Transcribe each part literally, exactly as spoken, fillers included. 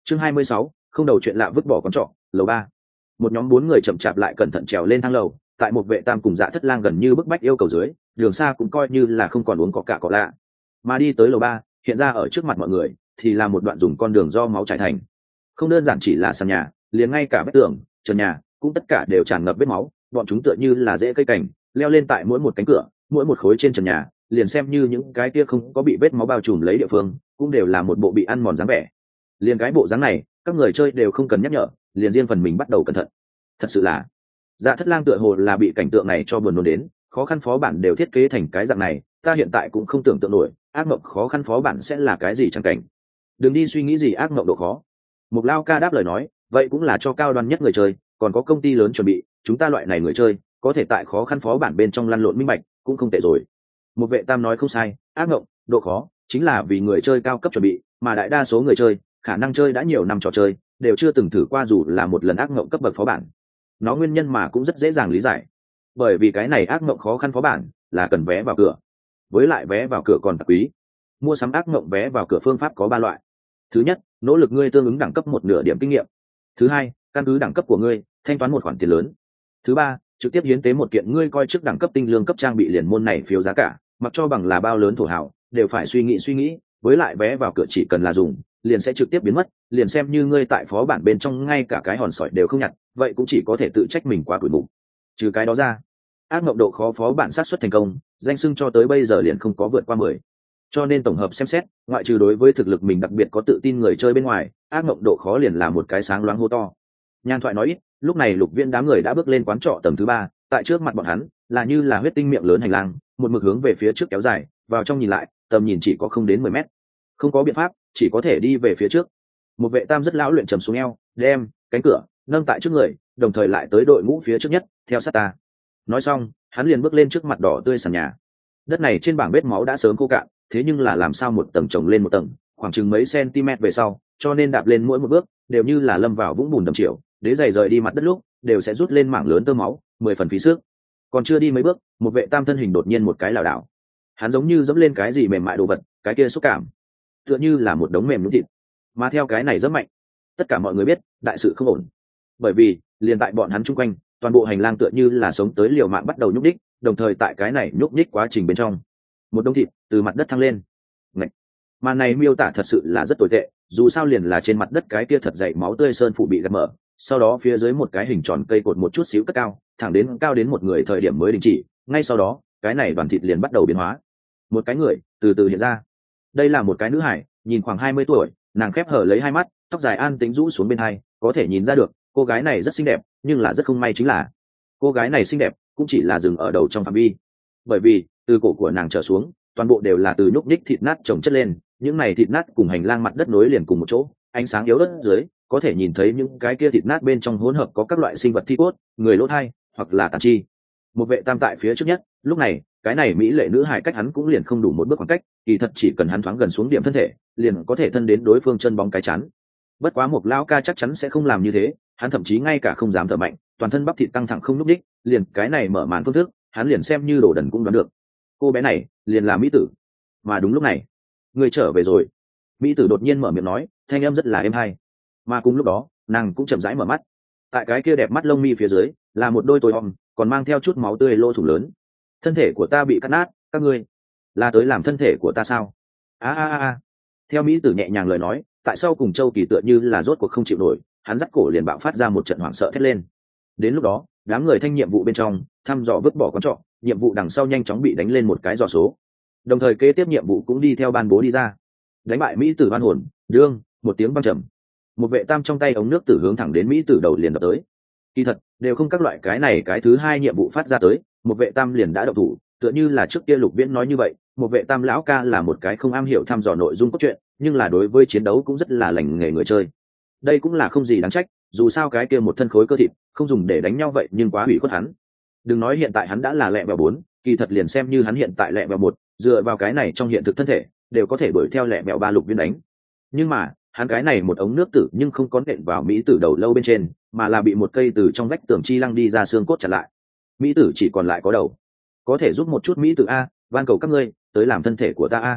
chương hai mươi sáu, không đầu chuyện lạ vứt bỏ con trọ. Lầu ba. Một nhóm bốn người chậm chạp lại cẩn thận trèo lên thang lầu, tại một vệ tam cùng Dạ Thất Lang gần như bức bách yêu cầu dưới, đường xa cũng coi như là không còn uống có cả cọ lạ. Mà đi tới lầu ba, hiện ra ở trước mặt mọi người thì là một đoạn dùng con đường do máu trải thành. Không đơn giản chỉ là sàn nhà, liền ngay cả vách tường, trần nhà cũng tất cả đều tràn ngập vết máu, bọn chúng tựa như là rễ cây cảnh, leo lên tại mỗi một cánh cửa, mỗi một khối trên trần nhà, liền xem như những cái kia không có bị vết máu bao trùm lấy địa phương, cũng đều là một bộ bị ăn mòn dáng vẻ. Liền cái bộ dáng này, các người chơi đều không cần nhắc nhở, liền riêng phần mình bắt đầu cẩn thận. Thật sự là, Dạ Thất Lang tựa hồ là bị cảnh tượng này cho buồn nôn đến, khó khăn phó bản đều thiết kế thành cái dạng này, ta hiện tại cũng không tưởng tượng nổi, ác mộng khó khăn phó bản sẽ là cái gì chẳng cảnh. Đừng đi suy nghĩ gì ác mộng độ khó. Mục Lao ca đáp lời nói, vậy cũng là cho cao đoan nhất người chơi, còn có công ty lớn chuẩn bị, chúng ta loại này người chơi, có thể tại khó khăn phó bản bên trong lăn lộn minh bạch, cũng không tệ rồi. Một vệ tam nói không sai, ác mộng, độ khó, chính là vì người chơi cao cấp chuẩn bị, mà đại đa số người chơi, khả năng chơi đã nhiều năm trò chơi, đều chưa từng thử qua dù là một lần ác mộng cấp bậc phó bản. Nó nguyên nhân mà cũng rất dễ dàng lý giải. Bởi vì cái này ác mộng khó khăn phó bản là cần vé vào cửa, với lại vé vào cửa còn đặc quý. Mua sắm ác mộng vé vào cửa phương pháp có ba loại. Thứ nhất, nỗ lực ngươi tương ứng đẳng cấp một nửa điểm kinh nghiệm. Thứ hai, căn cứ đẳng cấp của ngươi, thanh toán một khoản tiền lớn. Thứ ba, trực tiếp hiến tế một kiện ngươi coi trước đẳng cấp tinh lương cấp trang bị liền môn này phiếu giá cả, mặc cho bằng là bao lớn thổ hảo, đều phải suy nghĩ suy nghĩ, với lại vé vào cửa chỉ cần là dùng, liền sẽ trực tiếp biến mất, liền xem như ngươi tại phó bản bên trong ngay cả cái hòn sỏi đều không nhặt, vậy cũng chỉ có thể tự trách mình quá tuổi mù. Trừ cái đó ra, ác mộng độ khó phó bản sát xuất thành công, danh xưng cho tới bây giờ liền không có vượt qua mười. Cho nên tổng hợp xem xét, ngoại trừ đối với thực lực mình đặc biệt có tự tin người chơi bên ngoài, ác mộng độ khó liền là một cái sáng loáng hô to. Nhan Thoại nói ít, lúc này Lục Viên đám người đã bước lên quán trọ tầng thứ ba, tại trước mặt bọn hắn là như là huyết tinh miệng lớn hành lang, một mực hướng về phía trước kéo dài, vào trong nhìn lại, tầm nhìn chỉ có không đến mười mét. Không có biện pháp, chỉ có thể đi về phía trước. Một vệ tam rất lão luyện trầm xuống eo, đem cánh cửa nâng tại trước người, đồng thời lại tới đội ngũ phía trước nhất, theo sát ta. Nói xong, hắn liền bước lên trước mặt đỏ tươi sàn nhà. Đất này trên bảng vết máu đã sớm khô cạn, thế nhưng là làm sao một tầng chồng lên một tầng, khoảng chừng mấy cm về sau, cho nên đạp lên mỗi một bước đều như là lâm vào vũng bùn đầm chiều, đế giày rời đi mặt đất lúc đều sẽ rút lên mảng lớn tơ máu, mười phần phí sức. Còn chưa đi mấy bước, một vệ tam thân hình đột nhiên một cái lảo đảo, hắn giống như dẫm lên cái gì mềm mại đồ vật, cái kia xúc cảm tựa như là một đống mềm nhũn thịt, mà theo cái này rất mạnh, tất cả mọi người biết đại sự không ổn. Bởi vì liền tại bọn hắn chung quanh, toàn bộ hành lang tựa như là sống tới liều mạng bắt đầu nhúc nhích, đồng thời tại cái này nhúc nhích quá trình bên trong, một đống thịt từ mặt đất thăng lên. Ngậy! Mà này miêu tả thật sự là rất tồi tệ, dù sao liền là trên mặt đất cái kia thật dày máu tươi sơn phủ bị gạt mở, sau đó phía dưới một cái hình tròn cây cột một chút xíu cất cao, thẳng đến cao đến một người thời điểm mới đình chỉ, ngay sau đó, cái này đoàn thịt liền bắt đầu biến hóa. Một cái người từ từ hiện ra. Đây là một cái nữ hải, nhìn khoảng hai mươi tuổi, nàng khép hở lấy hai mắt, tóc dài an tĩnh rũ xuống bên hai, có thể nhìn ra được, cô gái này rất xinh đẹp, nhưng là rất không may chính là, cô gái này xinh đẹp cũng chỉ là dừng ở đầu trong phạm vi. Bởi vì, từ cổ của nàng trở xuống, toàn bộ đều là từ nhúc nhích thịt nát chồng chất lên, những này thịt nát cùng hành lang mặt đất nối liền cùng một chỗ, ánh sáng yếu đất dưới, có thể nhìn thấy những cái kia thịt nát bên trong hỗn hợp có các loại sinh vật thi cốt, người lỗ thai, hoặc là tàn chi. Một vệ tam tại phía trước nhất, lúc này, cái này mỹ lệ nữ hài cách hắn cũng liền không đủ một bước khoảng cách, kỳ thật chỉ cần hắn thoáng gần xuống điểm thân thể, liền có thể thân đến đối phương chân bóng cái chắn. Bất quá một lão ca chắc chắn sẽ không làm như thế, hắn thậm chí ngay cả không dám thở mạnh, toàn thân bắp thịt căng thẳng không nhúc nhích, liền cái này mở màn phương thức, hắn liền xem như đồ đần cũng đoán được. Cô bé này, liền là mỹ tử. Mà đúng lúc này, người trở về rồi. Mỹ tử đột nhiên mở miệng nói, thanh âm rất là êm hay. Mà cùng lúc đó, nàng cũng chậm rãi mở mắt. Tại cái kia đẹp mắt lông mi phía dưới, là một đôi tối om, còn mang theo chút máu tươi lỗ thủng lớn. Thân thể của ta bị cắt nát, các ngươi là tới làm thân thể của ta sao? A a a. Theo mỹ tử nhẹ nhàng lời nói, tại sao cùng Châu Kỳ tựa như là rốt cuộc không chịu nổi, hắn dắt cổ liền bạo phát ra một trận hoảng sợ thét lên. Đến lúc đó, đám người thanh nhiệm vụ bên trong, thăm dò vứt bỏ con trọ, nhiệm vụ đằng sau nhanh chóng bị đánh lên một cái dò số. Đồng thời kế tiếp nhiệm vụ cũng đi theo ban bố đi ra. Đánh bại mỹ tử ban hồn, đương, một tiếng băng trầm. Một vệ tam trong tay ống nước tử hướng thẳng đến mỹ tử đầu liền đập tới. Kỳ thật, đều không các loại cái này cái thứ hai nhiệm vụ phát ra tới, một vệ tam liền đã động thủ, tựa như là trước kia Lục Viễn nói như vậy, một vệ tam lão ca là một cái không am hiểu thăm dò nội dung cốt truyện, nhưng là đối với chiến đấu cũng rất là lành nghề người chơi. Đây cũng là không gì đáng trách, dù sao cái kia một thân khối cơ thịt, không dùng để đánh nhau vậy nhưng quá hủy khuất hắn. Đừng nói hiện tại hắn đã là lẹ bèo bốn, kỳ thật liền xem như hắn hiện tại lẹ bèo một, dựa vào cái này trong hiện thực thân thể, đều có thể đuổi theo lẹ bèo ba Lục Viễn đánh. Nhưng mà, hắn cái này một ống nước tử nhưng không có nện vào mỹ tử đầu lâu bên trên, mà là bị một cây từ trong vách tường chi lăng đi ra xương cốt chặn lại. Mỹ tử chỉ còn lại có đầu. Có thể giúp một chút mỹ tử a, van cầu các ngươi tới làm thân thể của ta a.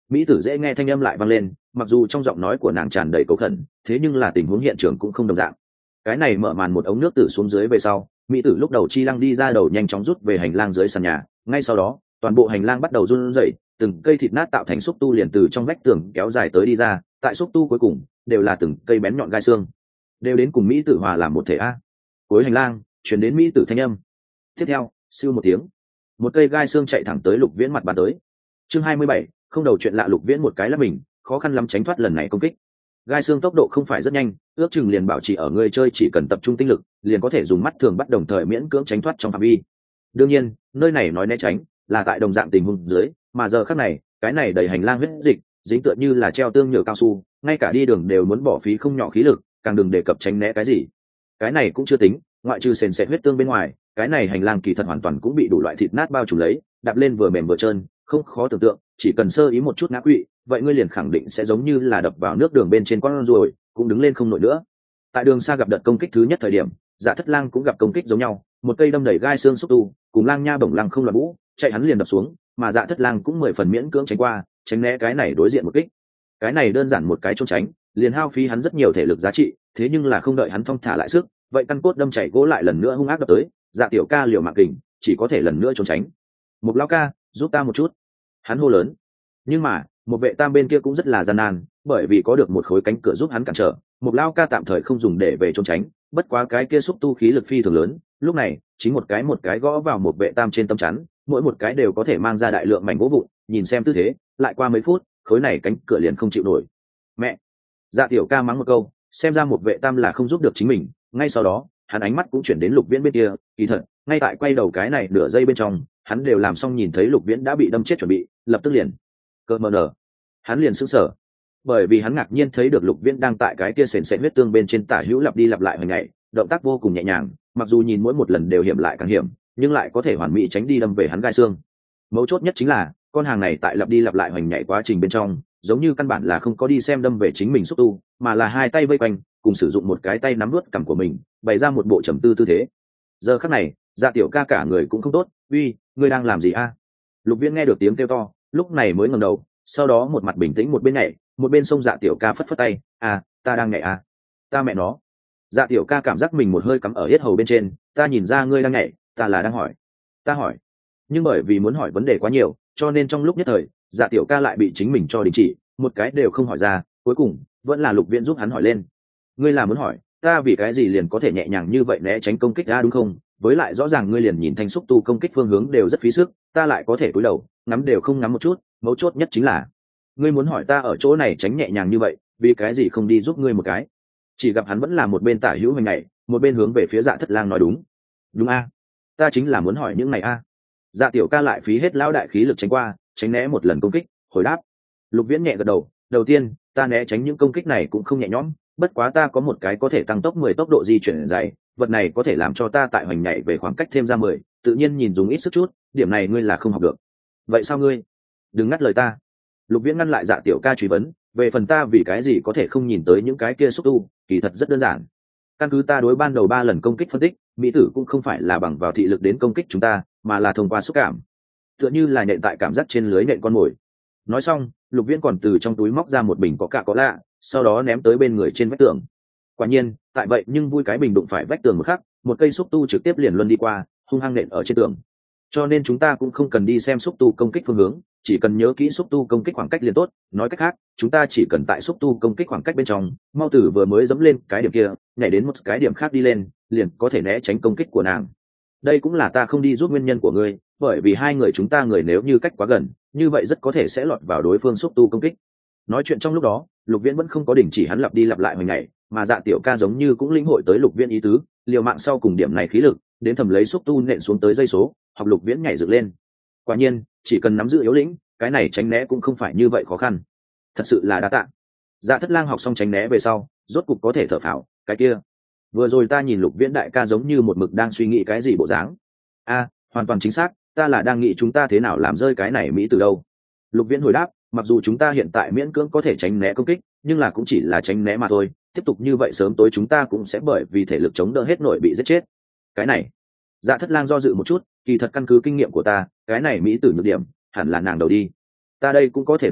Mỹ tử dễ nghe thanh âm lại vang lên, mặc dù trong giọng nói của nàng tràn đầy cầu khẩn, thế nhưng là tình huống hiện trường cũng không đồng dạng. Cái này mở màn một ống nước tử xuống dưới về sau, Mỹ tử lúc đầu chi lăng đi ra đầu nhanh chóng rút về hành lang dưới sàn nhà, ngay sau đó toàn bộ hành lang bắt đầu run rẩy, từng cây thịt nát tạo thành xúc tu liền từ trong vách tường kéo dài tới đi ra, tại xúc tu cuối cùng đều là từng cây bén nhọn gai xương, đều đến cùng Mỹ tử hòa làm một thể a. Cuối hành lang chuyển đến Mỹ tử thanh âm. Tiếp theo, siêu một tiếng, một cây gai xương chạy thẳng tới Lục Viễn mặt bắn tới. Chương hai mươi bảy, không đầu chuyện lạ. Lục Viễn một cái là mình, khó khăn lắm tránh thoát lần này công kích. Gai xương tốc độ không phải rất nhanh, ước chừng liền bảo trì ở người chơi chỉ cần tập trung tinh lực, liền có thể dùng mắt thường bắt đồng thời miễn cưỡng tránh thoát trong phạm vi. Đương nhiên, nơi này nói né tránh là tại đồng dạng tình huống dưới, mà giờ khắc này, cái này đầy hành lang huyết dịch, dính tựa như là treo tương nhựa cao su, ngay cả đi đường đều muốn bỏ phí không nhỏ khí lực, càng đừng đề cập tránh né cái gì. Cái này cũng chưa tính, ngoại trừ sền sệt huyết tương bên ngoài, cái này hành lang kỳ thật hoàn toàn cũng bị đủ loại thịt nát bao trùm lấy, đạp lên vừa mềm vừa trơn, không khó tưởng tượng, chỉ cần sơ ý một chút ngã quỵ, vậy ngươi liền khẳng định sẽ giống như là đập vào nước đường bên trên con ruồi, cũng đứng lên không nổi nữa. Tại đường xa gặp đợt công kích thứ nhất thời điểm, Dạ Thất Lang cũng gặp công kích giống nhau, một cây đâm đầy gai xương xúc tu, cùng Lang Nha bổng lăng không loạn vũ, chạy hắn liền đập xuống, mà Dạ Thất Lang cũng mười phần miễn cưỡng tránh qua, tránh né cái này đối diện một kích. Cái này đơn giản một cái trốn tránh, liền hao phí hắn rất nhiều thể lực giá trị, thế nhưng là không đợi hắn thong thả lại sức, vậy căn cốt đâm chảy gỗ lại lần nữa hung ác đập tới, Dạ Tiểu Ca liều mạng kình, chỉ có thể lần nữa trốn tránh. Một lão ca, giúp ta một chút, hắn hô lớn. Nhưng mà một vệ tam bên kia cũng rất là gian nan, bởi vì có được một khối cánh cửa giúp hắn cản trở, một lão ca tạm thời không dùng để về trốn tránh, bất quá cái kia xúc tu khí lực phi thường lớn, lúc này chính một cái một cái gõ vào một vệ tam trên tâm chắn, mỗi một cái đều có thể mang ra đại lượng mảnh gỗ vụn, nhìn xem tư thế, lại qua mấy phút, khối này cánh cửa liền không chịu nổi. Mẹ! Dạ Tiểu Ca mắng một câu, xem ra một vệ tam là không giúp được chính mình, ngay sau đó hắn ánh mắt cũng chuyển đến Lục Viễn bên kia, kỳ thật ngay tại quay đầu cái này nửa giây bên trong, hắn đều làm xong nhìn thấy Lục Viễn đã bị đâm chết chuẩn bị, lập tức liền cơ mờ nở, hắn liền sững sờ, bởi vì hắn ngạc nhiên thấy được Lục Viễn đang tại cái kia sền sệt huyết tương bên trên tả hữu lặp đi lặp lại hồi ngày, động tác vô cùng nhẹ nhàng, mặc dù nhìn mỗi một lần đều hiểm lại càng hiểm, nhưng lại có thể hoàn mỹ tránh đi đâm về hắn gai xương. Mấu chốt nhất chính là con hàng này tại lặp đi lặp lại hoành nhảy quá trình bên trong, giống như căn bản là không có đi xem đâm về chính mình xúc tu, mà là hai tay vây quanh, cùng sử dụng một cái tay nắm nuốt cằm của mình, bày ra một bộ trầm tư tư thế. Giờ khắc này, Dạ Tiểu Ca cả người cũng không tốt, uy, ngươi đang làm gì a? Lục Viễn nghe được tiếng kêu to, lúc này mới ngẩng đầu, sau đó một mặt bình tĩnh một bên nhảy, một bên xông Dạ Tiểu Ca phất phất tay, à, ta đang nhảy à, ta mẹ nó. Dạ Tiểu Ca cảm giác mình một hơi cắm ở yết hầu bên trên, ta nhìn ra ngươi đang nhảy, ta là đang hỏi, ta hỏi. Nhưng bởi vì muốn hỏi vấn đề quá nhiều, cho nên trong lúc nhất thời, Dạ Tiểu Ca lại bị chính mình cho đình chỉ, một cái đều không hỏi ra, cuối cùng vẫn là Lục Viễn giúp hắn hỏi lên. Ngươi là muốn hỏi, ta vì cái gì liền có thể nhẹ nhàng như vậy né tránh công kích ra đúng không? Với lại rõ ràng ngươi liền nhìn thanh xúc tu công kích phương hướng đều rất phí sức, ta lại có thể cúi đầu, ngắm đều không ngắm một chút, mấu chốt nhất chính là ngươi muốn hỏi ta ở chỗ này tránh nhẹ nhàng như vậy, vì cái gì không đi giúp ngươi một cái? Chỉ gặp hắn vẫn là một bên tả hữu hình này, một bên hướng về phía Dạ Thất Lang nói đúng. Đúng a, ta chính là muốn hỏi những này a. Dạ Tiểu Ca lại phí hết lão đại khí lực tránh qua, tránh né một lần công kích, hồi đáp. Lục Viễn nhẹ gật đầu, đầu tiên, ta né tránh những công kích này cũng không nhẹ nhõm, bất quá ta có một cái có thể tăng tốc mười tốc độ di chuyển dày, vật này có thể làm cho ta tại hoành nhảy về khoảng cách thêm ra mười, tự nhiên nhìn dùng ít sức chút, điểm này ngươi là không học được. Vậy sao ngươi? Đừng ngắt lời ta. Lục Viễn ngăn lại Dạ Tiểu Ca truy vấn, về phần ta vì cái gì có thể không nhìn tới những cái kia xúc tu, kỳ thật rất đơn giản. Căn cứ ta đối ban đầu ba lần công kích phân tích, mỹ tử cũng không phải là bằng vào thị lực đến công kích chúng ta, mà là thông qua xúc cảm, tựa như là nện tại cảm giác trên lưới nện con mồi. Nói xong, Lục Viễn còn từ trong túi móc ra một bình có cạ có lạ, sau đó ném tới bên người trên vách tường. Quả nhiên, tại vậy nhưng vui cái bình đụng phải vách tường một khắc, một cây xúc tu trực tiếp liền luân đi qua, hung hăng nện ở trên tường. Cho nên chúng ta cũng không cần đi xem xúc tu công kích phương hướng, chỉ cần nhớ kỹ xúc tu công kích khoảng cách liền tốt. Nói cách khác, chúng ta chỉ cần tại xúc tu công kích khoảng cách bên trong, mau tử vừa mới dẫm lên cái điểm kia, nhảy đến một cái điểm khác đi lên, liền có thể né tránh công kích của nàng. Đây cũng là ta không đi giúp nguyên nhân của ngươi, bởi vì hai người chúng ta người nếu như cách quá gần, như vậy rất có thể sẽ lọt vào đối phương xúc tu công kích. Nói chuyện trong lúc đó, Lục Viễn vẫn không có đình chỉ hắn lặp đi lặp lại hồi ngày, mà Dạ Tiểu Ca giống như cũng lĩnh hội tới Lục Viễn ý tứ, liều mạng sau cùng điểm này khí lực, đến thầm lấy xúc tu nện xuống tới dây số, học Lục Viễn nhảy dựng lên. Quả nhiên, chỉ cần nắm giữ yếu lĩnh, cái này tránh né cũng không phải như vậy khó khăn. Thật sự là đa tạ. Dạ Thất Lang học xong tránh né về sau, rốt cục có thể thở phào, cái kia. Vừa rồi ta nhìn Lục Viễn đại ca giống như một mực đang suy nghĩ cái gì bộ dáng. A, hoàn toàn chính xác, ta là đang nghĩ chúng ta thế nào làm rơi cái này mỹ từ đâu. Lục Viễn hồi đáp, mặc dù chúng ta hiện tại miễn cưỡng có thể tránh né công kích, nhưng là cũng chỉ là tránh né mà thôi, tiếp tục như vậy sớm tối chúng ta cũng sẽ bởi vì thể lực chống đỡ hết nổi bị giết chết. Cái này, Dạ Thất Lang do dự một chút, kỳ thật căn cứ kinh nghiệm của ta, cái này mỹ tử nhược điểm hẳn là nàng đầu đi. Ta đây cũng có thể đoán,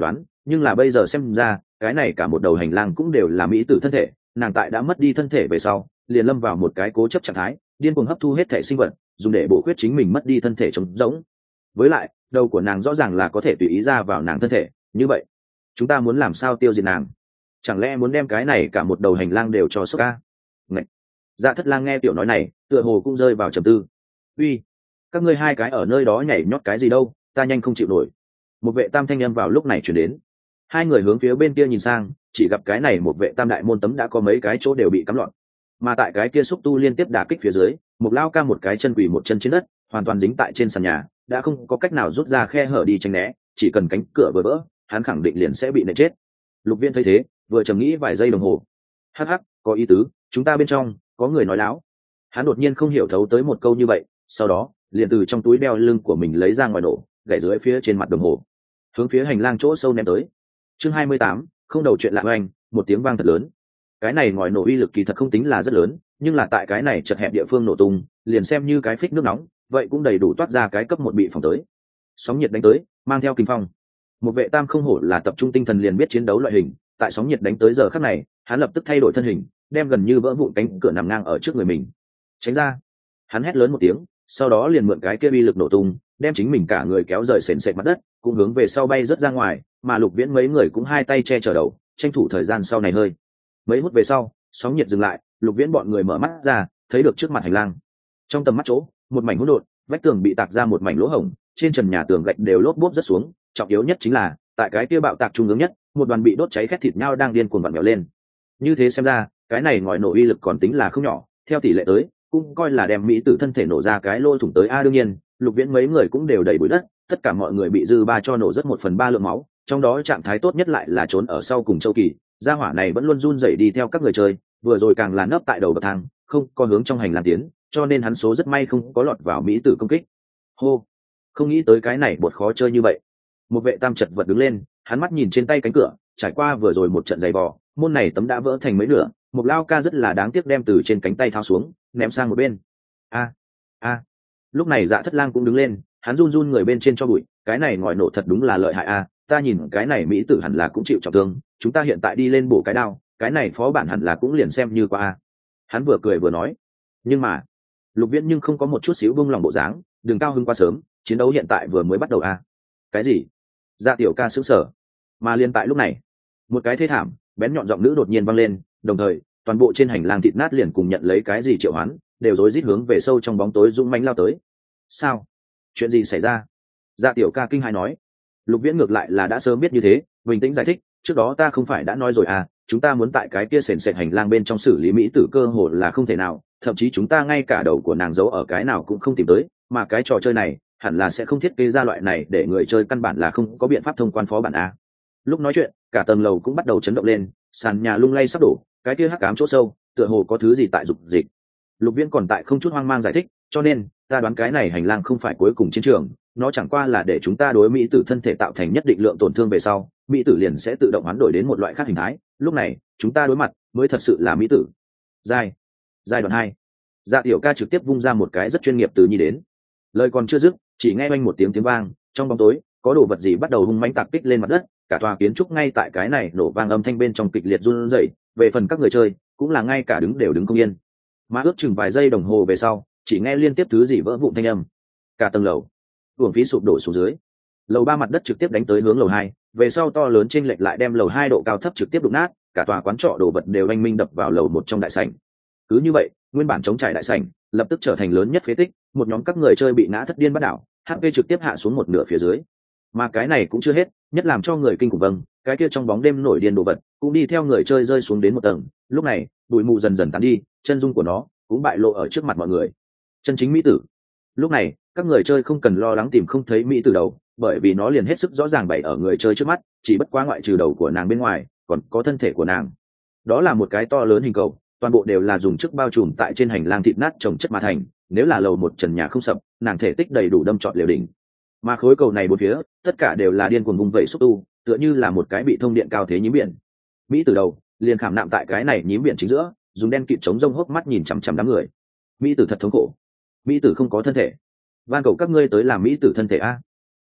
nhưng là bây giờ xem ra cái này cả một đầu hành lang cũng đều là mỹ tử thân thể. Nàng tại đã mất đi thân thể về sau liền lâm vào một cái cố chấp trạng thái, điên cuồng hấp thu hết thể sinh vật dùng để bổ khuyết chính mình mất đi thân thể trống rỗng. Với lại đầu của nàng rõ ràng là có thể tùy ý ra vào nàng thân thể, như vậy chúng ta muốn làm sao tiêu diệt nàng? Chẳng lẽ muốn đem cái này cả một đầu hành lang đều cho sốc ca? Ngậy! Dạ Thất Lang nghe tiểu nói này tựa hồ cũng rơi vào trầm tư. Uy, các ngươi hai cái ở nơi đó nhảy nhót cái gì đâu, ta nhanh không chịu nổi. Một vệ tam thanh âm vào lúc này chuyển đến. Hai người hướng phía bên kia nhìn sang, chỉ gặp cái này một vệ tam đại môn tấm đã có mấy cái chỗ đều bị cắm loạn, mà tại cái kia xúc tu liên tiếp đả kích phía dưới, một lao ca một cái chân quỳ một chân trên đất, hoàn toàn dính tại trên sàn nhà, đã không có cách nào rút ra khe hở đi tránh né, chỉ cần cánh cửa vừa vỡ hắn khẳng định liền sẽ bị nện chết. Lục Viễn thấy thế vừa trầm nghĩ vài giây đồng hồ, hắc hắc, có ý tứ, chúng ta bên trong có người nói láo. Hắn đột nhiên không hiểu thấu tới một câu như vậy, sau đó liền từ trong túi đeo lưng của mình lấy ra ngoài nổ, gảy dưới phía trên mặt đồng hồ, hướng phía hành lang chỗ sâu ném tới. Chương hai mươi tám, không đầu chuyện lạ oanh, một tiếng vang thật lớn. Cái này ngòi nổ uy lực kỳ thật không tính là rất lớn, nhưng là tại cái này chật hẹp địa phương nổ tung, liền xem như cái phích nước nóng, vậy cũng đầy đủ toát ra cái cấp một bị phòng tới. Sóng nhiệt đánh tới, mang theo kinh phong. Một vệ tam không hổ là tập trung tinh thần liền biết chiến đấu loại hình, tại sóng nhiệt đánh tới giờ khắc này, hắn lập tức thay đổi thân hình, đem gần như vỡ vụn cánh cửa nằm ngang ở trước người mình. Tránh ra! Hắn hét lớn một tiếng, sau đó liền mượn cái kia uy lực nổ tung, đem chính mình cả người kéo rời sền sệt mặt đất, cũng hướng về sau bay rất ra ngoài, mà Lục Viễn mấy người cũng hai tay che chở đầu, tranh thủ thời gian sau này hơi. Mấy phút về sau, sóng nhiệt dừng lại, Lục Viễn bọn người mở mắt ra, thấy được trước mặt hành lang. Trong tầm mắt chỗ, một mảnh hỗn độn, vách tường bị tạc ra một mảnh lỗ hổng, trên trần nhà tường gạch đều lốp bốp rớt xuống, trọng yếu nhất chính là, tại cái kia bạo tạc trung ương nhất, một đoàn bị đốt cháy khét thịt nhau đang điên cuồng vặn vẹo lên. Như thế xem ra, cái này ngòi nổ uy lực còn tính là không nhỏ, theo tỷ lệ tới, cũng coi là đem mỹ tử thân thể nổ ra cái lỗ thủng tới a. Đương nhiên, Lục Viễn mấy người cũng đều đầy bụi đất, tất cả mọi người bị dư ba cho nổ rất một phần ba lượng máu, trong đó trạng thái tốt nhất lại là trốn ở sau cùng Châu Kỳ, gia hỏa này vẫn luôn run rẩy đi theo các người chơi, vừa rồi càng là nấp tại đầu bậc thang, không có hướng trong hành lang tiến, cho nên hắn số rất may không có lọt vào mỹ tử công kích. Hô, không nghĩ tới cái này bột khó chơi như vậy. Một vệ tam chật vật đứng lên, hắn mắt nhìn trên tay cánh cửa, trải qua vừa rồi một trận giày vò, môn này tấm đã vỡ thành mấy nửa, một lao ca rất là đáng tiếc đem từ trên cánh tay tháo xuống, ném sang một bên. A, a. Lúc này Dạ Thất Lang cũng đứng lên, hắn run run người bên trên cho bụi, cái này ngòi nổ thật đúng là lợi hại a, ta nhìn cái này mỹ tử hẳn là cũng chịu trọng thương, chúng ta hiện tại đi lên bổ cái đao, cái này phó bản hẳn là cũng liền xem như qua a. Hắn vừa cười vừa nói. Nhưng mà, Lục Viễn nhưng không có một chút xíu buông lòng bộ dáng, đừng cao hứng quá sớm, chiến đấu hiện tại vừa mới bắt đầu a. Cái gì? Dạ tiểu ca sững sờ. Mà liên tại lúc này, một cái thê thảm, bén nhọn giọng nữ đột nhiên vang lên, đồng thời, toàn bộ trên hành lang thịt nát liền cùng nhận lấy cái gì triệu hoán, đều rối rít hướng về sâu trong bóng tối dũng mãnh lao tới. Sao? Chuyện gì xảy ra? Dạ tiểu ca kinh hãi nói. Lục Viễn ngược lại là đã sớm biết như thế, bình tĩnh giải thích, trước đó ta không phải đã nói rồi à, chúng ta muốn tại cái kia sền sệt hành lang bên trong xử lý mỹ tử cơ hồ là không thể nào, thậm chí chúng ta ngay cả đầu của nàng giấu ở cái nào cũng không tìm tới, mà cái trò chơi này hẳn là sẽ không thiết kế ra loại này để người chơi căn bản là không có biện pháp thông quan phó bản a. Lúc nói chuyện, cả tầng lầu cũng bắt đầu chấn động lên, sàn nhà lung lay sắp đổ, cái kia hắc ám chỗ sâu, tựa hồ có thứ gì tại dục dịch. Lục Viễn còn tại không chút hoang mang giải thích, cho nên ta đoán cái này hành lang không phải cuối cùng chiến trường, nó chẳng qua là để chúng ta đối mỹ tử thân thể tạo thành nhất định lượng tổn thương về sau, mỹ tử liền sẽ tự động hoán đổi đến một loại khác hình thái, lúc này chúng ta đối mặt mới thật sự là mỹ tử. Giai giai đoạn hai. Dạ tiểu ca trực tiếp vung ra một cái rất chuyên nghiệp từ nhi đến. Lời còn chưa dứt, chỉ nghe oanh một tiếng tiếng vang, trong bóng tối có đồ vật gì bắt đầu hung mãnh tạc kích lên mặt đất, cả tòa kiến trúc ngay tại cái này nổ vang âm thanh bên trong kịch liệt run rẩy, về phần các người chơi cũng là ngay cả đứng đều đứng không yên. Mà ước chừng vài giây đồng hồ về sau, chỉ nghe liên tiếp thứ gì vỡ vụn thanh âm, cả tầng lầu uổng phí sụp đổ xuống dưới. Lầu ba mặt đất trực tiếp đánh tới hướng lầu hai, về sau to lớn chênh lệch lại đem lầu hai độ cao thấp trực tiếp đụng nát, cả tòa quán trọ đồ vật đều anh minh đập vào lầu một trong đại sảnh. Cứ như vậy, nguyên bản chống trải đại sảnh lập tức trở thành lớn nhất phế tích, một nhóm các người chơi bị ngã thất điên bắt đảo, hát pê trực tiếp hạ xuống một nửa phía dưới. Mà cái này cũng chưa hết, nhất làm cho người kinh khủng vâng, cái kia trong bóng đêm nổi điên đồ vật cũng đi theo người chơi rơi xuống đến một tầng, lúc này bụi mù dần dần tán đi, chân dung của nó cũng bại lộ ở trước mặt mọi người. Chân chính mỹ tử. Lúc này các người chơi không cần lo lắng tìm không thấy mỹ tử đầu, bởi vì nó liền hết sức rõ ràng bày ở người chơi trước mắt, chỉ bất quá ngoại trừ đầu của nàng bên ngoài còn có thân thể của nàng. Đó là một cái to lớn hình cầu, toàn bộ đều là dùng chất bao trùm tại trên hành lang thịt nát trồng chất mà thành, nếu là lầu một trần nhà không sập, nàng thể tích đầy đủ đâm trọn liều đỉnh. Mà khối cầu này bốn phía tất cả đều là điên cuồng vung vẩy xúc tu, tựa như là một cái bị thông điện cao thế nhím biển. Mỹ tử đầu liền khảm nạm tại cái này nhím biển chính giữa, dùng đen kịt chống rông hốc mắt nhìn chằm chằm đám người. Mỹ tử thật thống khổ, mỹ tử không có thân thể, van cầu các ngươi tới làm mỹ tử thân thể a.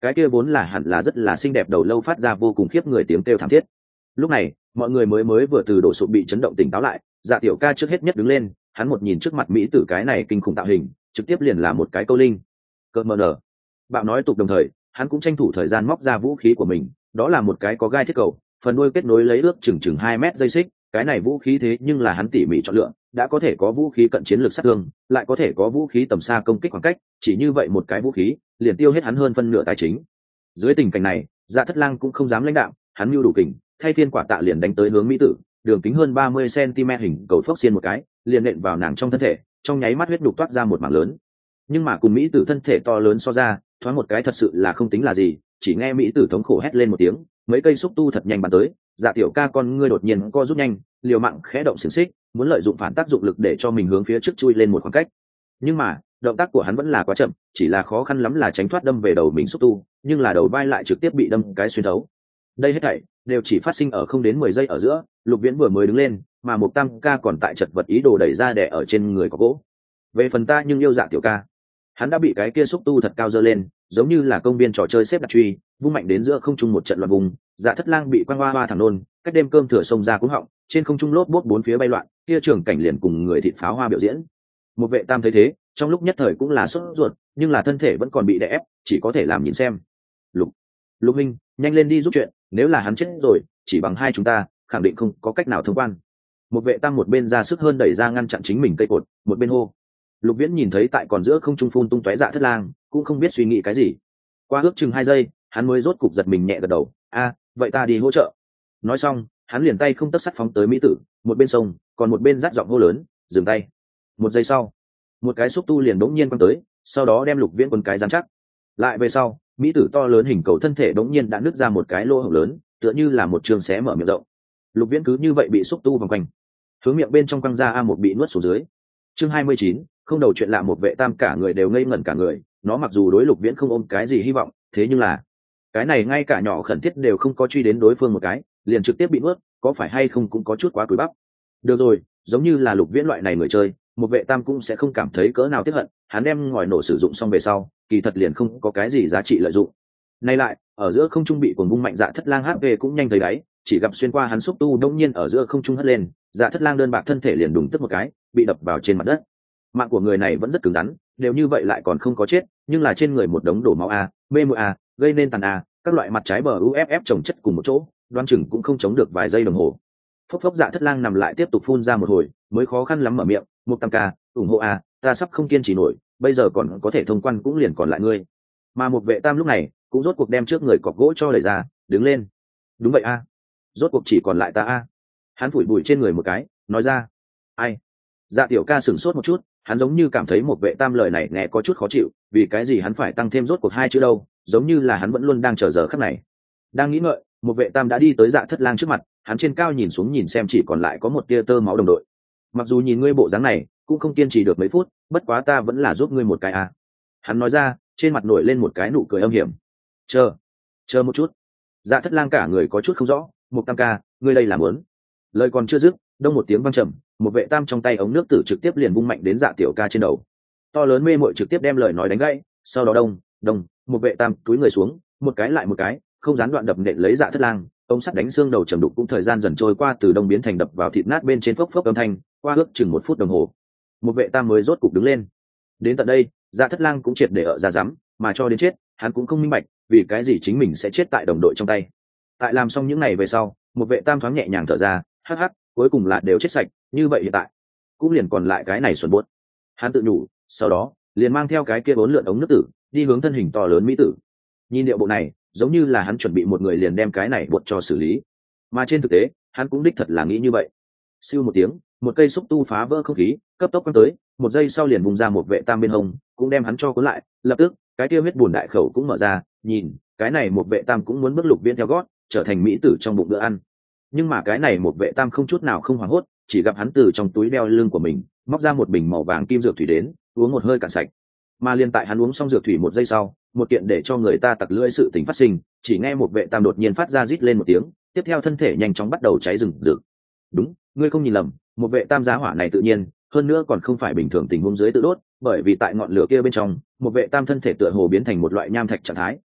cái kia vốn là hẳn là rất là xinh đẹp đầu lâu phát ra vô cùng khiếp người tiếng kêu thảm thiết. Lúc này mọi người mới mới vừa từ đổ sụp bị chấn động tỉnh táo lại. Dạ tiểu ca trước hết nhất đứng lên, hắn một nhìn trước mặt mỹ tử cái này kinh khủng tạo hình, trực tiếp liền là một cái câu linh. Cợt mờ nở. Bạo nói tục đồng thời, hắn cũng tranh thủ thời gian móc ra vũ khí của mình, đó là một cái có gai thiết cầu, phần đuôi kết nối lấy ước chừng chừng hai mét dây xích. Cái này vũ khí thế nhưng là hắn tỉ mỉ chọn lựa, đã có thể có vũ khí cận chiến lược sát thương, lại có thể có vũ khí tầm xa công kích khoảng cách, chỉ như vậy một cái vũ khí liền tiêu hết hắn hơn phân nửa tài chính. Dưới tình cảnh này, Dạ Thất Lang cũng không dám lãnh đạo, hắn mưu đủ kình, thay phiên quả tạ liền đánh tới hướng mỹ tử, đường kính hơn ba mươi xăng-ti-mét hình cầu phốc xiên một cái, liền nện vào nàng trong thân thể, trong nháy mắt huyết đục toát ra một mảng lớn. Nhưng mà cùng mỹ tử thân thể to lớn so ra, thoáng một cái thật sự là không tính là gì, chỉ nghe mỹ tử thống khổ hét lên một tiếng, mấy cây xúc tu thật nhanh bắn tới. Dạ tiểu ca con ngươi đột nhiên co rút nhanh, liều mạng khẽ động xiềng xích, muốn lợi dụng phản tác dụng lực để cho mình hướng phía trước chui lên một khoảng cách. Nhưng mà động tác của hắn vẫn là quá chậm, chỉ là khó khăn lắm là tránh thoát đâm về đầu mình xúc tu, nhưng là đầu vai lại trực tiếp bị đâm cái xuyên thấu. Đây hết thảy đều chỉ phát sinh ở không đến mười giây ở giữa. Lục Viễn vừa mới đứng lên, mà Mộc Tam ca còn tại chật vật ý đồ đẩy ra đè ở trên người có gỗ. Về phần ta nhưng yêu Dạ tiểu ca, hắn đã bị cái kia xúc tu thật cao giơ lên, giống như là công viên trò chơi xếp đặt truy, vung mạnh đến giữa không trung một trận loạn vùng. Dạ Thất Lang bị quăng hoa hoa thẳng nôn, cách đêm cơm thừa sông ra cuống họng, trên không trung lốp bốt bốn phía bay loạn, kia trường cảnh liền cùng người thịt pháo hoa biểu diễn. Một vệ tam thấy thế, trong lúc nhất thời cũng là sốt ruột, nhưng là thân thể vẫn còn bị đè ép, chỉ có thể làm nhìn xem. Lục, Lục Minh, nhanh lên đi giúp chuyện, nếu là hắn chết rồi, chỉ bằng hai chúng ta, khẳng định không có cách nào thông quan. Một vệ tam một bên ra sức hơn đẩy ra ngăn chặn chính mình cây cột, một bên hô. Lục Viễn nhìn thấy tại còn giữa không trung phun tung tóe Dạ Thất Lang, cũng không biết suy nghĩ cái gì. Qua ước chừng hai giây, hắn mới rốt cục giật mình nhẹ gật đầu, a, vậy ta đi hỗ trợ. Nói xong, hắn liền tay không tấc sắt phóng tới mỹ tử, một bên sông, còn một bên rát giọng hô lớn, dừng tay. Một giây sau, một cái xúc tu liền đống nhiên quăng tới, sau đó đem Lục Viễn quấn cái rắn chắc. Lại về sau, mỹ tử to lớn hình cầu thân thể đống nhiên đã nứt ra một cái lỗ hổng lớn, tựa như là một trường xé mở miệng rộng. Lục Viễn cứ như vậy bị xúc tu vòng quanh, hướng miệng bên trong quăng ra a một bị nuốt xuống dưới. Chương hai mươi chín, không đầu chuyện lạ. Một vệ tam cả người đều ngây ngẩn cả người, nó mặc dù đối Lục Viễn không ôm cái gì hy vọng, thế nhưng là cái này ngay cả nhỏ khẩn thiết đều không có truy đến đối phương một cái, liền trực tiếp bị nuốt, có phải hay không cũng có chút quá cúi bắp. Được rồi, giống như là Lục Viễn loại này người chơi, một vệ tam cũng sẽ không cảm thấy cỡ nào tiếc hận, hắn đem ngòi nổ sử dụng xong về sau, kỳ thật liền không có cái gì giá trị lợi dụng. Nay lại, ở giữa không trung bị cuồng vung mạnh Dạ Thất Lang hát pê cũng nhanh thấy đáy, chỉ gặp xuyên qua hắn xúc tu đông nhiên ở giữa không trung hất lên, Dạ Thất Lang đơn bạc thân thể liền đùng tức một cái, bị đập vào trên mặt đất. Mạng của người này vẫn rất cứng rắn, đều như vậy lại còn không có chết, nhưng là trên người một đống đổ máu a, mê muội a, gây nên tàn a, các loại mặt trái bờ u ép ép chồng chất cùng một chỗ, đoan chừng cũng không chống được vài giây đồng hồ. Phốc phốc Dạ Thất Lang nằm lại tiếp tục phun ra một hồi, mới khó khăn lắm mở miệng, Mục Tam ca, ủng hộ a, ta sắp không kiên trì nổi, bây giờ còn có thể thông quan cũng liền còn lại ngươi. Mà một vệ tam lúc này cũng rốt cuộc đem trước người cọc gỗ cho đẩy ra, đứng lên. Đúng vậy a, rốt cuộc chỉ còn lại ta a. Hắn phủi bụi trên người một cái, nói ra. Ai? Dạ tiểu ca sửng sốt một chút, hắn giống như cảm thấy một vệ tam lời này nghe có chút khó chịu, vì cái gì hắn phải tăng thêm rốt cuộc hai chữ đâu, giống như là hắn vẫn luôn đang chờ giờ khắc này. Đang nghĩ ngợi, một vệ tam đã đi tới Dạ Thất Lang trước mặt, hắn trên cao nhìn xuống nhìn xem chỉ còn lại có một tia tơ máu đồng đội. Mặc dù nhìn ngươi bộ dáng này cũng không kiên trì được mấy phút, bất quá ta vẫn là giúp ngươi một cái à. Hắn nói ra, trên mặt nổi lên một cái nụ cười âm hiểm. Chờ, chờ một chút. Dạ Thất Lang cả người có chút không rõ, Mục Tam ca, ngươi đây là muốn? Lời còn chưa dứt, đông một tiếng vang trầm, một vệ tam trong tay ống nước tử trực tiếp liền vung mạnh đến Dạ tiểu ca trên đầu. To lớn mê muội trực tiếp đem lời nói đánh gãy, sau đó đông, đông, một vệ tam túi người xuống, một cái lại một cái, không gián đoạn đập nện lấy Dạ Thất Lang, ống sắt đánh xương đầu trầm đục cũng thời gian dần trôi qua từ đông biến thành đập vào thịt nát bên trên phốc phốc âm thanh, qua ước chừng một phút đồng hồ. Một vệ tam mới rốt cục đứng lên. Đến tận đây, Dạ Thất Lang cũng triệt để ở ra dám, mà cho đến chết, hắn cũng không minh bạch, vì cái gì chính mình sẽ chết tại đồng đội trong tay. Tại làm xong những này về sau, một vệ tam thoáng nhẹ nhàng thở ra, hắc hắc, cuối cùng là đều chết sạch, như vậy hiện tại cũng liền còn lại cái này xuẩn buốt. Hắn tự nhủ, sau đó liền mang theo cái kia bốn lượn ống nước tử, đi hướng thân hình to lớn mỹ tử. Nhìn điệu bộ này, giống như là hắn chuẩn bị một người liền đem cái này buộc cho xử lý, mà trên thực tế, hắn cũng đích thật là nghĩ như vậy. Siêu một tiếng, một cây xúc tu phá vỡ không khí, cấp tốc quăng tới, một giây sau liền vùng ra một vệ tam bên hông, cũng đem hắn cho cuốn lại, lập tức, cái kia huyết bùn đại khẩu cũng mở ra, nhìn, cái này một vệ tam cũng muốn bước Lục Viễn theo gót, trở thành mỹ tử trong bụng bữa ăn. Nhưng mà cái này một vệ tam không chút nào không hoảng hốt, chỉ gặp hắn từ trong túi đeo lưng của mình móc ra một bình màu vàng kim dược thủy đến, uống một hơi cạn sạch. Mà liền tại hắn uống xong dược thủy một giây sau, một kiện để cho người ta tặc lưỡi sự tình phát sinh, chỉ nghe một vệ tam đột nhiên phát ra rít lên một tiếng, tiếp theo thân thể nhanh chóng bắt đầu cháy rừng rực. Đúng, ngươi không nhìn lầm, một vệ tam giá hỏa này tự nhiên, hơn nữa còn không phải bình thường tình huống dưới tự đốt, bởi vì tại ngọn lửa kia bên trong, một vệ tam thân thể tựa hồ biến thành một loại nham thạch trạng thái,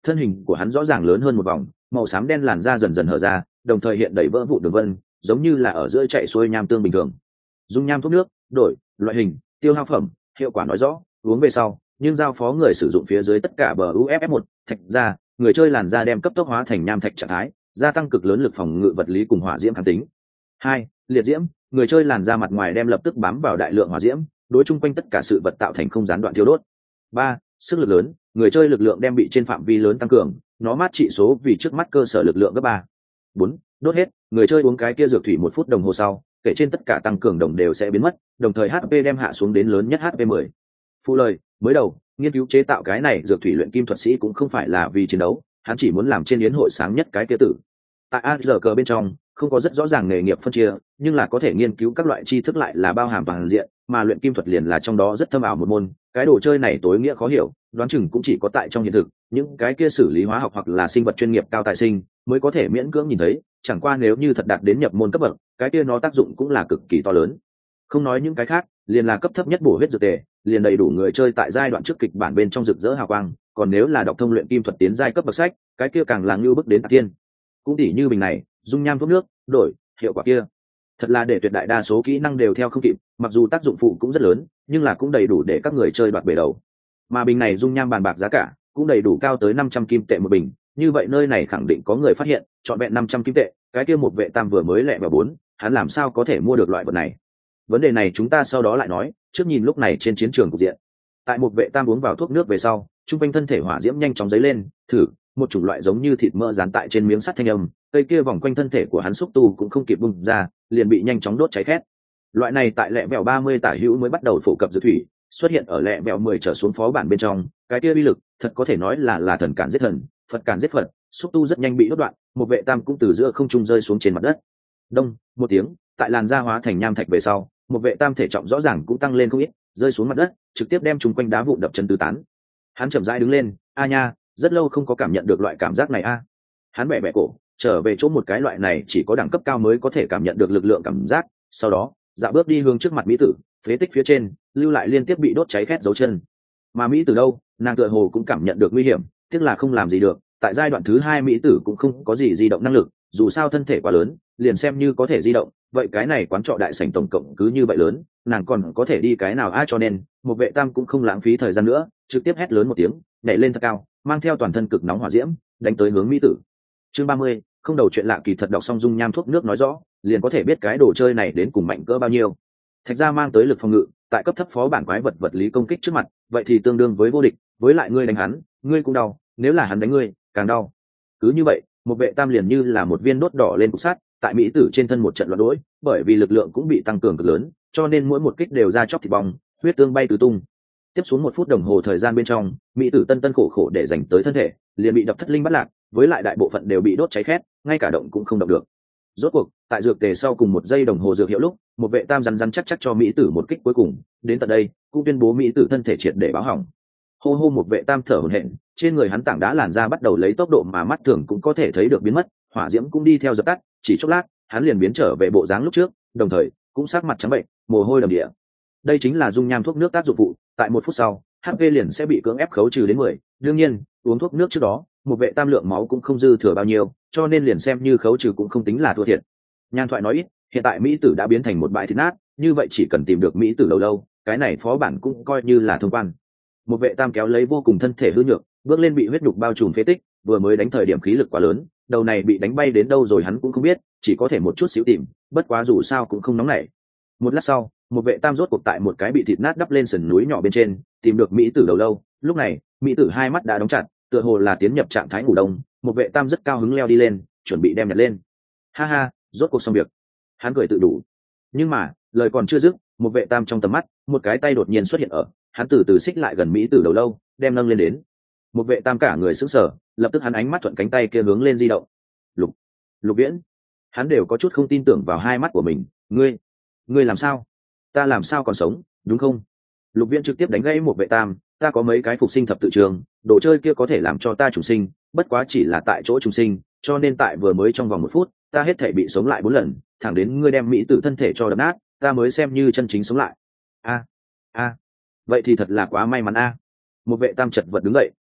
thân hình của hắn rõ ràng lớn hơn một vòng, màu xám đen làn da dần dần hở ra, đồng thời hiện đầy vỡ vụn đường vân, giống như là ở giữa chạy xuôi nham tương bình thường. Dung nham thuốc nước, đổi loại hình, tiêu hao phẩm, hiệu quả nói rõ, uống về sau, nhưng giao phó người sử dụng phía dưới tất cả bờ u ép ép một, thạch ra, người chơi làn da đem cấp tốc hóa thành nham thạch trạng thái, gia tăng cực lớn lực phòng ngự vật lý cùng hỏa diễm kháng tính. Hai, liệt diễm, người chơi làn da mặt ngoài đem lập tức bám vào đại lượng hỏa diễm, đối chung quanh tất cả sự vật tạo thành không gián đoạn thiêu đốt. Ba, sức lực lớn, người chơi lực lượng đem bị trên phạm vi lớn tăng cường, nó mát trị số vì trước mắt cơ sở lực lượng gấp ba. Bốn, đốt hết, người chơi uống cái kia dược thủy một phút đồng hồ sau, kể trên tất cả tăng cường đồng đều sẽ biến mất, đồng thời hát pê đem hạ xuống đến lớn nhất hát pê mười. Phụ lời, mới đầu, nghiên cứu chế tạo cái này dược thủy luyện kim thuật sĩ cũng không phải là vì chiến đấu, hắn chỉ muốn làm trên yến hội sáng nhất cái kia tử. Tại a rờ cờ bên trong, không có rất rõ ràng nghề nghiệp phân chia, nhưng là có thể nghiên cứu các loại tri thức lại là bao hàm toàn diện, mà luyện kim thuật liền là trong đó rất thâm ảo một môn. Cái đồ chơi này tối nghĩa khó hiểu, đoán chừng cũng chỉ có tại trong hiện thực, những cái kia xử lý hóa học hoặc là sinh vật chuyên nghiệp cao tài sinh mới có thể miễn cưỡng nhìn thấy, chẳng qua nếu như thật đạt đến nhập môn cấp bậc, cái kia nó tác dụng cũng là cực kỳ to lớn. Không nói những cái khác, liền là cấp thấp nhất bổ huyết dược tề, liền đầy đủ người chơi tại giai đoạn trước kịch bản bên trong rực rỡ hào quang, còn nếu là đọc thông luyện kim thuật tiến giai cấp bậc sách, cái kia càng là như bước đến tạc tiên. Cũng tỉ như bình này, dung nham thuốc nước, đổi hiệu quả kia, thật là để tuyệt đại đa số kỹ năng đều theo không kịp, mặc dù tác dụng phụ cũng rất lớn, nhưng là cũng đầy đủ để các người chơi đoạt bể đầu. Mà bình này dung nham bàn bạc giá cả cũng đầy đủ cao tới năm trăm kim tệ một bình, như vậy nơi này khẳng định có người phát hiện, chọn vẹn năm trăm kim tệ, cái kia một vệ tam vừa mới lẹ vào bốn, hắn làm sao có thể mua được loại vật này? Vấn đề này chúng ta sau đó lại nói, trước nhìn lúc này trên chiến trường cục diện. Tại một vệ tam uống vào thuốc nước về sau, trung quanh thân thể hỏa diễm nhanh chóng dấy lên, thử, một chủng loại giống như thịt mỡ dán tại trên miếng sắt thanh âm, cây kia vòng quanh thân thể của hắn xúc tu cũng không kịp bung ra, liền bị nhanh chóng đốt cháy khét. Loại này tại lẹ vẹo ba mươi tả hữu mới bắt đầu phổ cập dược thủy, xuất hiện ở lẹ vẹo mười trở xuống phó bản bên trong, cái kia uy lực, thật có thể nói là là thần cản giết thần, Phật cản giết Phật, xúc tu rất nhanh bị đốt đoạn, một vệ tam cũng từ giữa không trung rơi xuống trên mặt đất. Đông, một tiếng, tại làn da hóa thành nham thạch về sau, một vệ tam thể trọng rõ ràng cũng tăng lên không ít, rơi xuống mặt đất, trực tiếp đem chúng quanh đá vụn đập chân tứ tán. Hắn chậm rãi đứng lên, a nha, rất lâu không có cảm nhận được loại cảm giác này a. Hắn bẻ bẻ cổ, trở về chỗ một cái loại này chỉ có đẳng cấp cao mới có thể cảm nhận được lực lượng cảm giác, sau đó, dạo bước đi hướng trước mặt mỹ tử, phế tích phía trên, lưu lại liên tiếp bị đốt cháy khét dấu chân. Mà mỹ tử đâu, nàng tựa hồ cũng cảm nhận được nguy hiểm, tiếc là không làm gì được, tại giai đoạn thứ hai mỹ tử cũng không có gì di động năng lực, dù sao thân thể quá lớn, liền xem như có thể di động, vậy cái này quán trọ đại sảnh tổng cộng cứ như vậy lớn, nàng còn có thể đi cái nào a, cho nên một vệ tam cũng không lãng phí thời gian nữa, trực tiếp hét lớn một tiếng, nhảy lên thật cao, mang theo toàn thân cực nóng hỏa diễm, đánh tới hướng mỹ tử. Chương ba mươi, không đầu chuyện lạ kỳ thật, đọc xong dung nham thuốc nước nói rõ, liền có thể biết cái đồ chơi này đến cùng mạnh cỡ bao nhiêu. Thạch gia mang tới lực phòng ngự, tại cấp thấp phó bản quái vật vật lý công kích trước mặt, vậy thì tương đương với vô địch, với lại ngươi đánh hắn, ngươi cũng đau, nếu là hắn đánh ngươi, càng đau. Cứ như vậy, một vệ tam liền như là một viên đốt đỏ lên cục sắt, tại mỹ tử trên thân một trận loạn đỗi, bởi vì lực lượng cũng bị tăng cường cực lớn, cho nên mỗi một kích đều ra chóc thịt bong, huyết tương bay tứ tung. Tiếp xuống một phút đồng hồ thời gian bên trong, mỹ tử tân tân khổ khổ để dành tới thân thể, liền bị đập thất linh bắt lạc, với lại đại bộ phận đều bị đốt cháy khét, ngay cả động cũng không động được. Rốt cuộc, tại dược tề sau cùng một giây đồng hồ dược hiệu lúc, một vệ tam rắn rắn chắc chắc cho mỹ tử một kích cuối cùng, đến tận đây, cũng tuyên bố mỹ tử thân thể triệt để báo hỏng. Hô hô, một vệ tam thở hổn hển, trên người hắn tảng đá làn da bắt đầu lấy tốc độ mà mắt thường cũng có thể thấy được biến mất, hỏa diễm cũng đi theo dập tắt, chỉ chốc lát, hắn liền biến trở về bộ dáng lúc trước, đồng thời cũng sắc mặt trắng bệnh, mồ hôi đầm đìa. Đây chính là dung nham thuốc nước tác dụng phụ, tại một phút sau, hát pê liền sẽ bị cưỡng ép khấu trừ đến mười. Đương nhiên, uống thuốc nước trước đó, một vệ tam lượng máu cũng không dư thừa bao nhiêu, cho nên liền xem như khấu trừ cũng không tính là thua thiệt. Nhan thoại nói ít, hiện tại mỹ tử đã biến thành một bãi thịt nát, như vậy chỉ cần tìm được mỹ tử lâu lâu, cái này phó bản cũng coi như là thông quan. Một vệ tam kéo lấy vô cùng thân thể hư nhược, bước lên bị huyết nhục bao trùm phế tích, vừa mới đánh thời điểm khí lực quá lớn, đầu này bị đánh bay đến đâu rồi hắn cũng không biết, chỉ có thể một chút xíu tìm, bất quá dù sao cũng không nóng nảy. Một lát sau, một vệ tam rốt cuộc tại một cái bị thịt nát đắp lên sườn núi nhỏ bên trên, tìm được mỹ tử đầu lâu. Lúc này, mỹ tử hai mắt đã đóng chặt, tựa hồ là tiến nhập trạng thái ngủ đông. Một vệ tam rất cao hứng leo đi lên, chuẩn bị đem nhặt lên. Ha ha, rốt cuộc xong việc. Hắn cười tự đủ. Nhưng mà, lời còn chưa dứt, một vệ tam trong tầm mắt, một cái tay đột nhiên xuất hiện ở, hắn từ từ xích lại gần mỹ tử đầu lâu, đem nâng lên đến. Một vệ tam cả người sững sờ, lập tức hắn ánh mắt thuận cánh tay kia hướng lên di động. Lục, Lục Viễn, hắn đều có chút không tin tưởng vào hai mắt của mình. Ngươi, ngươi làm sao? Ta làm sao còn sống, đúng không? Lục Viễn trực tiếp đánh gãy một vệ tam. Ta có mấy cái phục sinh thập tự trường, đồ chơi kia có thể làm cho ta trùng sinh, bất quá chỉ là tại chỗ trùng sinh, cho nên tại vừa mới trong vòng một phút, ta hết thể bị sống lại bốn lần, thẳng đến ngươi đem mỹ tử thân thể cho đập nát, ta mới xem như chân chính sống lại. A, a, vậy thì thật là quá may mắn a. Một vệ tam chật vật đứng dậy,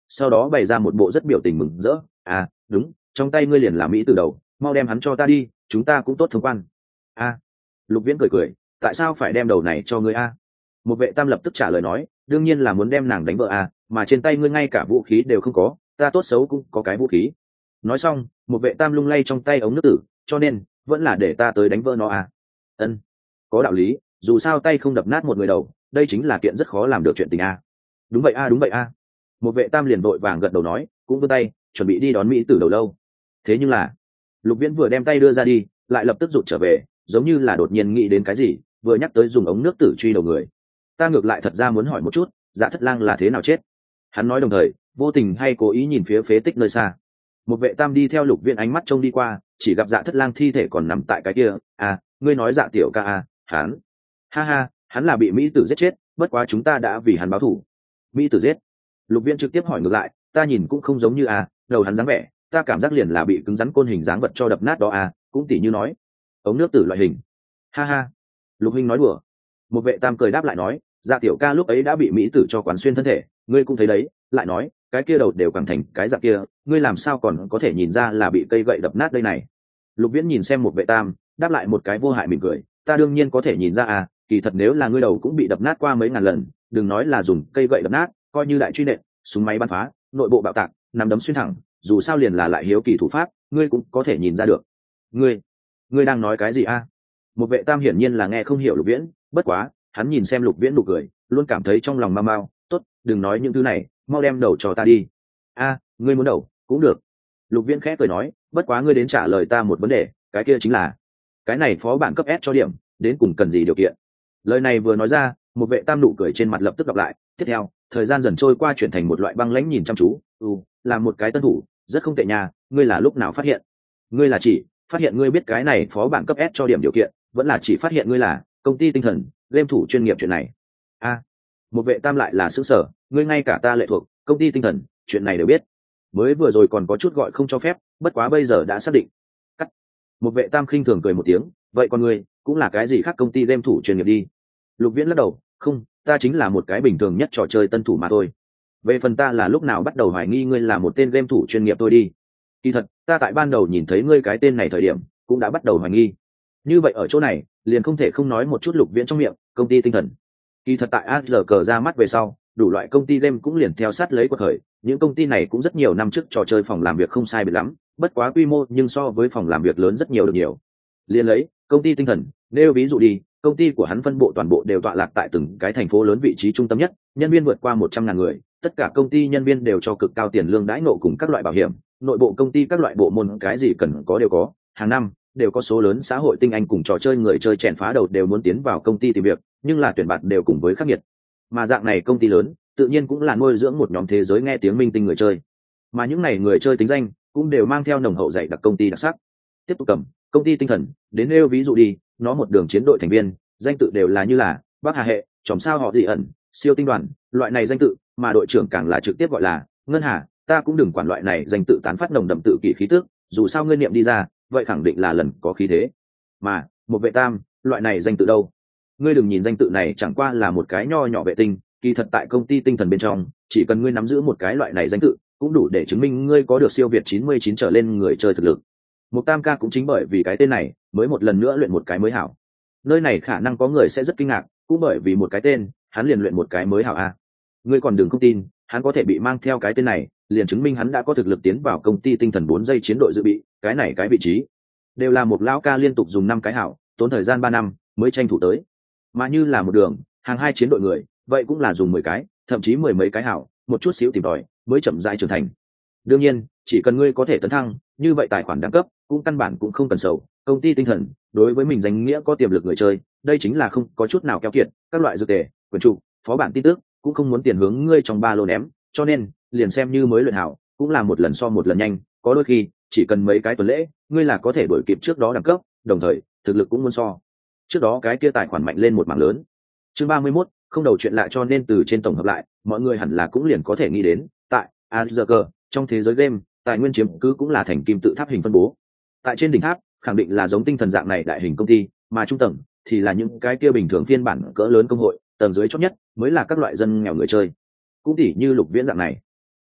sau đó bày ra một bộ rất biểu tình mừng rỡ. À đúng, trong tay ngươi liền là mỹ từ đầu, mau đem hắn cho ta đi, chúng ta cũng tốt thông quan. A. Lục Viễn cười cười, tại sao phải đem đầu này cho ngươi a? Một vệ tam lập tức trả lời nói, đương nhiên là muốn đem nàng đánh vợ a, mà trên tay ngươi ngay cả vũ khí đều không có, ta tốt xấu cũng có cái vũ khí. Nói xong, một vệ tam lung lay trong tay ống nước tử, cho nên vẫn là để ta tới đánh vỡ nó a. Ân, có đạo lý, dù sao tay không đập nát một người đầu, đây chính là kiện rất khó làm được chuyện tình a. Đúng vậy a, đúng vậy a. Một vệ tam liền vội vàng gật đầu nói, cũng vươn tay chuẩn bị đi đón mỹ tử đầu lâu. Thế nhưng là Lục Viễn vừa đem tay đưa ra đi, lại lập tức rụt trở về, giống như là đột nhiên nghĩ đến cái gì, vừa nhắc tới dùng ống nước tử truy đầu người. Ta ngược lại thật ra muốn hỏi một chút, Dạ Thất Lang là thế nào chết? Hắn nói đồng thời, vô tình hay cố ý nhìn phía phế tích nơi xa. Một vệ tam đi theo Lục Viễn ánh mắt trông đi qua, chỉ gặp Dạ Thất Lang thi thể còn nằm tại cái kia. À, ngươi nói Dạ tiểu ca à, hắn, ha ha, hắn là bị mỹ tử giết chết, bất quá chúng ta đã vì hắn báo thù. Mỹ tử giết? Lục Viễn trực tiếp hỏi ngược lại, ta nhìn cũng không giống như à, đầu hắn dáng vẻ, ta cảm giác liền là bị cứng rắn côn hình dáng vật cho đập nát đó à, cũng tỉ như nói ống nước tử loại hình. Ha ha, Lục huynh nói đùa. Một vệ tam cười đáp lại nói, Dạ tiểu ca lúc ấy đã bị mỹ tử cho quán xuyên thân thể, ngươi cũng thấy đấy, lại nói cái kia đầu đều càng thành cái dạng kia, ngươi làm sao còn có thể nhìn ra là bị cây gậy đập nát đây này. Lục Viễn nhìn xem một vệ tam, đáp lại một cái vô hại mỉm cười, ta đương nhiên có thể nhìn ra à, kỳ thật nếu là ngươi đầu cũng bị đập nát qua mấy ngàn lần, đừng nói là dùng cây gậy đập nát, coi như đại truy nện, súng máy bắn phá, nội bộ bạo tạc, nắm đấm xuyên thẳng, dù sao liền là lại hiếu kỳ thủ pháp, ngươi cũng có thể nhìn ra được. Ngươi, ngươi đang nói cái gì a? Một vệ tam hiển nhiên là nghe không hiểu Lục Viễn, bất quá hắn nhìn xem Lục Viễn nụ cười, luôn cảm thấy trong lòng mau mau, tốt, đừng nói những thứ này, mau đem đầu cho ta đi. A, ngươi muốn đầu, cũng được. Lục Viễn khẽ cười nói, bất quá ngươi đến trả lời ta một vấn đề, cái kia chính là cái này phó bản cấp S cho điểm, đến cùng cần gì điều kiện? Lời này vừa nói ra, một vệ tam nụ cười trên mặt lập tức đọc lại, tiếp theo, thời gian dần trôi qua chuyển thành một loại băng lãnh nhìn chăm chú, ừ, là một cái tân thủ, rất không tệ nha, ngươi là lúc nào phát hiện? Ngươi là chỉ phát hiện ngươi biết cái này phó bản cấp S cho điểm điều kiện, vẫn là chỉ phát hiện ngươi là công ty tinh thần, game thủ chuyên nghiệp chuyện này? A, một vệ tam lại là xứ sở, ngươi ngay cả ta lệ thuộc công ty tinh thần, chuyện này đều biết. Mới vừa rồi còn có chút gọi không cho phép, bất quá bây giờ đã xác định. Cắt. Một vệ tam khinh thường cười một tiếng, vậy còn ngươi cũng là cái gì khác công ty game thủ chuyên nghiệp đi? Lục Viễn lắc đầu, không, ta chính là một cái bình thường nhất trò chơi tân thủ mà thôi. Về phần ta là lúc nào bắt đầu hoài nghi ngươi là một tên game thủ chuyên nghiệp tôi đi. Kỳ thật, ta tại ban đầu nhìn thấy ngươi cái tên này thời điểm, cũng đã bắt đầu hoài nghi. Như vậy ở chỗ này, liền không thể không nói một chút Lục Viễn trong miệng, công ty tinh thần. Kỳ thật tại a rờ cờ ra mắt về sau, đủ loại công ty game cũng liền theo sát lấy quật khởi, những công ty này cũng rất nhiều năm trước trò chơi phòng làm việc không sai biệt lắm, bất quá quy mô nhưng so với phòng làm việc lớn rất nhiều được nhiều. Liên lấy công ty tinh thần, nếu ví dụ đi, công ty của hắn phân bộ toàn bộ đều tọa lạc tại từng cái thành phố lớn vị trí trung tâm nhất, nhân viên vượt qua một trăm ngàn người, tất cả công ty nhân viên đều cho cực cao tiền lương đãi ngộ cùng các loại bảo hiểm, nội bộ công ty các loại bộ môn cái gì cần có đều có, hàng năm đều có số lớn xã hội tinh anh cùng trò chơi người chơi chèn phá đầu đều muốn tiến vào công ty tìm việc, nhưng là tuyển bạt đều cùng với khắc nghiệt. Mà dạng này công ty lớn, tự nhiên cũng là nuôi dưỡng một nhóm thế giới nghe tiếng minh tinh người chơi. Mà những này người chơi tính danh cũng đều mang theo nồng hậu dạy đặc công ty đặc sắc. Tiếp tục cầm công ty tinh thần đến nêu ví dụ đi, nó một đường chiến đội thành viên, danh tự đều là như là Bắc Hà hệ, chòm sao họ dị ẩn, siêu tinh đoàn, loại này danh tự, mà đội trưởng càng là trực tiếp gọi là Ngân Hà, ta cũng đừng quản loại này danh tự tán phát nồng đậm tự kỷ khí tức, dù sao ngươi niệm đi ra, vậy khẳng định là lần có khí thế. Mà, một vệ tam, loại này danh tự đâu? Ngươi đừng nhìn danh tự này chẳng qua là một cái nho nhỏ vệ tinh, kỳ thật tại công ty tinh thần bên trong, chỉ cần ngươi nắm giữ một cái loại này danh tự, cũng đủ để chứng minh ngươi có được siêu việt chín mươi chín trở lên người chơi thực lực. Một tam ca cũng chính bởi vì cái tên này, mới một lần nữa luyện một cái mới hảo. Nơi này khả năng có người sẽ rất kinh ngạc, cũng bởi vì một cái tên, hắn liền luyện một cái mới hảo a. Ngươi còn đừng không tin, hắn có thể bị mang theo cái tên này, liền chứng minh hắn đã có thực lực tiến vào công ty tinh thần bốn giây chiến đội dự bị, cái này cái vị trí đều là một lão ca liên tục dùng năm cái hảo, tốn thời gian ba năm mới tranh thủ tới. Mà như là một đường, hàng hai chiến đội người, vậy cũng là dùng mười cái, thậm chí mười mấy cái hảo, một chút xíu tìm tòi, mới chậm rãi trưởng thành. Đương nhiên, chỉ cần ngươi có thể tấn thăng, như vậy tài khoản đẳng cấp cũng căn bản cũng không cần sầu. Công ty tinh thần đối với mình danh nghĩa có tiềm lực người chơi, đây chính là không có chút nào keo kiệt, các loại dược tề, quyền trụ, phó bản tin tức cũng không muốn tiền hướng ngươi trong ba lô ném, cho nên liền xem như mới luyện hảo, cũng là một lần so một lần nhanh, có đôi khi chỉ cần mấy cái tuần lễ, ngươi là có thể đuổi kịp trước đó đẳng cấp, đồng thời thực lực cũng muốn so trước đó cái kia tài khoản mạnh lên một mảng lớn. Chương ba mươi mốt, không đầu chuyện lạ, cho nên từ trên tổng hợp lại, mọi người hẳn là cũng liền có thể nghĩ đến, tại a rờ cờ, trong thế giới game, tài nguyên chiếm cứ cũng là thành kim tự tháp hình phân bố. Tại trên đỉnh tháp, khẳng định là giống tinh thần dạng này đại hình công ty, mà trung tầng thì là những cái kia bình thường phiên bản cỡ lớn công hội, tầng dưới chót nhất mới là các loại dân nghèo người chơi. Cũng tỉ như Lục Viễn dạng này.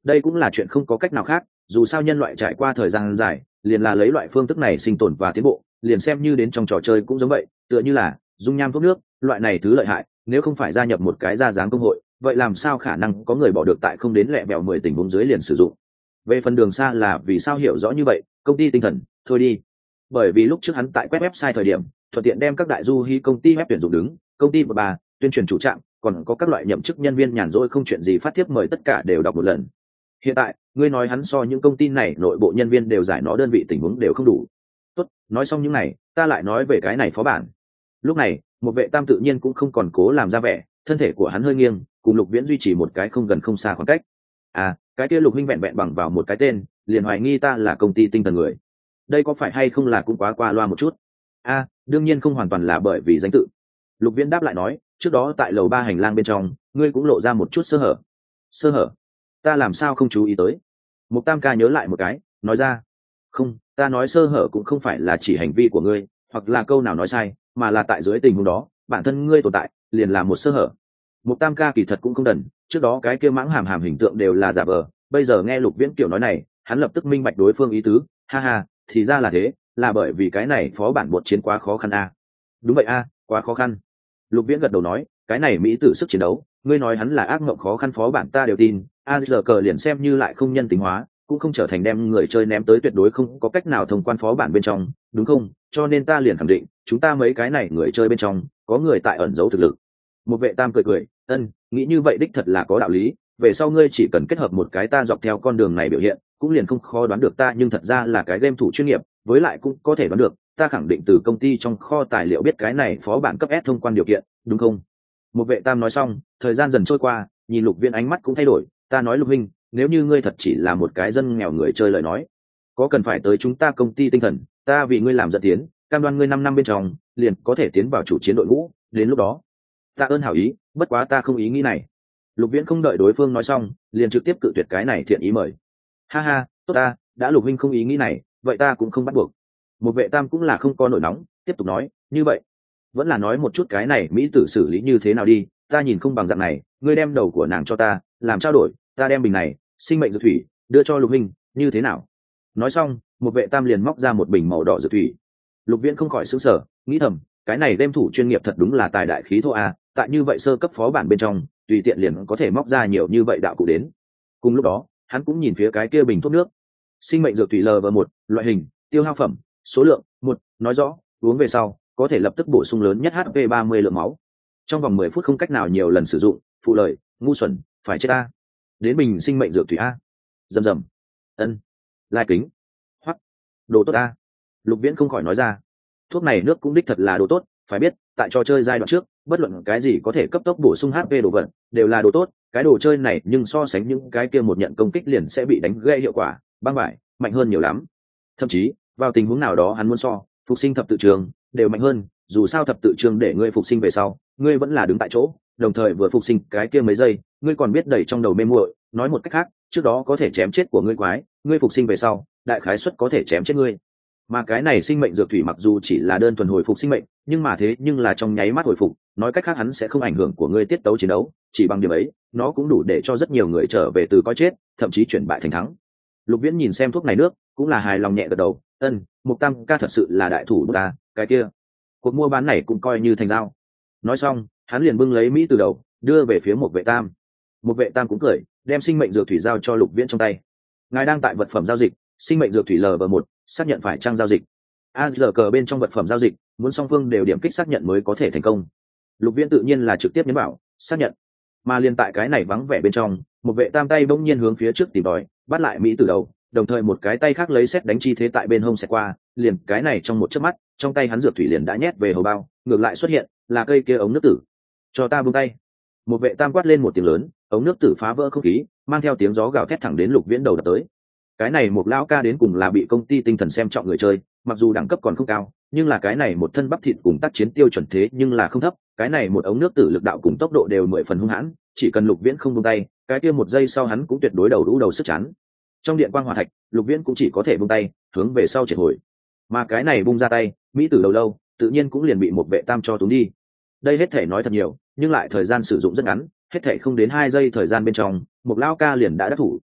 đây cũng là chuyện không có cách nào khác, dù sao nhân loại trải qua thời gian dài liền là lấy loại phương thức này sinh tồn và tiến bộ, liền xem như đến trong trò chơi cũng giống vậy, tựa như là dung nham thuốc nước, loại này thứ lợi hại nếu không phải gia nhập một cái ra dáng công hội, vậy làm sao khả năng có người bỏ được tại không đến lẹ bèo mười tình huống dưới liền sử dụng. Về phần Đường Sa là vì sao hiểu rõ như vậy, công ty tinh thần thôi đi, bởi vì lúc trước hắn tại quét website thời điểm thuận tiện đem các đại du hí công ty web tuyển dụng đứng, công ty bờ bà tuyên truyền chủ trạm, còn có các loại nhậm chức nhân viên nhàn rỗi không chuyện gì phát thiếp mời tất cả đều đọc một lần. Hiện tại ngươi nói hắn so những công ty này nội bộ nhân viên đều giải nó đơn vị tình huống đều không đủ. Tốt, nói xong những này ta lại nói về cái này phó bản. Lúc này một vệ tam tự nhiên cũng không còn cố làm ra vẻ, thân thể của hắn hơi nghiêng cùng Lục Viễn duy trì một cái không gần không xa khoảng cách. À, cái kia Lục huynh vẹn vẹn bằng vào một cái tên liền hoài nghi ta là công ty tinh thần người, đây có phải hay không là cũng quá qua loa một chút? A, à, đương nhiên không hoàn toàn là bởi vì danh tự. Lục Viễn đáp lại nói, trước đó tại lầu ba hành lang bên trong ngươi cũng lộ ra một chút sơ hở. Sơ hở? Ta làm sao không chú ý tới? Mục Tam ca nhớ lại một cái, nói ra, không, ta nói sơ hở cũng không phải là chỉ hành vi của ngươi hoặc là câu nào nói sai, mà là tại dưới tình huống đó bản thân ngươi tồn tại liền là một sơ hở. Mục Tam ca kỳ thật cũng không đần, trước đó cái kia mãng hàm hàm hình tượng đều là giả vờ, bây giờ nghe Lục Viễn kiểu nói này hắn lập tức minh bạch đối phương ý tứ. Ha ha, thì ra là thế, là bởi vì cái này phó bản bột chiến quá khó khăn a. À? Đúng vậy a, à, quá khó khăn. Lục Viễn gật đầu nói, cái này mỹ tử sức chiến đấu, ngươi nói hắn là ác mộng khó khăn phó bản ta đều tin, a giờ cờ liền xem như lại không nhân tính hóa cũng không trở thành đem người chơi ném tới tuyệt đối không có cách nào thông quan phó bản bên trong, đúng không? Cho nên ta liền khẳng định chúng ta mấy cái này người chơi bên trong có người tại ẩn giấu thực lực. Một vệ tam cười cười, ân, nghĩ như vậy đích thật là có đạo lý, về sau ngươi chỉ cần kết hợp một cái ta dọc theo con đường này biểu hiện cũng liền không khó đoán được ta nhưng thật ra là cái game thủ chuyên nghiệp, với lại cũng có thể đoán được ta khẳng định từ công ty trong kho tài liệu biết cái này phó bản cấp S thông quan điều kiện, đúng không? Một vệ tam nói xong, thời gian dần trôi qua, nhìn Lục Viễn ánh mắt cũng thay đổi, ta nói Lục huynh, nếu như ngươi thật chỉ là một cái dân nghèo người chơi lời nói, có cần phải tới chúng ta công ty tinh thần, ta vì ngươi làm dẫn tiến, cam đoan ngươi năm năm bên trong liền có thể tiến vào chủ chiến đội ngũ, đến lúc đó ta ơn hảo ý, bất quá ta không ý nghĩ này. Lục Viễn không đợi đối phương nói xong liền trực tiếp cự tuyệt cái này thiện ý mời. Ha ha, tốt ta, đã Lục huynh không ý nghĩ này vậy ta cũng không bắt buộc. Một vệ tam cũng là không có nổi nóng, tiếp tục nói, như vậy vẫn là nói một chút cái này mỹ tử xử lý như thế nào đi, ta nhìn không bằng dạng này, ngươi đem đầu của nàng cho ta làm trao đổi, ta đem bình này sinh mệnh dược thủy đưa cho Lục huynh, như thế nào? Nói xong một vệ tam liền móc ra một bình màu đỏ dược thủy. Lục Viễn không khỏi sững sờ, nghĩ thầm, cái này đem thủ chuyên nghiệp thật đúng là tài đại khí thô a, tại như vậy sơ cấp phó bản bên trong tùy tiện liền có thể móc ra nhiều như vậy đạo cụ đến. Cùng lúc đó hắn cũng nhìn phía cái kia bình thuốc nước, sinh mệnh dược thủy L V một, loại hình, tiêu hao phẩm, số lượng một, nói rõ uống về sau có thể lập tức bổ sung lớn nhất H P ba mươi lượng máu, trong vòng mười phút không cách nào nhiều lần sử dụng, phụ lời, ngu xuẩn, phải chết a. Đến bình sinh mệnh dược thủy a. Rầm rầm. Ân. Lai kính. Hoắc. Đồ tốt a. Lục Viễn không khỏi nói ra, thuốc này nước cũng đích thật là đồ tốt, phải biết tại trò chơi giai đoạn trước bất luận cái gì có thể cấp tốc bổ sung H P đồ vật đều là đồ tốt, cái đồ chơi này nhưng so sánh những cái kia một nhận công kích liền sẽ bị đánh gây hiệu quả băng bại mạnh hơn nhiều lắm. Thậm chí vào tình huống nào đó hắn muốn so phục sinh thập tự trường đều mạnh hơn, dù sao thập tự trường để ngươi phục sinh về sau ngươi vẫn là đứng tại chỗ, đồng thời vừa phục sinh cái kia mấy giây ngươi còn biết đẩy trong đầu mê muội, nói một cách khác trước đó có thể chém chết của ngươi quái, ngươi phục sinh về sau đại khái suất có thể chém chết ngươi. Mà cái này sinh mệnh dược thủy mặc dù chỉ là đơn thuần hồi phục sinh mệnh, nhưng mà thế nhưng là trong nháy mắt hồi phục, nói cách khác hắn sẽ không ảnh hưởng của ngươi tiết tấu chiến đấu, chỉ bằng điểm ấy nó cũng đủ để cho rất nhiều người trở về từ coi chết thậm chí chuyển bại thành thắng. Lục Viễn nhìn xem thuốc này nước cũng là hài lòng nhẹ gật đầu, ân, Mục Tam ca thật sự là đại thủ ta, cái kia cuộc mua bán này cũng coi như thành giao. Nói xong hắn liền bưng lấy mỹ từ đầu đưa về phía một vệ tam. Một vệ tam cũng cười, đem sinh mệnh dược thủy giao cho Lục Viễn trong tay. Ngài đang tại vật phẩm giao dịch sinh mệnh dược thủy L V một, xác nhận phải trang giao dịch. A giờ cờ bên trong vật phẩm giao dịch muốn song phương đều điểm kích xác nhận mới có thể thành công. Lục Viễn tự nhiên là trực tiếp nhấn bảo xác nhận. Mà liên tại cái này vắng vẻ bên trong, một vệ tam tay bỗng nhiên hướng phía trước tìm đòi bắt lại mỹ từ đầu, đồng thời một cái tay khác lấy xét đánh chi thế tại bên hông xẹt qua, liền cái này trong một chớp mắt trong tay hắn dược thủy liền đã nhét về hầu bao, ngược lại xuất hiện là cây kia ống nước tử. Cho ta buông tay. Một vệ tam quát lên một tiếng lớn, ống nước tử phá vỡ không khí, mang theo tiếng gió gào thét thẳng đến Lục Viễn đầu đập tới. Cái này một lão ca đến cùng là bị công ty tinh thần xem trọng người chơi, mặc dù đẳng cấp còn không cao nhưng là cái này một thân bắp thịt cùng tác chiến tiêu chuẩn thế nhưng là không thấp, cái này một ống nước tử lực đạo cùng tốc độ đều mười phần hung hãn, chỉ cần Lục Viễn không buông tay cái kia một giây sau hắn cũng tuyệt đối đầu đũ đầu sức chán. Trong điện quang hỏa thạch Lục Viễn cũng chỉ có thể buông tay hướng về sau triệt hồi, mà cái này bung ra tay mỹ tử đầu lâu tự nhiên cũng liền bị một vệ tam cho túm đi. Đây hết thể nói thật nhiều nhưng lại thời gian sử dụng rất ngắn, hết thể không đến hai giây thời gian bên trong một lão ca liền đã đắc thủ.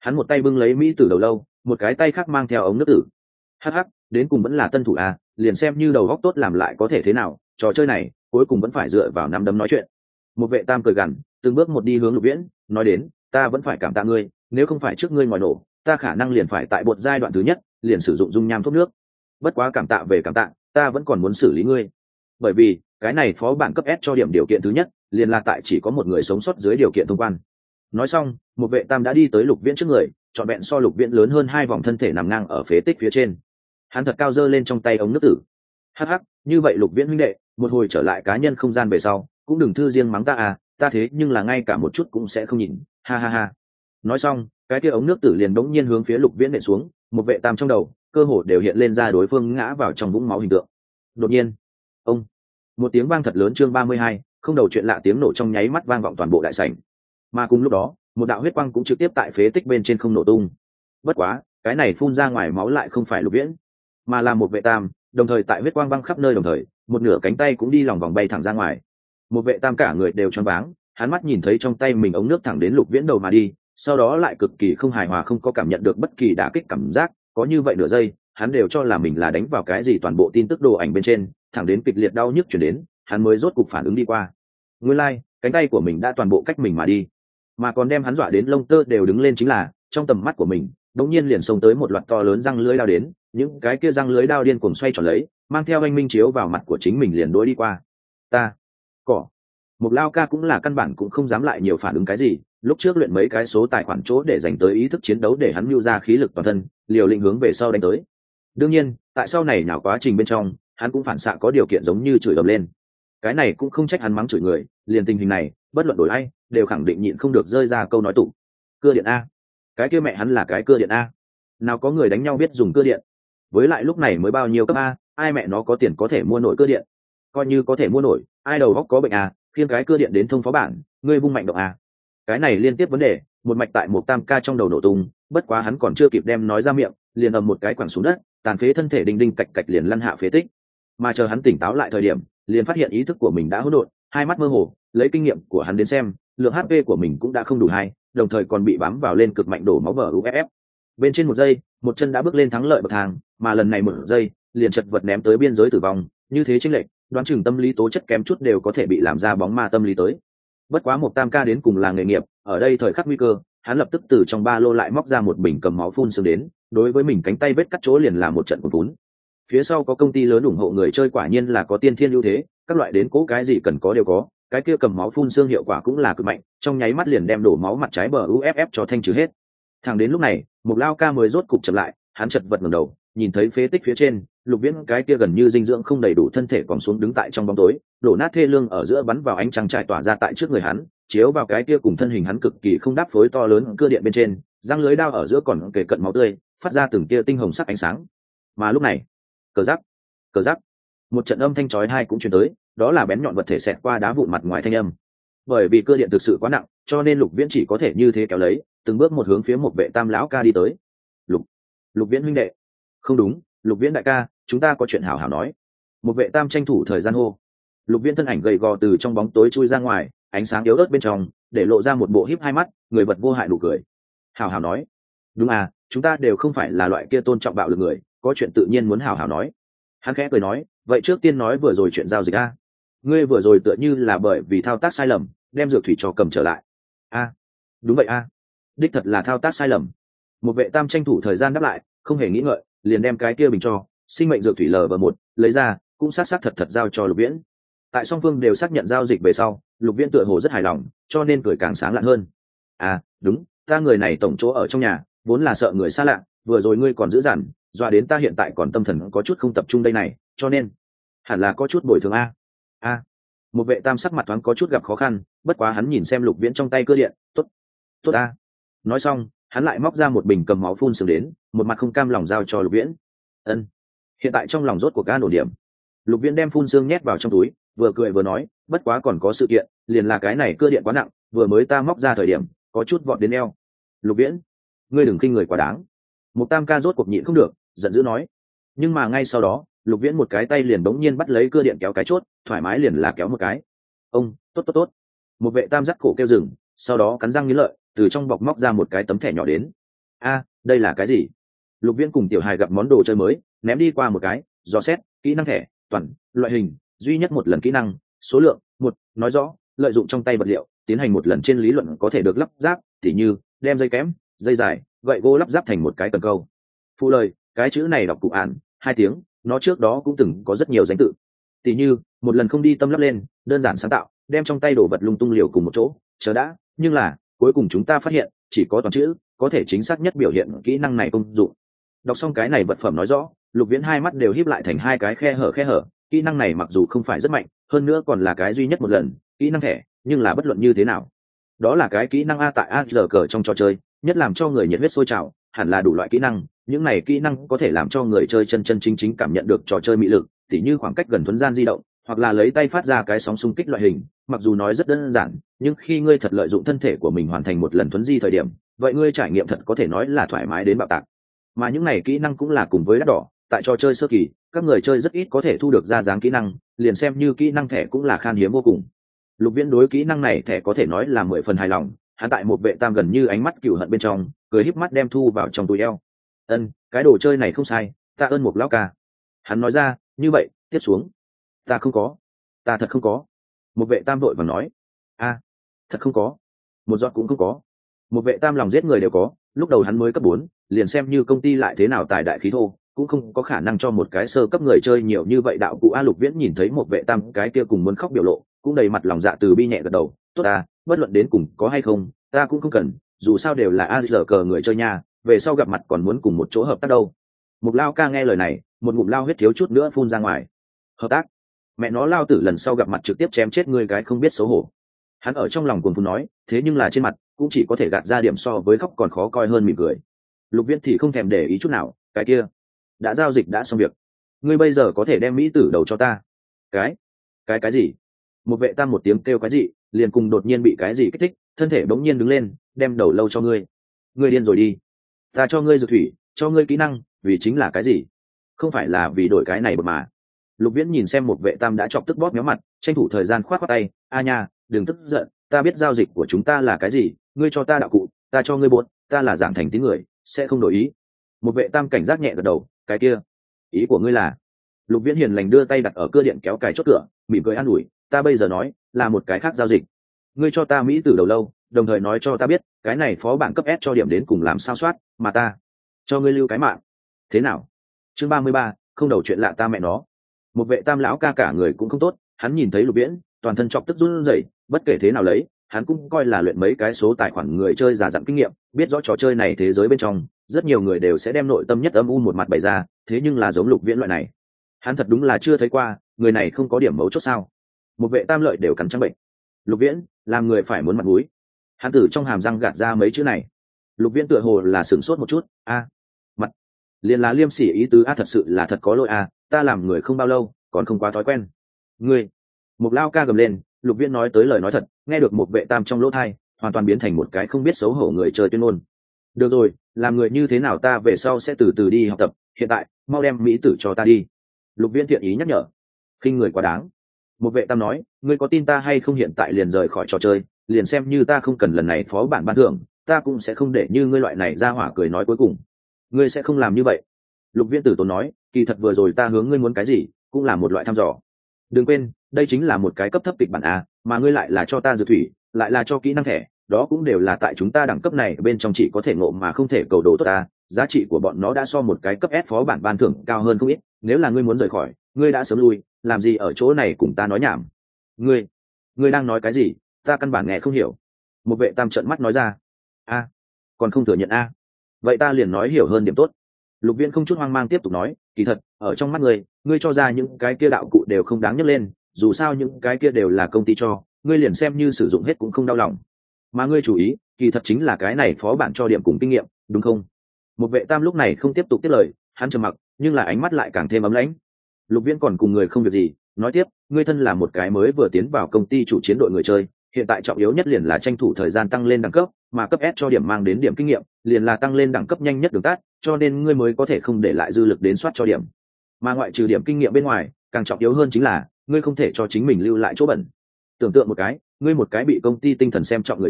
hắn một tay bưng lấy mỹ tử đầu lâu, một cái tay khác mang theo ống nước tử. Hắc hắc, đến cùng vẫn là tân thủ à, liền xem như đầu góc tốt làm lại có thể thế nào, trò chơi này cuối cùng vẫn phải dựa vào nắm đấm nói chuyện. Một vệ tam cười gằn, từng bước một đi hướng Lục Viễn, nói đến, ta vẫn phải cảm tạ ngươi, nếu không phải trước ngươi ngoài nổ, ta khả năng liền phải tại bột giai đoạn thứ nhất liền sử dụng dung nham thuốc nước. Bất quá cảm tạ về cảm tạ, ta vẫn còn muốn xử lý ngươi, bởi vì cái này phó bản cấp S cho điểm điều kiện thứ nhất liền là tại chỉ có một người sống sót dưới điều kiện thông quan. Nói xong, một vệ tam đã đi tới Lục Viễn trước người, trọn vẹn so Lục Viễn lớn hơn hai vòng thân thể nằm ngang ở phế tích phía trên. Hắn thật cao giơ lên trong tay ống nước tử. Hắc hắc, như vậy Lục Viễn huynh đệ, một hồi trở lại cá nhân không gian về sau, cũng đừng thư riêng mắng ta à, ta thế nhưng là ngay cả một chút cũng sẽ không nhìn, ha ha ha. Nói xong, cái kia ống nước tử liền đống nhiên hướng phía Lục Viễn nện xuống, một vệ tam trong đầu, cơ hồ đều hiện lên ra đối phương ngã vào trong vũng máu hình tượng. Đột nhiên, ông, một tiếng vang thật lớn chương ba mươi hai, không đầu chuyện lạ tiếng nổ trong nháy mắt vang vọng toàn bộ đại sảnh. Mà cùng lúc đó, một đạo huyết quang cũng trực tiếp tại phế tích bên trên không nổ tung. Bất quá, cái này phun ra ngoài máu lại không phải Lục Viễn, mà là một vệ tam, đồng thời tại huyết quang băng khắp nơi đồng thời, một nửa cánh tay cũng đi lòng vòng bay thẳng ra ngoài. Một vệ tam cả người đều choáng váng, hắn mắt nhìn thấy trong tay mình ống nước thẳng đến Lục Viễn đầu mà đi, sau đó lại cực kỳ không hài hòa, không có cảm nhận được bất kỳ đả kích cảm giác, có như vậy nửa giây, hắn đều cho là mình là đánh vào cái gì toàn bộ tin tức đồ ảnh bên trên, thẳng đến kịch liệt đau nhức chuyển đến, hắn mới rốt cục phản ứng đi qua. Nguyên lai, like, cánh tay của mình đã toàn bộ cách mình mà đi, mà còn đem hắn dọa đến lông tơ đều đứng lên chính là, trong tầm mắt của mình, đột nhiên liền xông tới một loạt to lớn răng lưới đao đến, những cái kia răng lưới đao điên cuồng xoay tròn lấy, mang theo anh minh chiếu vào mặt của chính mình liền đối đi qua. Ta, cỏ. Một lao ca cũng là căn bản cũng không dám lại nhiều phản ứng cái gì, lúc trước luyện mấy cái số tài khoản chỗ để dành tới ý thức chiến đấu để hắn mưu ra khí lực toàn thân, liều lĩnh hướng về sau đánh tới. Đương nhiên, tại sau này nào quá trình bên trong, hắn cũng phản xạ có điều kiện giống như chửi ầm lên. Cái này cũng không trách hắn mắng chửi người, liền tình hình này, bất luận đổi ai, đều khẳng định nhịn không được rơi ra câu nói tủ. Cưa điện a, cái kia mẹ hắn là cái cưa điện a. Nào có người đánh nhau biết dùng cưa điện. Với lại lúc này mới bao nhiêu cấp a, ai mẹ nó có tiền có thể mua nổi cưa điện. Coi như có thể mua nổi, ai đầu góc có bệnh a, khiêng cái cưa điện đến thông phó bản, ngươi vung mạnh động a. Cái này liên tiếp vấn đề, một mạch tại một tam ca trong đầu nổ tung, bất quá hắn còn chưa kịp đem nói ra miệng, liền ầm một cái quẳng xuống đất, tàn phế thân thể đinh đinh cạch cạch liền lăn hạ phế tích. Mà chờ hắn tỉnh táo lại thời điểm, liền phát hiện ý thức của mình đã hỗn độn, hai mắt mơ hồ, lấy kinh nghiệm của hắn đến xem, lượng hát pê của mình cũng đã không đủ hai, đồng thời còn bị bám vào lên cực mạnh đổ máu bờ u ép ép. Bên trên một giây, một chân đã bước lên thắng lợi bậc thang, mà lần này một giây, liền chật vật ném tới biên giới tử vong, như thế chênh lệch, đoán chừng tâm lý tố chất kém chút đều có thể bị làm ra bóng ma tâm lý tới. Bất quá một tam ca đến cùng là nghề nghiệp, ở đây thời khắc nguy cơ, hắn lập tức từ trong ba lô lại móc ra một bình cầm máu phun sương đến, đối với mình cánh tay vết cắt chỗ liền là một trận cuốn vốn. Phía sau có công ty lớn ủng hộ người chơi quả nhiên là có tiên thiên ưu thế, các loại đến cố cái gì cần có đều có, cái kia cầm máu phun xương hiệu quả cũng là cực mạnh, trong nháy mắt liền đem đổ máu mặt trái bờ u ép ép cho thanh trừ hết. Thẳng đến lúc này, một lao ca mới rốt cục chậm lại, hắn chật vật ngẩng đầu, nhìn thấy phế tích phía trên, Lục Viễn cái kia gần như dinh dưỡng không đầy đủ thân thể còn xuống đứng tại trong bóng tối, đổ nát thê lương ở giữa bắn vào ánh trăng trải tỏa ra tại trước người hắn, chiếu vào cái kia cùng thân hình hắn cực kỳ không đáp phối to lớn cưa điện bên trên, răng lưới đao ở giữa còn kề cận máu tươi, phát ra từng tia tinh hồng sắc ánh sáng. Mà lúc này, cờ giắc, cờ giắc, một trận âm thanh chói tai cũng truyền tới, đó là bén nhọn vật thể xẹt qua đá vụn mặt ngoài thanh âm. Bởi vì cưa điện thực sự quá nặng, cho nên Lục Viễn chỉ có thể như thế kéo lấy, từng bước một hướng phía một vệ tam lão ca đi tới. Lục, Lục Viễn huynh đệ, không đúng, Lục Viễn đại ca, chúng ta có chuyện hảo hảo nói. Một vệ tam tranh thủ thời gian hô. Lục Viễn thân ảnh gầy gò từ trong bóng tối chui ra ngoài, ánh sáng yếu ớt bên trong, để lộ ra một bộ híp hai mắt, người vật vô hại nụ cười. Hảo hảo nói. Đúng à, chúng ta đều không phải là loại kia tôn trọng bạo lực người, có chuyện tự nhiên muốn hảo hảo nói. Hắn khẽ cười nói, vậy trước tiên nói vừa rồi chuyện giao dịch a. Ngươi vừa rồi tựa như là bởi vì thao tác sai lầm, đem dược thủy cho cầm trở lại. A, đúng vậy a, đích thật là thao tác sai lầm. Một vệ tam tranh thủ thời gian đáp lại, không hề nghĩ ngợi, liền đem cái kia bình cho sinh mệnh dược thủy lờ và một lấy ra, cũng sát sát thật thật giao cho Lục Viễn. Tại song phương đều xác nhận giao dịch về sau, Lục Viễn tựa hồ rất hài lòng, cho nên cười càng sáng lạn hơn. À, đúng, ta người này tổng chỗ ở trong nhà, vốn là sợ người xa lạ, vừa rồi ngươi còn giữ dằn, dọa đến ta hiện tại còn tâm thần có chút không tập trung đây này, cho nên hẳn là có chút bồi thường a. A. Một vệ tam sắc mặt thoáng có chút gặp khó khăn, bất quá hắn nhìn xem Lục Viễn trong tay cơ điện, tốt, tốt a. Nói xong, hắn lại móc ra một bình cầm máu phun sương đến, một mặt không cam lòng giao cho Lục Viễn. Ân. Hiện tại trong lòng rốt của ca nổ điểm. Lục Viễn đem phun sương nhét vào trong túi, vừa cười vừa nói, bất quá còn có sự kiện, liền là cái này cơ điện quá nặng, vừa mới ta móc ra thời điểm, có chút vọt đến eo. Lục Viễn, ngươi đừng khinh người quá đáng. Một tam ca rốt cuộc nhịn không được, giận dữ nói. Nhưng mà ngay sau đó, Lục Viễn một cái tay liền bỗng nhiên bắt lấy cưa điện kéo cái chốt, thoải mái liền là kéo một cái. Ông, tốt tốt tốt. Một vệ tam dắt cổ kêu dừng, sau đó cắn răng nghiến lợi, từ trong bọc móc ra một cái tấm thẻ nhỏ đến. a đây là cái gì? Lục Viễn cùng tiểu hài gặp món đồ chơi mới, ném đi qua một cái, dò xét kỹ năng thẻ toàn loại hình duy nhất một lần kỹ năng số lượng một, nói rõ lợi dụng trong tay vật liệu tiến hành một lần trên lý luận có thể được lắp ráp, tỉ như đem dây kém, dây dài, gậy gỗ lắp ráp thành một cái cần câu. Phụ lời, cái chữ này đọc cụ ản hai tiếng, nó trước đó cũng từng có rất nhiều danh tự, tỉ như một lần không đi tâm lắp lên, đơn giản sáng tạo, đem trong tay đổ vật lung tung liều cùng một chỗ, chờ đã, nhưng là cuối cùng chúng ta phát hiện chỉ có toàn chữ có thể chính xác nhất biểu hiện kỹ năng này công dụng. Đọc xong cái này vật phẩm nói rõ, Lục Viễn hai mắt đều híp lại thành hai cái khe hở khe hở, kỹ năng này mặc dù không phải rất mạnh, hơn nữa còn là cái duy nhất một lần kỹ năng thẻ, nhưng là bất luận như thế nào, đó là cái kỹ năng a tại a giờ cờ trong trò chơi, nhất làm cho người nhiệt huyết sôi trào, hẳn là đủ loại kỹ năng, những này kỹ năng có thể làm cho người chơi chân chân chính chính cảm nhận được trò chơi mỹ lực, tỉ như khoảng cách gần thuấn gian di động, hoặc là lấy tay phát ra cái sóng xung kích loại hình, mặc dù nói rất đơn giản, nhưng khi ngươi thật lợi dụng thân thể của mình hoàn thành một lần thuấn di thời điểm, vậy ngươi trải nghiệm thật có thể nói là thoải mái đến bạo tạc. Mà những này kỹ năng cũng là cùng với đắt đỏ, tại trò chơi sơ kỳ, các người chơi rất ít có thể thu được ra dáng kỹ năng, liền xem như kỹ năng thẻ cũng là khan hiếm vô cùng. Lục Viễn đối kỹ năng này thẻ có thể nói là mười phần hài lòng, hắn tại một vệ tam gần như ánh mắt cừu hận bên trong, cười híp mắt đem thu vào trong túi eo. "Ân, cái đồ chơi này không sai, ta ơn một lão ca." Hắn nói ra, "Như vậy, tiếp xuống." "Ta không có, ta thật không có." Một vệ tam vội vàng nói. "A, thật không có?" "Một giọt cũng không có." Một vệ tam lòng giết người đều có, lúc đầu hắn mới cấp bốn, liền xem như công ty lại thế nào tài đại khí thô, cũng không có khả năng cho một cái sơ cấp người chơi nhiều như vậy đạo cụ. A Lục Viễn nhìn thấy một vệ tam cái kia cùng muốn khóc biểu lộ, cũng đầy mặt lòng dạ từ bi nhẹ gật đầu, "Tốt à, bất luận đến cùng có hay không, ta cũng không cần, dù sao đều là a giờ cờ người chơi nha, về sau gặp mặt còn muốn cùng một chỗ hợp tác đâu." Một lao ca nghe lời này, một ngụm lao huyết thiếu chút nữa phun ra ngoài. "Hợp tác? Mẹ nó, lao tử lần sau gặp mặt trực tiếp chém chết ngươi cái không biết xấu hổ." Hắn ở trong lòng cuồng phun nói, thế nhưng là trên mặt cũng chỉ có thể gạt ra điểm so với khóc còn khó coi hơn mỉm cười. Lục Viễn thì không thèm để ý chút nào, "Cái kia, đã giao dịch đã xong việc, ngươi bây giờ có thể đem mỹ tử đầu cho ta." "Cái cái cái gì?" Một vệ tam một tiếng kêu cái gì, liền cùng đột nhiên bị cái gì kích thích, thân thể bỗng nhiên đứng lên, "Đem đầu lâu cho ngươi." "Ngươi điên rồi đi, ta cho ngươi dược thủy, cho ngươi kỹ năng, vì chính là cái gì? Không phải là vì đổi cái này mà." Lục Viễn nhìn xem một vệ tam đã chọc tức bóp méo mặt, tranh thủ thời gian khoát khoát tay, "A nha, đừng tức giận, ta biết giao dịch của chúng ta là cái gì, ngươi cho ta đạo cụ, ta cho ngươi bột, ta là giảng thành tín người, sẽ không đổi ý." Một vệ tam cảnh giác nhẹ gật đầu, "Cái kia, ý của ngươi là?" Lục Viễn hiền lành đưa tay đặt ở cưa điện kéo cài chốt cửa, mỉm cười an ủi, "Ta bây giờ nói là một cái khác giao dịch, ngươi cho ta mỹ từ đầu lâu, đồng thời nói cho ta biết cái này phó bản cấp S cho điểm đến cùng làm sao soát, mà ta cho ngươi lưu cái mạng. Thế nào?" Chương ba mươi ba, không đầu chuyện lạ ta mẹ nó. Một vệ tam lão ca cả người cũng không tốt, hắn nhìn thấy Lục Viễn, toàn thân chọc tức run rẩy, bất kể thế nào lấy, hắn cũng coi là luyện mấy cái số tài khoản người chơi giả dặn kinh nghiệm, biết rõ trò chơi này thế giới bên trong, rất nhiều người đều sẽ đem nội tâm nhất âm u một mặt bày ra, thế nhưng là giống Lục Viễn loại này, hắn thật đúng là chưa thấy qua, người này không có điểm mấu chốt sao? Một vệ tam lợi đều cắn trắng bệnh. Lục Viễn, làm người phải muốn mặt mũi. Hắn từ trong hàm răng gạt ra mấy chữ này. Lục Viễn tựa hồ là sửng sốt một chút, "A, mặt." Liền là liêm sỉ ý tứ, "A thật sự là thật có lỗi a, ta làm người không bao lâu, còn không quá thói quen." "Ngươi." Một lao ca gầm lên, Lục Viễn nói tới lời nói thật, nghe được một vệ tam trong lỗ thai, hoàn toàn biến thành một cái không biết xấu hổ người chơi tuyên ngôn. "Được rồi, làm người như thế nào ta về sau sẽ từ từ đi học tập, hiện tại mau đem mỹ tử cho ta đi." Lục Viễn thiện ý nhắc nhở. "Khinh người quá đáng." Một vệ tam nói, "Ngươi có tin ta hay không hiện tại liền rời khỏi trò chơi, liền xem như ta không cần lần này phó bản ban thưởng, ta cũng sẽ không để như ngươi loại này ra hỏa cười nói cuối cùng." "Ngươi sẽ không làm như vậy." Lục Viễn tử tốn nói, "Kỳ thật vừa rồi ta hướng ngươi muốn cái gì cũng là một loại thăm dò. Đừng quên, đây chính là một cái cấp thấp kịch bản a, mà ngươi lại là cho ta dược thủy, lại là cho kỹ năng thẻ, đó cũng đều là tại chúng ta đẳng cấp này bên trong chỉ có thể ngộ mà không thể cầu đồ tốt ta, giá trị của bọn nó đã so một cái cấp S phó bản ban thưởng cao hơn không ít, nếu là ngươi muốn rời khỏi, ngươi đã sớm lui, làm gì ở chỗ này cùng ta nói nhảm." "Ngươi, ngươi đang nói cái gì? Ta căn bản nghe không hiểu." Một vệ tam trợn mắt nói ra. "A, còn không thừa nhận a? Vậy ta liền nói hiểu hơn điểm tốt." Lục Viễn không chút hoang mang tiếp tục nói, "Kỳ thật, ở trong mắt ngươi, ngươi cho ra những cái kia đạo cụ đều không đáng nhắc lên, dù sao những cái kia đều là công ty cho, ngươi liền xem như sử dụng hết cũng không đau lòng. Mà ngươi chú ý, kỳ thật chính là cái này phó bản cho điểm cùng kinh nghiệm, đúng không?" Một vệ tam lúc này không tiếp tục tiếp lời, hắn trầm mặc, nhưng là ánh mắt lại càng thêm ấm lãnh. Lục Viễn còn cùng người không việc gì, nói tiếp, "Ngươi thân là một cái mới vừa tiến vào công ty chủ chiến đội người chơi, hiện tại trọng yếu nhất liền là tranh thủ thời gian tăng lên đẳng cấp, mà cấp S cho điểm mang đến điểm kinh nghiệm, liền là tăng lên đẳng cấp nhanh nhất đường tắt, cho nên ngươi mới có thể không để lại dư lực đến soát cho điểm. Mà ngoại trừ điểm kinh nghiệm bên ngoài, càng trọng yếu hơn chính là ngươi không thể cho chính mình lưu lại chỗ bẩn. Tưởng tượng một cái, ngươi một cái bị công ty tinh thần xem trọng người chơi,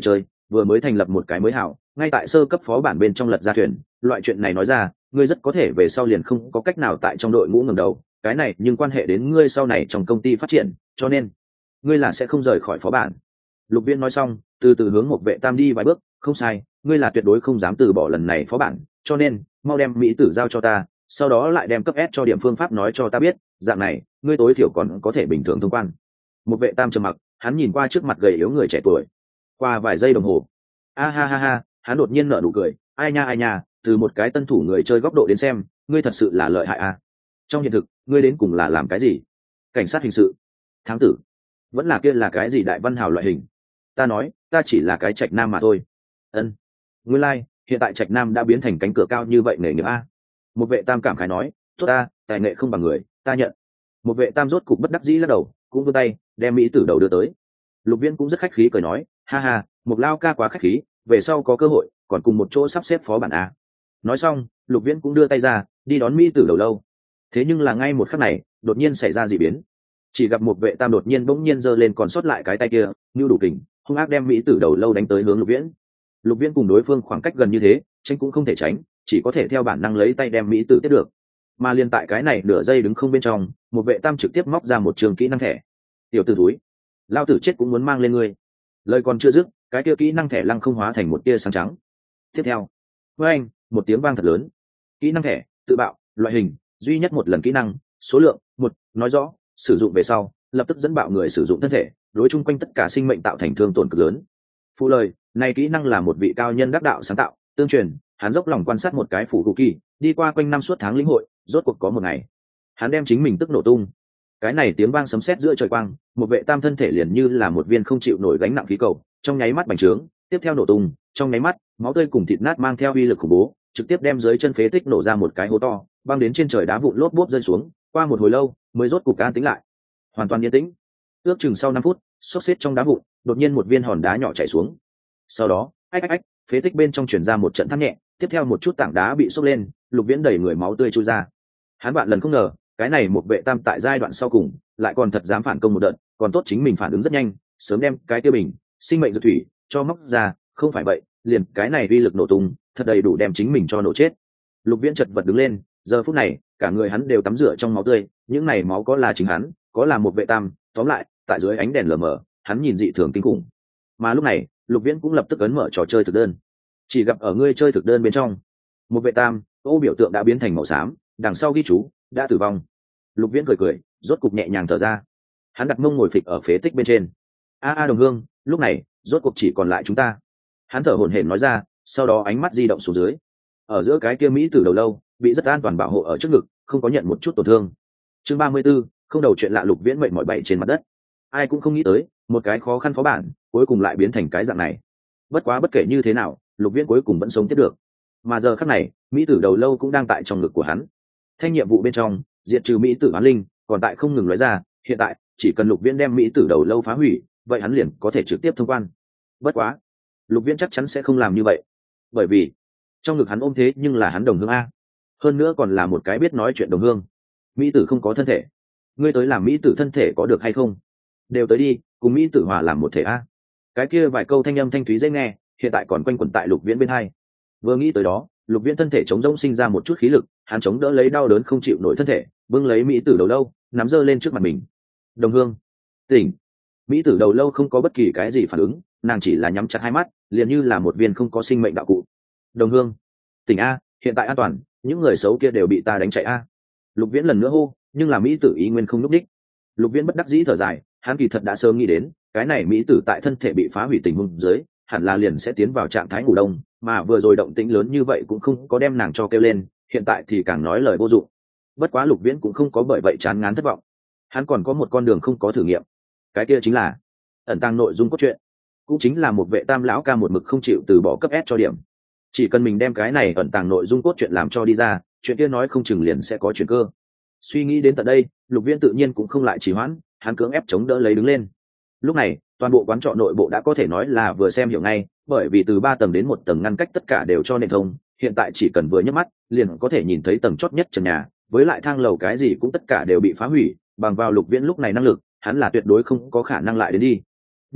vừa mới thành lập một cái mới hảo, ngay tại sơ cấp phó bản bên trong lật ra thuyền, loại chuyện này nói ra ngươi rất có thể về sau liền không có cách nào tại trong đội ngũ ngẩng đầu, cái này nhưng quan hệ đến ngươi sau này trong công ty phát triển, cho nên ngươi là sẽ không rời khỏi phó bản. Lục Viễn nói xong, từ từ hướng một vệ tam đi vài bước. Không sai, ngươi là tuyệt đối không dám từ bỏ lần này phó bản, cho nên mau đem mỹ tử giao cho ta, sau đó lại đem cấp S cho điểm phương pháp nói cho ta biết, dạng này ngươi tối thiểu còn có thể bình thường thông quan. Một vệ tam trầm mặc, hắn nhìn qua trước mặt gầy yếu người trẻ tuổi. Qua vài giây đồng hồ, a ha ha ha, hắn đột nhiên nở nụ cười, ai nha ai nha, từ một cái tân thủ người chơi góc độ đến xem, ngươi thật sự là lợi hại a. Trong hiện thực, ngươi đến cùng là làm cái gì? Cảnh sát hình sự, thám tử, vẫn là kia là cái gì đại văn hào loại hình? Ta nói, ta chỉ là cái trạch nam mà thôi. Ân, nguyên lai, hiện tại trạch nam đã biến thành cánh cửa cao như vậy nghề nghiệp a. Một vệ tam cảm khái nói, tốt ta, tài nghệ không bằng người, ta nhận. Một vệ tam rốt cục bất đắc dĩ lắc đầu, cũng vươn tay đem mỹ tử đầu đưa tới. Lục Viễn cũng rất khách khí cười nói, ha ha, một lao ca quá khách khí, về sau có cơ hội còn cùng một chỗ sắp xếp phó bản a. Nói xong, Lục Viễn cũng đưa tay ra đi đón mỹ tử đầu lâu. Thế nhưng là ngay một khắc này đột nhiên xảy ra dị biến, chỉ gặp một vệ tam đột nhiên bỗng nhiên giơ lên còn sót lại cái tay kia như đủ kình, hung ác đem mỹ tử đầu lâu đánh tới hướng Lục Viễn. Lục Viễn cùng đối phương khoảng cách gần như thế, tránh cũng không thể tránh, chỉ có thể theo bản năng lấy tay đem mỹ tử tiếp được. Mà liên tại cái này nửa giây đứng không bên trong, một vệ tam trực tiếp móc ra một trường kỹ năng thẻ. Tiểu tử túi, lao tử chết cũng muốn mang lên ngươi. Lời còn chưa dứt, cái kia kỹ năng thẻ lăng không hóa thành một tia sáng trắng. Tiếp theo, với anh, một tiếng vang thật lớn. Kỹ năng thẻ, tự bạo, loại hình, duy nhất một lần kỹ năng, số lượng, một, nói rõ, sử dụng về sau, lập tức dẫn bạo người sử dụng thân thể, đối chung quanh tất cả sinh mệnh tạo thành thương tổn cực lớn. Phụ lời, này kỹ năng là một vị cao nhân đắc đạo sáng tạo, tương truyền, hắn dốc lòng quan sát một cái phủ cụ kỳ, đi qua quanh năm suốt tháng lĩnh hội, rốt cuộc có một ngày, hắn đem chính mình tức nổ tung. Cái này tiếng vang sấm sét giữa trời quang, một vệ tam thân thể liền như là một viên không chịu nổi gánh nặng khí cầu, trong nháy mắt bành trướng, tiếp theo nổ tung, trong nháy mắt, máu tươi cùng thịt nát mang theo uy lực khủng bố, trực tiếp đem dưới chân phế tích nổ ra một cái hố to, băng đến trên trời đá vụn lốp bốp rơi xuống, qua một hồi lâu, mới rốt cục an tĩnh lại. Hoàn toàn yên tĩnh. Ước chừng sau năm phút, xốc xếp trong đá vụn, đột nhiên một viên hòn đá nhỏ chảy xuống. Sau đó, ách ách ách, phế tích bên trong truyền ra một trận thắng nhẹ, tiếp theo một chút tảng đá bị xốc lên, Lục Viễn đầy người máu tươi trôi ra. Hắn bạn lần không ngờ, cái này một vệ tam tại giai đoạn sau cùng, lại còn thật dám phản công một đợt, còn tốt chính mình phản ứng rất nhanh, sớm đem cái tiêu bình, sinh mệnh dược thủy cho móc ra, không phải vậy, liền cái này uy lực nổ tung, thật đầy đủ đem chính mình cho nổ chết. Lục Viễn chật vật đứng lên, giờ phút này, cả người hắn đều tắm rửa trong máu tươi, những này máu có là chính hắn, có là một vệ tam, tóm lại, tại dưới ánh đèn lờ mờ, hắn nhìn dị thường kinh khủng. Mà lúc này, Lục Viễn cũng lập tức ấn mở trò chơi thực đơn. Chỉ gặp ở ngươi chơi thực đơn bên trong, một vệ tam, ô biểu tượng đã biến thành màu xám, đằng sau ghi chú, đã tử vong. Lục Viễn cười cười, rốt cục nhẹ nhàng thở ra. Hắn đặt mông ngồi phịch ở phế tích bên trên. A a đồng hương, lúc này, rốt cuộc chỉ còn lại chúng ta. Hắn thở hổn hển nói ra, sau đó ánh mắt di động xuống dưới. Ở giữa cái kia mỹ tử đầu lâu, bị rất an toàn bảo hộ ở trước ngực, không có nhận một chút tổn thương. Chương ba mươi 34, không đầu chuyện lạ. Lục Viễn mệnh mỏi bảy trên mặt đất. Ai cũng không nghĩ tới, một cái khó khăn phó bản, cuối cùng lại biến thành cái dạng này. Bất quá bất kể như thế nào, Lục Viễn cuối cùng vẫn sống tiếp được. Mà giờ khắc này, mỹ tử đầu lâu cũng đang tại trong ngực của hắn. Thanh nhiệm vụ bên trong, diệt trừ mỹ tử bán linh, còn tại không ngừng nói ra, hiện tại, chỉ cần Lục Viễn đem mỹ tử đầu lâu phá hủy, vậy hắn liền có thể trực tiếp thông quan. Bất quá, Lục Viễn chắc chắn sẽ không làm như vậy, bởi vì trong ngực hắn ôm thế nhưng là hắn đồng hương a, hơn nữa còn là một cái biết nói chuyện đồng hương. Mỹ tử không có thân thể, ngươi tới làm mỹ tử thân thể có được hay không? Đều tới đi, cùng mỹ tử hòa làm một thể a. Cái kia vài câu thanh âm thanh thúy dễ nghe, hiện tại còn quanh quẩn tại Lục Viễn bên hai. Vừa nghĩ tới đó, Lục Viễn thân thể chống rỗng sinh ra một chút khí lực, hắn chống đỡ lấy đau đớn không chịu nổi thân thể, bưng lấy mỹ tử đầu lâu, nắm giơ lên trước mặt mình. Đồng hương, tỉnh. Mỹ tử đầu lâu không có bất kỳ cái gì phản ứng, nàng chỉ là nhắm chặt hai mắt, liền như là một viên không có sinh mệnh đạo cụ. Đồng hương, tỉnh a, hiện tại an toàn, những người xấu kia đều bị ta đánh chạy a. Lục Viễn lần nữa hô, nhưng là mỹ tử ý nguyên không núp đích. Lục Viễn bất đắc dĩ thở dài, hắn kỳ thật đã sớm nghĩ đến, cái này mỹ tử tại thân thể bị phá hủy tình huống dưới, hẳn là liền sẽ tiến vào trạng thái ngủ đông, mà vừa rồi động tĩnh lớn như vậy cũng không có đem nàng cho kêu lên, hiện tại thì càng nói lời vô dụng. Bất quá Lục Viễn cũng không có bởi vậy chán ngán thất vọng, hắn còn có một con đường không có thử nghiệm, cái kia chính là ẩn tàng nội dung cốt truyện, cũng chính là một vệ tam lão ca một mực không chịu từ bỏ cấp S cho điểm. Chỉ cần mình đem cái này ẩn tàng nội dung cốt truyện làm cho đi ra, chuyện kia nói không chừng liền sẽ có chuyển cơ. Suy nghĩ đến tận đây, Lục Viễn tự nhiên cũng không lại trì hoãn, hắn cưỡng ép chống đỡ lấy đứng lên. Lúc này, toàn bộ quán trọ nội bộ đã có thể nói là vừa xem hiểu ngay, bởi vì từ ba tầng đến một tầng ngăn cách tất cả đều cho nền thông, hiện tại chỉ cần vừa nhấc mắt, liền có thể nhìn thấy tầng chót nhất trần nhà, với lại thang lầu cái gì cũng tất cả đều bị phá hủy, bằng vào Lục Viễn lúc này năng lực, hắn là tuyệt đối không có khả năng lại đến đi. Như vậy,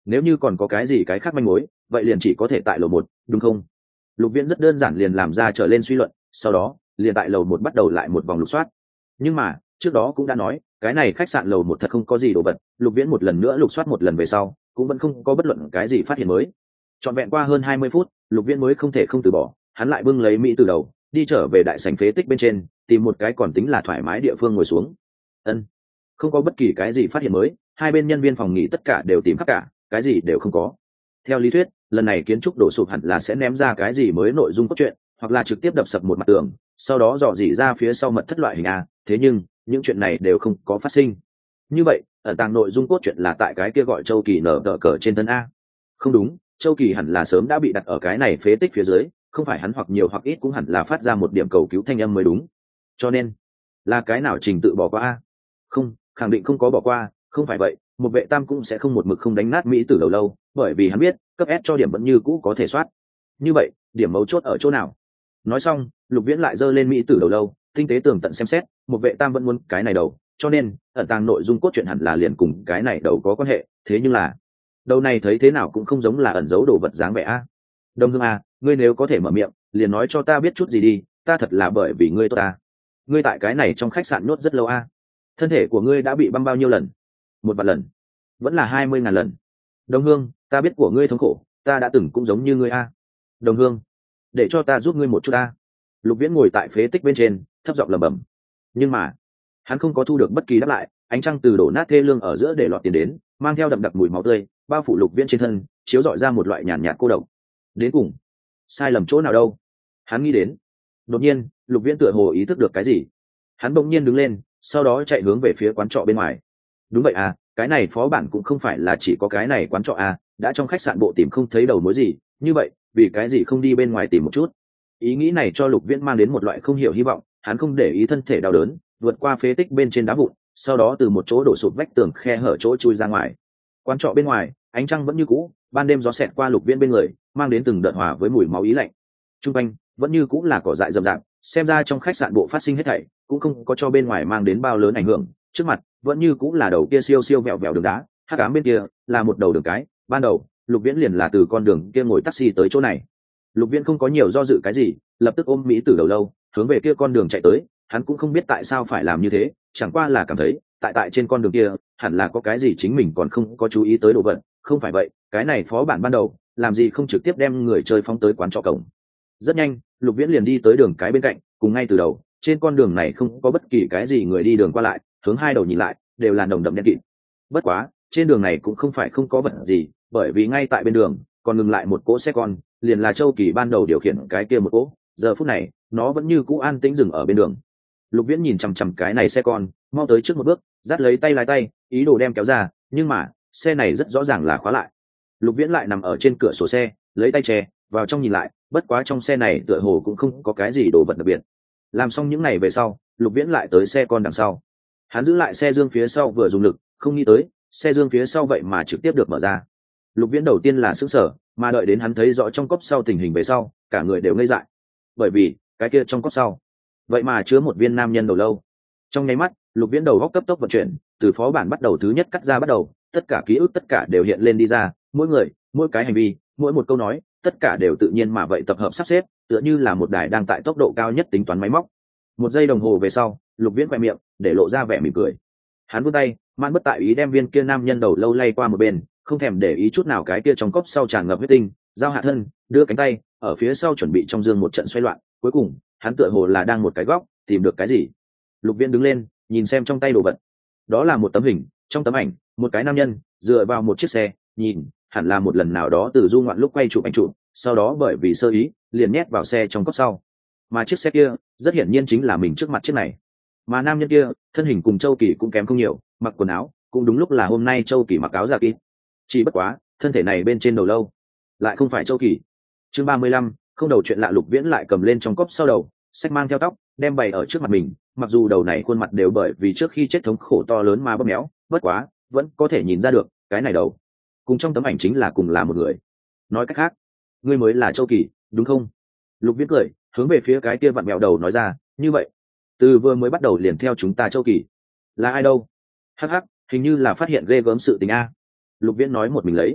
nếu như còn có cái gì cái khác manh mối vậy liền chỉ có thể tại lầu một, đúng không? Lục Viễn rất đơn giản liền làm ra trở lên suy luận, sau đó liền tại lầu một bắt đầu lại một vòng lục soát. Nhưng mà trước đó cũng đã nói cái này khách sạn lầu một thật không có gì đồ vật. Lục Viễn một lần nữa lục soát một lần về sau cũng vẫn không có bất luận cái gì phát hiện mới. Trọn vẹn qua hơn hai mươi phút, Lục Viễn mới không thể không từ bỏ, hắn lại bưng lấy mỹ từ đầu đi trở về đại sảnh phế tích bên trên, tìm một cái còn tính là thoải mái địa phương ngồi xuống. Ân, không có bất kỳ cái gì phát hiện mới, hai bên nhân viên phòng nghỉ tất cả đều tìm khắp cả, cái gì đều không có. Theo lý thuyết lần này kiến trúc đổ sụp hẳn là sẽ ném ra cái gì mới nội dung cốt truyện, hoặc là trực tiếp đập sập một mặt tường, sau đó dò dỉ ra phía sau mật thất loại hình a. Thế nhưng những chuyện này đều không có phát sinh. Như vậy ẩn tàng nội dung cốt truyện là tại cái kia gọi Châu Kỳ nở tờ cờ trên thân a? Không đúng, Châu Kỳ hẳn là sớm đã bị đặt ở cái này phế tích phía dưới, không phải hắn hoặc nhiều hoặc ít cũng hẳn là phát ra một điểm cầu cứu thanh âm mới đúng. Cho nên là cái nào trình tự bỏ qua a? Không, khẳng định không có bỏ qua. Không phải vậy một vệ tam cũng sẽ không một mực không đánh nát mỹ tử đầu lâu, bởi vì hắn biết cấp S cho điểm vẫn như cũ có thể soát. Như vậy điểm mấu chốt ở chỗ nào? Nói xong Lục Viễn lại giơ lên mỹ tử đầu lâu, tinh tế tường tận xem xét, một vệ tam vẫn muốn cái này đầu, cho nên ẩn tàng nội dung cốt truyện hẳn là liền cùng cái này đầu có quan hệ. Thế nhưng là đầu này thấy thế nào cũng không giống là ẩn giấu đồ vật dáng vẻ a. Đông Hương a, ngươi nếu có thể mở miệng liền nói cho ta biết chút gì đi, ta thật là bởi vì ngươi tốt ta. Ngươi tại cái này trong khách sạn nhốt rất lâu a, thân thể của ngươi đã bị băm bao nhiêu lần? Một vạn lần? Vẫn là hai mươi ngàn lần? Đông Hương, ta biết của ngươi thống khổ, ta đã từng cũng giống như ngươi a. Đông Hương, để cho ta giúp ngươi một chút a. Lục Viễn ngồi tại phế tích bên trên thấp giọng lẩm bẩm, nhưng mà hắn không có thu được bất kỳ đáp lại. Ánh trăng từ đổ nát thê lương ở giữa để lọt tiền đến, mang theo đậm đặc mùi máu tươi bao phủ Lục Viễn trên thân, chiếu rọi ra một loại nhàn nhạt cô độc. Đến cùng sai lầm chỗ nào đâu? Hắn nghĩ đến. Đột nhiên Lục Viễn tựa hồ ý thức được cái gì, hắn bỗng nhiên đứng lên, sau đó chạy hướng về phía quán trọ bên ngoài. Đúng vậy à, cái này phó bản cũng không phải là chỉ có cái này quán trọ à, đã trong khách sạn bộ tìm không thấy đầu mối gì, như vậy vì cái gì không đi bên ngoài tìm một chút? Ý nghĩ này cho Lục Viễn mang đến một loại không hiểu hy vọng. Hắn không để ý thân thể đau đớn, vượt qua phế tích bên trên đá vụn, sau đó từ một chỗ đổ sụp vách tường khe hở chỗ chui ra ngoài. Quán trọ bên ngoài ánh trăng vẫn như cũ, ban đêm gió xẹt qua Lục Viễn bên người, mang đến từng đợt hòa với mùi máu ý lạnh. Trung quanh vẫn như cũ là cỏ dại rậm rạp, xem ra trong khách sạn bộ phát sinh hết thảy cũng không có cho bên ngoài mang đến bao lớn ảnh hưởng. Trước mặt vẫn như cũ là đầu kia siêu siêu vẹo vẹo đường đá, hắc ám bên kia là một đầu đường cái. Ban đầu Lục Viễn liền là từ con đường kia ngồi taxi tới chỗ này. Lục Viễn không có nhiều do dự cái gì, lập tức ôm mỹ tử đầu lâu hướng về kia con đường chạy tới. Hắn cũng không biết tại sao phải làm như thế, chẳng qua là cảm thấy tại tại trên con đường kia hẳn là có cái gì chính mình còn không có chú ý tới đồ vật. Không phải vậy cái này phó bản ban đầu làm gì không trực tiếp đem người chơi phóng tới quán trọ cổng. Rất nhanh Lục Viễn liền đi tới đường cái bên cạnh, cùng ngay từ đầu trên con đường này không có bất kỳ cái gì người đi đường qua lại, hướng hai đầu nhìn lại đều là nồng đậm đen kịt. Bất quá trên đường này cũng không phải không có vật gì, bởi vì ngay tại bên đường còn ngừng lại một cỗ xe con, liền là Châu Kỳ ban đầu điều khiển cái kia một cỗ. Giờ phút này nó vẫn như cũ an tĩnh dừng ở bên đường. Lục Viễn nhìn chằm chằm cái này xe con, mau tới trước một bước, dắt lấy tay lái tay, ý đồ đem kéo ra, nhưng mà xe này rất rõ ràng là khóa lại. Lục Viễn lại nằm ở trên cửa sổ xe, lấy tay che vào trong nhìn lại, bất quá trong xe này tựa hồ cũng không có cái gì đồ vật đặc biệt. Làm xong những này về sau, Lục Viễn lại tới xe con đằng sau. Hắn giữ lại xe dương phía sau vừa dùng lực, không nghĩ tới xe dương phía sau vậy mà trực tiếp được mở ra. Lục Viễn đầu tiên là sững sờ, mà đợi đến hắn thấy rõ trong cốc sau tình hình về sau, cả người đều ngây dại. Bởi vì cái kia trong cốc sau vậy mà chứa một viên nam nhân đầu lâu. Trong nháy mắt Lục Viễn đầu góc cấp tốc vận chuyển, từ phó bản bắt đầu thứ nhất cắt ra bắt đầu, tất cả ký ức tất cả đều hiện lên đi ra, mỗi người mỗi cái hành vi mỗi một câu nói tất cả đều tự nhiên mà vậy tập hợp sắp xếp, tựa như là một đài đang tại tốc độ cao nhất tính toán máy móc. Một giây đồng hồ về sau, Lục Viễn quẹ miệng để lộ ra vẻ mỉm cười. Hắn vươn tay man bất tại ý đem viên kia nam nhân đầu lâu lay qua một bên, không thèm để ý chút nào cái kia trong cốc sau tràn ngập huyết tinh, giao hạ thân đưa cánh tay ở phía sau chuẩn bị trong dương một trận xoay loạn. Cuối cùng hắn tựa hồ là đang một cái góc tìm được cái gì. Lục Viễn đứng lên nhìn xem trong tay đồ vật, đó là một tấm hình. Trong tấm ảnh một cái nam nhân dựa vào một chiếc xe, nhìn hẳn là một lần nào đó từ du ngoạn lúc quay chụp ảnh chụp, sau đó bởi vì sơ ý liền nhét vào xe trong cốc sau. Mà chiếc xe kia rất hiển nhiên chính là mình trước mặt chiếc này. Mà nam nhân kia thân hình cùng Châu Kỳ cũng kém không nhiều, mặc quần áo cũng đúng lúc là hôm nay Châu Kỳ mặc áo giả kín, chỉ bất quá thân thể này bên trên đầu lâu lại không phải Châu Kỳ. Chương ba mươi lăm, không đầu chuyện lạ. Lục Viễn lại cầm lên trong cốc sau đầu, sách mang theo tóc đem bày ở trước mặt mình. Mặc dù đầu này khuôn mặt đều bởi vì trước khi chết thống khổ to lớn mà bóp méo, bất quá vẫn có thể nhìn ra được cái này đầu cùng trong tấm ảnh chính là cùng là một người. Nói cách khác ngươi mới là Châu Kỳ đúng không? Lục Viễn cười hướng về phía cái kia vặn mẹo đầu nói ra. Như vậy từ vừa mới bắt đầu liền theo chúng ta Châu Kỳ là ai đâu? Hắc hắc, hình như là phát hiện ghê gớm sự tình a. Lục Viễn nói một mình lấy.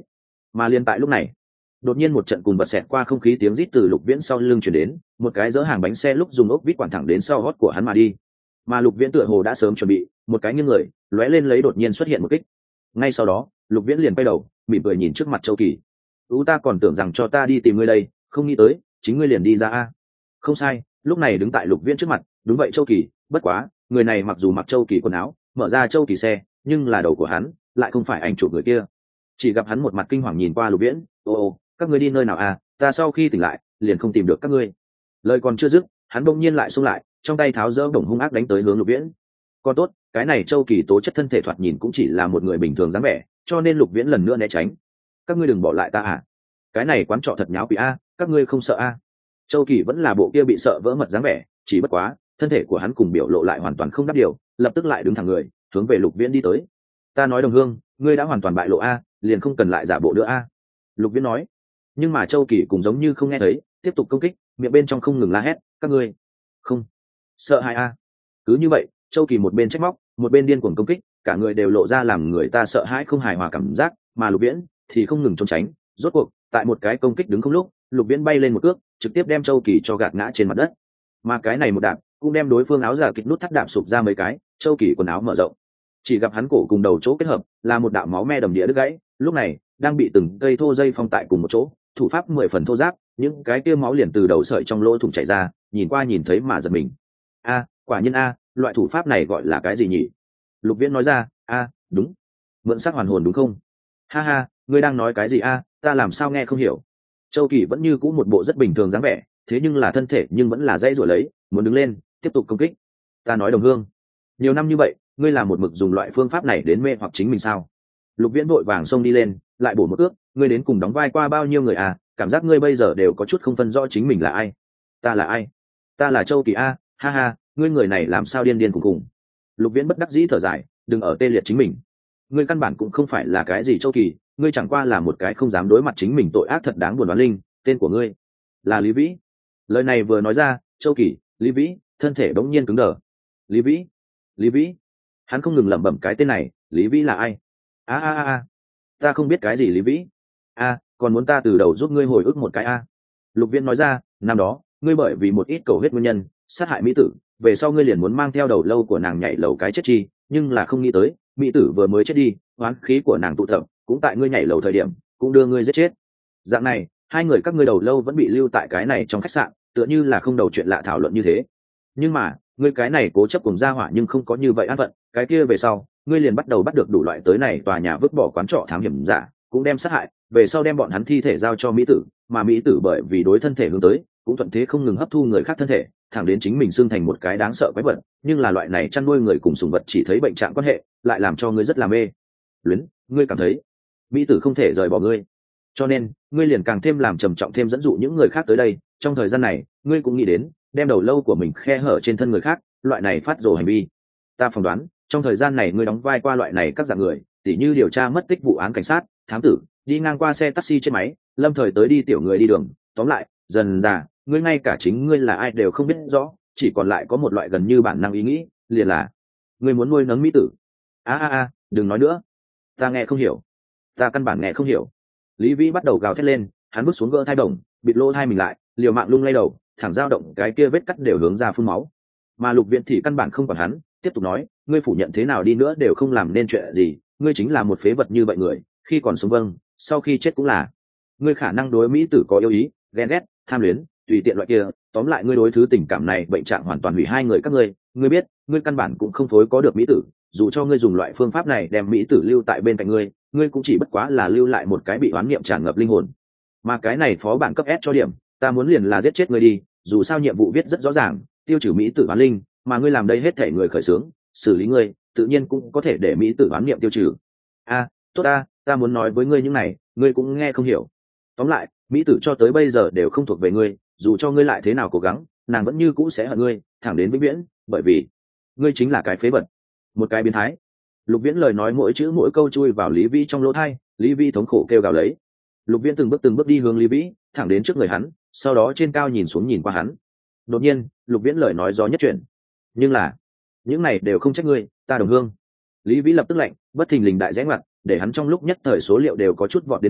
Mà liên tại lúc này, đột nhiên một trận cùng vật xẹt qua không khí tiếng rít từ Lục Viễn sau lưng chuyển đến, một cái dỡ hàng bánh xe lúc dùng ốc vít quản thẳng đến sau hót của hắn mà đi. Mà Lục Viễn tựa hồ đã sớm chuẩn bị, một cái nghiêng người lóe lên lấy đột nhiên xuất hiện một kích. Ngay sau đó, Lục Viễn liền quay đầu, mỉm cười nhìn trước mặt Châu Kỳ. "Ú ta còn tưởng rằng cho ta đi tìm ngươi đây, không nghĩ tới, chính ngươi liền đi ra a." Không sai, lúc này đứng tại Lục Viễn trước mặt, đúng vậy Châu Kỳ, bất quá, người này mặc dù mặc Châu Kỳ quần áo, mở ra Châu Kỳ xe, nhưng là đầu của hắn lại không phải ảnh chụp người kia. Chỉ gặp hắn một mặt kinh hoàng nhìn qua Lục Viễn, "Ô ô, các ngươi đi nơi nào à? Ta sau khi tỉnh lại, liền không tìm được các ngươi." Lời còn chưa dứt, hắn bỗng nhiên lại xông lại, trong tay tháo dỡ đồng hung ác đánh tới hướng Lục Viễn. Còn tốt, cái này Châu Kỳ tố chất thân thể thoạt nhìn cũng chỉ là một người bình thường dáng vẻ, cho nên Lục Viễn lần nữa né tránh. "Các ngươi đừng bỏ lại ta à? Cái này quán trọ thật nháo quỷ a, các ngươi không sợ a?" Châu Kỳ vẫn là bộ kia bị sợ vỡ mật dáng vẻ, chỉ bất quá, thân thể của hắn cùng biểu lộ lại hoàn toàn không đáp điều, lập tức lại đứng thẳng người, hướng về Lục Viễn đi tới. "Ta nói Đồng Hương, ngươi đã hoàn toàn bại lộ a, liền không cần lại giả bộ nữa a." Lục Viễn nói. Nhưng mà Châu Kỳ cũng giống như không nghe thấy, tiếp tục công kích, miệng bên trong không ngừng la hét, "Các ngươi không sợ hãi a?" Cứ như vậy, Châu Kỳ một bên trách móc, một bên điên cuồng công kích, cả người đều lộ ra làm người ta sợ hãi không hài hòa cảm giác, mà Lục Viễn thì không ngừng trốn tránh. Rốt cuộc, tại một cái công kích đứng không lúc, Lục Viễn bay lên một cước, trực tiếp đem Châu Kỳ cho gạt ngã trên mặt đất. Mà cái này một đạp, cũng đem đối phương áo giả kịch nút thắt đạp sụp ra mấy cái, Châu Kỳ quần áo mở rộng. Chỉ gặp hắn cổ cùng đầu chỗ kết hợp, là một đạo máu me đầm địa đứt gãy, lúc này đang bị từng cây thô dây phong tại cùng một chỗ, thủ pháp mười phần thô ráp, những cái kia máu liền từ đầu sợi trong lỗ thủng chảy ra, nhìn qua nhìn thấy mà giật mình. "A, quả nhiên a, loại thủ pháp này gọi là cái gì nhỉ?" Lục Viễn nói ra. "A, đúng, mượn xác hoàn hồn đúng không?" "Ha ha, ngươi đang nói cái gì a, ta làm sao nghe không hiểu." Châu Kỳ vẫn như cũ một bộ rất bình thường dáng vẻ, thế nhưng là thân thể nhưng vẫn là dãy rủa lấy, muốn đứng lên, tiếp tục công kích. "Ta nói Đồng Hương, nhiều năm như vậy, ngươi làm một mực dùng loại phương pháp này đến mê hoặc chính mình sao?" Lục Viễn vội vàng xông đi lên, lại bổ một ước, "Ngươi đến cùng đóng vai qua bao nhiêu người à, cảm giác ngươi bây giờ đều có chút không phân rõ chính mình là ai." "Ta là ai? Ta là Châu Kỳ a, ha ha, ngươi người này làm sao điên điên cùng cùng." Lục Viễn bất đắc dĩ thở dài, "Đừng ở tê liệt chính mình. Ngươi căn bản cũng không phải là cái gì Châu Kỳ, ngươi chẳng qua là một cái không dám đối mặt chính mình tội ác thật đáng buồn đoán linh, tên của ngươi là Lý Vĩ." Lời này vừa nói ra, Châu Kỳ, Lý Vĩ, thân thể bỗng nhiên cứng đờ. "Lý Vĩ, Lý Vĩ." Hắn không ngừng lẩm bẩm cái tên này, "Lý Vĩ là ai? A a a a, ta không biết cái gì Lý Vĩ. A, còn muốn ta từ đầu giúp ngươi hồi ức một cái a." Lục Viễn nói ra, "Năm đó, ngươi bởi vì một ít cầu huyết nguyên nhân, sát hại mỹ tử, về sau ngươi liền muốn mang theo đầu lâu của nàng nhảy lầu cái chết chi, nhưng là không nghĩ tới, mỹ tử vừa mới chết đi, oán khí của nàng tụ tập, cũng tại ngươi nhảy lầu thời điểm, cũng đưa ngươi giết chết. Dạng này, hai người các ngươi đầu lâu vẫn bị lưu tại cái này trong khách sạn, tựa như là không đầu chuyện lạ thảo luận như thế. Nhưng mà, ngươi cái này cố chấp cùng gia hỏa nhưng không có như vậy an phận, cái kia về sau, ngươi liền bắt đầu bắt được đủ loại tới này tòa nhà vứt bỏ quán trọ thám hiểm giả, cũng đem sát hại, về sau đem bọn hắn thi thể giao cho mỹ tử, mà mỹ tử bởi vì đối thân thể hướng tới, cũng thuận thế không ngừng hấp thu người khác thân thể, thẳng đến chính mình xưng thành một cái đáng sợ quái vật. Nhưng là loại này chăn nuôi người cùng sủng vật chỉ thấy bệnh trạng quan hệ, lại làm cho ngươi rất là mê luyến, ngươi cảm thấy mỹ tử không thể rời bỏ ngươi, cho nên ngươi liền càng thêm làm trầm trọng thêm dẫn dụ những người khác tới đây. Trong thời gian này, ngươi cũng nghĩ đến đem đầu lâu của mình khe hở trên thân người khác, loại này phát rồ hành vi. Ta phỏng đoán, trong thời gian này ngươi đóng vai qua loại này các dạng người, tỉ như điều tra mất tích vụ án cảnh sát, thám tử, đi ngang qua xe taxi trên máy, lâm thời tới đi tiểu người đi đường. Tóm lại, dần dà, ngươi ngay cả chính ngươi là ai đều không biết rõ, chỉ còn lại có một loại gần như bản năng ý nghĩ, liền là ngươi muốn nuôi nấng mỹ tử. A a a, đừng nói nữa, ta nghe không hiểu, ta căn bản nghe không hiểu." Lý Vĩ bắt đầu gào thét lên, hắn bước xuống gỡ thai đồng, bịt lỗ thai mình lại, liều mạng lung lay đầu, thẳng dao động cái kia vết cắt đều hướng ra phun máu. Mà Lục Viễn thì căn bản không còn hắn, tiếp tục nói, "Ngươi phủ nhận thế nào đi nữa đều không làm nên chuyện gì, ngươi chính là một phế vật như vậy người, khi còn sống vâng, sau khi chết cũng là. Ngươi khả năng đối mỹ tử có yêu ý, ghen ghét, tham luyến, tùy tiện loại kia, tóm lại ngươi đối thứ tình cảm này bệnh trạng hoàn toàn hủy hai người các ngươi. Ngươi biết, ngươi căn bản cũng không phối có được mỹ tử, dù cho ngươi dùng loại phương pháp này đem mỹ tử lưu tại bên cạnh ngươi, ngươi cũng chỉ bất quá là lưu lại một cái bị oán niệm tràn ngập linh hồn. Mà cái này phó bản cấp S cho điểm, ta muốn liền là giết chết ngươi đi, dù sao nhiệm vụ viết rất rõ ràng, tiêu trừ mỹ tử oán linh, mà ngươi làm đây hết thể người khởi xướng, xử lý ngươi, tự nhiên cũng có thể để mỹ tử oán niệm tiêu trừ." "A, tốt a, ta muốn nói với ngươi những này, ngươi cũng nghe không hiểu. Tóm lại, mỹ tử cho tới bây giờ đều không thuộc về ngươi, dù cho ngươi lại thế nào cố gắng, nàng vẫn như cũ sẽ hận ngươi, thẳng đến vĩnh viễn, bởi vì ngươi chính là cái phế vật, một cái biến thái." Lục Viễn lời nói mỗi chữ mỗi câu chui vào Lý Vĩ trong lỗ tai, Lý Vĩ thống khổ kêu gào lấy. Lục Viễn từng bước từng bước đi hướng Lý Vĩ, thẳng đến trước người hắn, sau đó trên cao nhìn xuống nhìn qua hắn. Đột nhiên, Lục Viễn lời nói gió nhất chuyển, "Nhưng là, những này đều không trách ngươi, ta Đồng Hương." Lý Vĩ lập tức lạnh, bất thình lình đại rẽ ngoặt, để hắn trong lúc nhất thời số liệu đều có chút vọt đến eo,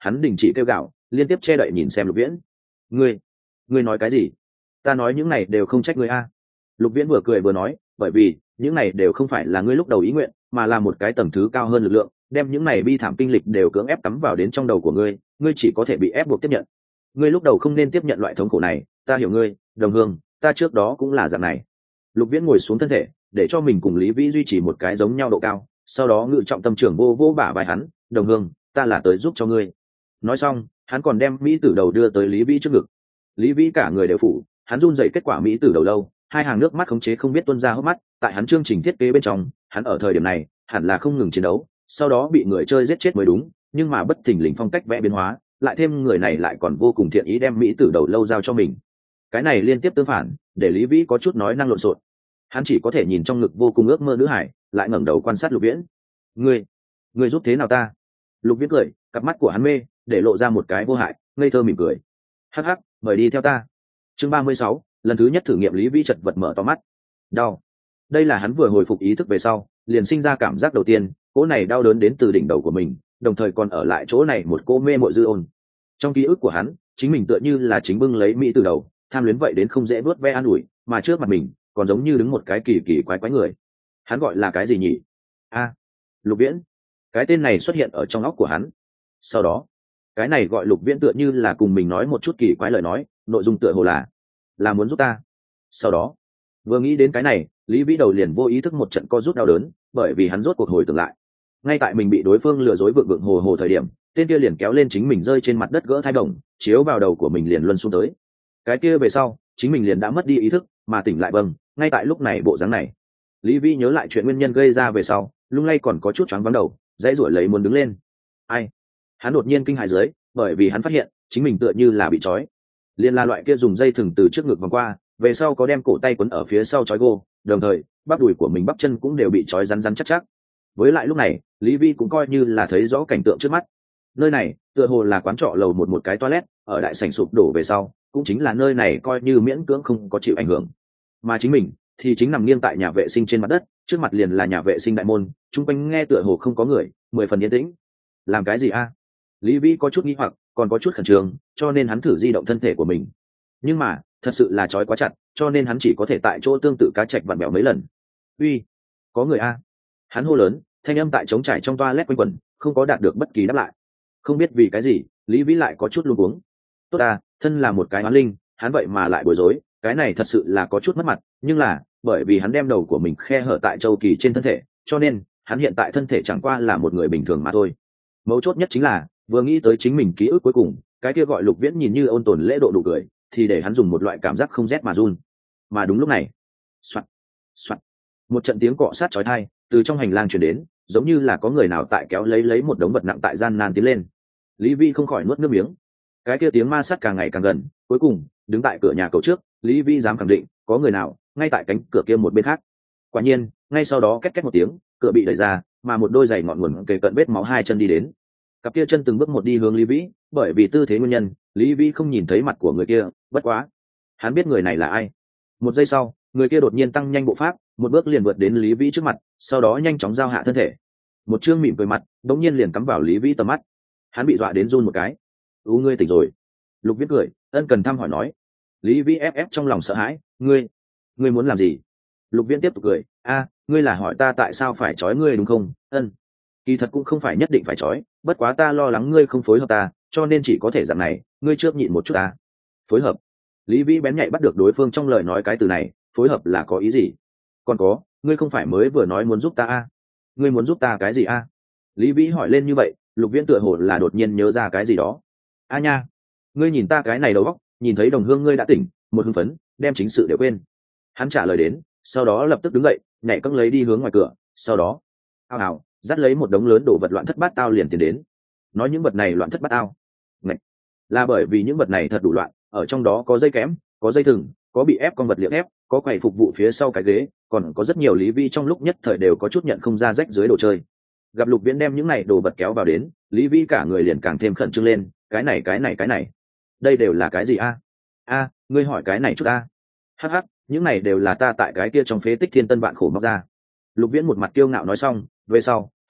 hắn đình chỉ kêu gạo, liên tiếp che đậy nhìn xem Lục Viễn. Ngươi, ngươi nói cái gì? Ta nói những này đều không trách ngươi a. Lục Viễn vừa cười vừa nói, bởi vì những này đều không phải là ngươi lúc đầu ý nguyện, mà là một cái tầng thứ cao hơn lực lượng, đem những này bi thảm kinh lịch đều cưỡng ép cắm vào đến trong đầu của ngươi, ngươi chỉ có thể bị ép buộc tiếp nhận. Ngươi lúc đầu không nên tiếp nhận loại thống khổ này, ta hiểu ngươi, Đồng Hương, ta trước đó cũng là dạng này. Lục Viễn ngồi xuống thân thể, để cho mình cùng Lý Vĩ duy trì một cái giống nhau độ cao, sau đó ngự trọng tâm trưởng vô vô bả vai hắn, Đồng Hương, ta là tới giúp cho ngươi. Nói xong, hắn còn đem mỹ tử đầu đưa tới Lý Vĩ trước ngực. Lý Vĩ cả người đều phủ, hắn run rẩy kết quả mỹ tử đầu lâu, hai hàng nước mắt khống chế không biết tuôn ra hốc mắt. Tại hắn chương trình thiết kế bên trong, hắn ở thời điểm này hẳn là không ngừng chiến đấu, sau đó bị người chơi giết chết mới đúng, nhưng mà bất thình lình phong cách vẽ biến hóa, lại thêm người này lại còn vô cùng thiện ý đem mỹ tử đầu lâu giao cho mình. Cái này liên tiếp tương phản, để Lý Vĩ có chút nói năng lộn xộn. Hắn chỉ có thể nhìn trong ngực vô cùng ước mơ nữ hải, lại ngẩng đầu quan sát Lục Viễn. Ngươi, ngươi giúp thế nào ta? Lục Viễn cười, cặp mắt của hắn mê, để lộ ra một cái vô hại, ngây thơ mỉm cười. Hắc hắc, mời đi theo ta. Chương ba mươi sáu, lần thứ nhất thử nghiệm Lý Vĩ chật vật mở to mắt. Đau. Đây là hắn vừa hồi phục ý thức về sau, liền sinh ra cảm giác đầu tiên, cỗ này đau đớn đến từ đỉnh đầu của mình, đồng thời còn ở lại chỗ này một cô mê mội dư ôn. Trong ký ức của hắn, chính mình tựa như là chính bưng lấy mỹ từ đầu, tham luyến vậy đến không dễ vớt ve an ủi, mà trước mặt mình còn giống như đứng một cái kỳ kỳ quái quái người. Hắn gọi là cái gì nhỉ? A, Lục Viễn. Cái tên này xuất hiện ở trong óc của hắn. Sau đó, cái này gọi Lục Viễn tựa như là cùng mình nói một chút kỳ quái lời nói, nội dung tựa hồ là là muốn giúp ta. Sau đó, vừa nghĩ đến cái này, Lý Vĩ đầu liền vô ý thức một trận co rút đau đớn, bởi vì hắn rốt cuộc hồi tưởng lại. Ngay tại mình bị đối phương lừa dối vượng vượng hồ hồ thời điểm, tên kia liền kéo lên chính mình rơi trên mặt đất gỡ thai đồng, chiếu vào đầu của mình liền luân xuống tới. Cái kia về sau, chính mình liền đã mất đi ý thức, mà tỉnh lại vâng, ngay tại lúc này bộ dáng này. Lý Vĩ nhớ lại chuyện nguyên nhân gây ra về sau, lung lay còn có chút choáng váng đầu, dãy rủi lấy muốn đứng lên. Ai? Hắn đột nhiên kinh hãi dưới, bởi vì hắn phát hiện chính mình tựa như là bị trói. Liên la loại kia dùng dây thừng từ trước ngực vòng qua, về sau có đem cổ tay quấn ở phía sau trói gô, đồng thời bắp đùi của mình bắp chân cũng đều bị trói rắn rắn chắc chắc. Với lại lúc này, Lý Vi cũng coi như là thấy rõ cảnh tượng trước mắt. Nơi này tựa hồ là quán trọ lầu một một cái toilet, ở đại sảnh sụp đổ về sau, cũng chính là nơi này coi như miễn cưỡng không có chịu ảnh hưởng. Mà chính mình thì chính nằm nghiêng tại nhà vệ sinh trên mặt đất, trước mặt liền là nhà vệ sinh đại môn, chung quanh nghe tựa hồ không có người, mười phần yên tĩnh. Làm cái gì a? Lý Vi có chút nghi hoặc, còn có chút khẩn trương, cho nên hắn thử di động thân thể của mình. Nhưng mà, thật sự là trói quá chặt, cho nên hắn chỉ có thể tại chỗ tương tự cá chạch vặn bẹo mấy lần. Uy, có người a! Hắn hô lớn, thanh âm tại trống trải trong toilet quanh quẩn, không có đạt được bất kỳ đáp lại. Không biết vì cái gì, Lý Vĩ lại có chút luống cuống. Tốt à, thân là một cái oán linh, hắn vậy mà lại bối rối, cái này thật sự là có chút mất mặt, nhưng là, bởi vì hắn đem đầu của mình khe hở tại châu kỳ trên thân thể, cho nên, hắn hiện tại thân thể chẳng qua là một người bình thường mà thôi. Mấu chốt nhất chính là, vừa nghĩ tới chính mình ký ức cuối cùng, cái kia gọi Lục Viễn nhìn như ôn tồn lễ độ đủ cười, thì để hắn dùng một loại cảm giác không rét mà run. Mà đúng lúc này, soạt, soạt, một trận tiếng cọ sát chói tai từ trong hành lang truyền đến, giống như là có người nào tại kéo lấy lấy một đống vật nặng tại gian nan tiến lên. Lý Vi không khỏi nuốt nước miếng. Cái kia tiếng ma sát càng ngày càng gần, cuối cùng đứng tại cửa nhà cầu trước, Lý Vi dám khẳng định có người nào ngay tại cánh cửa kia một bên khác. Quả nhiên, ngay sau đó két két một tiếng, cửa bị đẩy ra, mà một đôi giày ngọn nguồn kề cận vết máu hai chân đi đến. Cặp kia chân từng bước một đi hướng Lý Vĩ, bởi vì tư thế nguyên nhân, Lý Vĩ không nhìn thấy mặt của người kia, bất quá, hắn biết người này là ai. Một giây sau, người kia đột nhiên tăng nhanh bộ pháp, một bước liền vượt đến Lý Vĩ trước mặt, sau đó nhanh chóng giao hạ thân thể. Một trương mỉm cười mặt, đống nhiên liền cắm vào Lý Vĩ tầm mắt. Hắn bị dọa đến run một cái. "Ú, ngươi tỉnh rồi?" Lục Viễn cười, ân cần thăm hỏi nói. Lý Vĩ ép ép trong lòng sợ hãi, "Ngươi, ngươi muốn làm gì?" Lục Viễn tiếp tục cười, "A, ngươi là hỏi ta tại sao phải trói ngươi đúng không?" "Ân. Kỳ thật cũng không phải nhất định phải trói, bất quá ta lo lắng ngươi không phối hợp ta, cho nên chỉ có thể dạng này, ngươi trước nhịn một chút ta." Phối hợp? Lý Vĩ bén nhạy bắt được đối phương trong lời nói cái từ này, phối hợp là có ý gì? Còn có, ngươi không phải mới vừa nói muốn giúp ta a? Ngươi muốn giúp ta cái gì a? Lý Vĩ hỏi lên như vậy, Lục Viễn tựa hồ là đột nhiên nhớ ra cái gì đó. "A nha, ngươi nhìn ta cái này đầu óc, nhìn thấy đồng hương ngươi đã tỉnh, một hưng phấn, đem chính sự đều quên." Hắn trả lời đến, sau đó lập tức đứng dậy, nhảy cẫng lấy đi hướng ngoài cửa, sau đó, ào ào, dắt lấy một đống lớn đồ vật loạn thất bát tao liền tiến đến. Nói những vật này loạn thất bát tao, Ngậy. Là bởi vì những vật này thật đủ loạn, ở trong đó có dây kẽm, có dây thừng, có bị ép con vật liệu ép, có quầy phục vụ phía sau cái ghế, còn có rất nhiều Lý Vi trong lúc nhất thời đều có chút nhận không ra rách dưới đồ chơi. Gặp Lục Viễn đem những này đồ vật kéo vào đến, Lý Vi cả người liền càng thêm khẩn trương lên, cái này cái này cái này, đây đều là cái gì a? A, ngươi hỏi cái này chút a? Hắc hắc, những này đều là ta tại cái kia trong phế tích thiên tân vạn khổ móc ra. Lục Viễn một mặt kiêu ngạo nói xong, về sau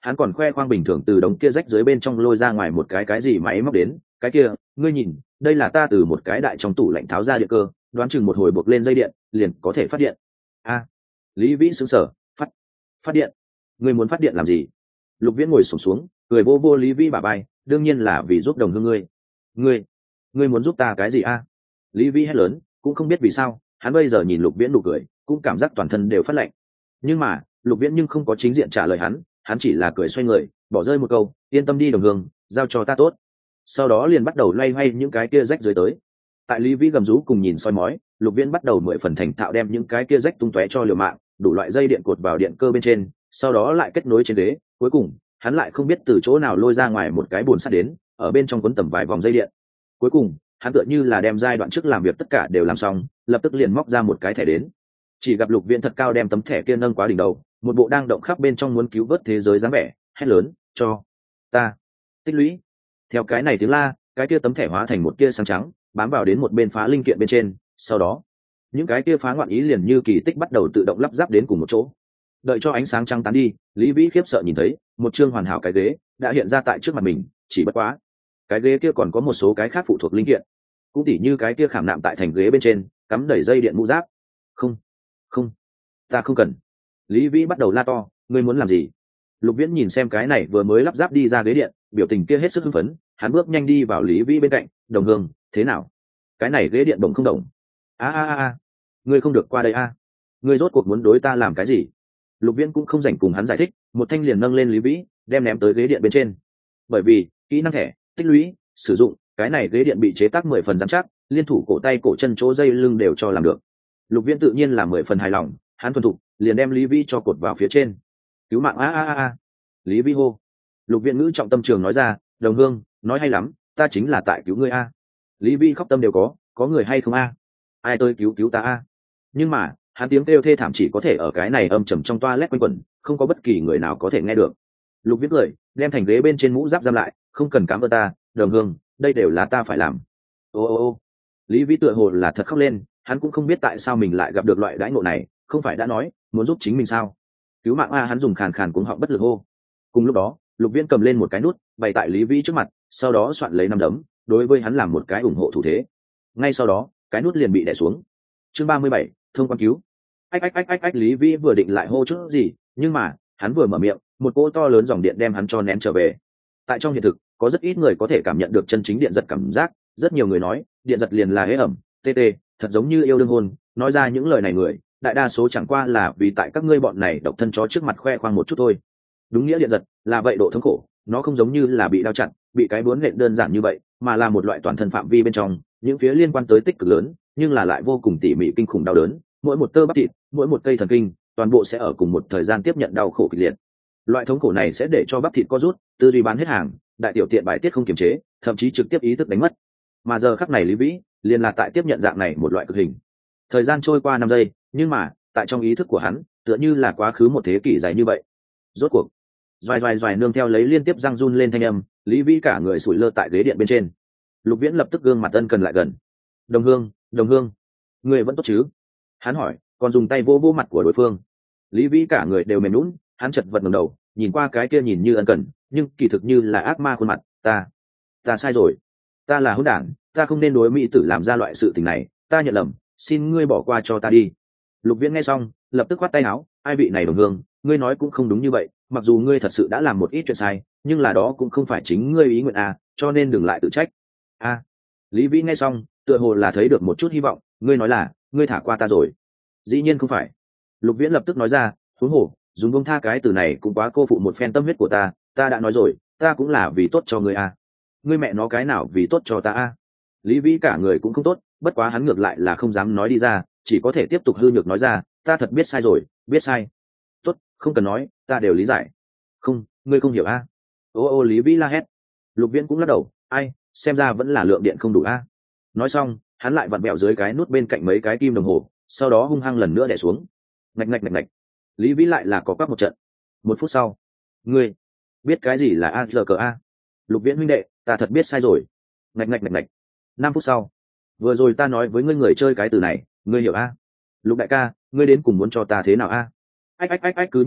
hắn còn khoe khoang bình thường từ đống kia rách dưới bên trong lôi ra ngoài một cái cái gì máy móc đến. Cái kia, ngươi nhìn, đây là ta từ một cái đại trong tủ lạnh tháo ra điện cơ, đoán chừng một hồi buộc lên dây điện liền có thể phát điện. A, Lý Vĩ sững sờ. Phát phát điện? Ngươi muốn phát điện làm gì? Lục Viễn ngồi xổm xuống, cười vô vô Lý Vĩ bả vai, đương nhiên là vì giúp đồng hương ngươi. Ngươi, ngươi muốn giúp ta cái gì a? Lý Vĩ hét lớn, cũng không biết vì sao, hắn bây giờ nhìn Lục Viễn nụ cười, cũng cảm giác toàn thân đều phát lạnh. Nhưng mà, Lục Viễn nhưng không có chính diện trả lời hắn, hắn chỉ là cười xoay người, bỏ rơi một câu, yên tâm đi đồng hương, giao cho ta tốt. Sau đó liền bắt đầu loay hoay những cái kia rách dưới tới. Tại Lý Vĩ gầm rú cùng nhìn soi mói, Lục Viễn bắt đầu mười phần thành thạo đem những cái kia rách tung tóe cho liều mạng, đủ loại dây điện cột vào điện cơ bên trên, sau đó lại kết nối trên đế, cuối cùng, hắn lại không biết từ chỗ nào lôi ra ngoài một cái bồn sắt đến, ở bên trong cuốn tầm vài vòng dây điện. Cuối cùng, hắn tựa như là đem giai đoạn trước làm việc tất cả đều làm xong, lập tức liền móc ra một cái thẻ đến. Chỉ gặp Lục Viễn thật cao đem tấm thẻ kia nâng quá đỉnh đầu, một bộ đang động khắp bên trong muốn cứu vớt thế giới dáng vẻ, hét lớn, cho ta tích lũy. Theo cái này tiếng la, cái kia tấm thẻ hóa thành một tia sáng trắng, bám vào đến một bên phá linh kiện bên trên, sau đó, những cái kia phá ngoạn ý liền như kỳ tích bắt đầu tự động lắp ráp đến cùng một chỗ. Đợi cho ánh sáng trắng tán đi, Lý Vĩ khiếp sợ nhìn thấy, một chương hoàn hảo cái ghế đã hiện ra tại trước mặt mình, chỉ bất quá, cái ghế kia còn có một số cái khác phụ thuộc linh kiện, cũng tỉ như cái kia khảm nạm tại thành ghế bên trên, cắm đẩy dây điện mũ giáp. Không, không, ta không cần. Lý Vĩ bắt đầu la to, ngươi muốn làm gì? Lục Viễn nhìn xem cái này vừa mới lắp ráp đi ra ghế điện, biểu tình kia hết sức hưng phấn, hắn bước nhanh đi vào Lý Vĩ bên cạnh, đồng hương, thế nào? Cái này ghế điện đồng không đồng? A a a a, ngươi không được qua đây a? À? Ngươi rốt cuộc muốn đối ta làm cái gì? Lục Viễn cũng không rảnh cùng hắn giải thích, một thanh liền nâng lên Lý Vĩ, đem ném tới ghế điện bên trên. Bởi vì kỹ năng thẻ tích lũy sử dụng, cái này ghế điện bị chế tác mười phần rắn chắc, liên thủ cổ tay cổ chân chỗ dây lưng đều cho làm được. Lục Viễn tự nhiên là mười phần hài lòng, hắn thuần thục liền đem Lý Vĩ cho cột vào phía trên. Cứu mạng a a a a. Lý Vĩ hô. Lục Viễn ngữ trọng tâm trường nói ra, đồng hương, nói hay lắm, ta chính là tại cứu ngươi a. Lý Vĩ khóc tâm đều có, có người hay không a? Ai tôi cứu cứu ta a? Nhưng mà, hắn tiếng kêu thê thảm chỉ có thể ở cái này âm trầm trong toa lét quanh quẩn, không có bất kỳ người nào có thể nghe được. Lục Viễn cười, đem thành ghế bên trên mũ giáp giam lại, không cần cảm ơn ta, đồng hương, đây đều là ta phải làm. Ô ô ô. Lý Vĩ tựa hồ là thật khóc lên, hắn cũng không biết tại sao mình lại gặp được loại đãi ngộ này, không phải đã nói muốn giúp chính mình sao? Cứu mạng a, hắn dùng khàn khàn cuống họng bất lực hô. Cùng lúc đó, Lục Viễn cầm lên một cái nút, bày tại Lý Vĩ trước mặt, sau đó soạn lấy năm đấm, đối với hắn làm một cái ủng hộ thủ thế. Ngay sau đó, cái nút liền bị đè xuống. Chương ba mươi bảy, thông quan cứu. Ách ách ách ách ách, Lý Vĩ vừa định lại hô chút gì, nhưng mà, hắn vừa mở miệng, một cỗ to lớn dòng điện đem hắn cho nén trở về. Tại trong hiện thực, có rất ít người có thể cảm nhận được chân chính điện giật cảm giác, rất nhiều người nói, điện giật liền là hế ẩm, tê tê, thật giống như yêu đương hôn, nói ra những lời này người, đại đa số chẳng qua là vì tại các ngươi bọn này độc thân chó trước mặt khoe khoang một chút thôi. Đúng nghĩa điện giật là vậy độ thống khổ, nó không giống như là bị đau chặn, bị cái bướn nện đơn giản như vậy, mà là một loại toàn thân phạm vi bên trong, những phía liên quan tới tích cực lớn, nhưng là lại vô cùng tỉ mỉ kinh khủng đau đớn, mỗi một tơ bắp thịt, mỗi một cây thần kinh, toàn bộ sẽ ở cùng một thời gian tiếp nhận đau khổ kịch liệt. Loại thống khổ này sẽ để cho bắp thịt co rút, tư duy bán hết hàng, đại tiểu tiện bài tiết không kiềm chế, thậm chí trực tiếp ý thức đánh mất. Mà giờ khắc này Lý Vĩ liền là tại tiếp nhận dạng này một loại cực hình. Thời gian trôi qua năm giây, nhưng mà tại trong ý thức của hắn, tựa như là quá khứ một thế kỷ dài như vậy. Rốt cuộc, doài doài doài nương theo lấy liên tiếp răng run lên thanh âm, Lý Vĩ cả người sủi lơ tại ghế điện bên trên. Lục Viễn lập tức gương mặt ân cần lại gần. Đồng hương, đồng hương, người vẫn tốt chứ? Hắn hỏi, còn dùng tay vô vô mặt của đối phương. Lý Vĩ cả người đều mềm nhũn, hắn chật vật ngẩng đầu, nhìn qua cái kia nhìn như ân cần, nhưng kỳ thực như là ác ma khuôn mặt. Ta, ta sai rồi, ta là hỗn đản, ta không nên đối mỹ tử làm ra loại sự tình này, ta nhận lầm, xin ngươi bỏ qua cho ta đi. Lục Viễn nghe xong, lập tức khoát tay áo, ai vị này đồng hương, ngươi nói cũng không đúng như vậy, mặc dù ngươi thật sự đã làm một ít chuyện sai, nhưng là đó cũng không phải chính ngươi ý nguyện à, cho nên đừng lại tự trách. A. À. Lý Vĩ nghe xong, tựa hồ là thấy được một chút hy vọng, ngươi nói là, ngươi thả qua ta rồi. Dĩ nhiên không phải. Lục Viễn lập tức nói ra, huống hồ, dùng buông tha cái từ này cũng quá cô phụ một phen tâm huyết của ta, ta đã nói rồi, ta cũng là vì tốt cho ngươi à. Ngươi mẹ nó cái nào vì tốt cho ta à. Lý Vĩ cả người cũng không tốt, bất quá hắn ngược lại là không dám nói đi ra, chỉ có thể tiếp tục hư nhược nói ra, ta thật biết sai rồi, biết sai. Tốt, không cần nói, ta đều lý giải. Không, ngươi không hiểu a. À. Ô ô, Lý Vĩ la hét. Lục Viễn cũng lắc đầu, ai, xem ra vẫn là lượng điện không đủ a. À. Nói xong, hắn lại vặn bẹo dưới cái nút bên cạnh mấy cái kim đồng hồ, sau đó hung hăng lần nữa đè xuống. Ngạch ngạch ngạch ngạch. Lý Vĩ lại là có quắc một trận. Một phút sau, ngươi biết cái gì là a giờ cờ a? Lục Viễn huynh đệ, ta thật biết sai rồi. Ngạch ngạch ngạch ngạch. Năm phút sau, vừa rồi ta nói với ngươi người chơi cái từ này, ngươi hiểu a? Lục đại ca, ngươi đến cùng muốn cho ta thế nào a? Ách ách ách ách, cứ như vậy,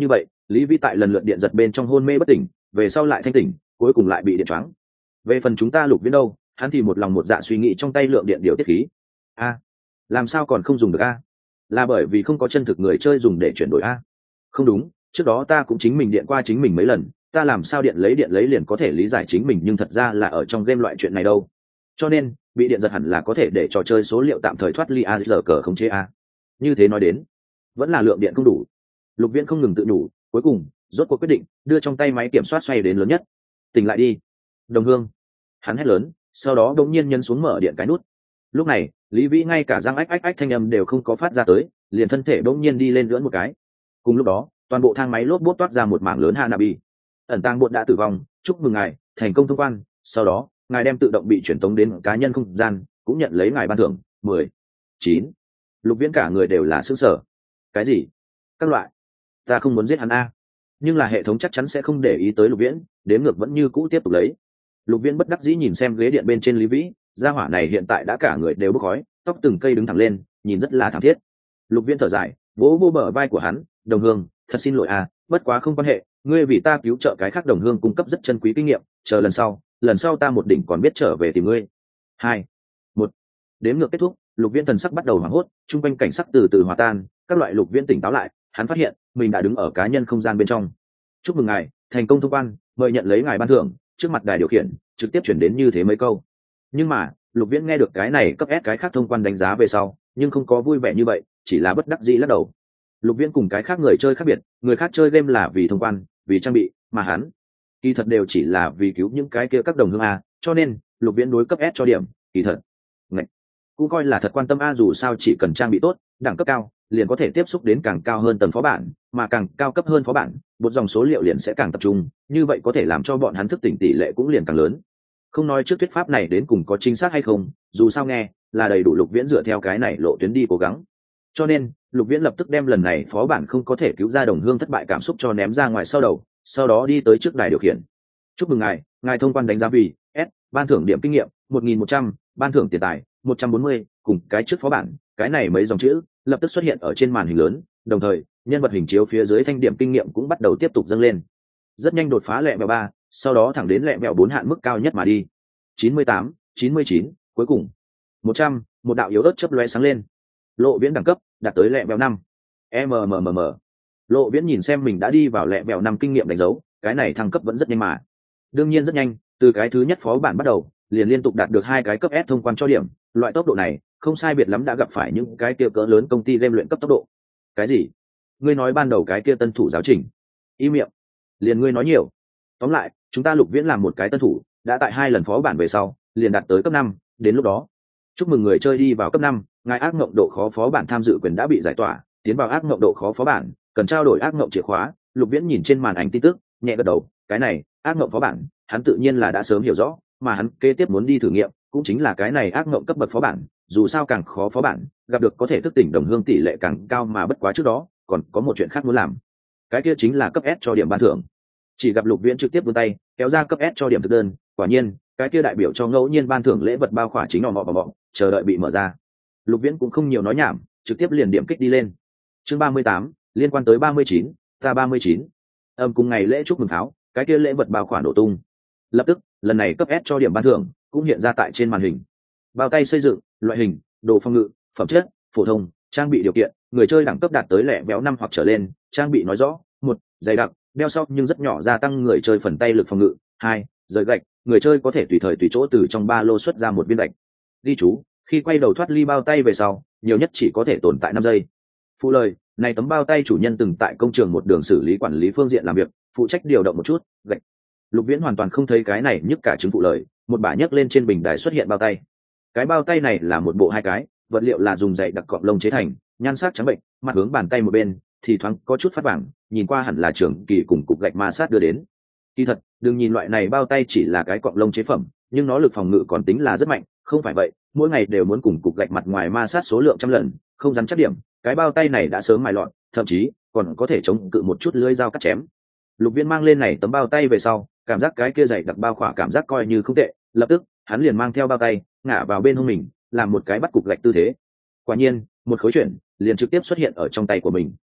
Lý Vĩ tại lần lượt điện giật bên trong hôn mê bất tỉnh, về sau lại thanh tỉnh, cuối cùng lại bị điện choáng. Về phần chúng ta Lục Viễn đâu, hắn thì một lòng một dạ suy nghĩ trong tay lượng điện điều tiết khí. A, làm sao còn không dùng được a? Là bởi vì không có chân thực người chơi dùng để chuyển đổi a? Không đúng, trước đó ta cũng chính mình điện qua chính mình mấy lần, ta làm sao điện lấy điện lấy liền có thể lý giải chính mình, nhưng thật ra là ở trong game loại chuyện này đâu. Cho nên bị điện giật hẳn là có thể để trò chơi số liệu tạm thời thoát ly a giờ cờ khống chế a. Như thế nói đến, vẫn là lượng điện không đủ. Lục Viễn không ngừng tự đủ, cuối cùng rốt cuộc quyết định đưa trong tay máy kiểm soát xoay đến lớn nhất. Tỉnh lại đi, đồng hương, hắn hét lớn, sau đó đột nhiên nhấn xuống mở điện cái nút. Lúc này Lý Vĩ ngay cả răng ách ách ách thanh âm đều không có phát ra tới, liền thân thể đột nhiên đi lên lưỡn một cái. Cùng lúc đó toàn bộ thang máy lốp bốt toát ra một mảng lớn Hanabi. Ẩn tàng bột đã tử vong, chúc mừng ngài thành công thông quan, sau đó ngài đem tự động bị chuyển tống đến cá nhân không gian, cũng nhận lấy ngài ban thưởng mười chín. Lục Viễn cả người đều là sững sờ. Cái gì? Các loại, ta không muốn giết hắn a. Nhưng là hệ thống chắc chắn sẽ không để ý tới Lục Viễn, đếm ngược vẫn như cũ tiếp tục lấy. Lục Viễn bất đắc dĩ nhìn xem ghế điện bên trên Lý Vĩ, gia hỏa này hiện tại đã cả người đều bốc khói, tóc từng cây đứng thẳng lên, nhìn rất là thảm thiết. Lục Viễn thở dài, vỗ vô bờ vai của hắn, đồng hương, thật xin lỗi à, bất quá không quan hệ, ngươi vì ta cứu trợ cái khác đồng hương cung cấp rất chân quý kinh nghiệm, chờ lần sau, lần sau ta một đỉnh còn biết trở về tìm ngươi. Hai, một, đếm ngược kết thúc. Lục Viễn thần sắc bắt đầu hoảng hốt, chung quanh cảnh sắc từ từ hòa tan, các loại Lục Viễn tỉnh táo lại, hắn phát hiện mình đã đứng ở cá nhân không gian bên trong. Chúc mừng ngài thành công thông quan, mời nhận lấy ngài ban thưởng. Trước mặt đài điều khiển trực tiếp chuyển đến như thế mấy câu. Nhưng mà Lục Viễn nghe được cái này cấp S cái khác thông quan đánh giá về sau, nhưng không có vui vẻ như vậy, chỉ là bất đắc dĩ lắc đầu. Lục Viễn cùng cái khác người chơi khác biệt, người khác chơi game là vì thông quan, vì trang bị, mà hắn kỳ thật đều chỉ là vì cứu những cái kia các đồng hương a, cho nên Lục Viễn đối cấp S cho điểm kỳ thật ngạch cũng coi là thật quan tâm a, dù sao chỉ cần trang bị tốt, đẳng cấp cao, liền có thể tiếp xúc đến càng cao hơn tầng phó bản, mà càng cao cấp hơn phó bản, một dòng số liệu liền sẽ càng tập trung, như vậy có thể làm cho bọn hắn thức tỉnh tỷ lệ cũng liền càng lớn. Không nói trước thuyết pháp này đến cùng có chính xác hay không, dù sao nghe là đầy đủ Lục Viễn dựa theo cái này lộ tuyến đi cố gắng. Cho nên Lục Viễn lập tức đem lần này phó bản không có thể cứu ra đồng hương thất bại cảm xúc cho ném ra ngoài sau đầu, sau đó đi tới trước đài điều khiển. Chúc mừng ngài, ngài thông quan đánh giá vì S, ban thưởng điểm kinh nghiệm một nghìn một trăm, ban thưởng tiền tài một trăm bốn mươi, cùng cái trước phó bản, cái này mấy dòng chữ lập tức xuất hiện ở trên màn hình lớn, đồng thời nhân vật hình chiếu phía dưới thanh điểm kinh nghiệm cũng bắt đầu tiếp tục dâng lên. Rất nhanh đột phá lẹ mèo ba, sau đó thẳng đến lẹ mèo bốn hạn mức cao nhất mà đi. chín mươi tám, chín mươi chín, cuối cùng một trăm, một đạo yếu ớt chớp lóe sáng lên. Lộ Viễn đẳng cấp đạt tới lẹ mèo năm. mmmmm. Lộ Viễn nhìn xem mình đã đi vào lẹ mèo năm kinh nghiệm đánh dấu, cái này thăng cấp vẫn rất nhanh mà. Đương nhiên rất nhanh, từ cái thứ nhất phó bản bắt đầu, liền liên tục đạt được hai cái cấp S thông quan cho điểm, loại tốc độ này không sai biệt lắm đã gặp phải những cái kia cỡ lớn công ty game luyện cấp tốc độ. Cái gì? Ngươi nói ban đầu cái kia tân thủ giáo trình? Im miệng. Liền ngươi nói nhiều. Tóm lại, chúng ta Lục Viễn làm một cái tân thủ, đã tại hai lần phó bản về sau, liền đạt tới cấp năm, đến lúc đó, chúc mừng người chơi đi vào cấp năm, ngài ác mộng độ khó phó bản tham dự quyền đã bị giải tỏa, tiến vào ác mộng độ khó phó bản, cần trao đổi ác mộng chìa khóa. Lục Viễn nhìn trên màn ảnh tin tức, nhẹ gật đầu, cái này, ác mộng phó bản, hắn tự nhiên là đã sớm hiểu rõ, mà hắn kế tiếp muốn đi thử nghiệm, cũng chính là cái này ác mộng cấp bậc phó bản, dù sao càng khó phó bản, gặp được có thể thức tỉnh đồng hương tỷ lệ càng cao, mà bất quá trước đó, còn có một chuyện khác muốn làm. Cái kia chính là cấp S cho điểm ban thưởng. Chỉ gặp Lục Viễn trực tiếp vươn tay, kéo ra cấp S cho điểm thực đơn, quả nhiên, cái kia đại biểu cho ngẫu nhiên ban thưởng lễ vật bao khỏa chính nọ mọ bọ, chờ đợi bị mở ra. Lục Viễn cũng không nhiều nói nhảm, trực tiếp liền điểm kích đi lên. Chương ba mươi tám, liên quan tới ba mươi chín, ta ba mươi chín. Âm cùng ngày lễ chúc mừng pháo, cái kia lễ vật bao khỏa nổ tung. Lập tức, lần này cấp S cho điểm ban thưởng cũng hiện ra tại trên màn hình. Bao tay xây dựng, loại hình, đồ phòng ngự, phẩm chất, phổ thông, trang bị điều kiện, người chơi đẳng cấp đạt tới lẻ béo năm hoặc trở lên, trang bị nói rõ, một, dày đặc, đeo sau nhưng rất nhỏ gia tăng người chơi phần tay lực phòng ngự, hai, rời gạch, người chơi có thể tùy thời tùy chỗ từ trong ba lô xuất ra một viên gạch. Ghi chú, khi quay đầu thoát ly bao tay về sau, nhiều nhất chỉ có thể tồn tại năm giây. Phụ lời, này tấm bao tay chủ nhân từng tại công trường một đường xử lý quản lý phương diện làm việc, phụ trách điều động một chút, gạch. Lục Viễn hoàn toàn không thấy cái này nhức cả chứng phụ lời, một bả nhấc lên trên bình đài xuất hiện bao tay. Cái bao tay này là một bộ hai cái, vật liệu là dùng dày đặc cọp lông chế thành, nhan sắc trắng bệnh, mặt hướng bàn tay một bên thì thoáng có chút phát vàng, nhìn qua hẳn là trưởng kỳ cùng cục gạch ma sát đưa đến. Kỳ thật, đừng nhìn loại này bao tay chỉ là cái cọp lông chế phẩm, nhưng nó lực phòng ngự còn tính là rất mạnh, không phải vậy, mỗi ngày đều muốn cùng cục gạch mặt ngoài ma sát số lượng trăm lần, không rắn chắc điểm, cái bao tay này đã sớm mài lọt, thậm chí còn có thể chống cự một chút lưỡi dao cắt chém. Lục Viễn mang lên này tấm bao tay về sau, cảm giác cái kia dày đặc bao khỏa cảm giác coi như không tệ, lập tức hắn liền mang theo bao tay ngả vào bên hông mình, làm một cái bắt cục gạch tư thế. Quả nhiên, một khối chuyển liền trực tiếp xuất hiện ở trong tay của mình.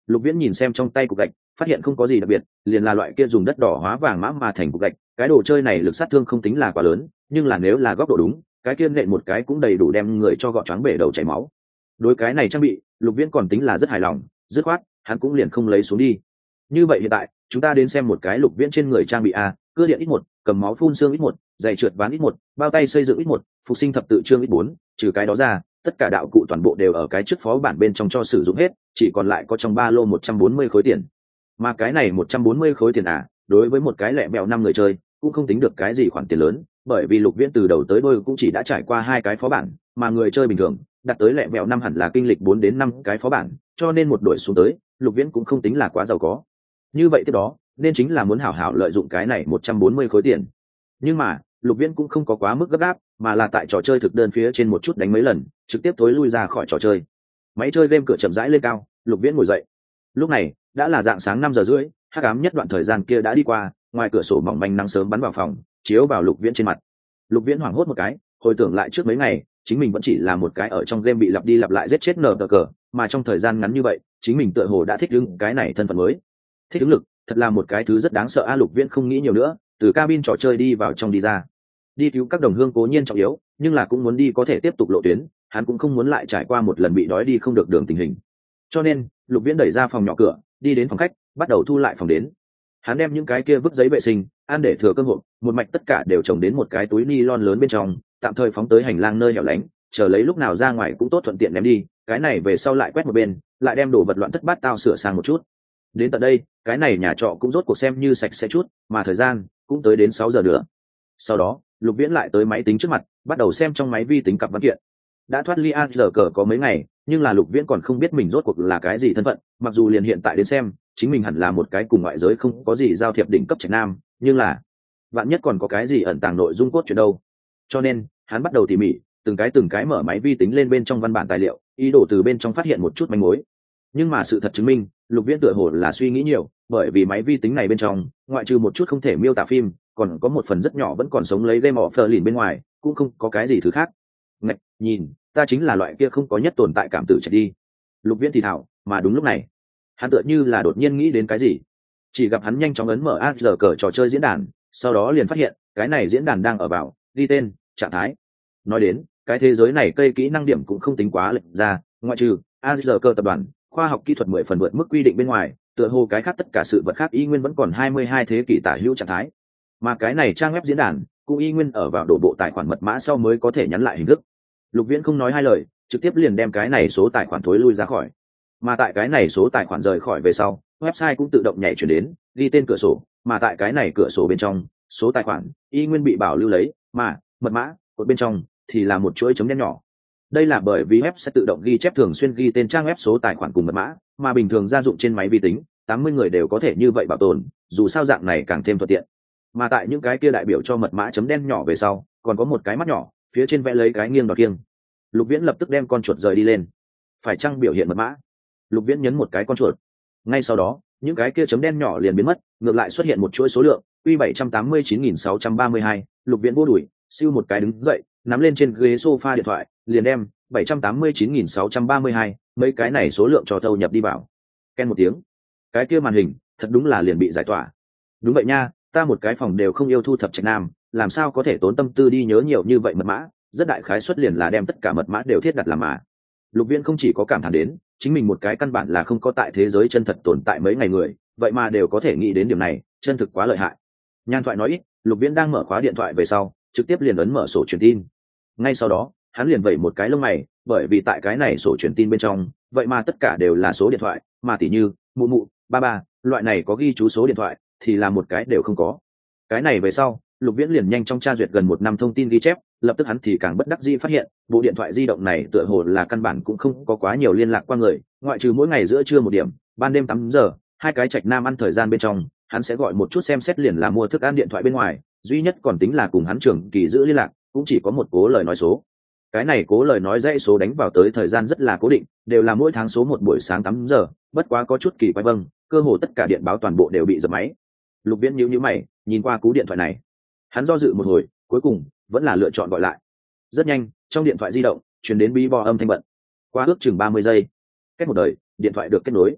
Lục Viễn nhìn xem trong tay cục gạch, phát hiện không có gì đặc biệt, liền là loại kia dùng đất đỏ hóa vàng mã mà thành cục gạch. Cái đồ chơi này lực sát thương không tính là quá lớn, nhưng là nếu là góc độ đúng, cái kia nện một cái cũng đầy đủ đem người cho gọt choáng bể đầu chảy máu. Đối cái này trang bị, Lục Viễn còn tính là rất hài lòng, dứt khoát, hắn cũng liền không lấy xuống đi. Như vậy hiện tại, chúng ta đến xem một cái Lục Viễn trên người trang bị a, cưa điện ít một, cầm máu phun xương ít một, giày trượt ván ít một, bao tay xây dựng ít một, phục sinh thập tự chương ít bốn, trừ cái đó ra, tất cả đạo cụ toàn bộ đều ở cái trước phó bản bên trong cho sử dụng hết, chỉ còn lại có trong ba lô một trăm bốn mươi khối tiền. Mà cái này một trăm bốn mươi khối tiền à, đối với một cái lẹ mèo năm người chơi, cũng không tính được cái gì khoản tiền lớn, bởi vì Lục Viễn từ đầu tới đuôi cũng chỉ đã trải qua hai cái phó bản, mà người chơi bình thường, đặt tới lẹ mèo năm hẳn là kinh lịch bốn đến năm cái phó bản, cho nên một đuổi xuống tới, Lục Viễn cũng không tính là quá giàu có. Như vậy tiếp đó, nên chính là muốn hảo hảo lợi dụng cái này một trăm bốn mươi khối tiền. Nhưng mà, Lục Viễn cũng không có quá mức gấp gáp, mà là tại trò chơi thực đơn phía trên một chút đánh mấy lần, trực tiếp tối lui ra khỏi trò chơi. Máy chơi game cửa chậm rãi lên cao, Lục Viễn ngồi dậy. Lúc này, đã là dạng sáng năm giờ rưỡi, hắc ám nhất đoạn thời gian kia đã đi qua, ngoài cửa sổ mỏng manh nắng sớm bắn vào phòng, chiếu vào Lục Viễn trên mặt. Lục Viễn hoảng hốt một cái, hồi tưởng lại trước mấy ngày, chính mình vẫn chỉ là một cái ở trong game bị lặp đi lặp lại giết chết nở cờ, mà trong thời gian ngắn như vậy, chính mình tựa hồ đã thích ứng cái này thân phận mới. Thích ứng lực, thật là một cái thứ rất đáng sợ a. Lục Viễn không nghĩ nhiều nữa, từ cabin trò chơi đi vào trong đi ra. Đi cứu các đồng hương cố nhiên trọng yếu, nhưng là cũng muốn đi có thể tiếp tục lộ tuyến, hắn cũng không muốn lại trải qua một lần bị đói đi không được đường tình hình. Cho nên, Lục Viễn đẩy ra phòng nhỏ cửa, đi đến phòng khách, bắt đầu thu lại phòng đến. Hắn đem những cái kia vứt giấy vệ sinh, ăn để thừa cơm hộp, một mạch tất cả đều trồng đến một cái túi ni lon lớn bên trong, tạm thời phóng tới hành lang nơi hẻo lánh, chờ lấy lúc nào ra ngoài cũng tốt thuận tiện ném đi. Cái này về sau lại quét một bên, lại đem đồ vật loạn thất bát tao sửa sang một chút. Đến tận đây, cái này nhà trọ cũng rốt cuộc xem như sạch sẽ chút, mà thời gian cũng tới đến sáu giờ nữa. Sau đó, Lục Viễn lại tới máy tính trước mặt, bắt đầu xem trong máy vi tính cặp văn kiện. Đã thoát ly a giờ cờ có mấy ngày, nhưng là Lục Viễn còn không biết mình rốt cuộc là cái gì thân phận, mặc dù liền hiện tại đến xem, chính mình hẳn là một cái cùng ngoại giới không có gì giao thiệp đỉnh cấp trạch nam, nhưng là vạn nhất còn có cái gì ẩn tàng nội dung cốt truyện đâu. Cho nên, hắn bắt đầu tỉ mỉ, từng cái từng cái mở máy vi tính lên bên trong văn bản tài liệu, ý đồ từ bên trong phát hiện một chút manh mối. Nhưng mà sự thật chứng minh, Lục Viễn tựa hồ là suy nghĩ nhiều, bởi vì máy vi tính này bên trong, ngoại trừ một chút không thể miêu tả phim, còn có một phần rất nhỏ vẫn còn sống lấy game of lìn bên ngoài, cũng không có cái gì thứ khác. Ngạch, nhìn, ta chính là loại kia không có nhất tồn tại cảm tử chạy đi. Lục Viễn thì thảo, mà đúng lúc này, hắn tựa như là đột nhiên nghĩ đến cái gì, chỉ gặp hắn nhanh chóng ấn mở a giờ cờ trò chơi diễn đàn, sau đó liền phát hiện cái này diễn đàn đang ở vào ghi tên trạng thái. Nói đến cái thế giới này cây kỹ năng điểm cũng không tính quá lệch ra, ngoại trừ a giờ cờ tập đoàn khoa học kỹ thuật mười phần vượt mức quy định bên ngoài, tựa hồ cái khác tất cả sự vật khác y nguyên vẫn còn hai mươi hai thế kỷ tả hữu trạng thái, mà cái này trang web diễn đàn cũng y nguyên ở vào đổ bộ tài khoản mật mã sau mới có thể nhắn lại hình thức. Lục Viễn không nói hai lời, trực tiếp liền đem cái này số tài khoản thối lui ra khỏi, mà tại cái này số tài khoản rời khỏi về sau, website cũng tự động nhảy chuyển đến ghi tên cửa sổ, mà tại cái này cửa sổ bên trong, số tài khoản y nguyên bị bảo lưu lấy, mà mật mã của bên trong thì là một chuỗi chấm đen nhỏ. Đây là bởi vì web sẽ tự động ghi chép thường xuyên ghi tên trang web số tài khoản cùng mật mã, mà bình thường gia dụng trên máy vi tính tám mươi người đều có thể như vậy bảo tồn, dù sao dạng này càng thêm thuận tiện. Mà tại những cái kia đại biểu cho mật mã chấm đen nhỏ về sau, còn có một cái mắt nhỏ, phía trên vẽ lấy cái nghiêng đoạt kiêng. Lục Viễn lập tức đem con chuột rời đi lên. Phải chăng biểu hiện mật mã? Lục Viễn nhấn một cái con chuột. Ngay sau đó, những cái kia chấm đen nhỏ liền biến mất, ngược lại xuất hiện một chuỗi số lượng, Q bảy trăm tám mươi chín nghìn sáu trăm ba mươi hai. Lục Viễn vô đuổi, siêu một cái đứng dậy, nắm lên trên ghế sofa điện thoại, liền đem bảy trăm tám mươi chín nghìn sáu trăm ba mươi hai, mấy cái này số lượng cho thâu nhập đi vào. Ken một tiếng. Cái kia màn hình, thật đúng là liền bị giải tỏa. Đúng vậy nha, ta một cái phòng đều không yêu thu thập trạch nam, làm sao có thể tốn tâm tư đi nhớ nhiều như vậy mật mã, rất đại khái xuất liền là đem tất cả mật mã đều thiết đặt làm mà. Lục Viễn không chỉ có cảm thán đến, chính mình một cái căn bản là không có tại thế giới chân thật tồn tại mấy ngày người, vậy mà đều có thể nghĩ đến điểm này, chân thực quá lợi hại. Nhan thoại nói ít, Lục Viễn đang mở khóa điện thoại về sau, trực tiếp liền ấn mở sổ truyền tin. Ngay sau đó, hắn liền vẩy một cái lông mày, bởi vì tại cái này sổ truyền tin bên trong, vậy mà tất cả đều là số điện thoại, mà tỉ như mụ mụ, ba ba, loại này có ghi chú số điện thoại thì là một cái đều không có. Cái này về sau, Lục Viễn liền nhanh trong tra duyệt gần một năm thông tin ghi chép, lập tức hắn thì càng bất đắc dĩ phát hiện, bộ điện thoại di động này tựa hồ là căn bản cũng không có quá nhiều liên lạc qua người, ngoại trừ mỗi ngày giữa trưa một điểm, ban đêm tám giờ, hai cái trạch nam ăn thời gian bên trong, hắn sẽ gọi một chút xem xét liền là mua thức ăn điện thoại bên ngoài, duy nhất còn tính là cùng hắn trưởng kỳ giữ liên lạc, cũng chỉ có một cố lời nói số. Cái này cố lời nói dãy số đánh vào tới thời gian rất là cố định, đều là mỗi tháng số một buổi sáng tám giờ, bất quá có chút kỳ quái, vâng, cơ hồ tất cả điện báo toàn bộ đều bị dập máy. Lục Viễn nhíu nhíu mày, nhìn qua cú điện thoại này, hắn do dự một hồi, cuối cùng vẫn là lựa chọn gọi lại. Rất nhanh, trong điện thoại di động truyền đến bí bò âm thanh bận. Qua ước chừng ba mươi giây, cách một đời, điện thoại được kết nối.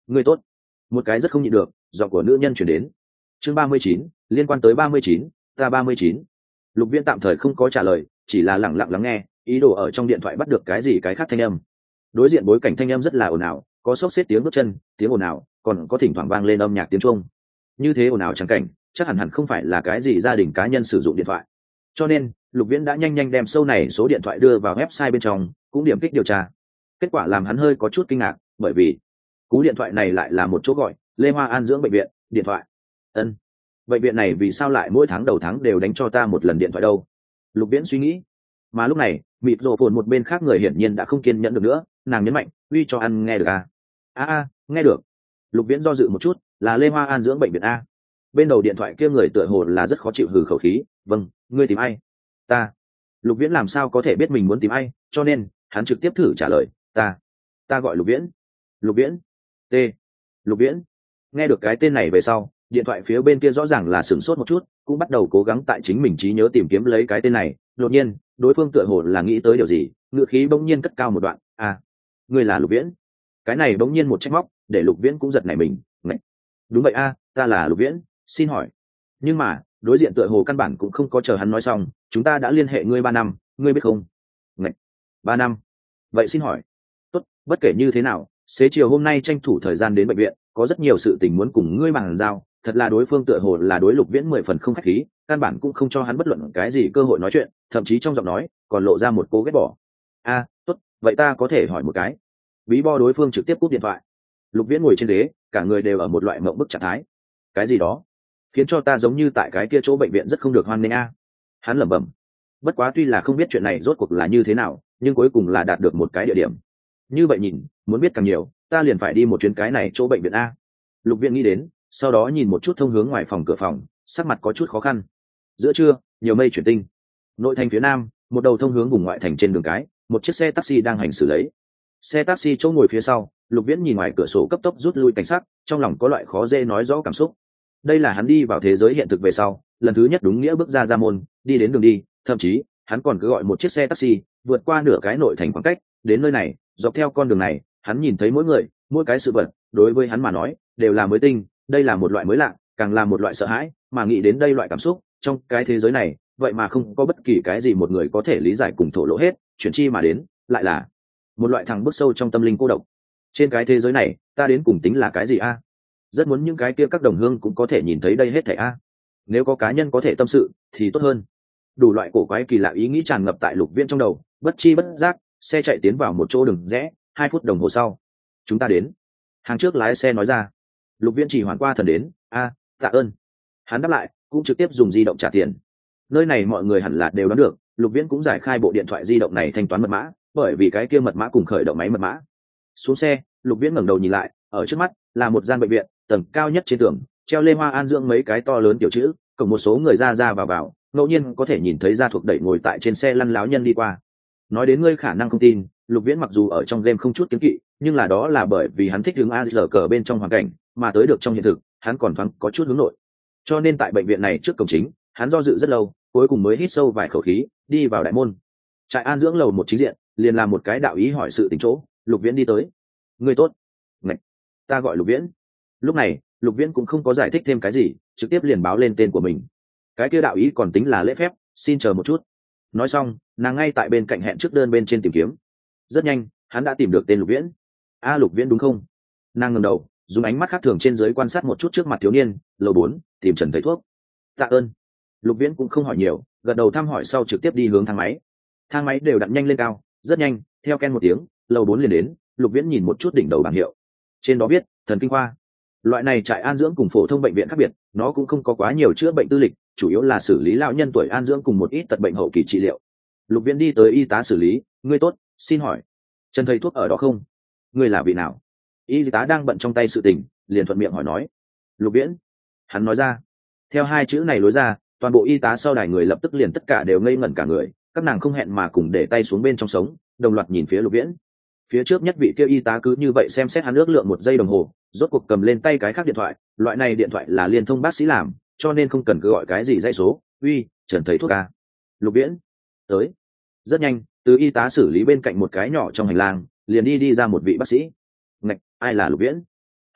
Người tốt. Một cái rất không nhịn được giọng của nữ nhân chuyển đến. Chương ba mươi chín, liên quan tới ba mươi chín, ta ba mươi chín. Lục Viễn tạm thời không có trả lời, chỉ là lặng lặng lắng nghe, ý đồ ở trong điện thoại bắt được cái gì cái khác thanh âm. Đối diện bối cảnh thanh âm rất là ồn ào, có xốc xếp tiếng bước chân, tiếng ồn ào, còn có thỉnh thoảng vang lên âm nhạc tiếng Trung. Như thế ồn ào chẳng cảnh, chắc hẳn hẳn không phải là cái gì gia đình cá nhân sử dụng điện thoại. Cho nên, Lục Viễn đã nhanh nhanh đem sâu này số điện thoại đưa vào website bên trong, cũng điểm kích điều tra. Kết quả làm hắn hơi có chút kinh ngạc, bởi vì cú điện thoại này lại là một chỗ gọi Lê Hoa An dưỡng bệnh viện điện thoại. Ân, bệnh viện này vì sao lại mỗi tháng đầu tháng đều đánh cho ta một lần điện thoại đâu? Lục Viễn suy nghĩ. Mà lúc này, mịt rồ phồn một bên khác người hiển nhiên đã không kiên nhẫn được nữa, nàng nhấn mạnh, uy cho ăn nghe được à? a a nghe được. Lục Viễn do dự một chút, là Lê Hoa An dưỡng bệnh viện a. Bên đầu điện thoại kia người tựa hồ là rất khó chịu hừ khẩu khí. Vâng, ngươi tìm ai? Ta. Lục Viễn làm sao có thể biết mình muốn tìm ai, cho nên hắn trực tiếp thử trả lời, ta ta gọi Lục Viễn. Lục Viễn. T. Lục Viễn. Nghe được cái tên này về sau, điện thoại phía bên kia rõ ràng là sửng sốt một chút, cũng bắt đầu cố gắng tại chính mình trí nhớ tìm kiếm lấy cái tên này. Đột nhiên, đối phương tựa hồ là nghĩ tới điều gì, ngựa khí bỗng nhiên cất cao một đoạn, à, ngươi là Lục Viễn. Cái này bỗng nhiên một trách móc, để Lục Viễn cũng giật nảy mình. Ngậy. Đúng vậy a, ta là Lục Viễn, xin hỏi. Nhưng mà đối diện tựa hồ căn bản cũng không có chờ hắn nói xong, chúng ta đã liên hệ ngươi ba năm, ngươi biết không? Ngậy. Ba năm. Vậy xin hỏi. Tốt, bất kể như thế nào, xế chiều hôm nay tranh thủ thời gian đến bệnh viện, có rất nhiều sự tình muốn cùng ngươi bàn giao. Thật là đối phương tựa hồ là đối Lục Viễn mười phần không khách khí, căn bản cũng không cho hắn bất luận cái gì cơ hội nói chuyện, thậm chí trong giọng nói còn lộ ra một cố ghét bỏ. A, tốt, vậy ta có thể hỏi một cái. Bí bo đối phương trực tiếp cúp điện thoại. Lục Viễn ngồi trên ghế, cả người đều ở một loại mộng bức trạng thái. Cái gì đó khiến cho ta giống như tại cái kia chỗ bệnh viện rất không được hoan nghênh a. Hắn lẩm bẩm. Bất quá tuy là không biết chuyện này rốt cuộc là như thế nào, nhưng cuối cùng là đạt được một cái địa điểm. Như vậy nhìn, muốn biết càng nhiều, ta liền phải đi một chuyến cái này chỗ bệnh viện a. Lục Viễn nghĩ đến, sau đó nhìn một chút thông hướng ngoài phòng cửa phòng, sắc mặt có chút khó khăn. Giữa trưa, nhiều mây chuyển tinh. Nội thành phía nam, một đầu thông hướng vùng ngoại thành trên đường cái, một chiếc xe taxi đang hành xử lấy. Xe taxi chỗ ngồi phía sau, Lục Viễn nhìn ngoài cửa sổ cấp tốc rút lui cảnh sát, trong lòng có loại khó dễ nói rõ cảm xúc. Đây là hắn đi vào thế giới hiện thực về sau, lần thứ nhất đúng nghĩa bước ra ra môn, đi đến đường đi, thậm chí hắn còn cứ gọi một chiếc xe taxi vượt qua nửa cái nội thành khoảng cách, đến nơi này, dọc theo con đường này, hắn nhìn thấy mỗi người, mỗi cái sự vật, đối với hắn mà nói, đều là mới tinh, đây là một loại mới lạ, càng là một loại sợ hãi, mà nghĩ đến đây loại cảm xúc, trong cái thế giới này, vậy mà không có bất kỳ cái gì một người có thể lý giải cùng thổ lộ hết, chuyển chi mà đến, lại là một loại thằng bước sâu trong tâm linh cô độc. Trên cái thế giới này, ta đến cùng tính là cái gì a? Rất muốn những cái kia các đồng hương cũng có thể nhìn thấy đây hết thảy a. Nếu có cá nhân có thể tâm sự thì tốt hơn. Đủ loại cổ quái kỳ lạ ý nghĩ tràn ngập tại Lục Viễn trong đầu, bất chi bất giác, xe chạy tiến vào một chỗ đường rẽ, hai phút đồng hồ sau, chúng ta đến. Hàng trước lái xe nói ra. Lục Viễn chỉ hoàn qua thần đến, a, tạ ơn. Hắn đáp lại, cũng trực tiếp dùng di động trả tiền. Nơi này mọi người hẳn là đều đoán được, Lục Viễn cũng giải khai bộ điện thoại di động này thanh toán mật mã, bởi vì cái kia mật mã cùng khởi động máy mật mã. Xuống xe, Lục Viễn ngẩng đầu nhìn lại, ở trước mắt là một gian bệnh viện, tầng cao nhất trên tường treo Lê Hoa An dưỡng mấy cái to lớn tiểu chữ, cùng một số người ra ra vào vào, ngẫu nhiên có thể nhìn thấy gia thuộc đẩy ngồi tại trên xe lăn láo nhân đi qua. Nói đến ngươi khả năng không tin, Lục Viễn mặc dù ở trong game không chút kiến kỵ, nhưng là đó là bởi vì hắn thích hướng a lờ cờ bên trong hoàn cảnh, mà tới được trong hiện thực, hắn còn thoáng có chút hướng nội. Cho nên tại bệnh viện này trước cổng chính, hắn do dự rất lâu, cuối cùng mới hít sâu vài khẩu khí, đi vào đại môn. Trại an dưỡng lầu một chính diện, liền làm một cái đạo ý hỏi sự tình chỗ, Lục Viễn đi tới. Ngươi tốt. Ngạch. Ta gọi Lục Viễn. Lúc này, Lục Viễn cũng không có giải thích thêm cái gì, trực tiếp liền báo lên tên của mình. Cái kia đạo ý còn tính là lễ phép, xin chờ một chút. Nói xong, nàng ngay tại bên cạnh hẹn trước đơn bên trên tìm kiếm. Rất nhanh, hắn đã tìm được tên Lục Viễn. A Lục Viễn đúng không? Nàng ngẩng đầu, dùng ánh mắt khác thường trên dưới quan sát một chút trước mặt thiếu niên, lầu bốn, tìm Trần thầy thuốc. Tạ ơn. Lục Viễn cũng không hỏi nhiều, gật đầu thăm hỏi sau trực tiếp đi hướng thang máy. Thang máy đều đặn nhanh lên cao, rất nhanh, theo ken một tiếng, lầu bốn liền đến. Lục Viễn nhìn một chút đỉnh đầu bảng hiệu, trên đó viết thần kinh khoa. Loại này trại an dưỡng cùng phổ thông bệnh viện khác biệt, nó cũng không có quá nhiều chữa bệnh tư lịch, chủ yếu là xử lý lão nhân tuổi an dưỡng cùng một ít tật bệnh hậu kỳ trị liệu. Lục Viễn đi tới y tá xử lý, ngươi tốt, xin hỏi Trần thầy thuốc ở đó không? Ngươi là vị nào? Y tá đang bận trong tay sự tình, liền thuận miệng hỏi nói. Lục Viễn. Hắn nói ra. Theo hai chữ này lối ra, toàn bộ y tá sau đài người lập tức liền tất cả đều ngây ngẩn cả người, các nàng không hẹn mà cùng để tay xuống bên trong sống, đồng loạt nhìn phía Lục Viễn. Phía trước nhất vị kia y tá cứ như vậy xem xét hắn ước lượng một giây đồng hồ, rốt cuộc cầm lên tay cái khác điện thoại, loại này điện thoại là liên thông bác sĩ làm, cho nên không cần cứ gọi cái gì dãy số. Uy, Trần thầy thuốc à? Lục Viễn. Tới. Rất nhanh, từ y tá xử lý bên cạnh một cái nhỏ trong hành lang, liền đi đi ra một vị bác sĩ. Ngạch, ai là Lục Viễn?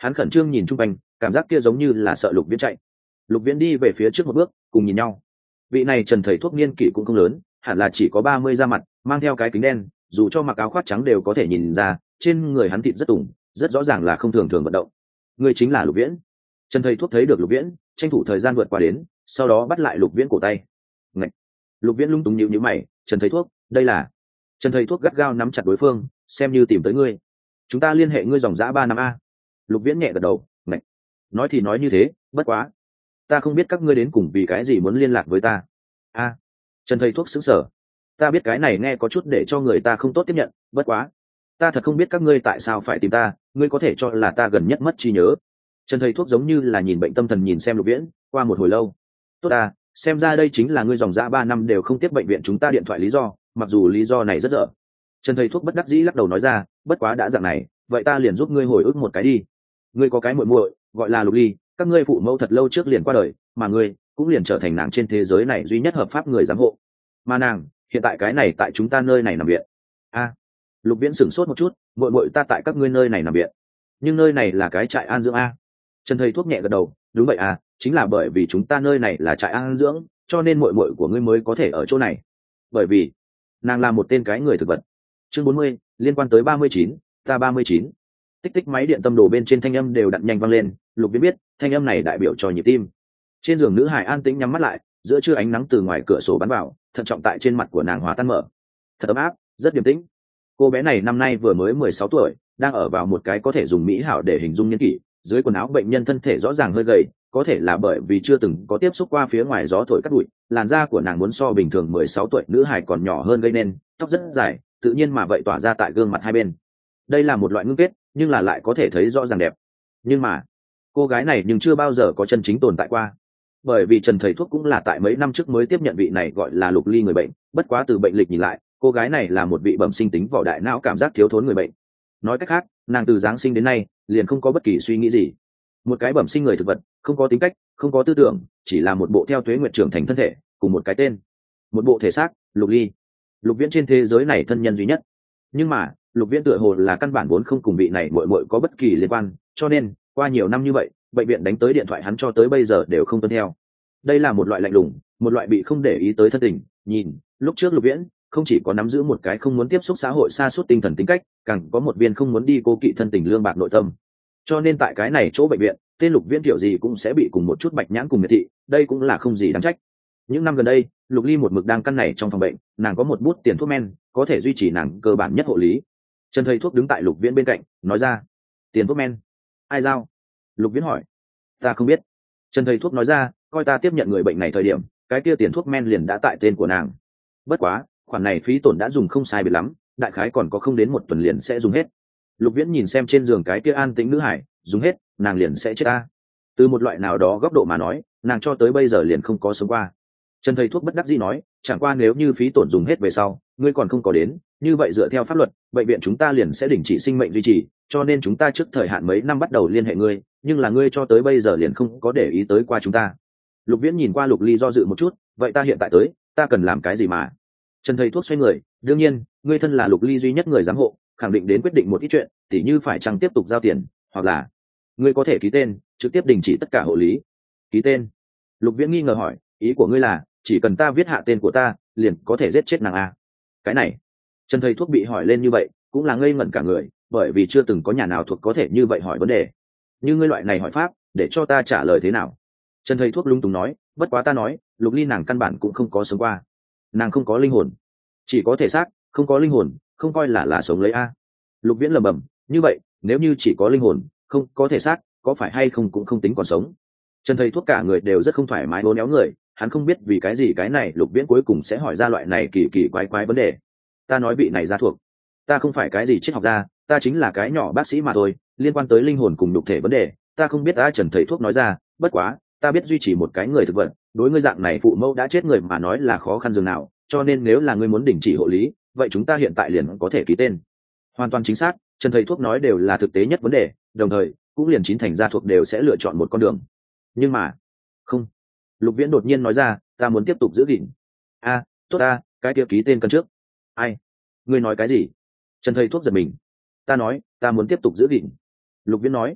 Hắn khẩn trương nhìn chung quanh, cảm giác kia giống như là sợ Lục Viễn chạy. Lục Viễn đi về phía trước một bước, cùng nhìn nhau. Vị này Trần thầy thuốc niên kỷ cũng không lớn, hẳn là chỉ có ba mươi ra mặt, mang theo cái kính đen, dù cho mặc áo khoác trắng đều có thể nhìn ra, trên người hắn thịt rất tùng, rất rõ ràng là không thường thường vận động. Người chính là Lục Viễn. Trần thầy thuốc thấy được Lục Viễn, tranh thủ thời gian vượt qua đến, sau đó bắt lại Lục Viễn cổ tay. Ngạch. Lục Viễn lung túng nhíu nhíu mày, "Trần thầy thuốc, đây là..." Trần thầy thuốc gắt gao nắm chặt đối phương, xem như tìm tới ngươi. "Chúng ta liên hệ ngươi dòng dã ba năm a." Lục Viễn nhẹ gật đầu, "Ngạch. Nói thì nói như thế, bất quá, ta không biết các ngươi đến cùng vì cái gì muốn liên lạc với ta." "A." Trần thầy thuốc sững sờ. "Ta biết cái này nghe có chút để cho người ta không tốt tiếp nhận, bất quá, ta thật không biết các ngươi tại sao phải tìm ta, ngươi có thể cho là ta gần nhất mất trí nhớ." Trần thầy thuốc giống như là nhìn bệnh tâm thần nhìn xem Lục Viễn, qua một hồi lâu. "Tốt à, xem ra đây chính là ngươi dòng dã ba năm đều không tiếp bệnh viện chúng ta điện thoại lý do, mặc dù lý do này rất dở." Trần thầy thuốc bất đắc dĩ lắc đầu nói ra, "Bất quá đã dạng này, vậy ta liền giúp ngươi hồi ức một cái đi. Ngươi có cái muội muội, gọi là Lục Ly, các ngươi phụ mẫu thật lâu trước liền qua đời, mà ngươi cũng liền trở thành nàng trên thế giới này duy nhất hợp pháp người giám hộ. Mà nàng, hiện tại cái này tại chúng ta nơi này nằm viện." "A." Lục Viễn sửng sốt một chút, "Muội muội ta tại các ngươi nơi này nằm viện, nhưng nơi này là cái trại an dưỡng a?" Trần thầy thuốc nhẹ gật đầu, "Đúng vậy à, chính là bởi vì chúng ta nơi này là trại an dưỡng, cho nên muội muội của ngươi mới có thể ở chỗ này. Bởi vì nàng là một tên cái người thực vật." Chương bốn mươi, liên quan tới ba mươi chín, ta ba mươi chín. Tích tích máy điện tâm đồ bên trên thanh âm đều đặn nhanh vang lên, Lục Viễn biết, thanh âm này đại biểu cho nhịp tim. Trên giường nữ hải an tĩnh nhắm mắt lại, giữa trưa ánh nắng từ ngoài cửa sổ bắn vào, thận trọng tại trên mặt của nàng hòa tan mở. Thật ấm áp, rất điềm tĩnh. Cô bé này năm nay vừa mới mười sáu tuổi, đang ở vào một cái có thể dùng mỹ hảo để hình dung niên kỷ, dưới quần áo bệnh nhân thân thể rõ ràng hơi gầy, có thể là bởi vì chưa từng có tiếp xúc qua phía ngoài gió thổi cắt bụi, làn da của nàng muốn so bình thường mười sáu tuổi nữ hài còn nhỏ hơn gây nên, tóc rất dài, tự nhiên mà vậy tỏa ra tại gương mặt hai bên. Đây là một loại ngưng kết, nhưng là lại có thể thấy rõ ràng đẹp. Nhưng mà, cô gái này nhưng chưa bao giờ có chân chính tồn tại qua. Bởi vì Trần thầy thuốc cũng là tại mấy năm trước mới tiếp nhận vị này gọi là Lục Ly người bệnh, bất quá từ bệnh lịch nhìn lại, cô gái này là một vị bẩm sinh tính vỏ đại não cảm giác thiếu thốn người bệnh. Nói cách khác, nàng từ giáng sinh đến nay liền không có bất kỳ suy nghĩ gì. Một cái bẩm sinh người thực vật, không có tính cách, không có tư tưởng, chỉ là một bộ theo tuế nguyệt trưởng thành thân thể, cùng một cái tên, một bộ thể xác, Lục Ly. Lục Viễn trên thế giới này thân nhân duy nhất. Nhưng mà, Lục Viễn tựa hồ là căn bản vốn không cùng vị này muội muội có bất kỳ liên quan, cho nên, qua nhiều năm như vậy, bệnh viện đánh tới điện thoại hắn cho tới bây giờ đều không tuân theo. Đây là một loại lạnh lùng, một loại bị không để ý tới thân tình. Nhìn, lúc trước Lục Viễn không chỉ có nắm giữ một cái không muốn tiếp xúc xã hội sa sút tinh thần tính cách, càng có một viên không muốn đi cô kỵ thân tình lương bạc nội tâm. Cho nên tại cái này chỗ bệnh viện, tên Lục Viễn kiểu gì cũng sẽ bị cùng một chút bạch nhãn cùng miệt thị, đây cũng là không gì đáng trách. Những năm gần đây, Lục Ly một mực đang căn này trong phòng bệnh, nàng có một bút tiền thuốc men, có thể duy trì nàng cơ bản nhất hộ lý. Trần thầy thuốc đứng tại Lục Viễn bên cạnh, nói ra, "Tiền thuốc men? Ai giao?" Lục Viễn hỏi. "Ta không biết." Trần thầy thuốc nói ra, "Coi ta tiếp nhận người bệnh này thời điểm, cái kia tiền thuốc men liền đã tại tên của nàng. Bất quá, khoản này phí tổn đã dùng không sai biệt lắm, đại khái còn có không đến một tuần liền sẽ dùng hết." Lục Viễn nhìn xem trên giường cái kia an tĩnh nữ hải, "Dùng hết, nàng liền sẽ chết ta." Từ một loại nào đó góc độ mà nói, nàng cho tới bây giờ liền không có sống qua. Trần thầy thuốc bất đắc dĩ nói, "Chẳng qua nếu như phí tổn dùng hết về sau, ngươi còn không có đến, như vậy dựa theo pháp luật, bệnh viện chúng ta liền sẽ đình chỉ sinh mệnh duy trì, cho nên chúng ta trước thời hạn mấy năm bắt đầu liên hệ ngươi, nhưng là ngươi cho tới bây giờ liền không có để ý tới qua chúng ta." Lục Viễn nhìn qua Lục Ly do dự một chút, "Vậy ta hiện tại tới, ta cần làm cái gì mà?" Trần thầy thuốc xoay người, "Đương nhiên, ngươi thân là Lục Ly duy nhất người giám hộ, khẳng định đến quyết định một ít chuyện, tỉ như phải chăng tiếp tục giao tiền, hoặc là ngươi có thể ký tên, trực tiếp đình chỉ tất cả hộ lý." "Ký tên?" Lục Viễn nghi ngờ hỏi, "Ý của ngươi là chỉ cần ta viết hạ tên của ta, liền có thể giết chết nàng à?" Cái này, Trần thầy thuốc bị hỏi lên như vậy, cũng là ngây ngẩn cả người, bởi vì chưa từng có nhà nào thuộc có thể như vậy hỏi vấn đề. "Như ngươi loại này hỏi pháp, để cho ta trả lời thế nào?" Trần thầy thuốc lung túng nói, "Bất quá ta nói, Lục Ly nàng căn bản cũng không có sống qua, nàng không có linh hồn, chỉ có thể xác, không có linh hồn, không coi là là sống lấy a." Lục Viễn lẩm bẩm, "Như vậy, nếu như chỉ có linh hồn, không có thể xác, có phải hay không cũng không tính còn sống?" Trần thầy thuốc cả người đều rất không thoải mái bố néo người, hắn không biết vì cái gì cái này Lục Viễn cuối cùng sẽ hỏi ra loại này kỳ kỳ quái quái vấn đề. "Ta nói vị này ra thuộc, ta không phải cái gì triết học gia, ta chính là cái nhỏ bác sĩ mà thôi, liên quan tới linh hồn cùng nhục thể vấn đề, ta không biết." Đã Trần thầy thuốc nói ra, "Bất quá, ta biết duy trì một cái người thực vật, đối ngươi dạng này phụ mẫu đã chết người mà nói là khó khăn dường nào, cho nên nếu là ngươi muốn đình chỉ hộ lý, vậy chúng ta hiện tại liền có thể ký tên." Hoàn toàn chính xác, Trần thầy thuốc nói đều là thực tế nhất vấn đề, đồng thời cũng liền chín thành gia thuộc đều sẽ lựa chọn một con đường. Nhưng mà, không. Lục Viễn đột nhiên nói ra, "Ta muốn tiếp tục giữ gìn." "A, tốt a, cái kia ký tên cần trước." "Ai? Ngươi nói cái gì?" Trần thầy thuốc giật mình. "Ta nói, ta muốn tiếp tục giữ gìn." Lục Viễn nói.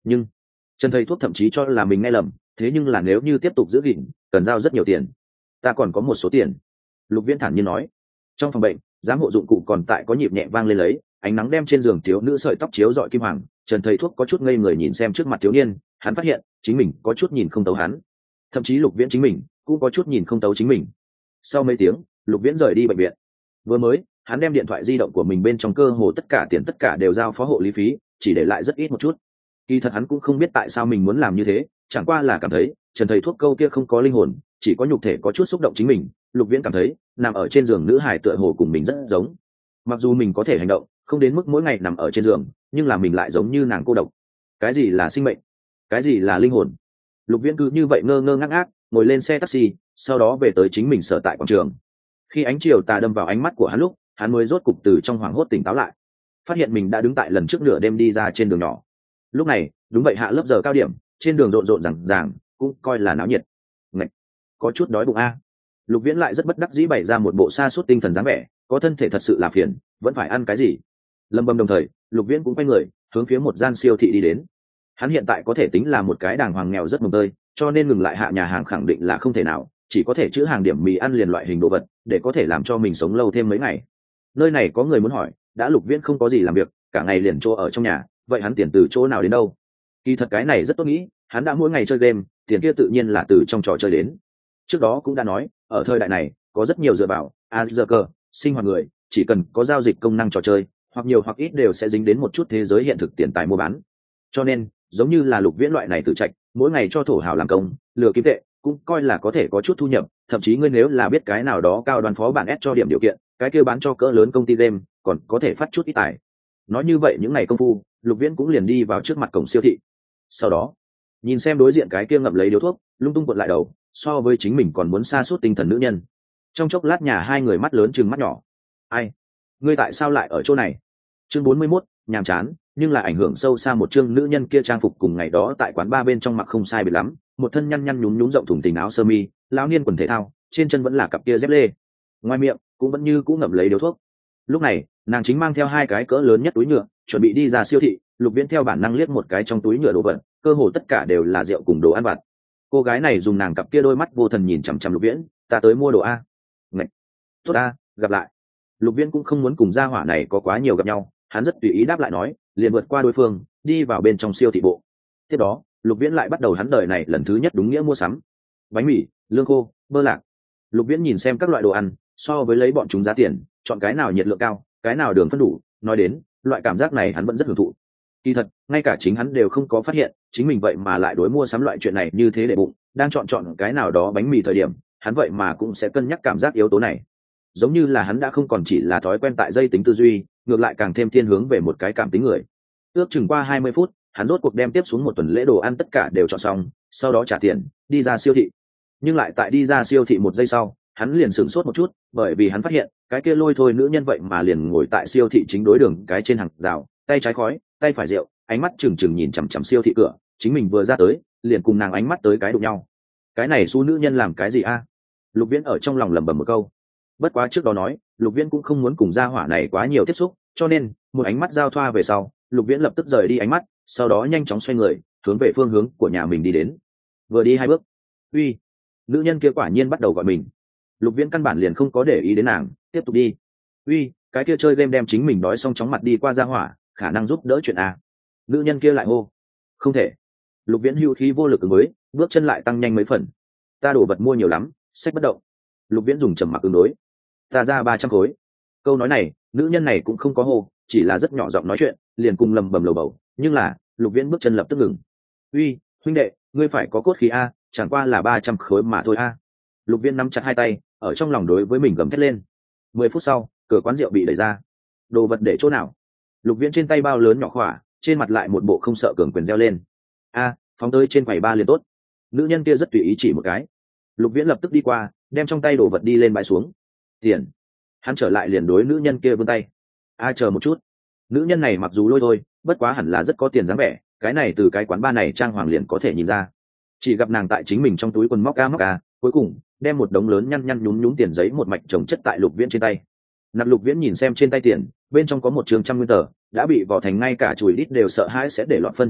Nhưng trần thầy thuốc thậm chí cho là mình nghe lầm, thế nhưng là nếu như tiếp tục giữ gìn cần giao rất nhiều tiền. Ta còn có một số tiền, Lục Viễn thản nhiên nói. Trong phòng bệnh, giám hộ dụng cụ còn tại có nhịp nhẹ vang lên lấy, ánh nắng đem trên giường thiếu nữ sợi tóc chiếu rọi kim hoàng. Trần thầy thuốc có chút ngây người nhìn xem trước mặt thiếu niên, hắn phát hiện chính mình có chút nhìn không tấu hắn, thậm chí Lục Viễn chính mình cũng có chút nhìn không tấu chính mình. Sau mấy tiếng, Lục Viễn rời đi bệnh viện. Vừa mới, hắn đem điện thoại di động của mình bên trong cơ hồ tất cả tiền tất cả đều giao phó hộ lý phí, chỉ để lại rất ít một chút. Kỳ thật hắn cũng không biết tại sao mình muốn làm như thế, chẳng qua là cảm thấy Trần thầy thuốc câu kia không có linh hồn, chỉ có nhục thể có chút xúc động chính mình. Lục Viễn cảm thấy nằm ở trên giường nữ hài tựa hồ cùng mình rất giống, mặc dù mình có thể hành động, không đến mức mỗi ngày nằm ở trên giường, nhưng là mình lại giống như nàng cô độc. Cái gì là sinh mệnh, cái gì là linh hồn? Lục Viễn cứ như vậy ngơ ngơ ngác ngác ngồi lên xe taxi, sau đó về tới chính mình sở tại quảng trường. Khi ánh chiều tà đâm vào ánh mắt của hắn lúc, hắn mới rốt cục từ trong hoảng hốt tỉnh táo lại, phát hiện mình đã đứng tại lần trước nửa đêm đi ra trên đường nhỏ. Lúc này đúng vậy, hạ lớp giờ cao điểm, trên đường rộn rộn ràng ràng, cũng coi là náo nhiệt. Ngạch, có chút đói bụng a. Lục Viễn lại rất bất đắc dĩ bày ra một bộ sa sút tinh thần dáng vẻ, có thân thể thật sự là phiền, vẫn phải ăn cái gì. Lâm bầm đồng thời, Lục Viễn cũng quay người hướng phía một gian siêu thị đi đến. Hắn hiện tại có thể tính là một cái đàng hoàng nghèo rất mồng tơi, cho nên ngừng lại hạ nhà hàng khẳng định là không thể nào, chỉ có thể chữ hàng điểm mì ăn liền loại hình đồ vật để có thể làm cho mình sống lâu thêm mấy ngày. Nơi này có người muốn hỏi, đã Lục Viễn không có gì làm việc, cả ngày liền chỗ ở trong nhà, vậy hắn tiền từ chỗ nào đến đâu? Kỳ thật cái này rất tốt nghĩ, hắn đã mỗi ngày chơi game, tiền kia tự nhiên là từ trong trò chơi đến. Trước đó cũng đã nói, ở thời đại này có rất nhiều dựa vào a giờ cờ sinh hoạt người, chỉ cần có giao dịch công năng trò chơi, hoặc nhiều hoặc ít đều sẽ dính đến một chút thế giới hiện thực tiền tài mua bán. Cho nên giống như là Lục Viễn loại này tự trạch, mỗi ngày cho thổ hào làm công, lừa kiếm tệ, cũng coi là có thể có chút thu nhập. Thậm chí ngươi nếu là biết cái nào đó cao đoàn phó bản ép cho điểm điều kiện, cái kia bán cho cỡ lớn công ty game, còn có thể phát chút ít tài. Nói như vậy những ngày công phu, Lục Viễn cũng liền đi vào trước mặt cổng siêu thị. Sau đó nhìn xem đối diện cái kia ngậm lấy điếu thuốc, lung tung cuộn lại đầu, so với chính mình còn muốn sa sút tinh thần nữ nhân. Trong chốc lát nhà hai người mắt lớn chừng mắt nhỏ. Ai, ngươi tại sao lại ở chỗ này? Chương bốn mươi mốt, nhàm chán, nhưng là ảnh hưởng sâu xa một chương nữ nhân kia trang phục cùng ngày đó tại quán ba bên trong mặc không sai biệt lắm, một thân nhăn nhăn nhúm nhúm rộng thùng tình áo sơ mi, lão niên quần thể thao, trên chân vẫn là cặp kia dép lê, ngoài miệng cũng vẫn như cũ ngậm lấy điếu thuốc. Lúc này nàng chính mang theo hai cái cỡ lớn nhất túi nhựa, chuẩn bị đi ra siêu thị. Lục Viễn theo bản năng liếc một cái trong túi nhựa đồ vật, cơ hồ tất cả đều là rượu cùng đồ ăn vặt. Cô gái này dùng nàng cặp kia đôi mắt vô thần nhìn chằm chằm Lục Viễn. Ta tới mua đồ a. Ngạch, tốt a, gặp lại. Lục Viễn cũng không muốn cùng gia hỏa này có quá nhiều gặp nhau, hắn rất tùy ý đáp lại nói, liền vượt qua đối phương đi vào bên trong siêu thị bộ. Tiếp đó Lục Viễn lại bắt đầu hắn đời này lần thứ nhất đúng nghĩa mua sắm. Bánh mì, lương khô, bơ lạc. Lục Viễn nhìn xem các loại đồ ăn, so với lấy bọn chúng giá tiền, chọn cái nào nhiệt lượng cao, cái nào đường phân đủ. Nói đến loại cảm giác này hắn vẫn rất hưởng thụ. Kỳ thật ngay cả chính hắn đều không có phát hiện chính mình vậy mà lại đối mua sắm loại chuyện này như thế để bụng. Đang chọn chọn cái nào đó bánh mì thời điểm, hắn vậy mà cũng sẽ cân nhắc cảm giác yếu tố này. Giống như là hắn đã không còn chỉ là thói quen tại dây tính tư duy, ngược lại càng thêm thiên hướng về một cái cảm tính người. Ước chừng qua hai mươi phút, hắn rốt cuộc đem tiếp xuống một tuần lễ đồ ăn tất cả đều chọn xong, sau đó trả tiền đi ra siêu thị. Nhưng lại tại đi ra siêu thị một giây sau, hắn liền sửng sốt một chút, bởi vì hắn phát hiện cái kia lôi thôi nữ nhân vậy mà liền ngồi tại siêu thị chính đối đường cái trên hàng rào, tay trái khói tay phải rượu, ánh mắt trừng trừng nhìn chằm chằm siêu thị cửa. Chính mình vừa ra tới liền cùng nàng ánh mắt tới cái đụng nhau. Cái này xu nữ nhân làm cái gì a? Lục Viễn ở trong lòng lẩm bẩm một câu. Bất quá trước đó nói, Lục Viễn cũng không muốn cùng gia hỏa này quá nhiều tiếp xúc, cho nên một ánh mắt giao thoa về sau, Lục Viễn lập tức rời đi ánh mắt, sau đó nhanh chóng xoay người hướng về phương hướng của nhà mình đi đến. Vừa đi hai bước, uy, nữ nhân kia quả nhiên bắt đầu gọi mình. Lục Viễn căn bản liền không có để ý đến nàng, tiếp tục đi. Uy, cái kia chơi game đem chính mình đói xong chóng mặt đi qua gia hỏa, khả năng giúp đỡ chuyện à? Nữ nhân kia lại hô. Không thể. Lục Viễn hưu khí vô lực ứng đối, bước chân lại tăng nhanh mấy phần. Ta đổ vật mua nhiều lắm, sách bất động. Lục Viễn dùng trầm mặc ứng đối. Ta ra ba trăm khối. Câu nói này nữ nhân này cũng không có hô, chỉ là rất nhỏ giọng nói chuyện, liền cùng lầm bầm lầu bầu. Nhưng là Lục Viễn bước chân lập tức ngừng. Uy, huynh đệ, ngươi phải có cốt khí a, chẳng qua là ba trăm khối mà thôi a. Lục Viễn nắm chặt hai tay, ở trong lòng đối với mình gầm thét lên. Mười phút sau, cửa quán rượu bị đẩy ra. Đồ vật để chỗ nào? Lục Viễn trên tay bao lớn nhỏ khỏa, trên mặt lại một bộ không sợ cường quyền reo lên. A, phóng tới trên quầy ba liền tốt. Nữ nhân kia rất tùy ý chỉ một cái. Lục Viễn lập tức đi qua, đem trong tay đồ vật đi lên bãi xuống. Tiền. Hắn trở lại liền đối nữ nhân kia vươn tay. A, chờ một chút. Nữ nhân này mặc dù lôi thôi, bất quá hẳn là rất có tiền dáng vẻ, cái này từ cái quán ba này trang hoàng liền có thể nhìn ra. Chỉ gặp nàng tại chính mình trong túi quần móc ca móc ca, cuối cùng đem một đống lớn nhăn nhăn nhúm nhúm tiền giấy một mạch chồng chất tại Lục Viễn trên tay. Nạp Lục Viễn nhìn xem trên tay tiền, bên trong có một trường trăm nguyên tờ, đã bị vò thành ngay cả chùi đít đều sợ hãi sẽ để loạn phân trình độ.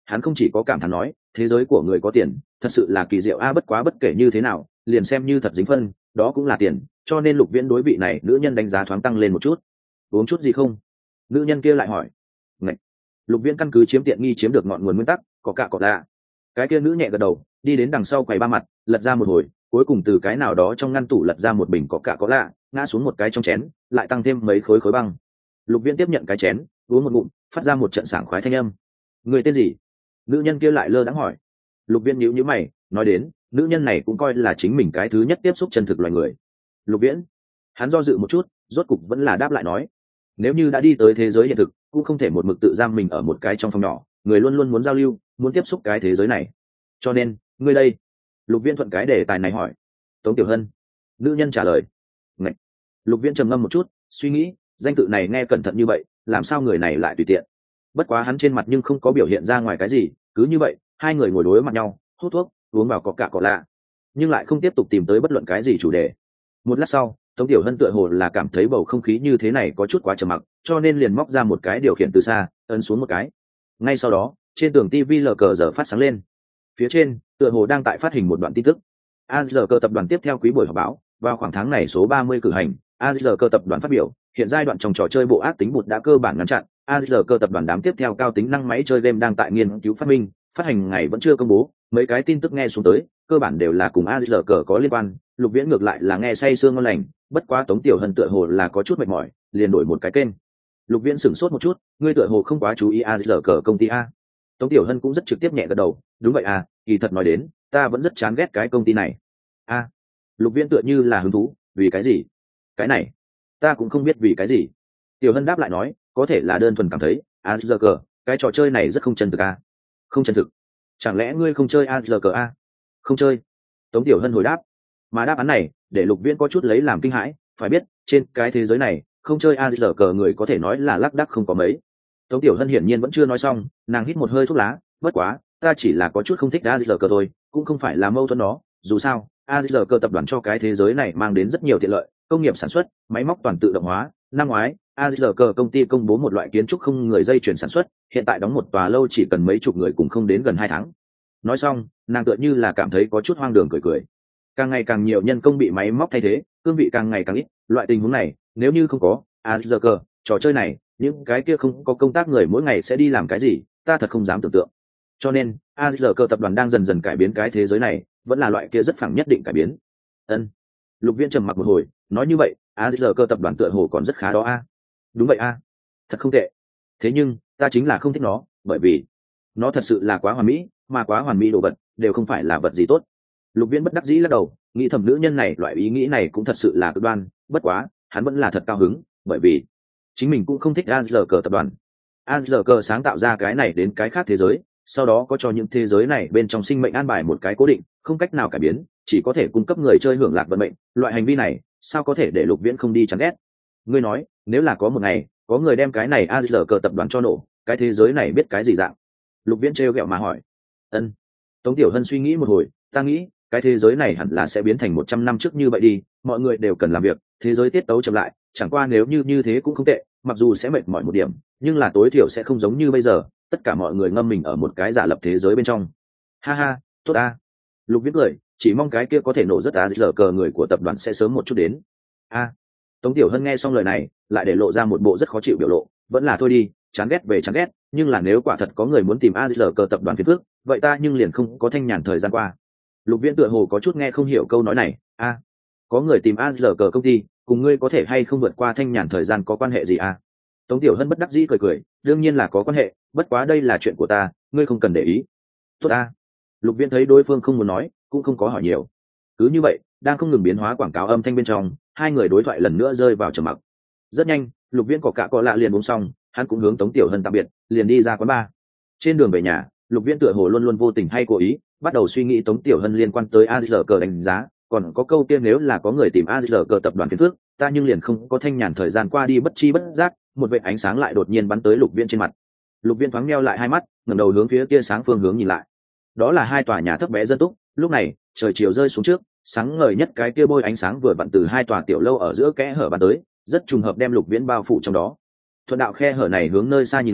hắn không chỉ có cảm thán nói thế giới của người có tiền thật sự là kỳ diệu a, bất quá bất kể như thế nào liền xem như thật dính phân đó cũng là tiền, cho nên Lục Viễn đối vị này nữ nhân đánh giá thoáng tăng lên một chút. Uống chút gì không? Nữ nhân kia lại hỏi. Ngậy. Lục Viễn căn cứ chiếm tiện nghi chiếm được ngọn nguồn nguyên tắc, có cả cọ lạ. Cái kia nữ nhẹ gật đầu, đi đến đằng sau quầy ba mặt, lật ra một hồi, cuối cùng từ cái nào đó trong ngăn tủ lật ra một bình có cả có lạ, ngã xuống một cái trong chén, lại tăng thêm mấy khối khối băng. Lục Viễn tiếp nhận cái chén, uống một ngụm, phát ra một trận sảng khoái thanh âm. Người tên gì? Nữ nhân kia lại lơ đãng hỏi. Lục Viễn nhíu nhíu mày, nói đến, nữ nhân này cũng coi là chính mình cái thứ nhất tiếp xúc chân thực loài người. Lục Viễn, hắn do dự một chút, rốt cục vẫn là đáp lại nói, nếu như đã đi tới thế giới hiện thực, cũng không thể một mực tự giam mình ở một cái trong phòng nhỏ, người luôn luôn muốn giao lưu, muốn tiếp xúc cái thế giới này. Cho nên, ngươi đây? Lục Viễn thuận cái đề tài này hỏi. Tống Tiểu Hân. Nữ nhân trả lời. Ngậy. Lục Viễn trầm ngâm một chút, suy nghĩ, danh tự này nghe cẩn thận như vậy, làm sao người này lại tùy tiện? Bất quá hắn trên mặt nhưng không có biểu hiện ra ngoài cái gì, cứ như vậy, hai người ngồi đối mặt nhau, hút thuốc, uống vào cọ cạ cọ lạ, nhưng lại không tiếp tục tìm tới bất luận cái gì chủ đề. Một lát sau, Tống Tiểu Hân tựa hồ là cảm thấy bầu không khí như thế này có chút quá trầm mặc, cho nên liền móc ra một cái điều khiển từ xa, ấn xuống một cái. Ngay sau đó, trên tường ti vi lờ cờ giờ phát sáng lên. Phía trên, tựa hồ đang tại phát hình một đoạn tin tức. a giê cờ tập đoàn tiếp theo quý buổi họp báo, vào khoảng tháng này số ba mươi cử hành, a giê cờ tập đoàn phát biểu, hiện giai đoạn trong trò chơi bộ ác tính bụt đã cơ bản ngăn chặn, a giê cờ tập đoàn đám tiếp theo cao tính năng máy chơi game đang tại nghiên cứu phát minh, phát hành ngày vẫn chưa công bố, mấy cái tin tức nghe xuống tới, cơ bản đều là cùng a giê cờ có liên quan. Lục Viễn ngược lại là nghe say sương ngon lành, bất quá Tống Tiểu Hân tựa hồ là có chút mệt mỏi, liền đổi một cái kênh. Lục Viễn sửng sốt một chút, ngươi tựa hồ không quá chú ý a giê cờ công ty a. Tống Tiểu Hân cũng rất trực tiếp nhẹ gật đầu, đúng vậy à, kỳ thật nói đến, ta vẫn rất chán ghét cái công ty này. A. Lục Viễn tựa như là hứng thú, vì cái gì? Cái này, ta cũng không biết vì cái gì. Tiểu Hân đáp lại nói, có thể là đơn thuần cảm thấy, a giê cờ, cái trò chơi này rất không chân thực a. Không chân thực? Chẳng lẽ ngươi không chơi a giê cờ a? Không chơi. Tống Tiểu Hân hồi đáp. Mà đáp án này để Lục Viễn có chút lấy làm kinh hãi, phải biết trên cái thế giới này không chơi a giê cờ người có thể nói là lác đác không có mấy. Tống Tiểu Hân hiển nhiên vẫn chưa nói xong, nàng hít một hơi thuốc lá, bất quá ta chỉ là có chút không thích a giê cờ thôi, cũng không phải là mâu thuẫn đó, dù sao a giê cờ tập đoàn cho cái thế giới này mang đến rất nhiều tiện lợi, công nghiệp sản xuất, máy móc toàn tự động hóa. Năm ngoái a giê cờ công ty công bố một loại kiến trúc không người dây chuyển sản xuất, hiện tại đóng một tòa lâu chỉ cần mấy chục người cùng không đến gần hai tháng. Nói xong, nàng tựa như là cảm thấy có chút hoang đường cười cười. Càng ngày càng nhiều nhân công bị máy móc thay thế, cương vị càng ngày càng ít, loại tình huống này nếu như không có a giê cờ trò chơi này, những cái kia không có công tác người mỗi ngày sẽ đi làm cái gì, ta thật không dám tưởng tượng. Cho nên a giê cờ tập đoàn đang dần dần cải biến cái thế giới này, vẫn là loại kia rất phẳng nhất định cải biến. Ân. Lục Viễn trầm mặc một hồi, nói như vậy a giê cờ tập đoàn tựa hồ còn rất khá đó a. Đúng vậy a, thật không tệ. Thế nhưng ta chính là không thích nó, bởi vì nó thật sự là quá hoàn mỹ, mà quá hoàn mỹ đồ vật đều không phải là vật gì tốt. Lục Viễn bất đắc dĩ lắc đầu, nghĩ thầm nữ nhân này loại ý nghĩ này cũng thật sự là cực đoan, bất quá hắn vẫn là thật cao hứng, bởi vì chính mình cũng không thích a giê cờ tập đoàn. a giê cờ sáng tạo ra cái này đến cái khác thế giới, sau đó có cho những thế giới này bên trong sinh mệnh an bài một cái cố định, không cách nào cải biến, chỉ có thể cung cấp người chơi hưởng lạc vận mệnh, loại hành vi này sao có thể để Lục Viễn không đi chán ghét. Ngươi nói, nếu là có một ngày có người đem cái này a giê cờ tập đoàn cho nổ, cái thế giới này biết cái gì dạng? Lục Viễn trêu ghẹo mà hỏi. Ân. Tống Tiểu Hân suy nghĩ một hồi, ta nghĩ cái thế giới này hẳn là sẽ biến thành một trăm năm trước như vậy đi, mọi người đều cần làm việc, thế giới tiết tấu chậm lại, chẳng qua nếu như như thế cũng không tệ, mặc dù sẽ mệt mỏi một điểm, nhưng là tối thiểu sẽ không giống như bây giờ, tất cả mọi người ngâm mình ở một cái giả lập thế giới bên trong. Ha ha, tốt a. Lục Viễn cười, chỉ mong cái kia có thể nổ rất á giờ cờ người của tập đoàn sẽ sớm một chút đến. A. Tống Tiểu Hân nghe xong lời này, lại để lộ ra một bộ rất khó chịu biểu lộ, vẫn là thôi đi, chán ghét về chán ghét, nhưng là nếu quả thật có người muốn tìm a giê cờ tập đoàn phiền phức, vậy ta nhưng liền không có thanh nhàn thời gian qua. Lục Viễn tựa hồ có chút nghe không hiểu câu nói này. A, à, có người tìm a giê cờ công ty, cùng ngươi có thể hay không vượt qua thanh nhàn thời gian có quan hệ gì à? Tống Tiểu Hân bất đắc dĩ cười cười, đương nhiên là có quan hệ, bất quá đây là chuyện của ta, ngươi không cần để ý. Tốt a. Lục Viễn thấy đối phương không muốn nói, cũng không có hỏi nhiều. Cứ như vậy, đang không ngừng biến hóa quảng cáo âm thanh bên trong, hai người đối thoại lần nữa rơi vào trầm mặc. Rất nhanh, Lục Viễn có cả có lạ liền uống xong, hắn cũng hướng Tống Tiểu Hân tạm biệt, liền đi ra quán bar. Trên đường về nhà, Lục Viễn tựa hồ luôn luôn vô tình hay cố ý bắt đầu suy nghĩ Tống Tiểu Hân liên quan tới a giê cờ đánh giá, còn có câu kia nếu là có người tìm a giê cờ tập đoàn phiền phức, ta nhưng liền không có thanh nhàn thời gian qua đi, bất chi bất giác một vệt ánh sáng lại đột nhiên bắn tới Lục Viễn trên mặt. Lục Viễn thoáng meo lại hai mắt, ngẩng đầu hướng phía tia sáng phương hướng nhìn lại. Đó là hai tòa nhà thấp bé dân túc, lúc này trời chiều rơi xuống trước, sáng ngời nhất cái kia bôi ánh sáng vừa vặn từ hai tòa tiểu lâu ở giữa kẽ hở bắn tới, rất trùng hợp đem Lục Viễn bao phủ trong đó. Thuận đạo khe hở này hướng nơi xa nhìn lại,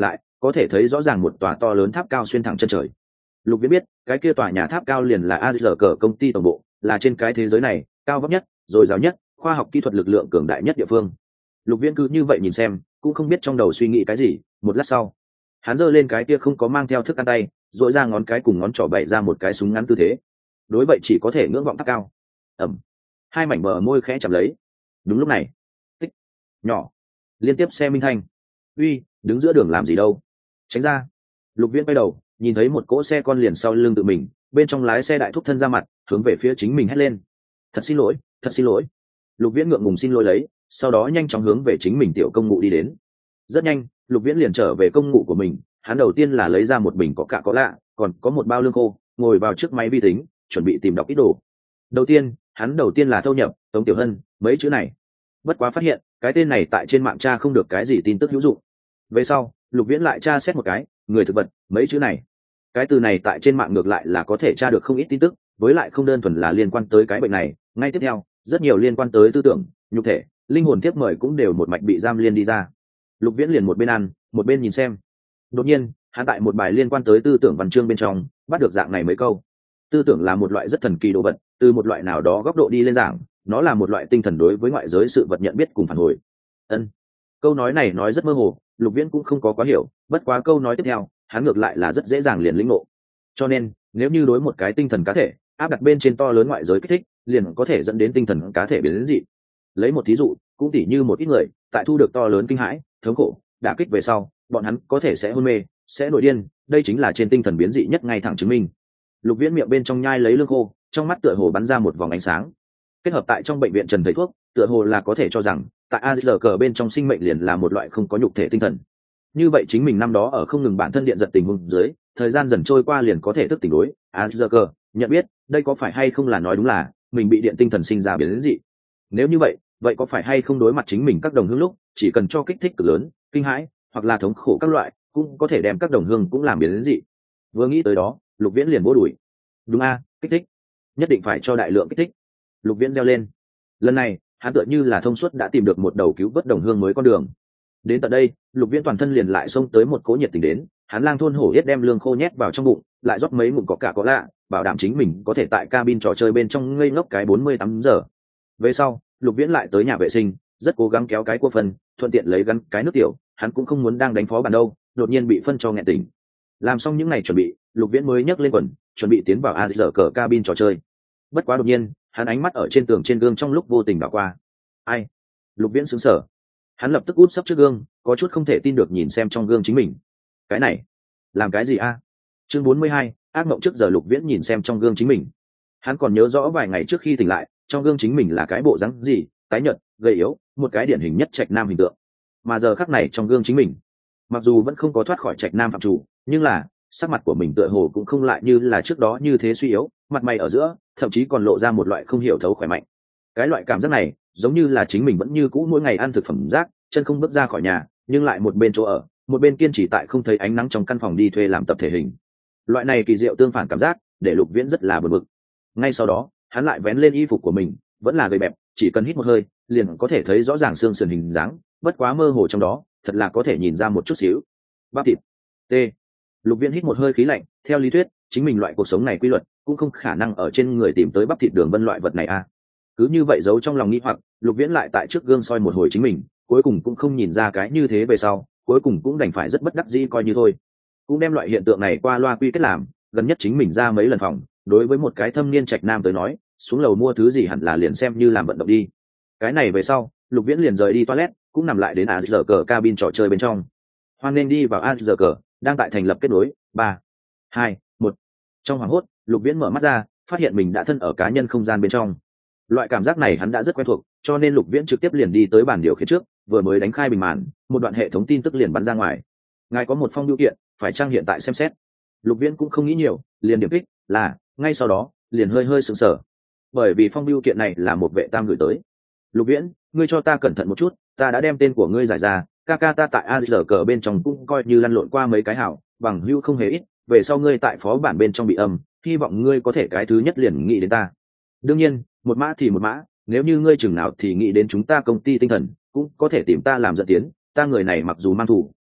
có thể thấy rõ ràng một tòa to lớn tháp cao xuyên thẳng chân trời. Lục Viễn biết cái kia tòa nhà tháp cao liền là a rờ cờ công ty tổng bộ, là trên cái thế giới này cao vóc nhất, dồi dào nhất, khoa học kỹ thuật lực lượng cường đại nhất địa phương. Lục Viễn cứ như vậy nhìn xem, cũng không biết trong đầu suy nghĩ cái gì. Một lát sau, hắn giơ lên cái kia không có mang theo thức ăn tay, dội ra ngón cái cùng ngón trỏ bậy ra một cái súng ngắn tư thế. Đối vậy chỉ có thể ngưỡng vọng tháp cao. Ẩm, hai mảnh bờ môi khẽ chạm lấy. Đúng lúc này, tích nhỏ liên tiếp xe minh thanh. Uy, đứng giữa đường làm gì đâu? Tránh ra! Lục Viễn quay đầu, nhìn thấy một cỗ xe con liền sau lưng tự mình, bên trong lái xe đại thúc thân ra mặt, hướng về phía chính mình hét lên. Thật xin lỗi, thật xin lỗi. Lục Viễn ngượng ngùng xin lỗi lấy, sau đó nhanh chóng hướng về chính mình tiểu công ngụ đi đến. Rất nhanh, Lục Viễn liền trở về công ngụ của mình. Hắn đầu tiên là lấy ra một bình có cạ có lạ, còn có một bao lương khô, ngồi vào trước máy vi tính, chuẩn bị tìm đọc ít đồ. Đầu tiên, hắn đầu tiên là thâu nhập Tống Tiểu Hân mấy chữ này. Bất quá phát hiện, cái tên này tại trên mạng tra không được cái gì tin tức hữu dụng. Về sau, Lục Viễn lại tra xét một cái, người thực vật mấy chữ này. Cái từ này tại trên mạng ngược lại là có thể tra được không ít tin tức, với lại không đơn thuần là liên quan tới cái bệnh này. Ngay tiếp theo, rất nhiều liên quan tới tư tưởng, nhục thể, linh hồn tiếp mời cũng đều một mạch bị giam liên đi ra. Lục Viễn liền một bên ăn, một bên nhìn xem. Đột nhiên, hắn tại một bài liên quan tới tư tưởng văn chương bên trong bắt được dạng này mấy câu. Tư tưởng là một loại rất thần kỳ đồ vật, từ một loại nào đó góc độ đi lên giảng, nó là một loại tinh thần đối với ngoại giới sự vật nhận biết cùng phản hồi. Ân. Câu nói này nói rất mơ hồ, Lục Viễn cũng không có quá hiểu, bất quá câu nói tiếp theo, hắn ngược lại là rất dễ dàng liền lĩnh ngộ. Cho nên, nếu như đối một cái tinh thần cá thể áp đặt bên trên to lớn ngoại giới kích thích, liền có thể dẫn đến tinh thần cá thể biến đến dị. Lấy một thí dụ, cũng tỉ như một ít người tại thu được to lớn kinh hãi, thống khổ, đả kích về sau, bọn hắn có thể sẽ hôn mê, sẽ nổi điên, đây chính là trên tinh thần biến dị nhất ngay thẳng chứng minh. Lục Viễn miệng bên trong nhai lấy lương khô, trong mắt tựa hồ bắn ra một vòng ánh sáng. Kết hợp tại trong bệnh viện Trần thầy thuốc, tựa hồ là có thể cho rằng tại a rờ cờ bên trong sinh mệnh liền là một loại không có nhục thể tinh thần. Như vậy chính mình năm đó ở không ngừng bản thân điện giật tình huống dưới, thời gian dần trôi qua liền có thể thức tỉnh đối a rờ cờ, nhận biết đây có phải hay không là nói đúng là mình bị điện tinh thần sinh ra biến đến dị. Nếu như vậy, vậy có phải hay không đối mặt chính mình các đồng hương lúc chỉ cần cho kích thích cực lớn, kinh hãi hoặc là thống khổ các loại, cũng có thể đem các đồng hương cũng làm biến đến dị. Vừa nghĩ tới đó, Lục Viễn liền vỗ đùi. Đúng a, kích thích, nhất định phải cho đại lượng kích thích. Lục Viễn reo lên. Lần này, hắn tựa như là thông suốt đã tìm được một đầu cứu vớt đồng hương mới con đường. Đến tận đây, Lục Viễn toàn thân liền lại xông tới một cỗ nhiệt tình đến, hắn lang thôn hổ yết đem lương khô nhét vào trong bụng, lại rót mấy ngụm có cả có lạ, bảo đảm chính mình có thể tại cabin trò chơi bên trong ngây ngốc cái bốn mươi tám giờ. Về sau, Lục Viễn lại tới nhà vệ sinh, rất cố gắng kéo cái cua phân, thuận tiện lấy gắn cái nước tiểu, hắn cũng không muốn đang đánh phó bàn đâu, đột nhiên bị phân cho nghẹn tỉnh. Làm xong những ngày chuẩn bị, Lục Viễn mới nhấc lên quần, chuẩn bị tiến vào a rờ cờ cabin trò chơi. Bất quá đột nhiên, hắn ánh mắt ở trên tường trên gương trong lúc vô tình đảo qua. Ai? Lục Viễn sững sờ. Hắn lập tức úp sấp trước gương, có chút không thể tin được nhìn xem trong gương chính mình. Cái này, làm cái gì a? Chương bốn mươi hai, ác mộng trước giờ. Lục Viễn nhìn xem trong gương chính mình. Hắn còn nhớ rõ vài ngày trước khi tỉnh lại, trong gương chính mình là cái bộ dáng gì, tái nhợt, gầy yếu, một cái điển hình nhất trạch nam hình tượng. Mà giờ khắc này trong gương chính mình, mặc dù vẫn không có thoát khỏi trạch nam phạm chủ, nhưng là sắc mặt của mình tựa hồ cũng không lại như là trước đó như thế suy yếu, mặt mày ở giữa thậm chí còn lộ ra một loại không hiểu thấu khỏe mạnh. Cái loại cảm giác này giống như là chính mình vẫn như cũ mỗi ngày ăn thực phẩm rác, chân không bước ra khỏi nhà, nhưng lại một bên chỗ ở, một bên kiên trì tại không thấy ánh nắng trong căn phòng đi thuê làm tập thể hình. Loại này kỳ diệu tương phản cảm giác để Lục Viễn rất là bực bực. Ngay sau đó, hắn lại vén lên y phục của mình, vẫn là gầy bẹp, chỉ cần hít một hơi liền có thể thấy rõ ràng xương sườn hình dáng, bất quá mơ hồ trong đó thật là có thể nhìn ra một chút xíu bắp thịt. T. Lục Viễn hít một hơi khí lạnh, theo lý thuyết chính mình loại cuộc sống này quy luật cũng không khả năng ở trên người tìm tới bắp thịt đường vân loại vật này a. Cứ như vậy giấu trong lòng nghĩ hoặc, Lục Viễn lại tại trước gương soi một hồi chính mình, cuối cùng cũng không nhìn ra cái như thế về sau, cuối cùng cũng đành phải rất bất đắc dĩ coi như thôi. Cũng đem loại hiện tượng này qua loa quy kết làm, gần nhất chính mình ra mấy lần phòng, đối với một cái thâm niên trạch nam tới nói, xuống lầu mua thứ gì hẳn là liền xem như làm vận động đi. Cái này về sau, Lục Viễn liền rời đi toilet, cũng nằm lại đến a rờ cờ cabin trò chơi bên trong. Hoan nên đi vào a rờ cờ, đang tại thành lập kết nối. Ba, hai, một. Trong hoàng hốt, Lục Viễn mở mắt ra, phát hiện mình đã thân ở cá nhân không gian bên trong. Loại cảm giác này hắn đã rất quen thuộc, cho nên Lục Viễn trực tiếp liền đi tới bàn điều khiển trước, vừa mới đánh khai bình màn, một đoạn hệ thống tin tức liền bắn ra ngoài. Ngài có một phong bưu kiện, phải chăng hiện tại xem xét? Lục Viễn cũng không nghĩ nhiều, liền điểm kích, là, ngay sau đó, liền hơi hơi sững sờ. Bởi vì phong bưu kiện này là một vệ tam gửi tới. Lục Viễn, ngươi cho ta cẩn thận một chút, ta đã đem tên của ngươi giải ra, ca ca ta tại a rờ cờ bên trong cũng coi như lăn lộn qua mấy cái hảo, bằng hữu không hề ít, về sau ngươi tại phó bản bên trong bị âm, hy vọng ngươi có thể cái thứ nhất liền nghĩ đến ta. Đương nhiên, một mã thì một mã, nếu như ngươi chừng nào thì nghĩ đến chúng ta công ty tinh thần, cũng có thể tìm ta làm dẫn tiến, ta người này mặc dù mang thủ,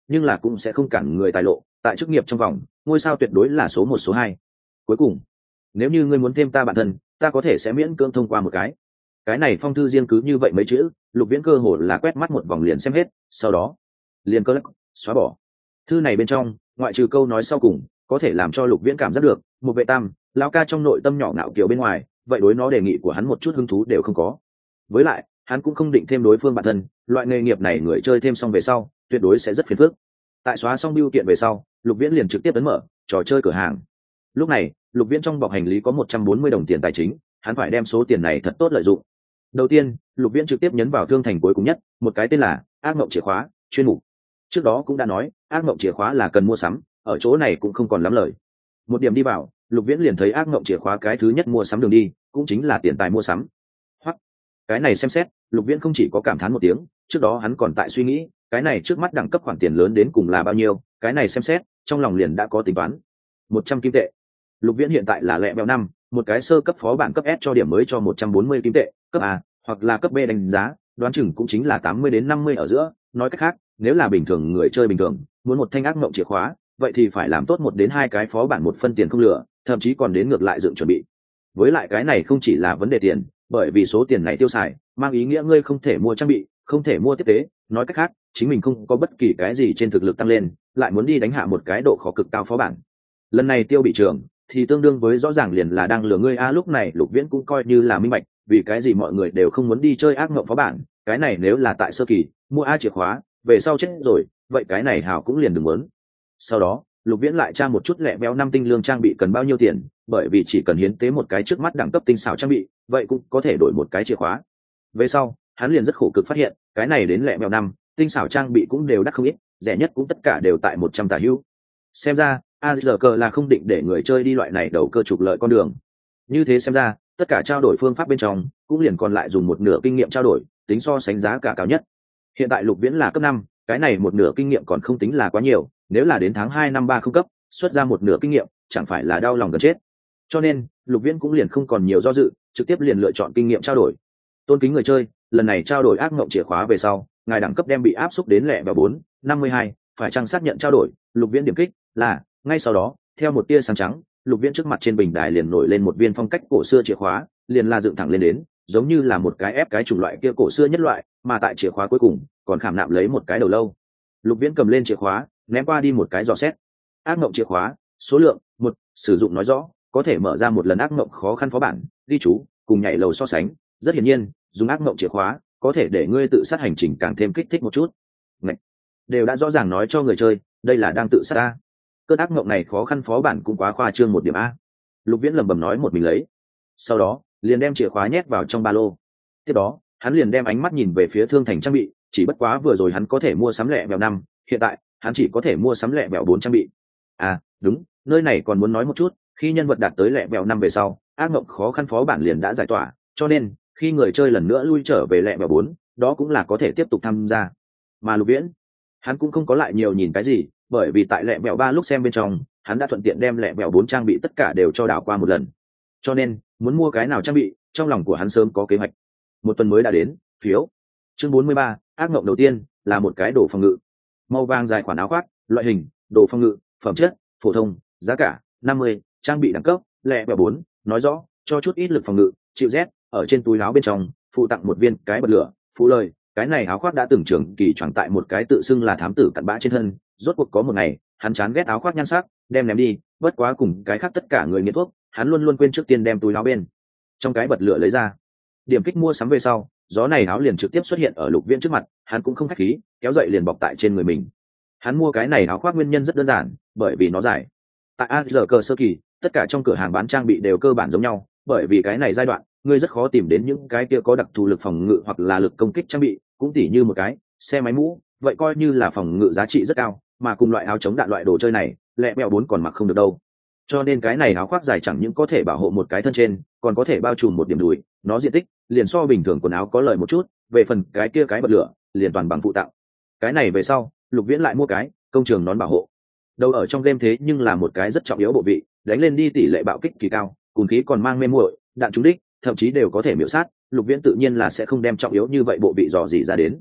nhưng là cũng sẽ không cản người tài lộ, tại chức nghiệp trong vòng ngôi sao tuyệt đối là số một số hai. Cuối cùng, nếu như ngươi muốn thêm ta bản thân, ta có thể sẽ miễn cưỡng thông qua một cái. Cái này phong thư riêng cứ như vậy mấy chữ, Lục Viễn cơ hồ là quét mắt một vòng liền xem hết, sau đó liền cơ lắc xóa bỏ. Thư này bên trong ngoại trừ câu nói sau cùng có thể làm cho Lục Viễn cảm giác được một vệ tam lão ca trong nội tâm nhỏ ngạo kiều bên ngoài, vậy đối nó đề nghị của hắn một chút hứng thú đều không có. Với lại hắn cũng không định thêm đối phương bản thân, loại nghề nghiệp này người chơi thêm xong về sau tuyệt đối sẽ rất phiền phức. Tại xóa xong bưu kiện về sau, Lục Viễn liền trực tiếp ấn mở trò chơi cửa hàng. Lúc này Lục Viễn trong bọc hành lý có một trăm bốn mươi đồng tiền tài chính, hắn phải đem số tiền này thật tốt lợi dụng. Đầu tiên, Lục Viễn trực tiếp nhấn vào thương thành cuối cùng nhất, một cái tên là ác mộng chìa khóa chuyên mục. Trước đó cũng đã nói ác mộng chìa khóa là cần mua sắm, ở chỗ này cũng không còn lắm lời. Một điểm đi vào, Lục Viễn liền thấy ác mộng chìa khóa cái thứ nhất mua sắm đường đi, cũng chính là tiền tài mua sắm. Hoặc cái này xem xét, Lục Viễn không chỉ có cảm thán một tiếng, trước đó hắn còn tại suy nghĩ cái này trước mắt đẳng cấp khoản tiền lớn đến cùng là bao nhiêu, cái này xem xét trong lòng liền đã có tính toán. Một trăm kim tệ. Lục Viễn hiện tại là lẹ bèo năm, một cái sơ cấp phó bản cấp S cho điểm mới cho một trăm bốn mươi kim tệ, cấp A hoặc là cấp B đánh giá đoán chừng cũng chính là tám mươi đến năm mươi ở giữa. Nói cách khác, nếu là bình thường người chơi bình thường muốn một thanh ác mộng chìa khóa, vậy thì phải làm tốt một đến hai cái phó bản một phân tiền không lừa, thậm chí còn đến ngược lại dựng chuẩn bị. Với lại cái này không chỉ là vấn đề tiền, bởi vì số tiền này tiêu xài mang ý nghĩa ngươi không thể mua trang bị, không thể mua tiếp tế, nói cách khác chính mình không có bất kỳ cái gì trên thực lực tăng lên, lại muốn đi đánh hạ một cái độ khó cực cao phó bản. Lần này tiêu bị trường thì tương đương với rõ ràng liền là đang lừa ngươi. A lúc này Lục Viễn cũng coi như là minh bạch vì cái gì mọi người đều không muốn đi chơi ác mộng phó bản, cái này nếu là tại sơ kỳ mua A chìa khóa về sau chết rồi, vậy cái này hào cũng liền đừng muốn. Sau đó Lục Viễn lại tra một chút lẹ béo năm tinh lương trang bị cần bao nhiêu tiền, bởi vì chỉ cần hiến tế một cái trước mắt đẳng cấp tinh xảo trang bị, vậy cũng có thể đổi một cái chìa khóa. Về sau hắn liền rất khổ cực phát hiện cái này đến lẹ béo năm tinh xảo trang bị cũng đều đắt không ít, rẻ nhất cũng tất cả đều tại một trăm tà hữu. Xem ra a giê cờ là không định để người chơi đi loại này đầu cơ trục lợi con đường. Như thế xem ra tất cả trao đổi phương pháp bên trong cũng liền còn lại dùng một nửa kinh nghiệm trao đổi, tính so sánh giá cả cao nhất. Hiện tại Lục Viễn là cấp năm, cái này một nửa kinh nghiệm còn không tính là quá nhiều, nếu là đến tháng hai năm ba không cấp xuất ra một nửa kinh nghiệm chẳng phải là đau lòng gần chết. Cho nên Lục Viễn cũng liền không còn nhiều do dự, trực tiếp liền lựa chọn kinh nghiệm trao đổi. Tôn kính người chơi, lần này trao đổi ác mộng chìa khóa về sau, ngài đẳng cấp đem bị áp xúc đến lẻ vào bốn năm mươi hai, phải chăng xác nhận trao đổi? Lục Viễn điểm kích là. Ngay sau đó theo một tia sáng trắng, Lục Viễn trước mặt trên bình đài liền nổi lên một viên phong cách cổ xưa chìa khóa, liền là dựng thẳng lên đến, giống như là một cái ép cái chủng loại kia cổ xưa nhất loại, mà tại chìa khóa cuối cùng còn khảm nạm lấy một cái đầu lâu. Lục Viễn cầm lên chìa khóa, ném qua đi một cái dò xét. Ác mộng chìa khóa, số lượng một, sử dụng nói rõ có thể mở ra một lần ác mộng khó khăn phó bản, ghi chú cùng nhảy lầu so sánh. Rất hiển nhiên dùng ác mộng chìa khóa có thể để ngươi tự sát hành trình càng thêm kích thích một chút. Ngậy! Đều đã rõ ràng nói cho người chơi đây là đang tự sát ta. Cơn ác mộng này khó khăn phó bản cũng quá khoa trương một điểm a. Lục Viễn lẩm bẩm nói một mình lấy, sau đó liền đem chìa khóa nhét vào trong ba lô. Tiếp đó hắn liền đem ánh mắt nhìn về phía thương thành trang bị, chỉ bất quá vừa rồi hắn có thể mua sắm lẹ bèo năm, hiện tại hắn chỉ có thể mua sắm lẹ bèo bốn trang bị. À đúng, nơi này còn muốn nói một chút, khi nhân vật đạt tới lẹ bèo năm về sau, ác mộng khó khăn phó bản liền đã giải tỏa, cho nên khi người chơi lần nữa lui trở về lẹ bèo bốn, đó cũng là có thể tiếp tục tham gia. Mà Lục Viễn hắn cũng không có lại nhiều nhìn cái gì, bởi vì tại lẹ bèo ba lúc xem bên trong hắn đã thuận tiện đem lẹ bèo bốn trang bị tất cả đều cho đảo qua một lần, cho nên muốn mua cái nào trang bị trong lòng của hắn sớm có kế hoạch. Một tuần mới đã đến, phiếu chương bốn mươi ba, ác mộng đầu tiên là một cái đồ phòng ngự màu vàng dài khoản áo khoác, loại hình đồ phòng ngự, phẩm chất phổ thông, giá cả năm mươi, trang bị đẳng cấp lẹ bèo bốn, nói rõ cho chút ít lực phòng ngự, chịu rét. Ở trên túi áo bên trong phụ tặng một viên cái bật lửa. Phụ lời cái này áo khoác đã từng trưởng kỳ choàng tại một cái tự xưng là thám tử cặn bã trên thân, rốt cuộc có một ngày hắn chán ghét áo khoác nhan sắc, đem ném đi. Bất quá cùng cái khác tất cả người nghiện thuốc, hắn luôn luôn quên trước tiên đem túi áo bên trong cái bật lửa lấy ra. Điểm kích mua sắm về sau, gió này áo liền trực tiếp xuất hiện ở Lục Viễn trước mặt, hắn cũng không khách khí, kéo dậy liền bọc tại trên người mình. Hắn mua cái này áo khoác nguyên nhân rất đơn giản, bởi vì nó dài. Tại a giê cờ sơ kỳ, tất cả trong cửa hàng bán trang bị đều cơ bản giống nhau, bởi vì cái này giai đoạn ngươi rất khó tìm đến những cái kia có đặc thù lực phòng ngự hoặc là lực công kích trang bị, cũng tỉ như một cái xe máy mũ, vậy coi như là phòng ngự giá trị rất cao, mà cùng loại áo chống đạn loại đồ chơi này lẹ bèo bốn còn mặc không được đâu. Cho nên cái này áo khoác dài chẳng những có thể bảo hộ một cái thân trên, còn có thể bao trùm một điểm đùi, nó diện tích liền so bình thường quần áo có lợi một chút. Về phần cái kia cái bật lửa liền toàn bằng phụ tặng. Cái này về sau Lục Viễn lại mua cái công trường nón bảo hộ. Đầu ở trong game thế nhưng là một cái rất trọng yếu bộ vị, đánh lên đi tỷ lệ bạo kích kỳ cao, cùn khí còn mang mê muội, đạn trúng đích thậm chí đều có thể miểu sát. Lục Viễn tự nhiên là sẽ không đem trọng yếu như vậy bộ vị dò dỉ ra đến.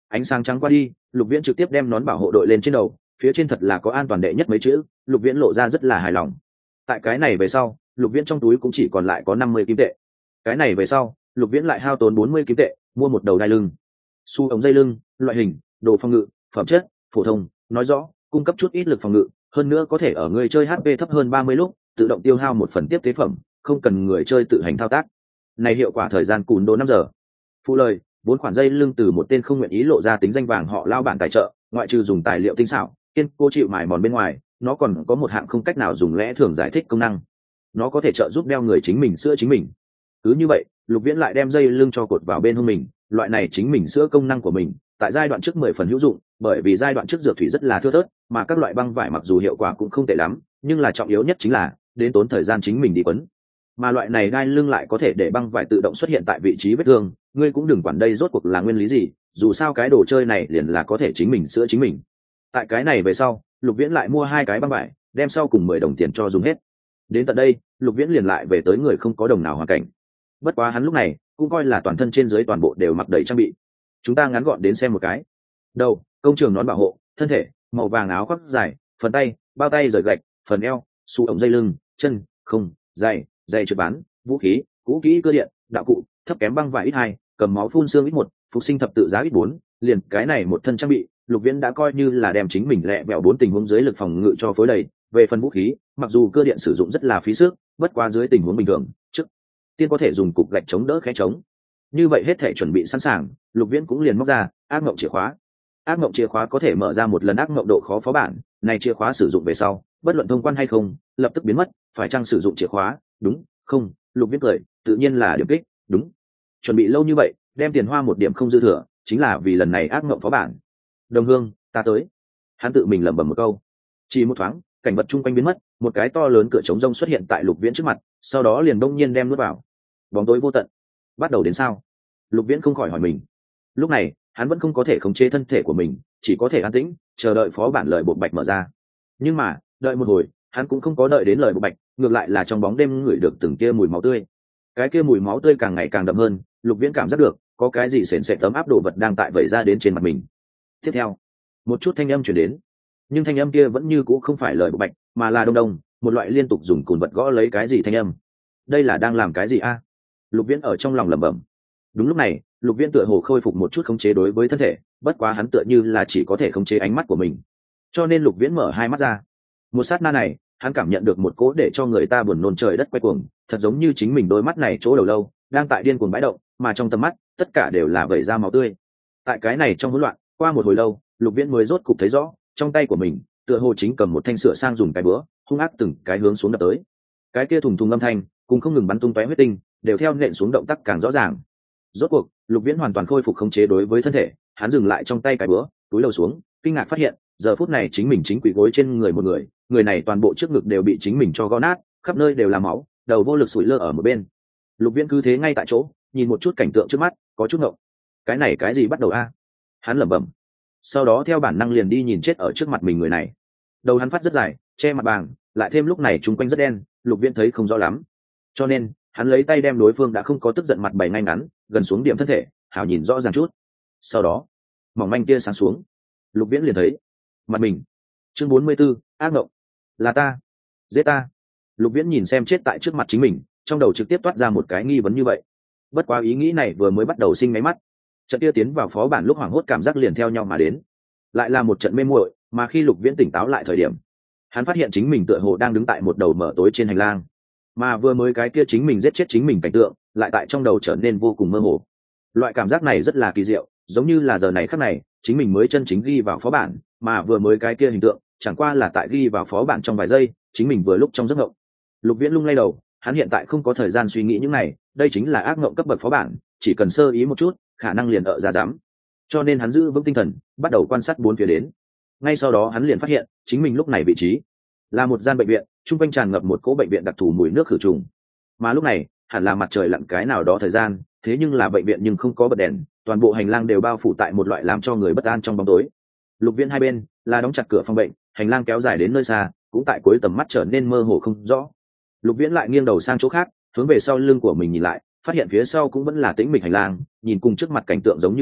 Ánh sáng trắng qua đi, Lục Viễn trực tiếp đem nón bảo hộ đội lên trên đầu, phía trên thật là có an toàn đệ nhất mấy chữ, Lục Viễn lộ ra rất là hài lòng. Tại cái này về sau, Lục Viễn trong túi cũng chỉ còn lại có năm mươi kim tệ. Cái này về sau, Lục Viễn lại hao tốn bốn mươi kim tệ, mua một đầu đai lưng, su ống dây lưng, loại hình, đồ phòng ngự, phẩm chất, phổ thông, nói rõ, cung cấp chút ít lực phòng ngự, hơn nữa có thể ở người chơi hát pê thấp hơn ba mươi lúc, tự động tiêu hao một phần tiếp tế phẩm, không cần người chơi tự hành thao tác. Này hiệu quả thời gian cùn đồ năm giờ. Phụ lời, bốn khoản dây lưng từ một tên không nguyện ý lộ ra tính danh vàng họ lao bản tài trợ, ngoại trừ dùng tài liệu tinh xảo, kiên cô chịu mài mòn bên ngoài, nó còn có một hạng không cách nào dùng lẽ thường giải thích công năng. Nó có thể trợ giúp đeo người chính mình sữa chính mình. Cứ như vậy, Lục Viễn lại đem dây lưng cho cột vào bên hông mình, loại này chính mình sữa công năng của mình, tại giai đoạn trước mười phần hữu dụng, bởi vì giai đoạn trước dược thủy rất là thưa thớt, mà các loại băng vải mặc dù hiệu quả cũng không tệ lắm, nhưng là trọng yếu nhất chính là đến tốn thời gian chính mình đi quấn. Mà loại này đai lưng lại có thể để băng vải tự động xuất hiện tại vị trí vết thương, ngươi cũng đừng quản đây rốt cuộc là nguyên lý gì, dù sao cái đồ chơi này liền là có thể chính mình sữa chính mình. Tại cái này về sau, Lục Viễn lại mua hai cái băng vải, đem sau cùng mười đồng tiền cho dùng hết. Đến tận đây, Lục Viễn liền lại về tới người không có đồng nào hoàn cảnh. Bất quá hắn lúc này cũng coi là toàn thân trên dưới toàn bộ đều mặc đầy trang bị. Chúng ta ngắn gọn đến xem một cái. Đầu, công trường nón bảo hộ, thân thể, màu vàng áo khoác dài, phần tay, bao tay rời gạch, phần eo, xu ống dây lưng, chân, không, giày, giày trượt bán, vũ khí, vũ khí cơ điện, đạo cụ, thấp kém băng vải ít hai, cầm máu phun xương ít một, phục sinh thập tự giá ít bốn, liền cái này một thân trang bị, Lục Viễn đã coi như là đem chính mình lẹ bẹo bốn tình huống dưới lực phòng ngự cho phối đầy. Về phần vũ khí, mặc dù cơ điện sử dụng rất là phí sức, bất quá dưới tình huống bình thường, trước tiên có thể dùng cục gạch chống đỡ khẽ chống. Như vậy hết thể chuẩn bị sẵn sàng, Lục Viễn cũng liền móc ra ác mộng chìa khóa. Ác mộng chìa khóa có thể mở ra một lần ác mộng độ khó phó bản, này chìa khóa sử dụng về sau, bất luận thông quan hay không, lập tức biến mất, phải chăng sử dụng chìa khóa? Đúng, không, Lục Viễn cười, tự nhiên là điểm kích, đúng. Chuẩn bị lâu như vậy, đem tiền hoa một điểm không dư thừa, chính là vì lần này ác mộng phó bản. Đồng Hương, ta tới. Hắn tự mình lẩm bẩm một câu. Chỉ một thoáng, cảnh vật chung quanh biến mất, một cái to lớn cửa trống rông xuất hiện tại Lục Viễn trước mặt, sau đó liền đông nhiên đem nuốt vào. Bóng tối vô tận. Bắt đầu đến sao? Lục Viễn không khỏi hỏi mình. Lúc này, hắn vẫn không có thể khống chế thân thể của mình, chỉ có thể an tĩnh, chờ đợi phó bản lời bộ bạch mở ra. Nhưng mà, đợi một hồi, hắn cũng không có đợi đến lời bộ bạch, ngược lại là trong bóng đêm ngửi được từng kia mùi máu tươi. Cái kia mùi máu tươi càng ngày càng đậm hơn, Lục Viễn cảm giác được, có cái gì sền sệt tấm áp đồ vật đang tại vẩy ra đến trên mặt mình. Tiếp theo, một chút thanh âm truyền đến, nhưng thanh âm kia vẫn như cũ không phải lời bộ bạch, mà là đông đông, một loại liên tục dùng cùn vật gõ lấy cái gì thanh âm. Đây là đang làm cái gì a? Lục Viễn ở trong lòng lẩm bẩm. Đúng lúc này, Lục Viễn tựa hồ khôi phục một chút khống chế đối với thân thể, bất quá hắn tựa như là chỉ có thể khống chế ánh mắt của mình, cho nên Lục Viễn mở hai mắt ra. Một sát na này, hắn cảm nhận được một cỗ để cho người ta buồn nôn trời đất quay cuồng, thật giống như chính mình đôi mắt này chỗ đầu lâu đang tại điên cuồng bãi động, mà trong tầm mắt tất cả đều là vẩy ra máu tươi. Tại cái này trong hỗn loạn, qua một hồi lâu, Lục Viễn mới rốt cục thấy rõ, trong tay của mình tựa hồ chính cầm một thanh sửa sang dùng cái bữa, hung ác từng cái hướng xuống đập tới. Cái kia thùng thùng âm thanh cùng không ngừng bắn tung tóe huyết tinh, đều theo nện xuống động tác càng rõ ràng. Rốt cuộc, Lục Viễn hoàn toàn khôi phục khống chế đối với thân thể, hắn dừng lại trong tay cái bữa, túi lầu xuống, kinh ngạc phát hiện, giờ phút này chính mình chính quỳ gối trên người một người, người này toàn bộ trước ngực đều bị chính mình cho gõ nát, khắp nơi đều là máu, đầu vô lực sủi lơ ở một bên. Lục Viễn cứ thế ngay tại chỗ, nhìn một chút cảnh tượng trước mắt, có chút ngộng. Cái này cái gì bắt đầu a? Hắn lẩm bẩm. Sau đó theo bản năng liền đi nhìn chết ở trước mặt mình người này. Đầu hắn phát rất dài, che mặt bàng, lại thêm lúc này chúng quanh rất đen, Lục Viễn thấy không rõ lắm. Cho nên, hắn lấy tay đem đối phương đã không có tức giận mặt bày ngay ngắn, gần xuống điểm thân thể, hảo nhìn rõ ràng chút. Sau đó, mỏng manh kia sáng xuống, Lục Viễn liền thấy mặt mình. Chương bốn mươi 44, ác ngộng. Là ta, giết ta. Lục Viễn nhìn xem chết tại trước mặt chính mình, trong đầu trực tiếp toát ra một cái nghi vấn như vậy. Bất quá ý nghĩ này vừa mới bắt đầu sinh máy mắt, trận kia tiến vào phó bản lúc hoảng hốt cảm giác liền theo nhau mà đến, lại là một trận mê muội. Mà khi Lục Viễn tỉnh táo lại thời điểm, hắn phát hiện chính mình tựa hồ đang đứng tại một đầu mở tối trên hành lang, mà vừa mới cái kia chính mình giết chết chính mình cảnh tượng lại tại trong đầu trở nên vô cùng mơ hồ. Loại cảm giác này rất là kỳ diệu, giống như là giờ này khắc này chính mình mới chân chính ghi vào phó bản, mà vừa mới cái kia hình tượng chẳng qua là tại ghi vào phó bản trong vài giây, chính mình vừa lúc trong giấc ngộng. Lục Viễn lung lay đầu, hắn hiện tại không có thời gian suy nghĩ những này, đây chính là ác ngộng cấp bậc phó bản, chỉ cần sơ ý một chút khả năng liền ở ra dám. Cho nên hắn giữ vững tinh thần, bắt đầu quan sát bốn phía đến. Ngay sau đó hắn liền phát hiện chính mình lúc này vị trí là một gian bệnh viện, chung quanh tràn ngập một cỗ bệnh viện đặc thù mùi nước khử trùng. Mà lúc này hẳn là mặt trời lặn cái nào đó thời gian, thế nhưng là bệnh viện nhưng không có bật đèn, toàn bộ hành lang đều bao phủ tại một loại làm cho người bất an trong bóng tối. Lục Viễn hai bên là đóng chặt cửa phòng bệnh, hành lang kéo dài đến nơi xa, cũng tại cuối tầm mắt trở nên mơ hồ không rõ. Lục Viễn lại nghiêng đầu sang chỗ khác, hướng về sau lưng của mình nhìn lại, phát hiện phía sau cũng vẫn là tĩnh mịch hành lang, nhìn cùng trước mặt cảnh tượng giống như lúc,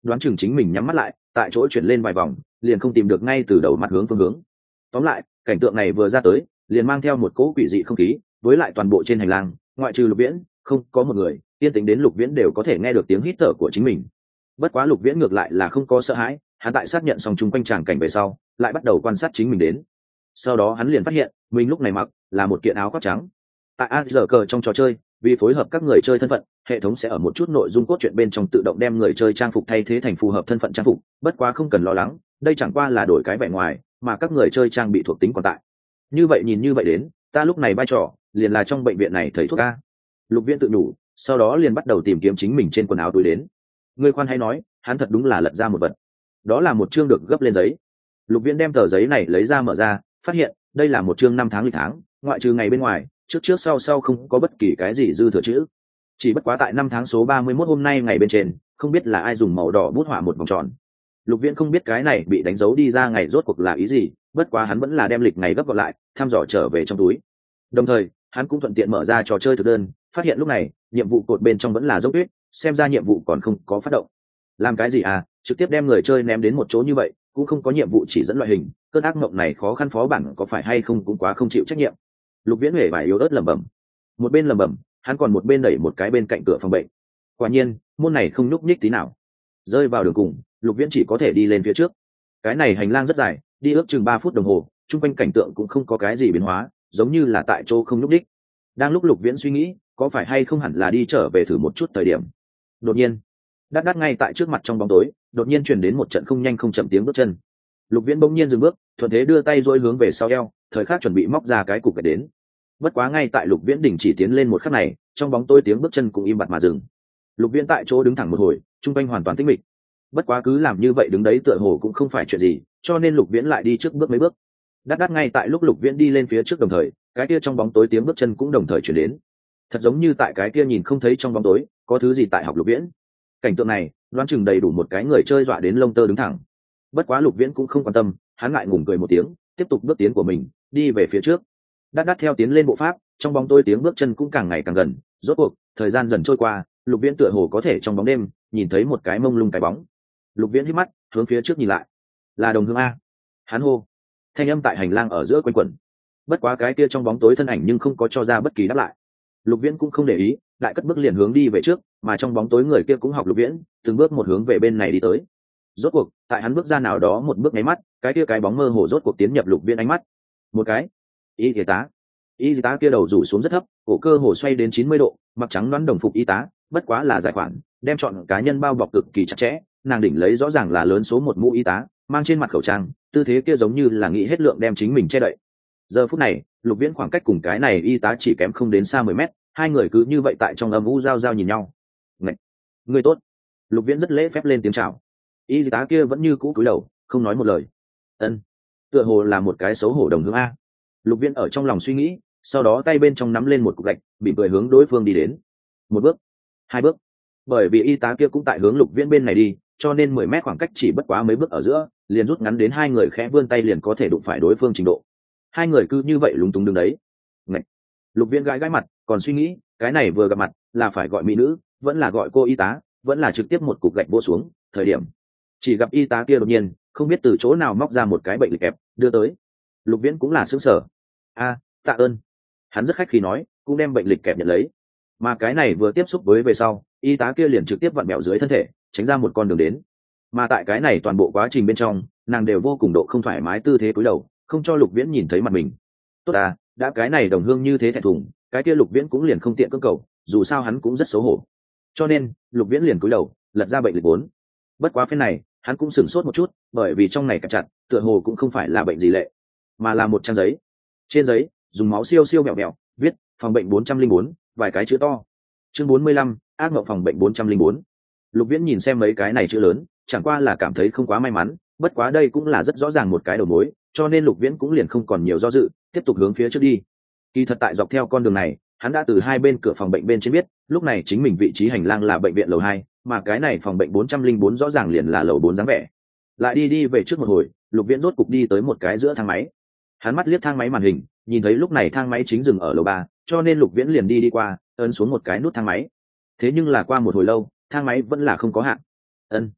đoán chừng chính mình nhắm mắt lại tại chỗ chuyển lên vài vòng liền không tìm được ngay từ đầu mặt hướng phương hướng. Tóm lại cảnh tượng này vừa ra tới liền mang theo một cỗ quỷ dị không khí, với lại toàn bộ trên hành lang ngoại trừ Lục Viễn không có một người, yên tĩnh đến Lục Viễn đều có thể nghe được tiếng hít thở của chính mình. Bất quá Lục Viễn ngược lại là không có sợ hãi, hắn tại xác nhận xong chung quanh tràng cảnh về sau lại bắt đầu quan sát chính mình đến. Sau đó hắn liền phát hiện mình lúc này mặc là một kiện áo khoác trắng. Tại a rờ cờ trong trò chơi, vì phối hợp các người chơi thân phận, hệ thống sẽ ở một chút nội dung cốt truyện bên trong tự động đem người chơi trang phục thay thế thành phù hợp thân phận trang phục, bất quá không cần lo lắng, đây chẳng qua là đổi cái vẻ ngoài mà các người chơi trang bị thuộc tính còn tại. Như vậy nhìn như vậy đến, ta lúc này vai trò liền là trong bệnh viện này thầy thuốc a. Lục Viễn tự đủ, sau đó liền bắt đầu tìm kiếm chính mình trên quần áo túi đến. Người khoan hay nói, hắn thật đúng là lật ra một vật. Đó là một chương được gấp lên giấy. Lục Viễn đem tờ giấy này lấy ra mở ra, phát hiện đây là một chương năm tháng lịch tháng, ngoại trừ ngày bên ngoài, trước trước sau sau không có bất kỳ cái gì dư thừa chữ. Chỉ bất quá tại năm tháng số ba mươi mốt hôm nay ngày bên trên, không biết là ai dùng màu đỏ bút họa một vòng tròn. Lục Viễn không biết cái này bị đánh dấu đi ra ngày rốt cuộc là ý gì, bất quá hắn vẫn là đem lịch ngày gấp gọn lại, thăm dò trở về trong túi. Đồng thời, hắn cũng thuận tiện mở ra trò chơi thực đơn, phát hiện lúc này, nhiệm vụ cột bên trong vẫn là dấu tuyết, xem ra nhiệm vụ còn không có phát động. Làm cái gì à, trực tiếp đem người chơi ném đến một chỗ như vậy, cũng không có nhiệm vụ chỉ dẫn loại hình, cơn ác mộng này khó khăn phó bản có phải hay không cũng quá không chịu trách nhiệm. Lục Viễn huệ vải yếu ớt lẩm bẩm. Một bên lẩm bẩm, hắn còn một bên đẩy một cái bên cạnh cửa phòng bệnh. Quả nhiên, môn này không nhúc nhích tí nào. Rơi vào đường cùng, Lục Viễn chỉ có thể đi lên phía trước. Cái này hành lang rất dài, đi ước chừng ba phút đồng hồ, chung quanh cảnh tượng cũng không có cái gì biến hóa, giống như là tại chỗ không nhúc nhích. Đang lúc Lục Viễn suy nghĩ, có phải hay không hẳn là đi trở về thử một chút thời điểm. Đột nhiên, đắt đắt ngay tại trước mặt trong bóng tối, đột nhiên truyền đến một trận không nhanh không chậm tiếng bước chân. Lục Viễn bỗng nhiên dừng bước, thuận thế đưa tay duỗi hướng về sau eo, thời khắc chuẩn bị móc ra cái cục gạch đến. Bất quá ngay tại Lục Viễn đình chỉ tiến lên một khắc này, trong bóng tối tiếng bước chân cũng im bặt mà dừng. Lục Viễn tại chỗ đứng thẳng một hồi, trung quanh hoàn toàn tĩnh mịch. Bất quá cứ làm như vậy đứng đấy tựa hồ cũng không phải chuyện gì, cho nên Lục Viễn lại đi trước bước mấy bước. Đắt đắt ngay tại lúc Lục Viễn đi lên phía trước đồng thời, cái kia trong bóng tối tiếng bước chân cũng đồng thời truyền đến. Thật giống như tại cái kia nhìn không thấy trong bóng tối, có thứ gì tại học Lục Viễn. Cảnh tượng này, đoán chừng đầy đủ một cái người chơi dọa đến lông tơ đứng thẳng. Bất quá Lục Viễn cũng không quan tâm, hắn ngại ngùng cười một tiếng, tiếp tục bước tiến của mình, đi về phía trước. Đắt đắt theo tiến lên bộ pháp, trong bóng tối tiếng bước chân cũng càng ngày càng gần, rốt cuộc, thời gian dần trôi qua, Lục Viễn tựa hồ có thể trong bóng đêm nhìn thấy một cái mông lung cái bóng. Lục Viễn hít mắt, hướng phía trước nhìn lại. Là Đồng Hương a. Hắn hô. Thanh âm tại hành lang ở giữa quanh quẩn. Bất quá cái kia trong bóng tối thân ảnh nhưng không có cho ra bất kỳ đáp lại. Lục Viễn cũng không để ý, lại cất bước liền hướng đi về trước, mà trong bóng tối người kia cũng học Lục Viễn, từng bước một hướng về bên này đi tới. Rốt cuộc, tại hắn bước ra nào đó một bước nháy mắt, cái kia cái bóng mơ hồ rốt cuộc tiến nhập Lục Viễn ánh mắt. Một cái, y tá, y tá kia đầu rủ xuống rất thấp, cổ cơ hồ xoay đến chín mươi độ, mặc trắng đoán đồng phục y tá, bất quá là giải khoản, đem chọn cá nhân bao bọc cực kỳ chặt chẽ, nàng đỉnh lấy rõ ràng là lớn số một mũ y tá, mang trên mặt khẩu trang, tư thế kia giống như là nghĩ hết lượng đem chính mình che đậy. Giờ phút này, Lục Viễn khoảng cách cùng cái này y tá chỉ kém không đến xa mười mét, hai người cứ như vậy tại trong âm u giao giao nhìn nhau. Ngậy, người tốt. Lục Viễn rất lễ phép lên tiếng chào. Y tá kia vẫn như cũ cúi đầu, không nói một lời. Ân, tựa hồ là một cái xấu hổ Đồng Hương a. Lục Viễn ở trong lòng suy nghĩ, sau đó tay bên trong nắm lên một cục gạch, mỉm cười hướng đối phương đi đến. Một bước, hai bước. Bởi vì y tá kia cũng tại hướng Lục Viễn bên này đi, cho nên mười mét khoảng cách chỉ bất quá mấy bước ở giữa, liền rút ngắn đến hai người khẽ vươn tay liền có thể đụng phải đối phương trình độ. Hai người cứ như vậy lúng túng đứng đấy. Ngậy. Lục Viễn gãi gãi mặt, còn suy nghĩ, cái này vừa gặp mặt, là phải gọi mỹ nữ, vẫn là gọi cô y tá, vẫn là trực tiếp một cục gạch vỗ xuống, thời điểm. Chỉ gặp y tá kia đột nhiên, không biết từ chỗ nào móc ra một cái bệnh lịch kẹp, đưa tới. Lục Viễn cũng là sững sờ. A, tạ ơn. Hắn rất khách khí nói, cũng đem bệnh lịch kẹp nhận lấy. Mà cái này vừa tiếp xúc với về sau, y tá kia liền trực tiếp vặn mẹo dưới thân thể, tránh ra một con đường đến. Mà tại cái này toàn bộ quá trình bên trong, nàng đều vô cùng độ không thoải mái tư thế cúi đầu, không cho Lục Viễn nhìn thấy mặt mình. Tốt à, đã cái này Đồng Hương như thế thẹn thùng, cái kia Lục Viễn cũng liền không tiện cưỡng cầu, dù sao hắn cũng rất xấu hổ. Cho nên, Lục Viễn liền cúi đầu, lật ra bệnh lịch vốn. Bất quá phen này, hắn cũng sửng sốt một chút, bởi vì trong này cặp chặt, tựa hồ cũng không phải là bệnh gì lệ, mà là một trang giấy. Trên giấy, dùng máu siêu siêu mèo mèo, viết phòng bệnh bốn trăm linh bốn, vài cái chữ to. Chương bốn mươi lăm, ác mộng phòng bệnh bốn trăm linh bốn. Lục Viễn nhìn xem mấy cái này chữ lớn, chẳng qua là cảm thấy không quá may mắn, bất quá đây cũng là rất rõ ràng một cái đầu mối, cho nên Lục Viễn cũng liền không còn nhiều do dự, tiếp tục hướng phía trước đi. Kỳ thật tại dọc theo con đường này, hắn đã từ hai bên cửa phòng bệnh bên trên biết, lúc này chính mình vị trí hành lang là bệnh viện lầu hai, mà cái này phòng bệnh bốn trăm linh bốn rõ ràng liền là lầu bốn dáng vẻ. Lại đi đi về trước một hồi, Lục Viễn rốt cục đi tới một cái giữa thang máy. Hắn mắt liếc thang máy màn hình, nhìn thấy lúc này thang máy chính dừng ở lầu ba, cho nên Lục Viễn liền đi đi qua, ấn xuống một cái nút thang máy. Thế nhưng là qua một hồi lâu, thang máy vẫn là không có hạn. Ân.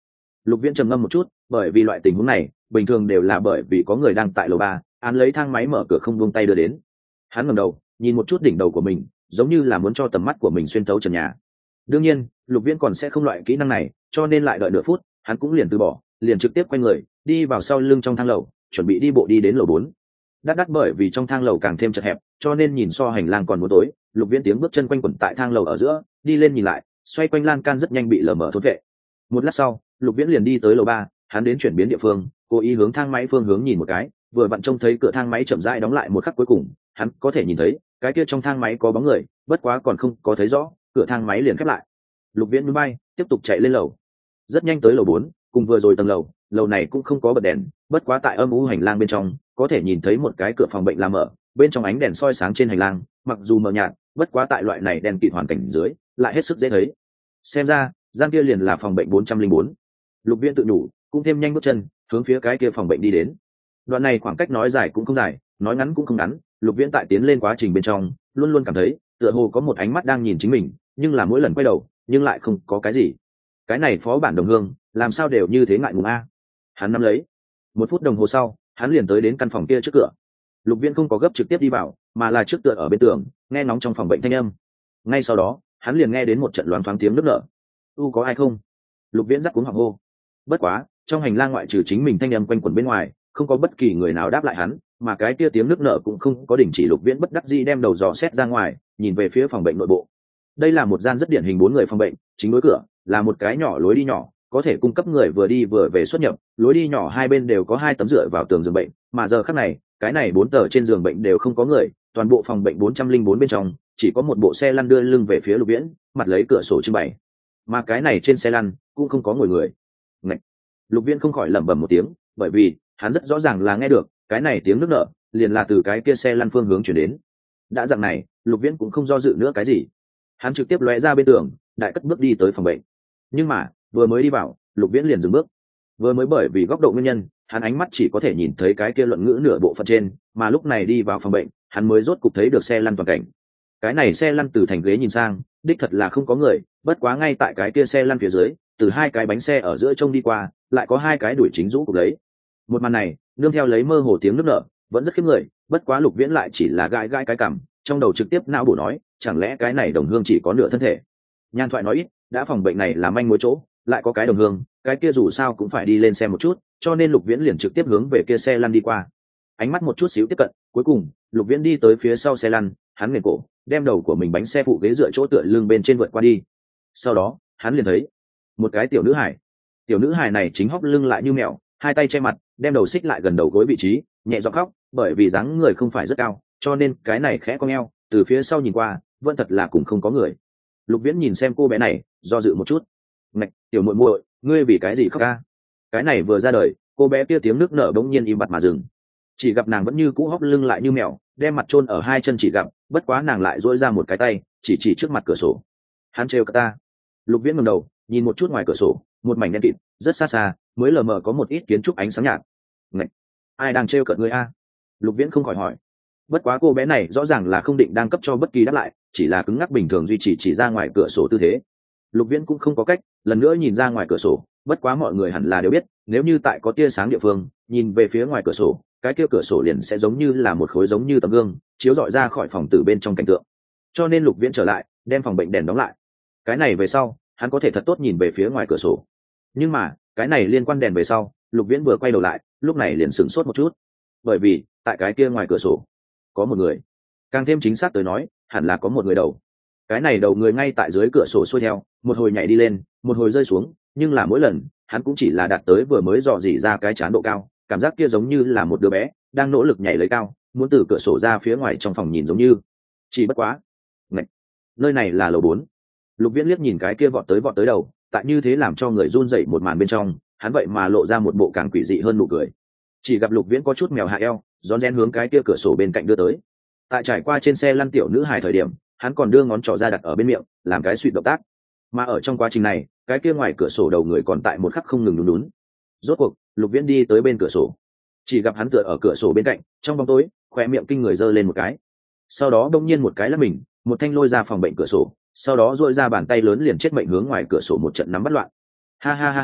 Lục Viễn trầm ngâm một chút, bởi vì loại tình huống này bình thường đều là bởi vì có người đang tại lầu ba án lấy thang máy mở cửa không buông tay đưa đến. Hắn ngẩng đầu nhìn một chút đỉnh đầu của mình, giống như là muốn cho tầm mắt của mình xuyên thấu trần nhà. Đương nhiên Lục Viễn còn sẽ không loại kỹ năng này, cho nên lại đợi nửa phút hắn cũng liền từ bỏ, liền trực tiếp quay người đi vào sau lưng trong thang lầu, chuẩn bị đi bộ đi đến lầu bốn. Đắt đắt bởi vì trong thang lầu càng thêm chật hẹp, cho nên nhìn so hành lang còn muốn tối. Lục Viễn tiếng bước chân quanh quẩn tại thang lầu ở giữa, đi lên nhìn lại, xoay quanh lan can rất nhanh bị lờ mờ thốt vệ. Một lát sau Lục Viễn liền đi tới lầu ba, hắn đến chuyển biến địa phương, cố ý hướng thang máy phương hướng nhìn một cái, vừa vặn trông thấy cửa thang máy chậm rãi đóng lại một khắc cuối cùng, hắn có thể nhìn thấy cái kia trong thang máy có bóng người, bất quá còn không có thấy rõ, cửa thang máy liền khép lại. Lục Viễn núi bay tiếp tục chạy lên lầu, rất nhanh tới lầu bốn, cùng vừa rồi tầng lầu, lầu này cũng không có bật đèn, bất quá tại âm u hành lang bên trong có thể nhìn thấy một cái cửa phòng bệnh là mở, bên trong ánh đèn soi sáng trên hành lang, mặc dù mờ nhạt, bất quá tại loại này đèn kịt hoàn cảnh dưới lại hết sức dễ thấy. Xem ra gian kia liền là phòng bệnh bốn trăm linh bốn. Lục Viễn tự nhủ, cũng thêm nhanh bước chân hướng phía cái kia phòng bệnh đi đến. Đoạn này khoảng cách nói dài cũng không dài, nói ngắn cũng không ngắn. Lục Viễn tại tiến lên quá trình bên trong luôn luôn cảm thấy tựa hồ có một ánh mắt đang nhìn chính mình, nhưng là mỗi lần quay đầu nhưng lại không có cái gì. Cái này phó bản đồng hương làm sao đều như thế ngại ngùng a. Hắn nắm lấy. Một phút đồng hồ sau hắn liền tới đến căn phòng kia trước cửa. Lục Viễn không có gấp trực tiếp đi vào, mà là trước tựa ở bên tường nghe ngóng trong phòng bệnh thanh âm. Ngay sau đó hắn liền nghe đến một trận loáng thoáng tiếng nức nở. U có ai không? Lục Viễn rắc cuống họng hô. Bất quá trong hành lang ngoại trừ chính mình thanh âm quanh quẩn bên ngoài, không có bất kỳ người nào đáp lại hắn, mà cái kia tiếng nức nở cũng không có đình chỉ. Lục Viễn bất đắc dĩ đem đầu dò xét ra ngoài, nhìn về phía phòng bệnh nội bộ. Đây là một gian rất điển hình bốn người phòng bệnh, chính đối cửa là một cái nhỏ lối đi nhỏ, có thể cung cấp người vừa đi vừa về xuất nhập. Lối đi nhỏ hai bên đều có hai tấm dựa vào tường giường bệnh, mà giờ khắc này cái này bốn tờ trên giường bệnh đều không có người, toàn bộ phòng bệnh bốn trăm linh bốn bên trong chỉ có một bộ xe lăn đưa lưng về phía Lục Viễn, mặt lấy cửa sổ trưng bày, mà cái này trên xe lăn cũng không có ngồi người. Ngạch! Lục Viễn không khỏi lẩm bẩm một tiếng, bởi vì hắn rất rõ ràng là nghe được cái này tiếng nức nở liền là từ cái kia xe lăn phương hướng chuyển đến. Đã dạng này Lục Viễn cũng không do dự nữa cái gì, hắn trực tiếp lóe ra bên tường, đại cất bước đi tới phòng bệnh. Nhưng mà vừa mới đi vào, Lục Viễn liền dừng bước. Vừa mới bởi vì góc độ nguyên nhân, hắn ánh mắt chỉ có thể nhìn thấy cái kia luận ngữ nửa bộ phận trên, mà lúc này đi vào phòng bệnh hắn mới rốt cục thấy được xe lăn toàn cảnh. Cái này xe lăn từ thành ghế nhìn sang đích thật là không có người, bất quá ngay tại cái kia xe lăn phía dưới, từ hai cái bánh xe ở giữa trông đi qua lại có hai cái đuổi chính rũ cục lấy. Một màn này nương theo lấy mơ hồ tiếng nước nở vẫn rất khiếp người, bất quá Lục Viễn lại chỉ là gãi gãi cái cằm, trong đầu trực tiếp não bổ nói, chẳng lẽ cái này đồng hương chỉ có nửa thân thể? Nhan Thoại nói ít, đã phòng bệnh này là manh mối chỗ, lại có cái đồng hương, cái kia dù sao cũng phải đi lên xe một chút, cho nên Lục Viễn liền trực tiếp hướng về kia xe lăn đi qua. Ánh mắt một chút xíu tiếp cận, cuối cùng Lục Viễn đi tới phía sau xe lăn, hắn nghền cổ đem đầu của mình bánh xe phụ ghế dựa chỗ tựa lưng bên trên vượt qua đi. Sau đó hắn liền thấy một cái tiểu nữ hải. Tiểu nữ hải này chính hóc lưng lại như mèo, hai tay che mặt, đem đầu xích lại gần đầu gối vị trí, nhẹ giọng khóc, bởi vì dáng người không phải rất cao, cho nên cái này khẽ cong eo, từ phía sau nhìn qua vẫn thật là cũng không có người. Lục Viễn nhìn xem cô bé này, do dự một chút. Ngạch, tiểu muội muội, ngươi vì cái gì khóc ca? Cái này vừa ra đời, cô bé kia tiếng nước nở bỗng nhiên im bặt mà dừng. Chỉ gặp nàng vẫn như cũ hóc lưng lại như mèo, đem mặt chôn ở hai chân chỉ gặp, bất quá nàng lại duỗi ra một cái tay, chỉ chỉ trước mặt cửa sổ. Hắn trêu cả ta. Lục Viễn ngẩng đầu, nhìn một chút ngoài cửa sổ, một mảnh đen kịt, rất xa xa mới lờ mờ có một ít kiến trúc ánh sáng nhạt. Ngạch, ai đang trêu cợt ngươi a? Lục Viễn không khỏi hỏi. Bất quá cô bé này rõ ràng là không định đang cấp cho bất kỳ đáp lại, chỉ là cứng ngắc bình thường duy trì chỉ ra ngoài cửa sổ tư thế. Lục Viễn cũng không có cách, lần nữa nhìn ra ngoài cửa sổ, bất quá mọi người hẳn là đều biết, nếu như tại có tia sáng địa phương, nhìn về phía ngoài cửa sổ, cái kia cửa sổ liền sẽ giống như là một khối giống như tấm gương, chiếu rọi ra khỏi phòng tử bên trong cảnh tượng. Cho nên Lục Viễn trở lại, đem phòng bệnh đèn đóng lại. Cái này về sau, hắn có thể thật tốt nhìn về phía ngoài cửa sổ. Nhưng mà, cái này liên quan đèn về sau, Lục Viễn vừa quay đầu lại, lúc này liền sửng sốt một chút. Bởi vì, tại cái kia ngoài cửa sổ, có một người. Càng thêm chính xác tới nói, hẳn là có một người đầu. Cái này đầu người ngay tại dưới cửa sổ xuôi theo, một hồi nhảy đi lên, một hồi rơi xuống, nhưng là mỗi lần, hắn cũng chỉ là đạt tới vừa mới dò dỉ ra cái trán độ cao, cảm giác kia giống như là một đứa bé đang nỗ lực nhảy lấy cao, muốn từ cửa sổ ra phía ngoài trong phòng nhìn giống như. Chỉ bất quá, Ngạch, nơi này là lầu bốn. Lục Viễn liếc nhìn cái kia vọt tới vọt tới đầu, tại như thế làm cho người run rẩy một màn bên trong, hắn vậy mà lộ ra một bộ càng quỷ dị hơn nụ cười. Chỉ gặp Lục Viễn có chút mèo hạ eo, rón rén hướng cái kia cửa sổ bên cạnh đưa tới. Tại trải qua trên xe lăn tiểu nữ hài thời điểm, hắn còn đưa ngón trỏ ra đặt ở bên miệng, làm cái suýt động tác. Mà ở trong quá trình này, cái kia ngoài cửa sổ đầu người còn tại một khắc không ngừng nhún nhún. Rốt cuộc, Lục Viễn đi tới bên cửa sổ, chỉ gặp hắn tựa ở cửa sổ bên cạnh, trong bóng tối, khóe miệng kinh người giơ lên một cái. Sau đó đông nhiên một cái là mình, một thanh lôi ra phòng bệnh cửa sổ, sau đó duỗi ra bàn tay lớn liền chết mệnh hướng ngoài cửa sổ một trận nắm bắt loạn. Ha ha ha ha,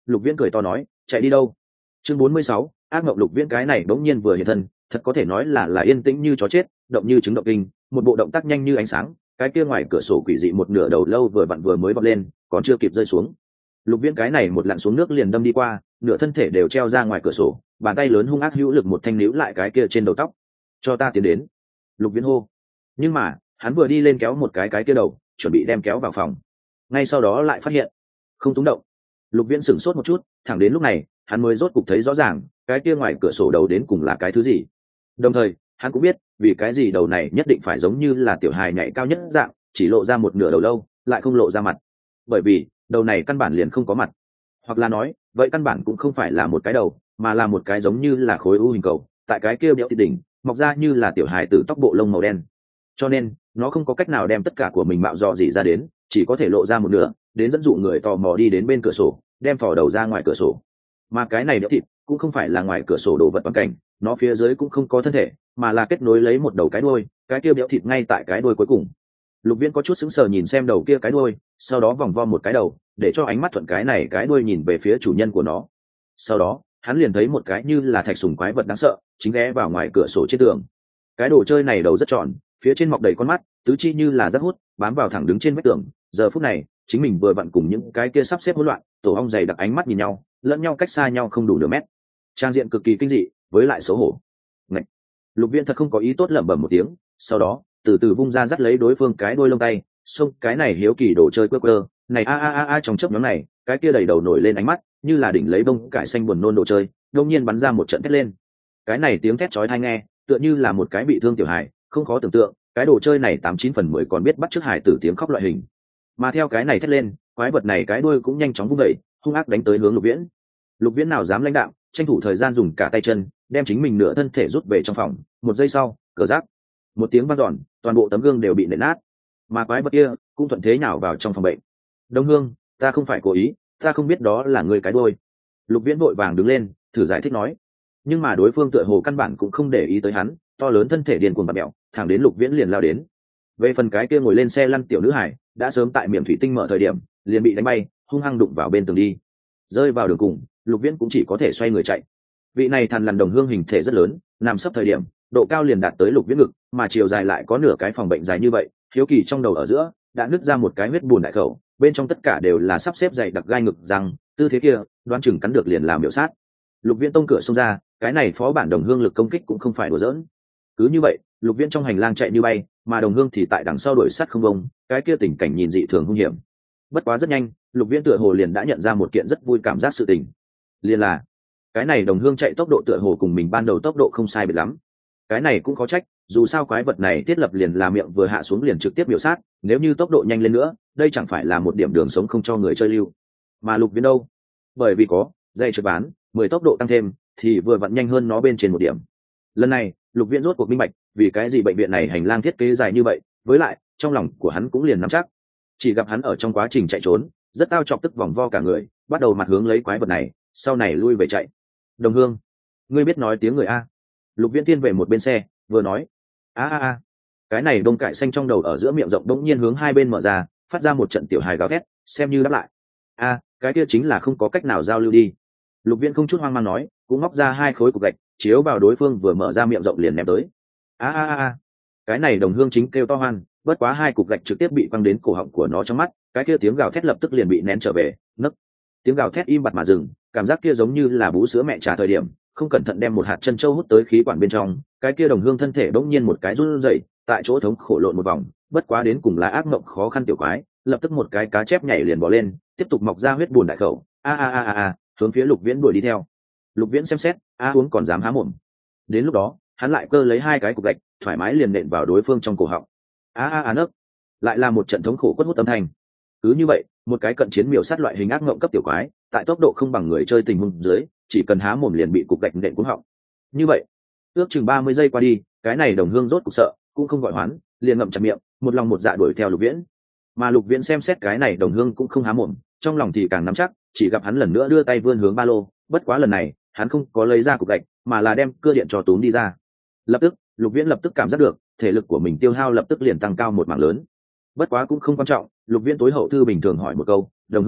Lục Viễn cười to nói, chạy đi đâu? Chương bốn mươi sáu, ác mộng. Lục Viễn cái này bỗng nhiên vừa hiện thân, thật có thể nói là là yên tĩnh như chó chết, động như trứng động kinh, một bộ động tác nhanh như ánh sáng. Cái kia ngoài cửa sổ quỷ dị một nửa đầu lâu vừa vặn vừa mới vọt lên, còn chưa kịp rơi xuống. Lục Viễn cái này một lặn xuống nước liền đâm đi qua, nửa thân thể đều treo ra ngoài cửa sổ, bàn tay lớn hung ác hữu lực một thanh níu lại cái kia trên đầu tóc. Cho ta tiến đến. Lục Viễn hô. Nhưng mà hắn vừa đi lên kéo một cái cái kia đầu, chuẩn bị đem kéo vào phòng, ngay sau đó lại phát hiện không túng động. Lục Viễn sửng sốt một chút, thẳng đến lúc này hắn mới rốt cục thấy rõ ràng cái kia ngoài cửa sổ đầu đến cùng là cái thứ gì. Đồng thời hắn cũng biết vì cái gì đầu này nhất định phải giống như là tiểu hài nhảy cao nhất dạng, chỉ lộ ra một nửa đầu lâu, lại không lộ ra mặt. Bởi vì đầu này căn bản liền không có mặt, hoặc là nói vậy căn bản cũng không phải là một cái đầu, mà là một cái giống như là khối u hình cầu, tại cái kia béo thịt đỉnh mọc ra như là tiểu hài từ tóc bộ lông màu đen. Cho nên nó không có cách nào đem tất cả của mình mạo dò dỉ ra đến, chỉ có thể lộ ra một nửa, đến dẫn dụ người tò mò đi đến bên cửa sổ, đem thò đầu ra ngoài cửa sổ. Mà cái này béo thịt cũng không phải là ngoài cửa sổ đồ vật toàn cảnh, nó phía dưới cũng không có thân thể, mà là kết nối lấy một đầu cái đuôi, cái kia béo thịt ngay tại cái đuôi cuối cùng. Lục Viễn có chút sững sờ nhìn xem đầu kia cái đuôi, sau đó vòng vo một cái đầu, để cho ánh mắt thuận cái này cái đuôi nhìn về phía chủ nhân của nó. Sau đó hắn liền thấy một cái như là thạch sùng quái vật đáng sợ chính ghé vào ngoài cửa sổ trên tường. Cái đồ chơi này đầu rất tròn, phía trên mọc đầy con mắt, tứ chi như là rác hút bám vào thẳng đứng trên vách tường. Giờ phút này chính mình vừa vặn cùng những cái kia sắp xếp hỗn loạn tổ ong dày đặc ánh mắt nhìn nhau, lẫn nhau cách xa nhau không đủ nửa mét, trang diện cực kỳ kinh dị với lại xấu hổ. Ngậy! Lục Viễn thật không có ý tốt lẩm bẩm một tiếng, sau đó từ từ vung ra dắt lấy đối phương cái đuôi lông tay, xông cái này hiếu kỳ đồ chơi quơ quơ này a a a a trong chớp nhoáng này, cái kia đầy đầu nổi lên ánh mắt như là đỉnh lấy bông cải xanh buồn nôn đồ chơi, đông nhiên bắn ra một trận thét lên. Cái này tiếng thét chói tai nghe tựa như là một cái bị thương tiểu hài, không khó tưởng tượng cái đồ chơi này tám chín phần mười còn biết bắt chước hài tử tiếng khóc loại hình. Mà theo cái này thét lên, quái vật này cái đuôi cũng nhanh chóng vung đẩy, hung ác đánh tới hướng Lục Viễn. Lục Viễn nào dám lãnh đạm, tranh thủ thời gian dùng cả tay chân đem chính mình nửa thân thể rút về trong phòng. Một giây sau, cửa rác một tiếng vang dọn, toàn bộ tấm gương đều bị nện nát, mà quái vật kia cũng thuận thế nhào vào trong phòng bệnh. Đông Hương, ta không phải cố ý, ta không biết đó là người cái đuôi. Lục Viễn vội vàng đứng lên thử giải thích nói, nhưng mà đối phương tựa hồ căn bản cũng không để ý tới hắn, to lớn thân thể điên cuồng bạt mẹo, thẳng đến Lục Viễn liền lao đến. Về phần cái kia ngồi lên xe lăn tiểu nữ hải, đã sớm tại miệng thủy tinh mở thời điểm liền bị đánh bay, hung hăng đụng vào bên tường đi, rơi vào đường cùng. Lục Viễn cũng chỉ có thể xoay người chạy. Vị này thằn lằn đồng hương hình thể rất lớn, nằm sấp thời điểm độ cao liền đạt tới Lục Viễn ngực, mà chiều dài lại có nửa cái phòng bệnh dài như vậy. Hiếu kỳ trong đầu ở giữa đã nứt ra một cái huyết bùn đại khẩu, bên trong tất cả đều là sắp xếp dày đặc gai ngực răng, tư thế kia đoán chừng cắn được liền làm biểu sát. Lục Viễn tông cửa xông ra, cái này phó bản đồng hương lực công kích cũng không phải đùa giỡn. Cứ như vậy Lục Viễn trong hành lang chạy như bay, mà đồng hương thì tại đằng sau đuổi sát không bông, cái kia tình cảnh nhìn dị thường hung hiểm. Bất quá rất nhanh Lục Viễn tựa hồ liền đã nhận ra một kiện rất vui cảm giác sự tình, liền là cái này đồng hương chạy tốc độ tựa hồ cùng mình ban đầu tốc độ không sai biệt lắm. Cái này cũng có trách, dù sao quái vật này thiết lập liền là miệng vừa hạ xuống liền trực tiếp biểu sát, nếu như tốc độ nhanh lên nữa đây chẳng phải là một điểm đường sống không cho người chơi lưu. Mà Lục Viễn đâu, bởi vì có dây trượt bán mười tốc độ tăng thêm thì vừa vặn nhanh hơn nó bên trên một điểm. Lần này Lục Viễn rốt cuộc minh bạch vì cái gì bệnh viện này hành lang thiết kế dài như vậy, với lại trong lòng của hắn cũng liền nắm chắc. Chỉ gặp hắn ở trong quá trình chạy trốn rất tao chọc tức vòng vo cả người, bắt đầu mặt hướng lấy quái vật này, sau này lui về chạy. Đồng hương, ngươi biết nói tiếng người a? Lục Viễn tiên về một bên xe vừa nói. A a a. Cái này đông cải xanh trong đầu ở giữa miệng rộng đống nhiên hướng hai bên mở ra, phát ra một trận tiểu hài gào thét, xem như đáp lại. A, cái kia chính là không có cách nào giao lưu đi. Lục Viễn không chút hoang mang nói, cũng móc ra hai khối cục gạch chiếu vào đối phương vừa mở ra miệng rộng liền ném tới. A a a. Cái này đồng hương chính kêu to hoan, bất quá hai cục gạch trực tiếp bị quăng đến cổ họng của nó trong mắt, cái kia tiếng gào thét lập tức liền bị nén trở về, nấc. Tiếng gào thét im bặt mà dừng, cảm giác kia giống như là bú sữa mẹ trà thời điểm không cẩn thận đem một hạt chân trâu hút tới khí quản bên trong, cái kia đồng hương thân thể bỗng nhiên một cái run rẩy, tại chỗ thống khổ lộn một vòng, bất quá đến cùng là ác mộng khó khăn tiểu quái, lập tức một cái cá chép nhảy liền bỏ lên, tiếp tục mọc ra huyết bùn đại khẩu, a a a a a, hướng phía Lục Viễn đuổi đi theo. Lục Viễn xem xét, a uống còn dám há mồm. Đến lúc đó hắn lại cơ lấy hai cái cục gạch thoải mái liền nện vào đối phương trong cổ họng, a a a nấc, lại là một trận thống khổ quất hút âm thanh. Cứ như vậy một cái cận chiến miểu sát loại hình ác mộng cấp tiểu quái, tại tốc độ không bằng người chơi tình huống dưới chỉ cần há mồm liền bị cục gạch nện cuống họng. Như vậy ước chừng ba mươi giây qua đi, cái này đồng hương rốt cục sợ cũng không gọi hoán, liền ngậm chặt miệng một lòng một dạ đuổi theo Lục Viễn. Mà Lục Viễn xem xét cái này đồng hương cũng không há mồm, trong lòng thì càng nắm chắc, chỉ gặp hắn lần nữa đưa tay vươn hướng ba lô, bất quá lần này hắn không có lấy ra cục gạch mà là đem cưa điện cho túm đi ra. Lập tức Lục Viễn lập tức cảm giác được thể lực của mình tiêu hao lập tức liền tăng cao một mảng lớn. Bất quá cũng không quan trọng, Lục Viễn tối hậu thư bình thường hỏi một câu, đồng hương,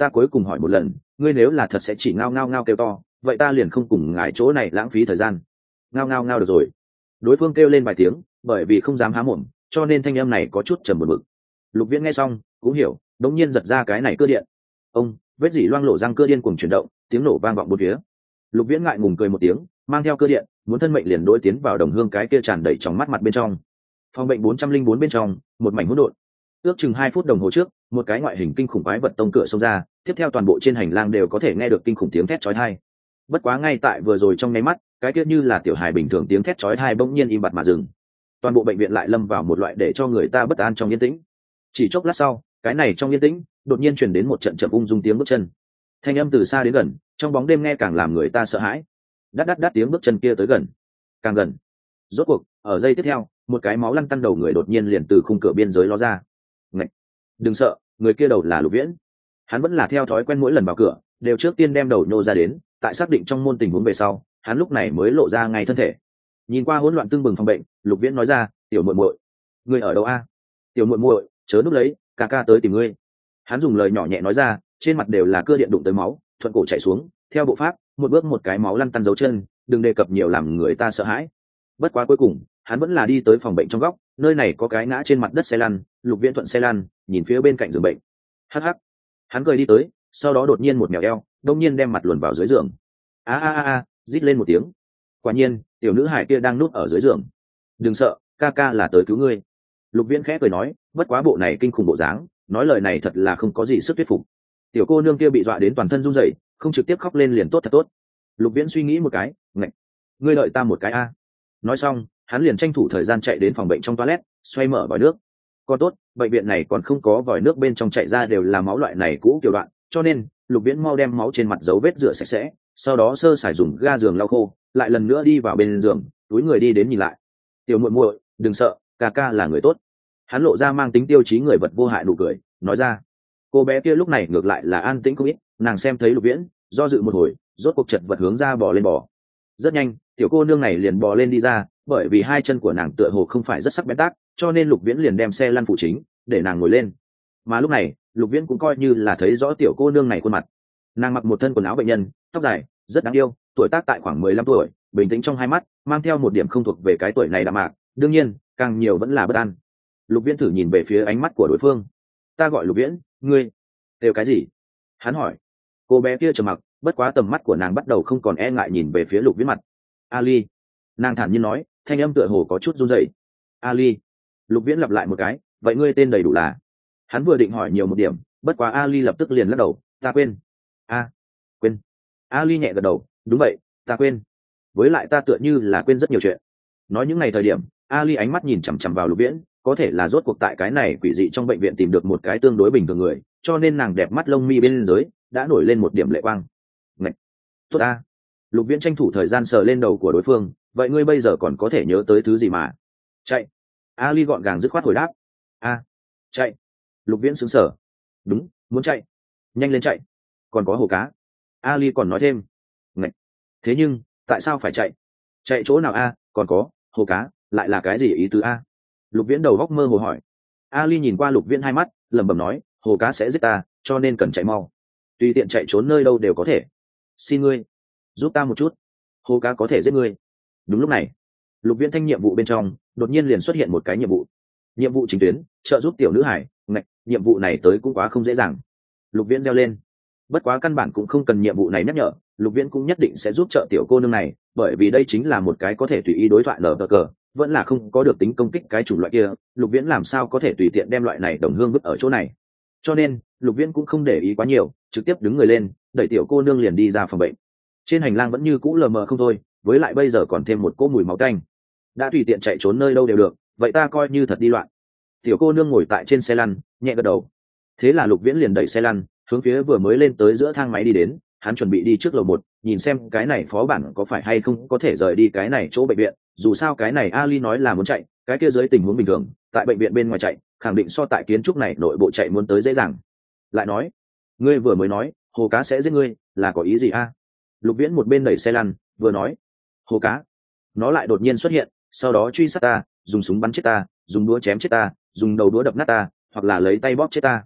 ta cuối cùng hỏi một lần, ngươi nếu là thật sẽ chỉ ngao ngao ngao kêu to, vậy ta liền không cùng ngài chỗ này lãng phí thời gian. Ngao ngao ngao được rồi. Đối phương kêu lên vài tiếng, bởi vì không dám há mồm, cho nên thanh âm này có chút trầm một bực. Lục Viễn nghe xong cũng hiểu, đống nhiên giật ra cái này cưa điện. Ông, vết dỉ loang lổ răng cưa điên cuồng chuyển động, tiếng nổ vang vọng bốn phía. Lục Viễn ngại ngùng cười một tiếng, mang theo cưa điện, muốn thân mệnh liền đối tiến vào đồng hương cái kia tràn đầy trong mắt mặt bên trong. Phòng bệnh bốn trăm linh bốn bên trong, một mảnh hỗn độn. Ước chừng hai phút đồng hồ trước, một cái ngoại hình kinh khủng quái vật tông cửa xông ra, tiếp theo toàn bộ trên hành lang đều có thể nghe được kinh khủng tiếng thét chói tai. Bất quá ngay tại vừa rồi trong nháy mắt, cái kia như là tiểu hài bình thường tiếng thét chói tai bỗng nhiên im bặt mà dừng. Toàn bộ bệnh viện lại lâm vào một loại để cho người ta bất an trong yên tĩnh. Chỉ chốc lát sau, cái này trong yên tĩnh, đột nhiên truyền đến một trận chậm ung dung tiếng bước chân. Thanh âm từ xa đến gần, trong bóng đêm nghe càng làm người ta sợ hãi. Đắt đắt đắt tiếng bước chân kia tới gần, càng gần. Rốt cuộc, ở giây tiếp theo, một cái máu lăn tăn đầu người đột nhiên liền từ khung cửa biên giới ló ra. Ngạch! Đừng sợ, người kia đầu là Lục Viễn. Hắn vẫn là theo thói quen mỗi lần vào cửa, đều trước tiên đem đầu nhô ra đến, tại xác định trong môn tình huống về sau, hắn lúc này mới lộ ra ngay thân thể. Nhìn qua hỗn loạn tương bừng phòng bệnh, Lục Viễn nói ra, "Tiểu muội muội, ngươi ở đâu a?" "Tiểu muội muội, chớ núp lấy, ca ca tới tìm ngươi." Hắn dùng lời nhỏ nhẹ nói ra, trên mặt đều là cưa điện đụng tới máu, thuận cổ chạy xuống, theo bộ pháp, một bước một cái máu lăn tăn dấu chân, đừng đề cập nhiều làm người ta sợ hãi. Bất quá cuối cùng, hắn vẫn là đi tới phòng bệnh trong góc, nơi này có cái ngã trên mặt đất xe lăn, Lục Viễn thuận xe lăn, nhìn phía bên cạnh giường bệnh. Hắc hắc. Hắn cười đi tới, sau đó đột nhiên một mèo eo, đột nhiên đem mặt luồn vào dưới giường. A a a a, rít lên một tiếng. Quả nhiên, tiểu nữ hải kia đang núp ở dưới giường. "Đừng sợ, ca ca là tới cứu ngươi." Lục Viễn khẽ cười nói, bất quá bộ này kinh khủng bộ dáng, nói lời này thật là không có gì sức thuyết phục. Tiểu cô nương kia bị dọa đến toàn thân run rẩy, không trực tiếp khóc lên liền tốt thật tốt. Lục Viễn suy nghĩ một cái, ngạch, ngươi đợi ta một cái a. Nói xong, hắn liền tranh thủ thời gian chạy đến phòng bệnh trong toilet, xoay mở vòi nước. Còn tốt, bệnh viện này còn không có vòi nước bên trong chạy ra đều là máu loại này cũ kiểu đoạn, cho nên Lục Viễn mau đem máu trên mặt dấu vết rửa sạch sẽ, sau đó sơ sài dùng ga giường lau khô, lại lần nữa đi vào bên giường, túi người đi đến nhìn lại. "Tiểu muội muội, đừng sợ, ca ca là người tốt." Hắn lộ ra mang tính tiêu chí người vật vô hại nụ cười, nói ra. Cô bé kia lúc này ngược lại là an tĩnh không ít, nàng xem thấy Lục Viễn, do dự một hồi, rốt cuộc chật vật hướng ra bò lên bò. Rất nhanh, tiểu cô nương này liền bò lên đi ra, bởi vì hai chân của nàng tựa hồ không phải rất sắc bén tác, cho nên Lục Viễn liền đem xe lăn phụ chính, để nàng ngồi lên. Mà lúc này, Lục Viễn cũng coi như là thấy rõ tiểu cô nương này khuôn mặt. Nàng mặc một thân quần áo bệnh nhân, tóc dài, rất đáng yêu, tuổi tác tại khoảng mười lăm tuổi, bình tĩnh trong hai mắt, mang theo một điểm không thuộc về cái tuổi này đạm mạc, đương nhiên, càng nhiều vẫn là bất an. Lục Viễn thử nhìn về phía ánh mắt của đối phương. "Ta gọi Lục Viễn, ngươi đều cái gì?" Hắn hỏi. Cô bé kia trầm mặc, bất quá tầm mắt của nàng bắt đầu không còn e ngại nhìn về phía Lục Viễn mặt. "Ali." Nàng thản nhiên nói, thanh âm tựa hồ có chút run rẩy. "Ali." Lục Viễn lặp lại một cái, "Vậy ngươi tên đầy đủ là?" Hắn vừa định hỏi nhiều một điểm, bất quá Ali lập tức liền lắc đầu, "Ta quên." "A, quên." Ali nhẹ gật đầu, "Đúng vậy, ta quên. Với lại ta tựa như là quên rất nhiều chuyện." Nói những ngày thời điểm, Ali ánh mắt nhìn chằm chằm vào Lục Viễn, có thể là rốt cuộc tại cái này quỷ dị trong bệnh viện tìm được một cái tương đối bình thường người, cho nên nàng đẹp mắt lông mi bên dưới đã nổi lên một điểm lệ quang. "Ngạch, tốt a." Lục Viễn tranh thủ thời gian sờ lên đầu của đối phương, "Vậy ngươi bây giờ còn có thể nhớ tới thứ gì mà?" "Chạy." Ali gọn gàng dứt khoát hồi đáp. "A, chạy." Lục Viễn sững sờ. "Đúng, muốn chạy. Nhanh lên chạy. Còn có hồ cá." Ali còn nói thêm. "Ngạch, thế nhưng tại sao phải chạy? Chạy chỗ nào a? Còn có hồ cá, lại là cái gì ý tứ a?" Lục Viễn đầu góc mơ hồ hỏi. Ali nhìn qua Lục Viễn hai mắt, lẩm bẩm nói, "Hồ cá sẽ giết ta, cho nên cần chạy mau. Tùy tiện chạy trốn nơi đâu đều có thể. Xin ngươi giúp ta một chút, hồ cá có thể giết ngươi." Đúng lúc này, Lục Viễn thanh nhiệm vụ bên trong đột nhiên liền xuất hiện một cái nhiệm vụ. Nhiệm vụ chính tuyến, trợ giúp tiểu nữ hải. Ngạch, nhiệm vụ này tới cũng quá không dễ dàng. Lục Viễn reo lên. Bất quá căn bản cũng không cần nhiệm vụ này nhắc nhở, Lục Viễn cũng nhất định sẽ giúp trợ tiểu cô nương này, bởi vì đây chính là một cái có thể tùy ý đối thoại nở cờ, vẫn là không có được tính công kích cái chủng loại kia, Lục Viễn làm sao có thể tùy tiện đem loại này đồng hương vứt ở chỗ này. Cho nên, Lục Viễn cũng không để ý quá nhiều, trực tiếp đứng người lên, đẩy tiểu cô nương liền đi ra phòng bệnh. Trên hành lang vẫn như cũ lờ mờ không thôi, với lại bây giờ còn thêm một cỗ mùi máu tanh. Đã tùy tiện chạy trốn nơi đâu đều được, vậy ta coi như thật đi loạn. Tiểu cô nương ngồi tại trên xe lăn, nhẹ gật đầu. Thế là Lục Viễn liền đẩy xe lăn, hướng phía vừa mới lên tới giữa thang máy đi đến, hắn chuẩn bị đi trước lầu một, nhìn xem cái này phó bản có phải hay không có thể rời đi cái này chỗ bệnh viện, dù sao cái này Ali nói là muốn chạy, cái kia dưới tình huống bình thường, tại bệnh viện bên ngoài chạy, khẳng định so tại kiến trúc này nội bộ chạy muốn tới dễ dàng. Lại nói, ngươi vừa mới nói, hồ cá sẽ giết ngươi, là có ý gì a? Lục Viễn một bên đẩy xe lăn, vừa nói, hồ cá, nó lại đột nhiên xuất hiện, sau đó truy sát ta, dùng súng bắn chết ta, dùng đũa chém chết ta, dùng đầu đũa đập nát ta, hoặc là lấy tay bóp chết ta.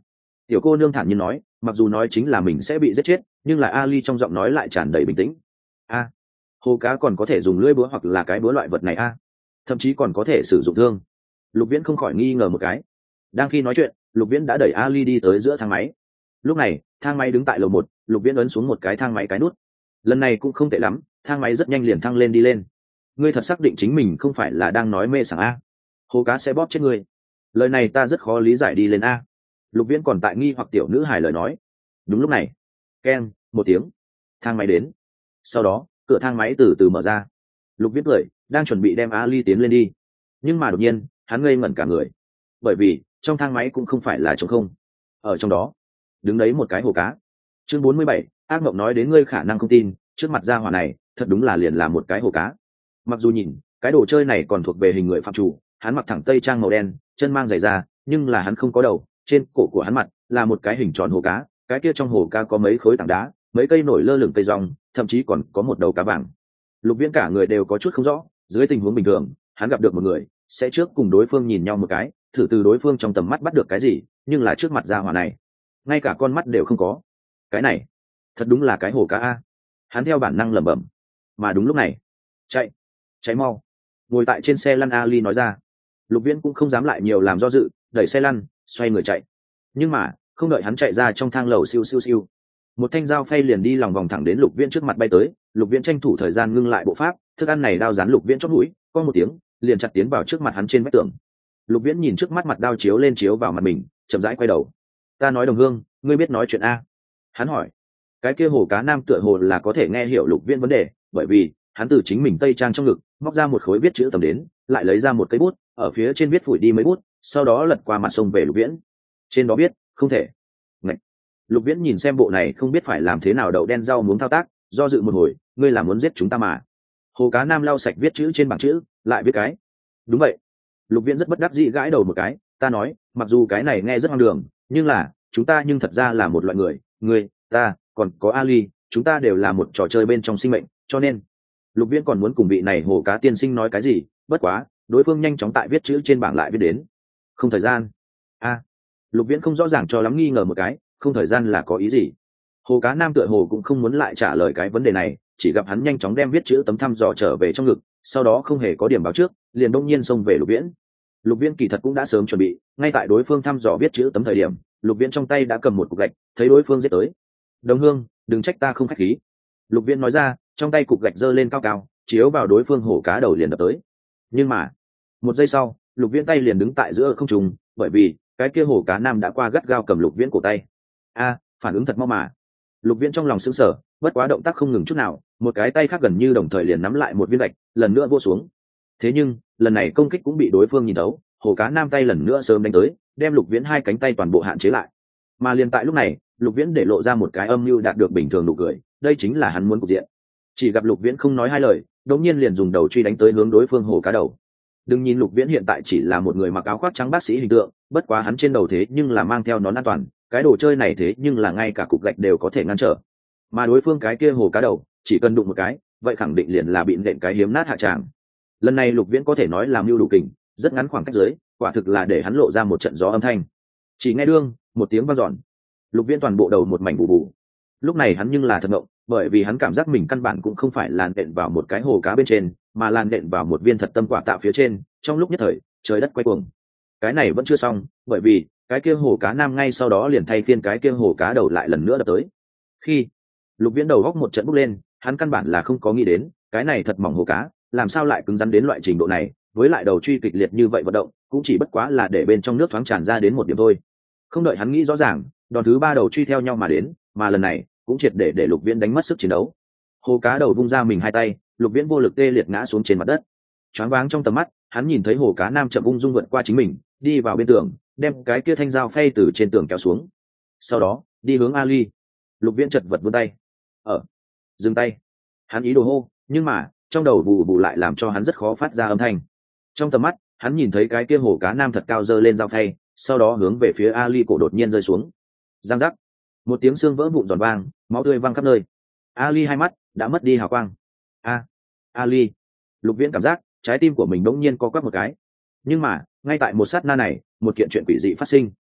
Tiểu cô nương thản nhiên nói, mặc dù nói chính là mình sẽ bị giết chết, nhưng là Ali trong giọng nói lại tràn đầy bình tĩnh. A, hồ cá còn có thể dùng lưỡi búa hoặc là cái búa loại vật này a, thậm chí còn có thể sử dụng thương. Lục Viễn không khỏi nghi ngờ một cái. Đang khi nói chuyện, Lục Viễn đã đẩy Ali đi tới giữa thang máy. Lúc này, thang máy đứng tại lầu một, Lục Viễn ấn xuống một cái thang máy cái nút. Lần này cũng không tệ lắm, thang máy rất nhanh liền thăng lên đi lên. Ngươi thật xác định chính mình không phải là đang nói mê sảng a? Hồ cá sẽ bóp chết ngươi. Lời này ta rất khó lý giải, đi lên a. Lục Viễn còn tại nghi hoặc tiểu nữ hài lời nói. Đúng lúc này, keng một tiếng, thang máy đến. Sau đó, cửa thang máy từ từ mở ra. Lục Viễn cười, đang chuẩn bị đem Ali tiến lên đi, nhưng mà đột nhiên hắn ngây ngẩn cả người, bởi vì trong thang máy cũng không phải là trống không, ở trong đó đứng đấy một cái hồ cá. Chương bốn mươi bảy, ác mộng nói đến ngươi khả năng không tin, trước mặt gia hỏa này thật đúng là liền là một cái hồ cá. Mặc dù nhìn cái đồ chơi này còn thuộc về hình người phạm chủ, hắn mặc thẳng tây trang màu đen, chân mang giày da, nhưng là hắn không có đầu, trên cổ của hắn mặt là một cái hình tròn hồ cá, cái kia trong hồ cá có mấy khối tảng đá, mấy cây nổi lơ lửng cây rong, thậm chí còn có một đầu cá vàng. Lục Viễn cả người đều có chút không rõ, dưới tình huống bình thường hắn gặp được một người sẽ trước cùng đối phương nhìn nhau một cái, thử từ đối phương trong tầm mắt bắt được cái gì, nhưng là trước mặt gia hỏa này ngay cả con mắt đều không có. Cái này thật đúng là cái hồ cá a, hắn theo bản năng lẩm bẩm. Mà đúng lúc này, chạy cháy mau. Ngồi tại trên xe lăn Ali nói ra. Lục Viễn cũng không dám lại nhiều làm do dự, đẩy xe lăn xoay người chạy. Nhưng mà không đợi hắn chạy ra trong thang lầu, siêu siêu siêu, một thanh dao phay liền đi lòng vòng thẳng đến Lục Viễn trước mặt bay tới. Lục Viễn tranh thủ thời gian ngưng lại bộ pháp, thức ăn này đao dán Lục Viễn chót mũi, có một tiếng liền chặt tiến vào trước mặt hắn trên vách tường. Lục Viễn nhìn trước mắt mặt đao chiếu lên chiếu vào mặt mình, chậm rãi quay đầu. Ta nói đồng hương, ngươi biết nói chuyện a? Hắn hỏi. Cái kia hồ cá nam tựa hồ là có thể nghe hiểu Lục Viễn vấn đề, bởi vì hắn từ chính mình tây trang trong ngực móc ra một khối viết chữ tầm đến, lại lấy ra một cây bút, ở phía trên viết phủi đi mấy bút, sau đó lật qua mặt sông về Lục Viễn. Trên đó viết không thể. Ngậy. Lục Viễn nhìn xem bộ này không biết phải làm thế nào đậu đen rau muống thao tác, do dự một hồi, ngươi là muốn giết chúng ta mà. Hồ cá nam lau sạch viết chữ trên bảng chữ, lại viết cái. Đúng vậy. Lục Viễn rất bất đắc dĩ gãi đầu một cái, ta nói, mặc dù cái này nghe rất hoang đường, nhưng là chúng ta nhưng thật ra là một loại người, ngươi, ta, còn có Ali, chúng ta đều là một trò chơi bên trong sinh mệnh, cho nên Lục Viễn còn muốn cùng vị này hồ cá tiên sinh nói cái gì, bất quá đối phương nhanh chóng tại viết chữ trên bảng lại viết đến không thời gian. A, Lục Viễn không rõ ràng cho lắm, nghi ngờ một cái, không thời gian là có ý gì? Hồ cá nam tựa hồ cũng không muốn lại trả lời cái vấn đề này, chỉ gặp hắn nhanh chóng đem viết chữ tấm thăm dò trở về trong ngực, sau đó không hề có điểm báo trước, liền đông nhiên xông về Lục Viễn. Lục Viễn kỳ thật cũng đã sớm chuẩn bị, ngay tại đối phương thăm dò viết chữ tấm thời điểm, Lục Viễn trong tay đã cầm một cục gạch, thấy đối phương giết tới. Đồng hương, đừng trách ta không khách khí. Lục Viễn nói ra, trong tay cục gạch giơ lên cao cao, chiếu vào đối phương hổ cá đầu liền đập tới. Nhưng mà một giây sau, Lục Viễn tay liền đứng tại giữa không trung, bởi vì cái kia hổ cá nam đã qua gắt gao cầm Lục Viễn cổ tay. A, phản ứng thật mau mà. Lục Viễn trong lòng sững sờ, bất quá động tác không ngừng chút nào, một cái tay khác gần như đồng thời liền nắm lại một viên gạch, lần nữa vô xuống. Thế nhưng lần này công kích cũng bị đối phương nhìn thấu, hổ cá nam tay lần nữa sớm đánh tới, đem Lục Viễn hai cánh tay toàn bộ hạn chế lại. Mà liền tại lúc này, Lục Viễn để lộ ra một cái âm mưu đạt được bình thường nụ cười, đây chính là hắn muốn cục diện. Chỉ gặp Lục Viễn không nói hai lời, đột nhiên liền dùng đầu truy đánh tới hướng đối phương hổ cá đầu. Đừng nhìn Lục Viễn hiện tại chỉ là một người mặc áo khoác trắng bác sĩ hình tượng, bất quá hắn trên đầu thế nhưng là mang theo nón an toàn, cái đồ chơi này thế nhưng là ngay cả cục gạch đều có thể ngăn trở. Mà đối phương cái kia hổ cá đầu, chỉ cần đụng một cái, vậy khẳng định liền là bị nện cái hiếm nát hạ tràng. Lần này Lục Viễn có thể nói làm mưu đủ kình, rất ngắn khoảng cách dưới, quả thực là để hắn lộ ra một trận gió âm thanh. Chỉ nghe đương một tiếng vang dọn, Lục Viễn toàn bộ đầu một mảnh bù bù. Lúc này hắn nhưng là thật ngộng, bởi vì hắn cảm giác mình căn bản cũng không phải làn đện vào một cái hồ cá bên trên, mà làn đện vào một viên thật tâm quả tạo phía trên. Trong lúc nhất thời trời đất quay cuồng. Cái này vẫn chưa xong, bởi vì cái kia hồ cá nam ngay sau đó liền thay phiên cái kia hồ cá đầu lại lần nữa đập tới. Khi Lục Viễn đầu góc một trận bốc lên, hắn căn bản là không có nghĩ đến cái này thật mỏng hồ cá làm sao lại cứng rắn đến loại trình độ này, với lại đầu truy kịch liệt như vậy vận động cũng chỉ bất quá là để bên trong nước thoáng tràn ra đến một điểm thôi. Không đợi hắn nghĩ rõ ràng, đòn thứ ba đầu truy theo nhau mà đến, mà lần này cũng triệt để để Lục Viễn đánh mất sức chiến đấu. Hồ cá đầu vung ra mình hai tay, Lục Viễn vô lực tê liệt ngã xuống trên mặt đất. Choáng váng trong tầm mắt, hắn nhìn thấy hồ cá nam chậm ung dung vượt qua chính mình, đi vào bên tường, đem cái kia thanh dao phay từ trên tường kéo xuống. Sau đó đi hướng Ali. Lục Viễn chật vật vươn tay. Ở dừng tay. Hắn ý đồ hô, nhưng mà trong đầu bù bù lại làm cho hắn rất khó phát ra âm thanh. Trong tầm mắt, hắn nhìn thấy cái kia hồ cá nam thật cao giơ lên dao phay, sau đó hướng về phía Ali cổ đột nhiên rơi xuống. Giang giác, một tiếng xương vỡ vụn giòn vang, máu tươi văng khắp nơi. Ali hai mắt đã mất đi hào quang. A, Ali. Lục Viễn cảm giác trái tim của mình đống nhiên co quắp một cái. Nhưng mà ngay tại một sát na này, một kiện chuyện quỷ dị phát sinh.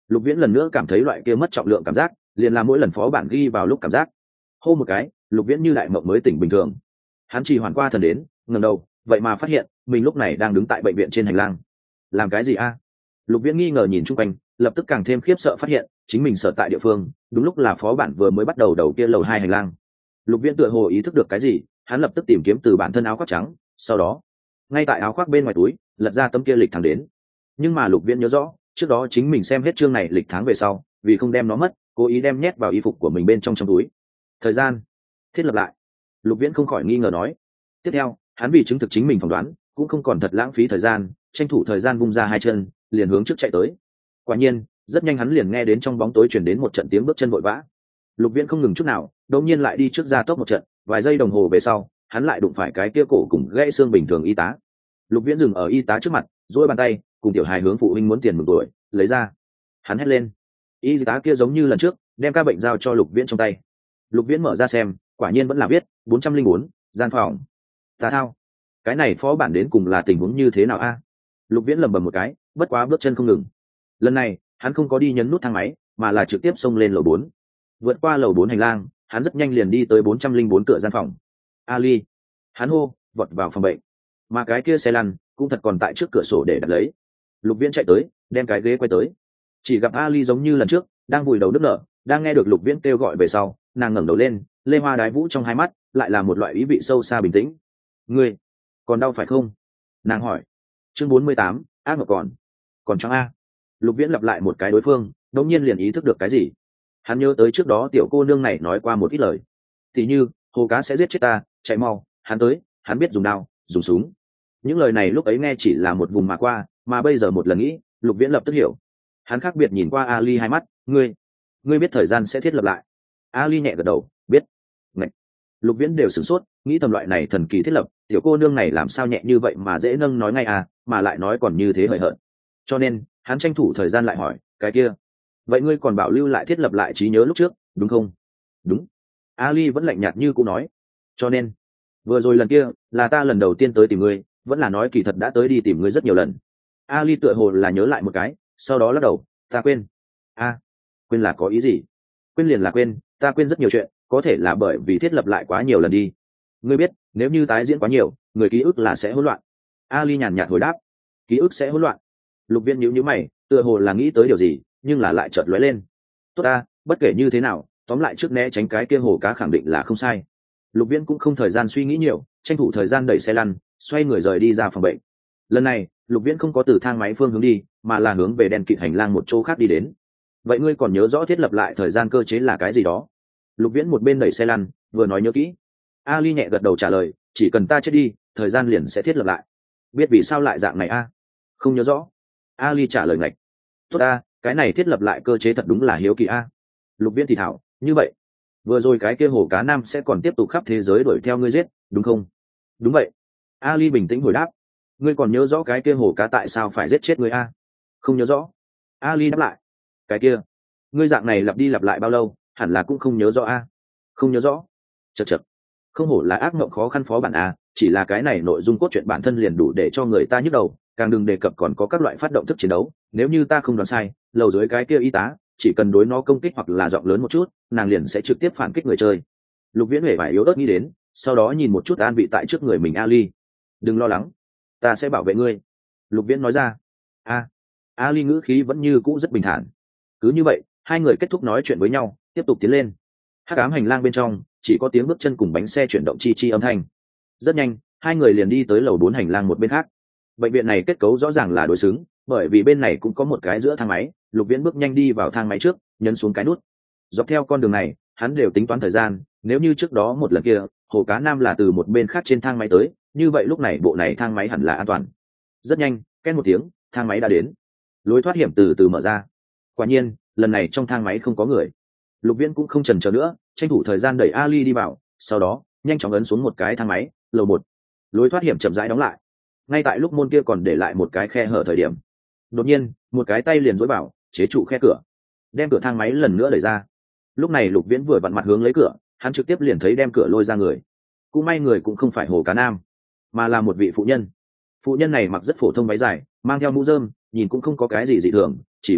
Lục Viễn lần nữa cảm thấy loại kia mất trọng lượng cảm giác, liền là mỗi lần phó bản ghi vào lúc cảm giác hô một cái, Lục Viễn như đại mộng mới tỉnh bình thường. Hắn chỉ hoàn qua thần đến, ngẩng đầu, vậy mà phát hiện mình lúc này đang đứng tại bệnh viện trên hành lang. Làm cái gì a? Lục Viễn nghi ngờ nhìn chung quanh, lập tức càng thêm khiếp sợ phát hiện chính mình sở tại địa phương đúng lúc là phó bản vừa mới bắt đầu đầu kia lầu hai hành lang. Lục Viễn tựa hồ ý thức được cái gì, hắn lập tức tìm kiếm từ bản thân áo khoác trắng, sau đó ngay tại áo khoác bên ngoài túi lật ra tấm kia lịch tháng đến. Nhưng mà Lục Viễn nhớ rõ trước đó chính mình xem hết chương này lịch tháng về sau, vì không đem nó mất, cố ý đem nhét vào y phục của mình bên trong trong túi. Thời gian thiết lập lại. Lục Viễn không khỏi nghi ngờ nói. Tiếp theo hắn vì chứng thực chính mình phỏng đoán, cũng không còn thật lãng phí thời gian, tranh thủ thời gian vung ra hai chân, liền hướng trước chạy tới. Quả nhiên rất nhanh hắn liền nghe đến trong bóng tối truyền đến một trận tiếng bước chân vội vã. Lục Viễn không ngừng chút nào, đột nhiên lại đi trước ra tốc một trận, vài giây đồng hồ về sau hắn lại đụng phải cái kia cổ cùng gãy xương bình thường y tá. Lục Viễn dừng ở y tá trước mặt, duỗi bàn tay cùng tiểu hài hướng phụ huynh muốn tiền mừng tuổi lấy ra. Hắn hét lên. Y tá kia giống như lần trước đem ca bệnh giao cho Lục Viễn trong tay. Lục Viễn mở ra xem, quả nhiên vẫn là viết bốn trăm linh bốn gian phòng. Ta thao, cái này phó bản đến cùng là tình huống như thế nào a? Lục Viễn lẩm bẩm một cái, bất quá bước chân không ngừng. Lần này hắn không có đi nhấn nút thang máy, mà là trực tiếp xông lên lầu bốn. Vượt qua lầu bốn hành lang, hắn rất nhanh liền đi tới bốn trăm linh bốn cửa gian phòng. Ali, hắn hô, vọt vào phòng bệnh. Mà cái kia xe lăn cũng thật còn tại trước cửa sổ để đặt lấy. Lục Viễn chạy tới, đem cái ghế quay tới. Chỉ gặp Ali giống như lần trước, đang vùi đầu nước nở, đang nghe được Lục Viễn kêu gọi về sau, nàng ngẩng đầu lên, lê hoa đái vũ trong hai mắt lại là một loại ý vị sâu xa bình tĩnh. Ngươi còn đau phải không? Nàng hỏi. Chương bốn mươi tám, ác ngọc còn còn choáng a. Lục Viễn lặp lại một cái đối phương, đột nhiên liền ý thức được cái gì. Hắn nhớ tới trước đó tiểu cô nương này nói qua một ít lời, thì như hồ cá sẽ giết chết ta, chạy mau, hắn tới, hắn biết dùng đao, dùng súng. Những lời này lúc ấy nghe chỉ là một vùng mà qua, mà bây giờ một lần nghĩ, Lục Viễn lập tức hiểu. Hắn khác biệt nhìn qua Ali hai mắt, ngươi ngươi biết thời gian sẽ thiết lập lại? Ali nhẹ gật đầu, biết. Ngậy. Lục Viễn đều sửng sốt, nghĩ thầm loại này thần kỳ thiết lập, tiểu cô nương này làm sao nhẹ như vậy mà dễ nâng nói ngay à, mà lại nói còn như thế hời hợt. Cho nên hắn tranh thủ thời gian lại hỏi, cái kia, vậy ngươi còn bảo lưu lại thiết lập lại trí nhớ lúc trước, đúng không? Đúng. Ali vẫn lạnh nhạt như cũ nói. Cho nên vừa rồi lần kia là ta lần đầu tiên tới tìm ngươi, vẫn là nói kỳ thật đã tới đi tìm ngươi rất nhiều lần? Ali tựa hồ là nhớ lại một cái, sau đó lắc đầu, ta quên. A, à, quên là có ý gì? Quên liền là quên, ta quên rất nhiều chuyện, có thể là bởi vì thiết lập lại quá nhiều lần đi. Ngươi biết, nếu như tái diễn quá nhiều, người ký ức là sẽ hỗn loạn. Ali nhàn nhạt hồi đáp. Ký ức sẽ hỗn loạn. Lục Viễn nhíu nhíu mày, tựa hồ là nghĩ tới điều gì, nhưng là lại chợt lóe lên. Tốt ta, bất kể như thế nào, tóm lại trước né tránh cái kia hồ cá khẳng định là không sai. Lục Viễn cũng không thời gian suy nghĩ nhiều, tranh thủ thời gian đẩy xe lăn, xoay người rời đi ra phòng bệnh. Lần này Lục Viễn không có từ thang máy phương hướng đi, mà là hướng về đèn kịt hành lang một chỗ khác đi đến. Vậy ngươi còn nhớ rõ thiết lập lại thời gian cơ chế là cái gì đó? Lục Viễn một bên đẩy xe lăn, vừa nói nhớ kỹ. Ali nhẹ gật đầu trả lời, chỉ cần ta chết đi, thời gian liền sẽ thiết lập lại. Biết vì sao lại dạng này a? Không nhớ rõ. Ali trả lời ngạch. Tốt a, cái này thiết lập lại cơ chế thật đúng là hiếu kỳ a. Lục Viễn thì thảo, như vậy vừa rồi cái kia hồ cá nam sẽ còn tiếp tục khắp thế giới đuổi theo ngươi giết, đúng không? Đúng vậy. Ali bình tĩnh hồi đáp. Ngươi còn nhớ rõ cái kia hồ cá tại sao phải giết chết ngươi a? Không nhớ rõ. Ali đáp lại. Cái kia, ngươi dạng này lặp đi lặp lại bao lâu, hẳn là cũng không nhớ rõ a? Không nhớ rõ. Chậc chậc. Không hổ là ác mộng khó khăn phó bản a, chỉ là cái này nội dung cốt truyện bản thân liền đủ để cho người ta nhức đầu, càng đừng đề cập còn có các loại phát động thức chiến đấu. Nếu như ta không đoán sai, lầu dưới cái kia y tá, chỉ cần đối nó công kích hoặc là giọng lớn một chút, nàng liền sẽ trực tiếp phản kích người chơi. Lục Viễn hề vải yếu ớt nghĩ đến, sau đó nhìn một chút an vị tại trước người mình Ali. Đừng lo lắng, ta sẽ bảo vệ ngươi. Lục Viễn nói ra. A. Ali ngữ khí vẫn như cũ rất bình thản. Cứ như vậy, hai người kết thúc nói chuyện với nhau, tiếp tục tiến lên. Hắc ám hành lang bên trong chỉ có tiếng bước chân cùng bánh xe chuyển động chi chi âm thanh. Rất nhanh, hai người liền đi tới lầu bốn hành lang một bên khác. Bệnh viện này kết cấu rõ ràng là đối xứng, bởi vì bên này cũng có một cái giữa thang máy. Lục Viễn bước nhanh đi vào thang máy trước, nhấn xuống cái nút. Dọc theo con đường này, hắn đều tính toán thời gian, nếu như trước đó một lần kia, hồ cá nam là từ một bên khác trên thang máy tới, như vậy lúc này bộ này thang máy hẳn là an toàn. Rất nhanh, két một tiếng, thang máy đã đến. Lối thoát hiểm từ từ mở ra. Quả nhiên, lần này trong thang máy không có người. Lục Viễn cũng không chần chờ nữa, tranh thủ thời gian đẩy Ali đi vào, sau đó nhanh chóng ấn xuống một cái thang máy, lầu một. Lối thoát hiểm chậm rãi đóng lại. Ngay tại lúc môn kia còn để lại một cái khe hở thời điểm, đột nhiên một cái tay liền dối vào, chế trụ khe cửa, đem cửa thang máy lần nữa đẩy ra. Lúc này Lục Viễn vừa vặn mặt hướng lấy cửa, hắn trực tiếp liền thấy đem cửa lôi ra người. Cũng may người cũng không phải hồ cá nam, mà là một vị phụ nhân. Phụ nhân này mặc rất phổ thông váy dài, mang theo mũ rơm, nhìn cũng không có cái gì dị thường, chỉ bất quá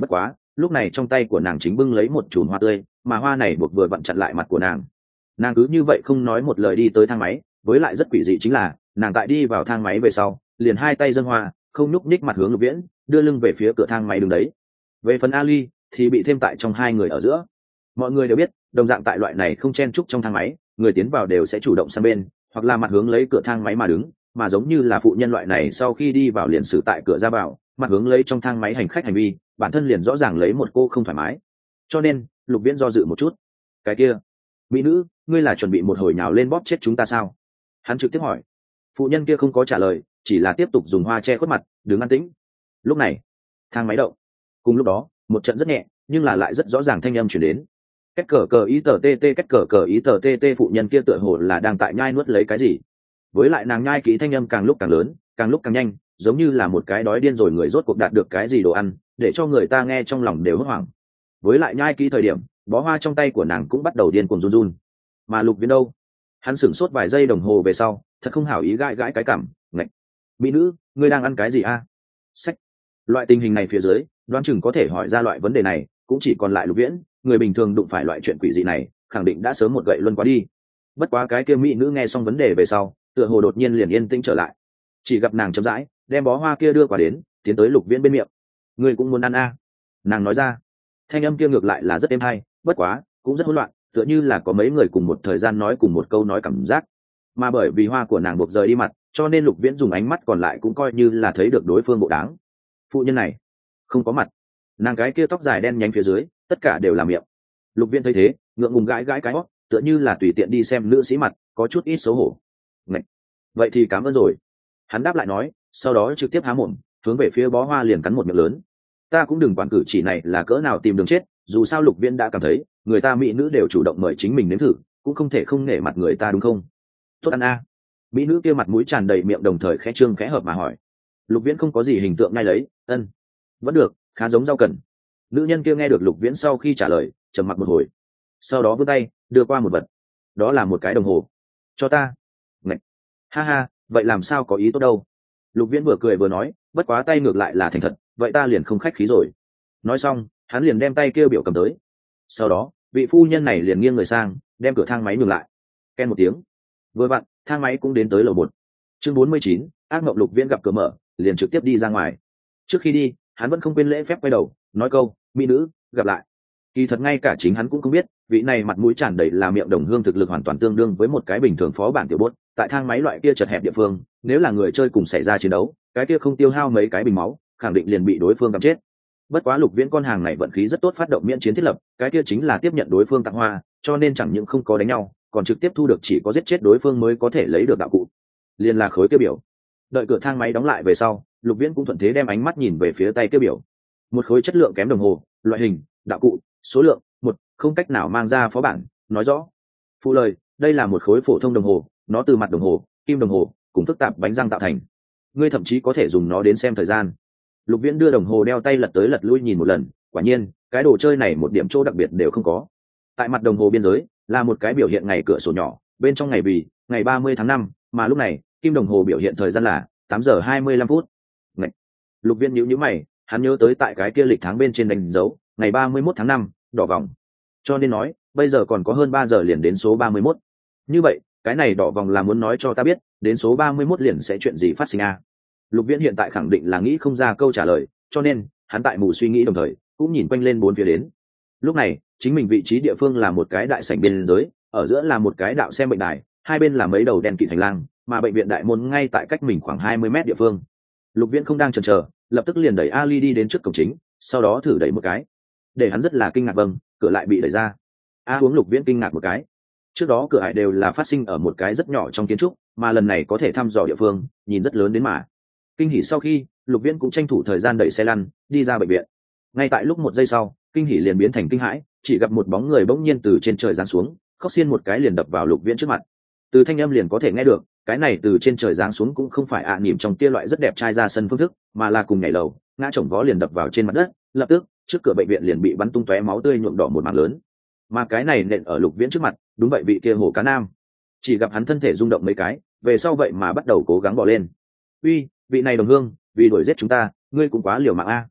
lúc này trong tay của nàng chính bưng lấy một chùm hoa tươi, mà hoa này buộc vừa vặn chặn lại mặt của nàng. Nàng cứ như vậy không nói một lời đi tới thang máy, với lại rất quỷ dị chính là nàng tại đi vào thang máy về sau liền hai tay dâng hoa, không nhúc nhích mặt hướng Lục Viễn, đưa lưng về phía cửa thang máy đứng đấy. Về phần Ali thì bị thêm tại trong hai người ở giữa. Mọi người đều biết, đồng dạng tại loại này không chen chúc trong thang máy, người tiến vào đều sẽ chủ động sang bên, hoặc là mặt hướng lấy cửa thang máy mà đứng, mà giống như là phụ nhân loại này sau khi đi vào liền xử tại cửa ra vào, mặt hướng lấy trong thang máy hành khách hành vi, bản thân liền rõ ràng lấy một cô không thoải mái. Cho nên, Lục Viễn do dự một chút. Cái kia, mỹ nữ, ngươi là chuẩn bị một hồi nhào lên bóp chết chúng ta sao? Hắn trực tiếp hỏi. Phụ nhân kia không có trả lời, chỉ là tiếp tục dùng hoa che khuất mặt, đứng an tĩnh. Lúc này, thang máy động. Cùng lúc đó, một trận rất nhẹ, nhưng là lại rất rõ ràng thanh âm truyền đến. Cách cờ cờ ý tờ tê tê cách cờ cờ ý tờ tê tê phụ nhân kia tựa hồ là đang tại nhai nuốt lấy cái gì. Với lại nàng nhai kỹ thanh âm càng lúc càng lớn, càng lúc càng nhanh, giống như là một cái đói điên rồi người rốt cuộc đạt được cái gì đồ ăn, để cho người ta nghe trong lòng đều hốt hoảng. Với lại nhai kỹ thời điểm, bó hoa trong tay của nàng cũng bắt đầu điên cuồng run run. Mà Lục Viễn đâu? Hắn sửng sốt vài giây đồng hồ về sau, thật không hảo ý gãi gãi cái cằm, ngạch. Mỹ nữ, ngươi đang ăn cái gì a? Sách. Loại tình hình này phía dưới, đoán chừng có thể hỏi ra loại vấn đề này, cũng chỉ còn lại Lục Viễn, người bình thường đụng phải loại chuyện quỷ dị này, khẳng định đã sớm một gậy luân quá đi. Bất quá cái kia mỹ nữ nghe xong vấn đề về sau, tựa hồ đột nhiên liền yên tĩnh trở lại. Chỉ gặp nàng chậm rãi đem bó hoa kia đưa qua đến, tiến tới Lục Viễn bên miệng. Ngươi cũng muốn ăn a? Nàng nói ra. Thanh âm kia ngược lại là rất êm hay, bất quá cũng rất hỗn loạn, tựa như là có mấy người cùng một thời gian nói cùng một câu nói cảm giác. Mà bởi vì hoa của nàng buộc rời đi mặt, cho nên Lục Viễn dùng ánh mắt còn lại cũng coi như là thấy được đối phương bộ đáng. Phụ nhân này không có mặt, nàng cái kia tóc dài đen nhánh phía dưới tất cả đều là miệng. Lục Viễn thấy thế, ngượng ngùng gãi gãi cái hót, tựa như là tùy tiện đi xem nữ sĩ mặt, có chút ít xấu hổ. Ngậy. Vậy thì cảm ơn rồi. Hắn đáp lại nói, sau đó trực tiếp há mồm, hướng về phía bó hoa liền cắn một miệng lớn. Ta cũng đừng quản cử chỉ này là cỡ nào tìm đường chết, dù sao Lục Viễn đã cảm thấy người ta mỹ nữ đều chủ động mời chính mình nếm thử, cũng không thể không nể mặt người ta đúng không? Tốt ăn a. Mỹ nữ kia mặt mũi tràn đầy miệng đồng thời khẽ trương khẽ hợp mà hỏi. Lục Viễn không có gì hình tượng ngay lấy, ân, vẫn được, khá giống rau cần. Nữ nhân kia nghe được Lục Viễn sau khi trả lời, trầm mặc một hồi, sau đó vươn tay đưa qua một vật. Đó là một cái đồng hồ. Cho ta. Ngậy. Ha ha, vậy làm sao có ý tốt đâu. Lục Viễn vừa cười vừa nói, bất quá tay ngược lại là thành thật, vậy ta liền không khách khí rồi. Nói xong, hắn liền đem tay kêu biểu cầm tới. Sau đó, vị phu nhân này liền nghiêng người sang, đem cửa thang máy ngừng lại. Ken một tiếng. Vừa vặn, thang máy cũng đến tới lầu một. Chương bốn mươi chín, ác mộng. Lục Viễn gặp cửa mở, liền trực tiếp đi ra ngoài. Trước khi đi, hắn vẫn không quên lễ phép quay đầu, nói câu, mỹ nữ, gặp lại. Kỳ thật ngay cả chính hắn cũng không biết, vị này mặt mũi tràn đầy là miệng đồng hương thực lực hoàn toàn tương đương với một cái bình thường phó bản tiểu bốt. Tại thang máy loại kia chật hẹp địa phương, nếu là người chơi cùng xảy ra chiến đấu, cái kia không tiêu hao mấy cái bình máu, khẳng định liền bị đối phương cầm chết. Bất quá Lục Viễn con hàng này vận khí rất tốt, phát động miễn chiến thiết lập, cái kia chính là tiếp nhận đối phương tặng hoa, cho nên chẳng những không có đánh nhau, còn trực tiếp thu được chỉ có giết chết đối phương mới có thể lấy được đạo cụ, liền là khối kia biểu. Đợi cửa thang máy đóng lại về sau, Lục Viễn cũng thuận thế đem ánh mắt nhìn về phía tay kia biểu. Một khối chất lượng kém đồng hồ, loại hình, đạo cụ, số lượng, một, không cách nào mang ra phó bản, nói rõ. Phụ lời, đây là một khối phổ thông đồng hồ, nó từ mặt đồng hồ, kim đồng hồ, cùng phức tạp bánh răng tạo thành. Ngươi thậm chí có thể dùng nó đến xem thời gian. Lục Viễn đưa đồng hồ đeo tay lật tới lật lui nhìn một lần, quả nhiên, cái đồ chơi này một điểm chỗ đặc biệt đều không có. Tại mặt đồng hồ biên giới là một cái biểu hiện ngày cửa sổ nhỏ, bên trong ngày vì ngày ba mươi tháng năm, mà lúc này, kim đồng hồ biểu hiện thời gian là tám giờ hai mươi lăm phút. Ngậy. Lục Viễn nhíu nhíu mày, hắn nhớ tới tại cái kia lịch tháng bên trên đánh dấu, ngày ba mươi mốt tháng năm, đỏ vòng. Cho nên nói, bây giờ còn có hơn ba giờ liền đến số ba mươi mốt. Như vậy, cái này đỏ vòng là muốn nói cho ta biết, đến số ba mươi mốt liền sẽ chuyện gì phát sinh a? À? Lục Viễn hiện tại khẳng định là nghĩ không ra câu trả lời, cho nên, hắn tại mù suy nghĩ đồng thời, cũng nhìn quanh lên bốn phía đến. Lúc này, chính mình vị trí địa phương là một cái đại sảnh biên giới, ở giữa là một cái đạo xem bệnh đài, hai bên là mấy đầu đèn kịt hành lang, mà bệnh viện đại môn ngay tại cách mình khoảng hai mươi mét địa phương. Lục Viễn không đang chần chờ, lập tức liền đẩy Ali đi đến trước cổng chính, sau đó thử đẩy một cái. Để hắn rất là kinh ngạc, vâng, cửa lại bị đẩy ra. A Huống Lục Viễn kinh ngạc một cái. Trước đó cửa ải đều là phát sinh ở một cái rất nhỏ trong kiến trúc, mà lần này có thể thăm dò địa phương, nhìn rất lớn đến mà. Kinh hỉ sau khi, Lục Viễn cũng tranh thủ thời gian đẩy xe lăn, đi ra bệnh viện. Ngay tại lúc một giây sau, kinh hỉ liền biến thành kinh hãi, chỉ gặp một bóng người bỗng nhiên từ trên trời giáng xuống, khóc xiên một cái liền đập vào Lục Viễn trước mặt. Từ thanh âm liền có thể nghe được, cái này từ trên trời giáng xuống cũng không phải ạ à niệm trong kia loại rất đẹp trai ra sân phương thức, mà là cùng nhảy lầu, ngã chồng vó liền đập vào trên mặt đất, lập tức, trước cửa bệnh viện liền bị bắn tung tóe máu tươi nhuộm đỏ một mảng lớn. Mà cái này nện ở Lục Viễn trước mặt, đúng vậy vị kia Hổ Cá Nam. Chỉ gặp hắn thân thể rung động mấy cái, về sau vậy mà bắt đầu cố gắng bò lên. Uy, vị này đồng hương, vì đuổi giết chúng ta, ngươi cũng quá liều mạng a.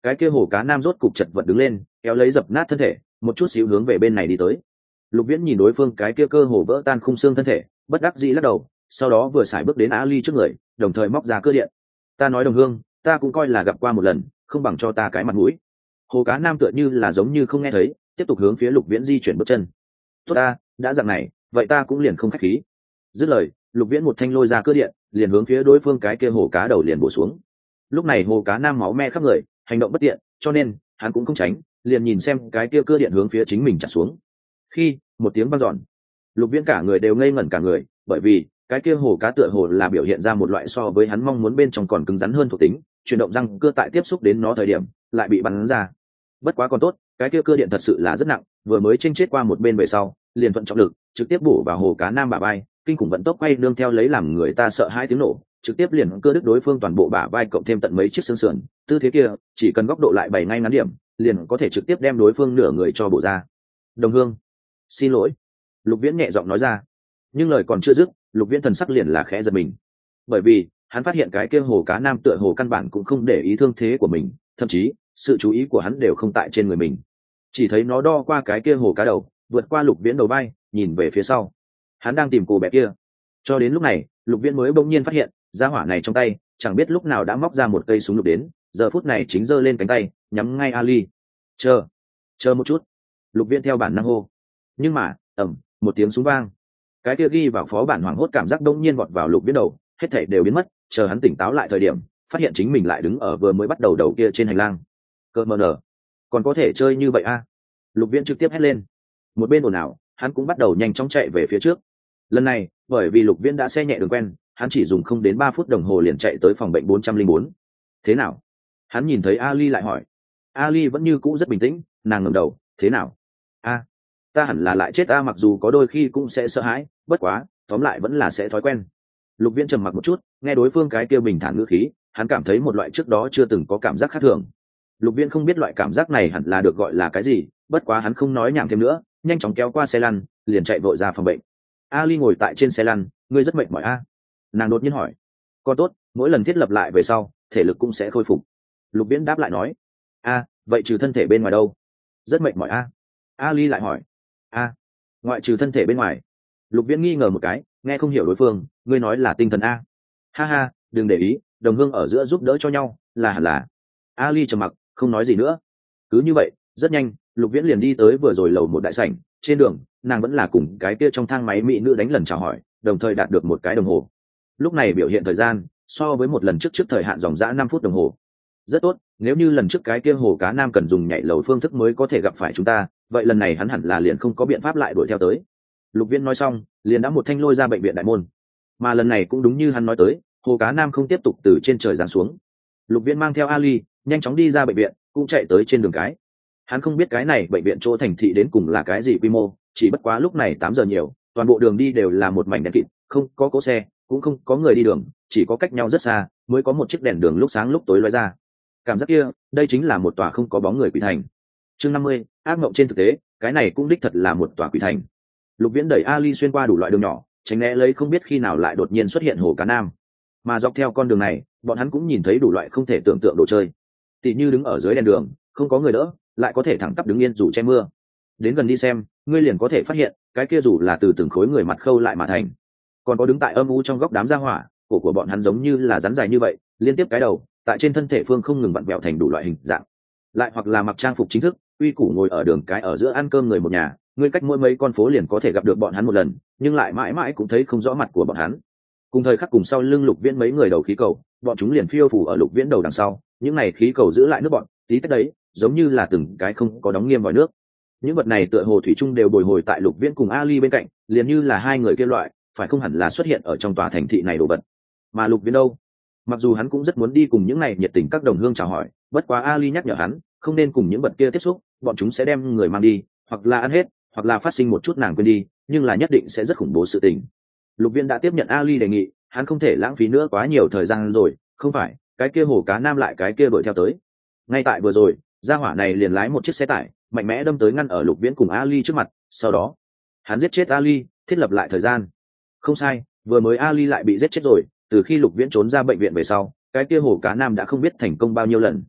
cái kia hồ cá nam rốt cục chật vật đứng lên, kéo lấy dập nát thân thể, một chút xíu hướng về bên này đi tới. Lục Viễn nhìn đối phương cái kia cơ hồ vỡ tan khung xương thân thể, bất đắc dĩ lắc đầu, sau đó vừa xài bước đến Ali trước người, đồng thời móc ra cơ điện. Ta nói đồng hương, ta cũng coi là gặp qua một lần, không bằng cho ta cái mặt mũi. Hồ cá nam tựa như là giống như không nghe thấy, tiếp tục hướng phía Lục Viễn di chuyển bước chân. Tốt ta, đã dạng này, vậy ta cũng liền không khách khí. Dứt lời, Lục Viễn một thanh lôi ra cơ điện, liền hướng phía đối phương cái kia hồ cá đầu liền bổ xuống. Lúc này hồ cá nam máu me khắp người, hành động bất tiện, cho nên hắn cũng không tránh, liền nhìn xem cái kia cơ điện hướng phía chính mình chặt xuống. Khi một tiếng vang dọn, Lục Viễn cả người đều ngây ngẩn cả người, bởi vì cái kia hồ cá tựa hồ là biểu hiện ra một loại so với hắn mong muốn bên trong còn cứng rắn hơn thuộc tính, chuyển động răng cưa tại tiếp xúc đến nó thời điểm lại bị bắn ra. Bất quá còn tốt, cái kia cơ điện thật sự là rất nặng, vừa mới chênh chết qua một bên về sau, liền thuận trọng lực trực tiếp bổ vào hồ cá nam bả vai, kinh khủng vận tốc quay nương theo lấy làm người ta sợ hai tiếng nổ, trực tiếp liền cưa đứt đối phương toàn bộ bả vai cộng thêm tận mấy chiếc xương sườn, tư thế kia chỉ cần góc độ lại bày ngay ngắn điểm, liền có thể trực tiếp đem đối phương nửa người cho bổ ra. Đồng hương, xin lỗi. Lục Viễn nhẹ giọng nói ra, nhưng lời còn chưa dứt, Lục Viễn thần sắc liền là khẽ giật mình, bởi vì hắn phát hiện cái kia hồ cá nam tựa hồ căn bản cũng không để ý thương thế của mình, thậm chí sự chú ý của hắn đều không tại trên người mình, chỉ thấy nó đo qua cái kia hồ cá đầu, vượt qua Lục Viễn đầu vai, nhìn về phía sau. Hắn đang tìm cô bé kia. Cho đến lúc này, Lục Viễn mới bỗng nhiên phát hiện, gia hỏa này trong tay chẳng biết lúc nào đã móc ra một cây súng lục đến, giờ phút này chính giơ lên cánh tay, nhắm ngay Ali. Chờ, chờ một chút. Lục Viễn theo bản năng hô. Nhưng mà, ầm, một tiếng súng vang. Cái kia ghi vào phó bản hoảng hốt cảm giác đông nhiên vọt vào Lục Viễn đầu, hết thảy đều biến mất, chờ hắn tỉnh táo lại thời điểm, phát hiện chính mình lại đứng ở vừa mới bắt đầu đầu kia trên hành lang. Cơ mờ nở, còn có thể chơi như vậy a? À? Lục Viễn trực tiếp hét lên. Một bên ồn ào, hắn cũng bắt đầu nhanh chóng chạy về phía trước. Lần này, bởi vì Lục Viễn đã xe nhẹ đường quen, hắn chỉ dùng không đến ba phút đồng hồ liền chạy tới phòng bệnh bốn trăm linh bốn. Thế nào? Hắn nhìn thấy Ali lại hỏi. Ali vẫn như cũ rất bình tĩnh, nàng ngẩng đầu, thế nào? A, ta hẳn là lại chết a, mặc dù có đôi khi cũng sẽ sợ hãi, bất quá, tóm lại vẫn là sẽ thói quen. Lục Viễn trầm mặc một chút, nghe đối phương cái kia bình thản ngữ khí, hắn cảm thấy một loại trước đó chưa từng có cảm giác khác thường. Lục Viễn không biết loại cảm giác này hẳn là được gọi là cái gì, bất quá hắn không nói nhảm thêm nữa, nhanh chóng kéo qua xe lăn, liền chạy vội ra phòng bệnh. Ali ngồi tại trên xe lăn, ngươi rất mệt mỏi a? Nàng đột nhiên hỏi. Còn tốt, mỗi lần thiết lập lại về sau, thể lực cũng sẽ khôi phục. Lục Viễn đáp lại nói. A, vậy trừ thân thể bên ngoài đâu? Rất mệt mỏi a? Ali lại hỏi. A, ngoại trừ thân thể bên ngoài. Lục Viễn nghi ngờ một cái, nghe không hiểu đối phương, ngươi nói là tinh thần a? Ha ha, đừng để ý, đồng hương ở giữa giúp đỡ cho nhau, là hẳn là. Ali trầm mặc, không nói gì nữa. Cứ như vậy, rất nhanh, Lục Viễn liền đi tới vừa rồi lầu một đại sảnh, trên đường, nàng vẫn là cùng cái kia trong thang máy mỹ nữ đánh lần chào hỏi, đồng thời đạt được một cái đồng hồ. Lúc này biểu hiện thời gian, so với một lần trước trước thời hạn dòng dã năm phút đồng hồ. Rất tốt, nếu như lần trước cái kia hồ cá nam cần dùng nhảy lầu phương thức mới có thể gặp phải chúng ta, vậy lần này hắn hẳn là liền không có biện pháp lại đuổi theo tới. Lục Viễn nói xong, liền đã một thanh lôi ra bệnh viện đại môn. Mà lần này cũng đúng như hắn nói tới, hồ cá nam không tiếp tục từ trên trời giáng xuống. Lục Viễn mang theo Ali, nhanh chóng đi ra bệnh viện, cũng chạy tới trên đường cái. Hắn không biết cái này bệnh viện chỗ thành thị đến cùng là cái gì quy mô, chỉ bất quá lúc này tám giờ nhiều, toàn bộ đường đi đều là một mảnh đèn kịt, không có cỗ xe, cũng không có người đi đường, chỉ có cách nhau rất xa mới có một chiếc đèn đường lúc sáng lúc tối lóe ra. Cảm giác kia, đây chính là một tòa không có bóng người quỷ thành. Chương năm mươi, ác mộng trên thực tế, cái này cũng đích thật là một tòa quỷ thành. Lục Viễn đẩy Ali xuyên qua đủ loại đường nhỏ, tránh né lấy không biết khi nào lại đột nhiên xuất hiện hồ cá nam. Mà dọc theo con đường này, bọn hắn cũng nhìn thấy đủ loại không thể tưởng tượng đồ chơi. Tỷ như đứng ở dưới đèn đường, không có người đỡ, lại có thể thẳng tắp đứng yên dù che mưa. Đến gần đi xem, ngươi liền có thể phát hiện, cái kia dù là từ từng khối người mặt khâu lại mà thành. Còn có đứng tại âm u trong góc đám gia hỏa, cổ của bọn hắn giống như là rắn dài như vậy, liên tiếp cái đầu, tại trên thân thể phương không ngừng vặn vẹo thành đủ loại hình dạng. Lại hoặc là mặc trang phục chính thức, uy củ ngồi ở đường cái ở giữa ăn cơm người một nhà, ngươi cách mỗi mấy con phố liền có thể gặp được bọn hắn một lần, nhưng lại mãi mãi cũng thấy không rõ mặt của bọn hắn. Cùng thời khắc cùng sau lưng Lục Viễn mấy người đầu khí cầu, bọn chúng liền phiêu phù ở Lục Viễn đầu đằng sau, những này khí cầu giữ lại nước bọn, tí tách đấy, giống như là từng cái không có đóng nghiêm vòi nước. Những vật này tựa hồ thủy chung đều bồi hồi tại Lục Viễn cùng Ali bên cạnh, liền như là hai người kia loại, phải không hẳn là xuất hiện ở trong tòa thành thị này đồ vật. Mà Lục Viễn đâu? Mặc dù hắn cũng rất muốn đi cùng những này nhiệt tình các đồng hương chào hỏi, bất quá Ali nhắc nhở hắn, không nên cùng những vật kia tiếp xúc, bọn chúng sẽ đem người mang đi, hoặc là ăn hết, hoặc là phát sinh một chút nàng quên đi, nhưng là nhất định sẽ rất khủng bố sự tình. Lục Viễn đã tiếp nhận Ali đề nghị, hắn không thể lãng phí nữa quá nhiều thời gian rồi, không phải, cái kia hồ cá nam lại cái kia đuổi theo tới. Ngay tại vừa rồi, gia hỏa này liền lái một chiếc xe tải, mạnh mẽ đâm tới ngăn ở Lục Viễn cùng Ali trước mặt, sau đó, hắn giết chết Ali, thiết lập lại thời gian. Không sai, vừa mới Ali lại bị giết chết rồi, từ khi Lục Viễn trốn ra bệnh viện về sau, cái kia hồ cá nam đã không biết thành công bao nhiêu lần.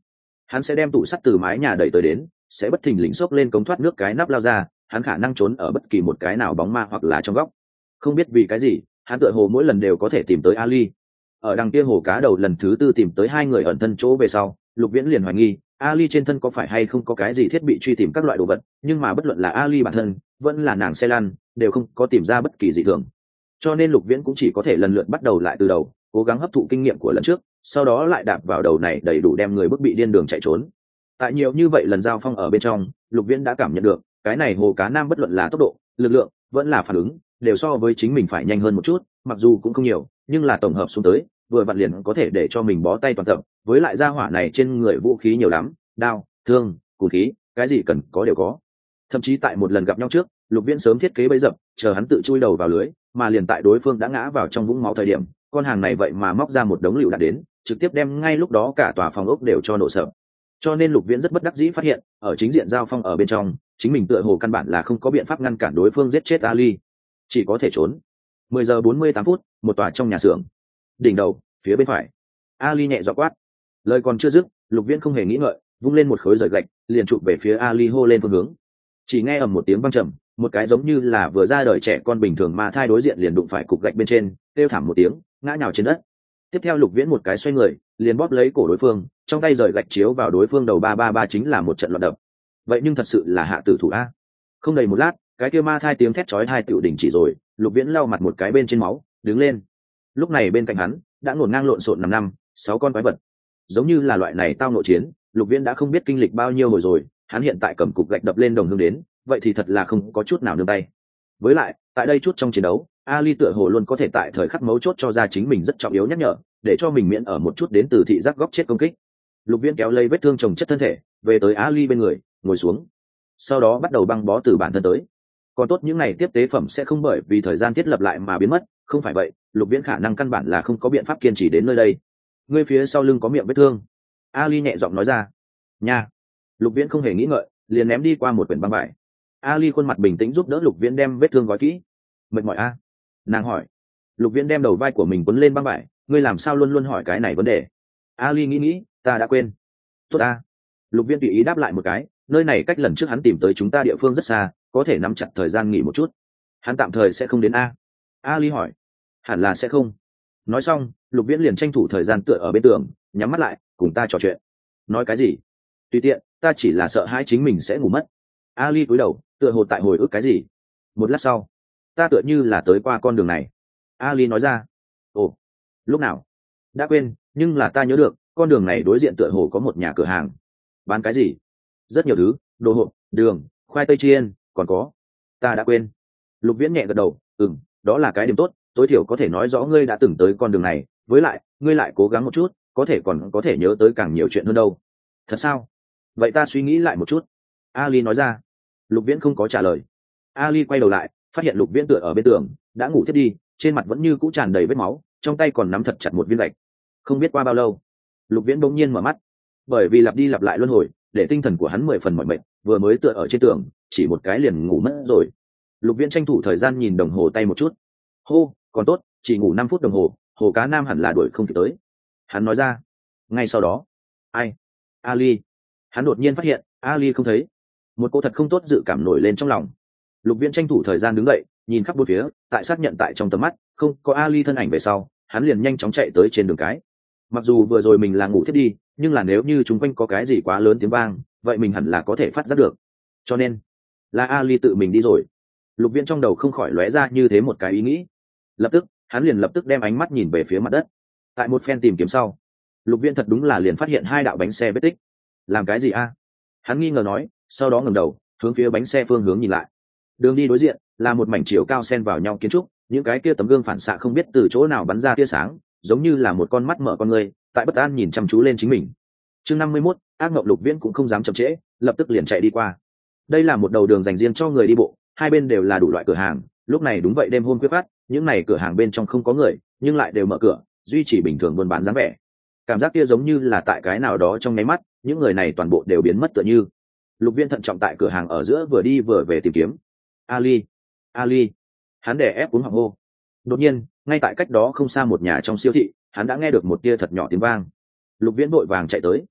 hắn sẽ đem tủ sắt từ mái nhà đẩy tới đến, sẽ bất thình lình xốc lên cống thoát nước cái nắp lao ra, hắn khả năng trốn ở bất kỳ một cái nào bóng ma hoặc là trong góc. Không biết vì cái gì, hắn tựa hồ mỗi lần đều có thể tìm tới Ali. Ở đằng kia hồ cá đầu lần thứ tư tìm tới hai người ẩn thân chỗ về sau, Lục Viễn liền hoài nghi Ali trên thân có phải hay không có cái gì thiết bị truy tìm các loại đồ vật, nhưng mà bất luận là Ali bản thân vẫn là nàng xe lăn đều không có tìm ra bất kỳ dị thường. Cho nên Lục Viễn cũng chỉ có thể lần lượt bắt đầu lại từ đầu, cố gắng hấp thụ kinh nghiệm của lần trước, sau đó lại đạp vào đầu này đầy đủ đem người bức bị điên đường chạy trốn. Tại nhiều như vậy lần giao phong ở bên trong, Lục Viễn đã cảm nhận được cái này hồ cá nam bất luận là tốc độ, lực lượng vẫn là phản ứng đều so với chính mình phải nhanh hơn một chút, mặc dù cũng không nhiều, nhưng là tổng hợp xuống tới vừa vặn liền có thể để cho mình bó tay toàn tập. Với lại gia hỏa này trên người vũ khí nhiều lắm, đao, thương, cùn khí, cái gì cần có đều có. Thậm chí tại một lần gặp nhau trước, Lục Viễn sớm thiết kế bẫy dập, chờ hắn tự chui đầu vào lưới, mà liền tại đối phương đã ngã vào trong vũng máu thời điểm, con hàng này vậy mà móc ra một đống lựu đạn đến, trực tiếp đem ngay lúc đó cả tòa phòng ốc đều cho nổ sập. Cho nên Lục Viễn rất bất đắc dĩ phát hiện, ở chính diện giao phong ở bên trong, chính mình tựa hồ căn bản là không có biện pháp ngăn cản đối phương giết chết Ali, chỉ có thể trốn. mười giờ bốn mươi tám phút, một tòa trong nhà xưởng. Đỉnh đầu, phía bên phải, Ali nhẹ giọng quát. Lời còn chưa dứt, Lục Viễn không hề nghĩ ngợi, vung lên một khối rời gạch, liền chụp về phía Ali hô lên phương hướng. Chỉ nghe ầm một tiếng vang trầm, một cái giống như là vừa ra đời trẻ con bình thường mà thai đối diện liền đụng phải cục gạch bên trên, kêu thảm một tiếng, ngã nhào trên đất. Tiếp theo Lục Viễn một cái xoay người, liền bóp lấy cổ đối phương, trong tay rời gạch chiếu vào đối phương đầu ba ba ba chính là một trận loạn đập. Vậy nhưng thật sự là hạ tử thủ a. Không đầy một lát, cái kia ma thai tiếng thét chói tai tiểu đỉnh chỉ rồi, Lục Viễn lau mặt một cái bên trên máu, đứng lên. Lúc này bên cạnh hắn đã ngổn ngang lộn xộn năm năm, sáu con quái vật. Giống như là loại này tao nội chiến, Lục Viễn đã không biết kinh lịch bao nhiêu hồi rồi, hắn hiện tại cầm cục gạch đập lên đồng hương đến, vậy thì thật là không có chút nào nương tay. Với lại, tại đây chút trong chiến đấu, Ali tựa hồ luôn có thể tại thời khắc mấu chốt cho ra chính mình rất trọng yếu nhắc nhở, để cho mình miễn ở một chút đến từ thị giác góc chết công kích. Lục Viễn kéo lấy vết thương chồng chất thân thể, về tới Ali bên người, ngồi xuống. Sau đó bắt đầu băng bó từ bản thân tới. Còn tốt những ngày tiếp tế phẩm sẽ không bởi vì thời gian thiết lập lại mà biến mất, không phải vậy, Lục Viễn khả năng căn bản là không có biện pháp kiên trì đến nơi đây. Ngươi phía sau lưng có miệng vết thương. Ali nhẹ giọng nói ra. Nha. Lục Viễn không hề nghĩ ngợi, liền ném đi qua một quyển băng vải. Ali khuôn mặt bình tĩnh giúp đỡ Lục Viễn đem vết thương gói kỹ. Mệt mỏi a? Nàng hỏi. Lục Viễn đem đầu vai của mình quấn lên băng vải, ngươi làm sao luôn luôn hỏi cái này vấn đề? Ali nghĩ nghĩ, ta đã quên. Tốt a. Lục Viễn tùy ý đáp lại một cái, nơi này cách lần trước hắn tìm tới chúng ta địa phương rất xa, có thể nắm chặt thời gian nghỉ một chút. Hắn tạm thời sẽ không đến a? Ali hỏi. Hẳn là sẽ không. Nói xong, Lục Viễn liền tranh thủ thời gian tựa ở bên tường, nhắm mắt lại, cùng ta trò chuyện. Nói cái gì? Tùy tiện, ta chỉ là sợ hãi chính mình sẽ ngủ mất. Ali cúi đầu, tựa hồ tại hồi ức cái gì. Một lát sau, ta tựa như là tới qua con đường này. Ali nói ra. Ồ, lúc nào? Đã quên, nhưng là ta nhớ được, con đường này đối diện tựa hồ có một nhà cửa hàng. Bán cái gì? Rất nhiều thứ, đồ hộp, đường, khoai tây chiên, còn có. Ta đã quên. Lục Viễn nhẹ gật đầu, ừm, đó là cái điểm tốt, tối thiểu có thể nói rõ ngươi đã từng tới con đường này, với lại, ngươi lại cố gắng một chút, có thể còn có thể nhớ tới càng nhiều chuyện hơn đâu. Thật sao? Vậy ta suy nghĩ lại một chút. Ali nói ra. Lục Viễn không có trả lời. Ali quay đầu lại, phát hiện Lục Viễn tựa ở bên tường, đã ngủ thiết đi, trên mặt vẫn như cũ tràn đầy vết máu, trong tay còn nắm thật chặt một viên gạch. Không biết qua bao lâu, Lục Viễn bỗng nhiên mở mắt. Bởi vì lặp đi lặp lại luân hồi, để tinh thần của hắn mười phần mỏi mệt, vừa mới tựa ở trên tường, chỉ một cái liền ngủ mất rồi. Lục Viễn tranh thủ thời gian nhìn đồng hồ tay một chút. Hô, còn tốt, chỉ ngủ năm phút đồng hồ, hồ cá nam hẳn là đuổi không kịp tới. Hắn nói ra. Ngay sau đó, ai? Ali. Hắn đột nhiên phát hiện, Ali không thấy. Một cô thật không tốt dự cảm nổi lên trong lòng. Lục Viễn tranh thủ thời gian đứng dậy, nhìn khắp bốn phía, tại xác nhận tại trong tầm mắt không có Ali thân ảnh về sau, hắn liền nhanh chóng chạy tới trên đường cái. Mặc dù vừa rồi mình là ngủ thiết đi, nhưng là nếu như chúng quanh có cái gì quá lớn tiếng vang, vậy mình hẳn là có thể phát giác được. Cho nên, là Ali tự mình đi rồi. Lục Viễn trong đầu không khỏi lóe ra như thế một cái ý nghĩ. Lập tức, hắn liền lập tức đem ánh mắt nhìn về phía mặt đất. Tại một phen tìm kiếm sau, Lục Viễn thật đúng là liền phát hiện hai đạo bánh xe vết tích. Làm cái gì a? Hắn nghi ngờ nói, sau đó ngẩng đầu, hướng phía bánh xe phương hướng nhìn lại. Đường đi đối diện là một mảnh chiều cao xen vào nhau kiến trúc, những cái kia tấm gương phản xạ không biết từ chỗ nào bắn ra tia sáng, giống như là một con mắt mở con người, tại bất an nhìn chăm chú lên chính mình. Chương năm mươi mốt, ác mộng. Lục Viễn cũng không dám chậm trễ, lập tức liền chạy đi qua. Đây là một đầu đường dành riêng cho người đi bộ, hai bên đều là đủ loại cửa hàng. Lúc này đúng vậy đêm hôm khuya khoắt, những này cửa hàng bên trong không có người, nhưng lại đều mở cửa, duy trì bình thường buôn bán dáng vẻ. Cảm giác kia giống như là tại cái nào đó trong nháy mắt, những người này toàn bộ đều biến mất tựa như. Lục Viễn thận trọng tại cửa hàng ở giữa vừa đi vừa về tìm kiếm. Ali, Ali, hắn đè ép cuống họng hô. Đột nhiên, ngay tại cách đó không xa một nhà trong siêu thị, hắn đã nghe được một tia thật nhỏ tiếng vang. Lục Viễn vội vàng chạy tới.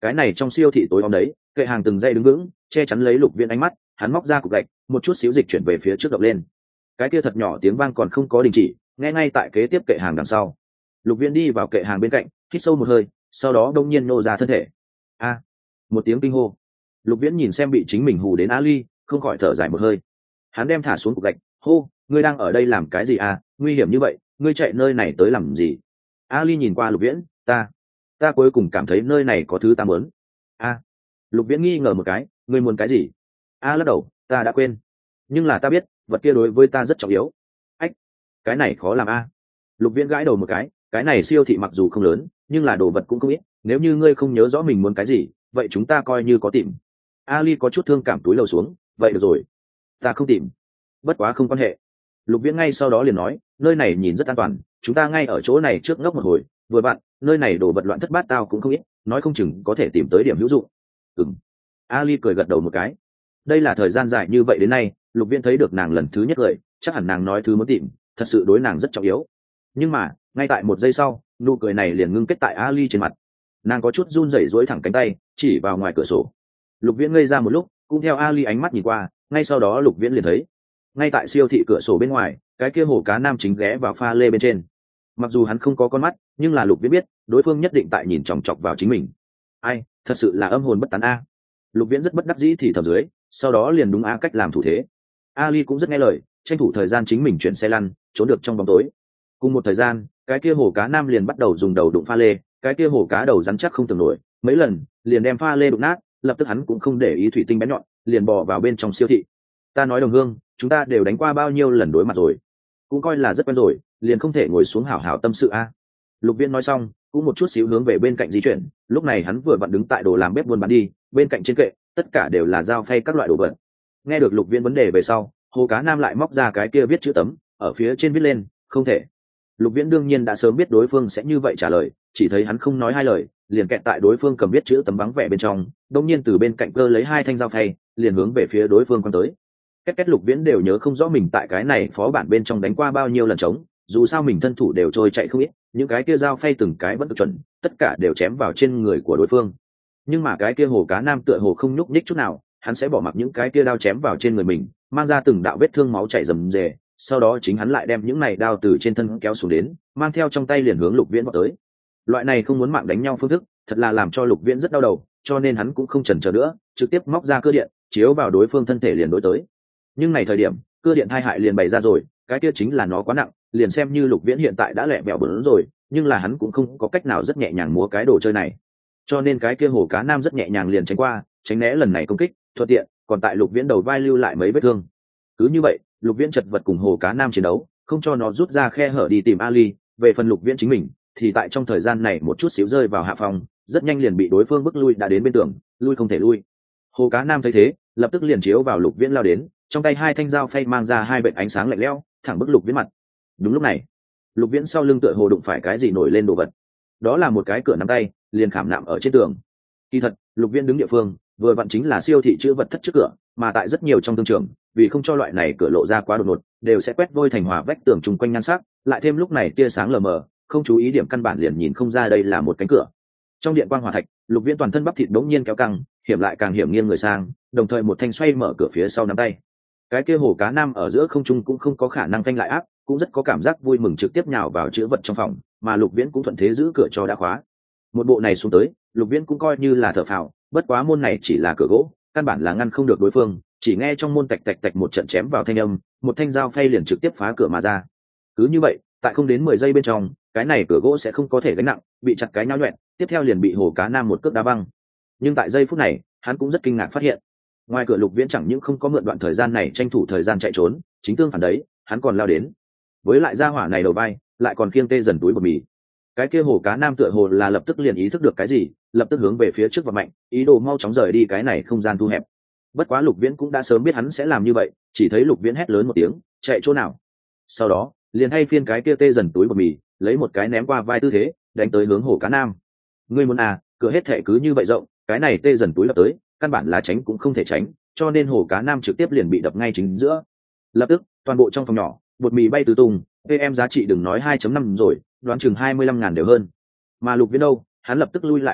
cái này trong siêu thị tối om đấy, kệ hàng từng dây đứng vững che chắn lấy Lục Viễn ánh mắt. Hắn móc ra cục gạch, một chút xíu dịch chuyển về phía trước động lên. Cái kia thật nhỏ tiếng vang còn không có đình chỉ, nghe ngay tại kế tiếp kệ hàng đằng sau. Lục Viễn đi vào kệ hàng bên cạnh, hít sâu một hơi, sau đó đông nhiên nô ra thân thể. A! Một tiếng kinh hô. Lục Viễn nhìn xem bị chính mình hù đến Ali, không khỏi thở dài một hơi. Hắn đem thả xuống cục gạch, hô, ngươi đang ở đây làm cái gì à? Nguy hiểm như vậy, ngươi chạy nơi này tới làm gì? Ali nhìn qua Lục Viễn, ta, ta cuối cùng cảm thấy nơi này có thứ ta muốn. A! Lục Viễn nghi ngờ một cái, ngươi muốn cái gì? A lắc đầu, ta đã quên, nhưng là ta biết vật kia đối với ta rất trọng yếu. Ách, cái này khó làm a. Lục Viễn gãi đầu một cái, cái này siêu thị mặc dù không lớn nhưng là đồ vật cũng không ít, nếu như ngươi không nhớ rõ mình muốn cái gì vậy chúng ta coi như có tìm. Ali có chút thương cảm túi lầu xuống, vậy được rồi, ta không tìm, bất quá không quan hệ. Lục Viễn ngay sau đó liền nói, nơi này nhìn rất an toàn, chúng ta ngay ở chỗ này trước ngốc một hồi, vừa bạn nơi này đồ vật loạn thất bát tao cũng không ít, nói không chừng có thể tìm tới điểm hữu dụng. Ừm. Ali cười gật đầu một cái. Đây là thời gian dài như vậy đến nay, Lục Viễn thấy được nàng lần thứ nhất cười, chắc hẳn nàng nói thứ muốn tìm thật sự đối nàng rất trọng yếu. Nhưng mà ngay tại một giây sau, nụ cười này liền ngưng kết tại Ali trên mặt. Nàng có chút run rẩy duỗi thẳng cánh tay chỉ vào ngoài cửa sổ. Lục Viễn ngây ra một lúc, cũng theo Ali ánh mắt nhìn qua, ngay sau đó Lục Viễn liền thấy ngay tại siêu thị cửa sổ bên ngoài, cái kia hồ cá nam chính ghé vào pha lê bên trên. Mặc dù hắn không có con mắt, nhưng là Lục Viễn biết đối phương nhất định tại nhìn chòng chọc vào chính mình. Ai, thật sự là âm hồn bất tán a. Lục Viễn rất bất đắc dĩ thì thầm dưới, sau đó liền đúng a cách làm thủ thế. Ali cũng rất nghe lời, tranh thủ thời gian chính mình chuyển xe lăn trốn được trong bóng tối. Cùng một thời gian, cái kia hồ cá nam liền bắt đầu dùng đầu đụng pha lê, cái kia hồ cá đầu rắn chắc không tưởng nổi, mấy lần liền đem pha lê đụng nát. Lập tức hắn cũng không để ý thủy tinh bé nhọn, liền bò vào bên trong siêu thị. Ta nói đồng hương, chúng ta đều đánh qua bao nhiêu lần đối mặt rồi, cũng coi là rất quen rồi, liền không thể ngồi xuống hảo hảo tâm sự a. Lục Viễn nói xong, cũng một chút xíu hướng về bên cạnh di chuyển. Lúc này hắn vừa vặn đứng tại đồ làm bếp buôn bán đi, bên cạnh trên kệ tất cả đều là dao phay các loại đồ vật. Nghe được Lục Viễn vấn đề về sau, hồ cá nam lại móc ra cái kia viết chữ tấm, ở phía trên viết lên không thể. Lục Viễn đương nhiên đã sớm biết đối phương sẽ như vậy trả lời, chỉ thấy hắn không nói hai lời, liền kẹt tại đối phương cầm viết chữ tấm vắng vẻ bên trong, đột nhiên từ bên cạnh cơ lấy hai thanh dao phay, liền hướng về phía đối phương quăng tới. Két két Lục Viễn đều nhớ không rõ mình tại cái này phó bản bên trong đánh qua bao nhiêu lần trống, dù sao mình thân thủ đều trôi chạy không ít, những cái kia dao phay từng cái vẫn cực chuẩn, tất cả đều chém vào trên người của đối phương. Nhưng mà cái kia hồ cá nam tựa hồ không nhúc nhích chút nào, hắn sẽ bỏ mặc những cái kia đao chém vào trên người mình, mang ra từng đạo vết thương máu chảy rầm rề, sau đó chính hắn lại đem những này đao từ trên thân kéo xuống đến, mang theo trong tay liền hướng Lục Viễn vọt tới. Loại này không muốn mạng đánh nhau phương thức, thật là làm cho Lục Viễn rất đau đầu, cho nên hắn cũng không chần chờ nữa, trực tiếp móc ra cưa điện, chiếu vào đối phương thân thể liền đối tới. Nhưng này thời điểm, cưa điện thai hại liền bày ra rồi, cái kia chính là nó quá nặng, liền xem như Lục Viễn hiện tại đã lẹ bẹo bẩn rồi, nhưng là hắn cũng không có cách nào rất nhẹ nhàng múa cái đồ chơi này. Cho nên cái kia hồ cá nam rất nhẹ nhàng liền tránh qua, tránh né lần này công kích, thuận tiện, còn tại Lục Viễn đầu vai lưu lại mấy vết thương. Cứ như vậy, Lục Viễn chật vật cùng hồ cá nam chiến đấu, không cho nó rút ra khe hở đi tìm Ali, về phần Lục Viễn chính mình, thì tại trong thời gian này một chút xíu rơi vào hạ phòng, rất nhanh liền bị đối phương bức lui đã đến bên tường, lui không thể lui. Hồ cá nam thấy thế, lập tức liền chiếu vào Lục Viễn lao đến, trong tay hai thanh dao phay mang ra hai vệt ánh sáng lạnh lẽo, thẳng bức Lục Viễn mặt. Đúng lúc này, Lục Viễn sau lưng tựa hồ đụng phải cái gì nổi lên đồ vật. Đó là một cái cửa nắm tay, liền khảm nạm ở trên tường. Kỳ thật, Lục Viễn đứng địa phương, vừa vặn chính là siêu thị chữ vật thất trước cửa, mà tại rất nhiều trong thương trường, vì không cho loại này cửa lộ ra quá đột ngột, đều sẽ quét vôi thành hòa vách tường chung quanh nhan sắc, lại thêm lúc này tia sáng lờ mờ, không chú ý điểm căn bản liền nhìn không ra đây là một cánh cửa. Trong điện quang hỏa thạch, Lục Viễn toàn thân bắp thịt đống nhiên kéo căng, hiểm lại càng hiểm nghiêng người sang, đồng thời một thanh xoay mở cửa phía sau nắm tay. Cái kia hồ cá nam ở giữa không trung cũng không có khả năng phanh lại áp, cũng rất có cảm giác vui mừng trực tiếp nhào vào chữ vật trong phòng, mà Lục Viễn cũng thuận thế giữ cửa cho đã khóa. Một bộ này xuống tới, Lục Viễn cũng coi như là thở phào, bất quá môn này chỉ là cửa gỗ, căn bản là ngăn không được đối phương, chỉ nghe trong môn tạch tạch tạch một trận chém vào thanh âm, một thanh dao phay liền trực tiếp phá cửa mà ra. Cứ như vậy, tại không đến mười giây bên trong, cái này cửa gỗ sẽ không có thể gánh nặng, bị chặt cái nhão nhọẹt, tiếp theo liền bị hồ cá nam một cước đá văng. Nhưng tại giây phút này, hắn cũng rất kinh ngạc phát hiện, ngoài cửa Lục Viễn chẳng những không có mượn đoạn thời gian này tranh thủ thời gian chạy trốn, chính tương phản đấy, hắn còn lao đến. Với lại gia hỏa này đầu vai, lại còn khiêng tê dần túi bột mì. Cái kia hồ cá nam tựa hồ là lập tức liền ý thức được cái gì, lập tức hướng về phía trước và mạnh, ý đồ mau chóng rời đi cái này không gian thu hẹp. Bất quá Lục Viễn cũng đã sớm biết hắn sẽ làm như vậy, chỉ thấy Lục Viễn hét lớn một tiếng, chạy chỗ nào. Sau đó, liền hay phiên cái kia tê dần túi bột mì, lấy một cái ném qua vai tư thế, đánh tới hướng hồ cá nam. Ngươi muốn à, cửa hết thệ cứ như vậy rộng, cái này tê dần túi lập tới, căn bản là tránh cũng không thể tránh, cho nên hồ cá nam trực tiếp liền bị đập ngay chính giữa. Lập tức, toàn bộ trong phòng nhỏ, bột mì bay tứ tung, pê em giá trị đừng nói hai chấm năm rồi, đoán chừng hai mươi lăm ngàn đều hơn. Mà Lục Viễn đâu, hắn lập tức lui lại mấy bước,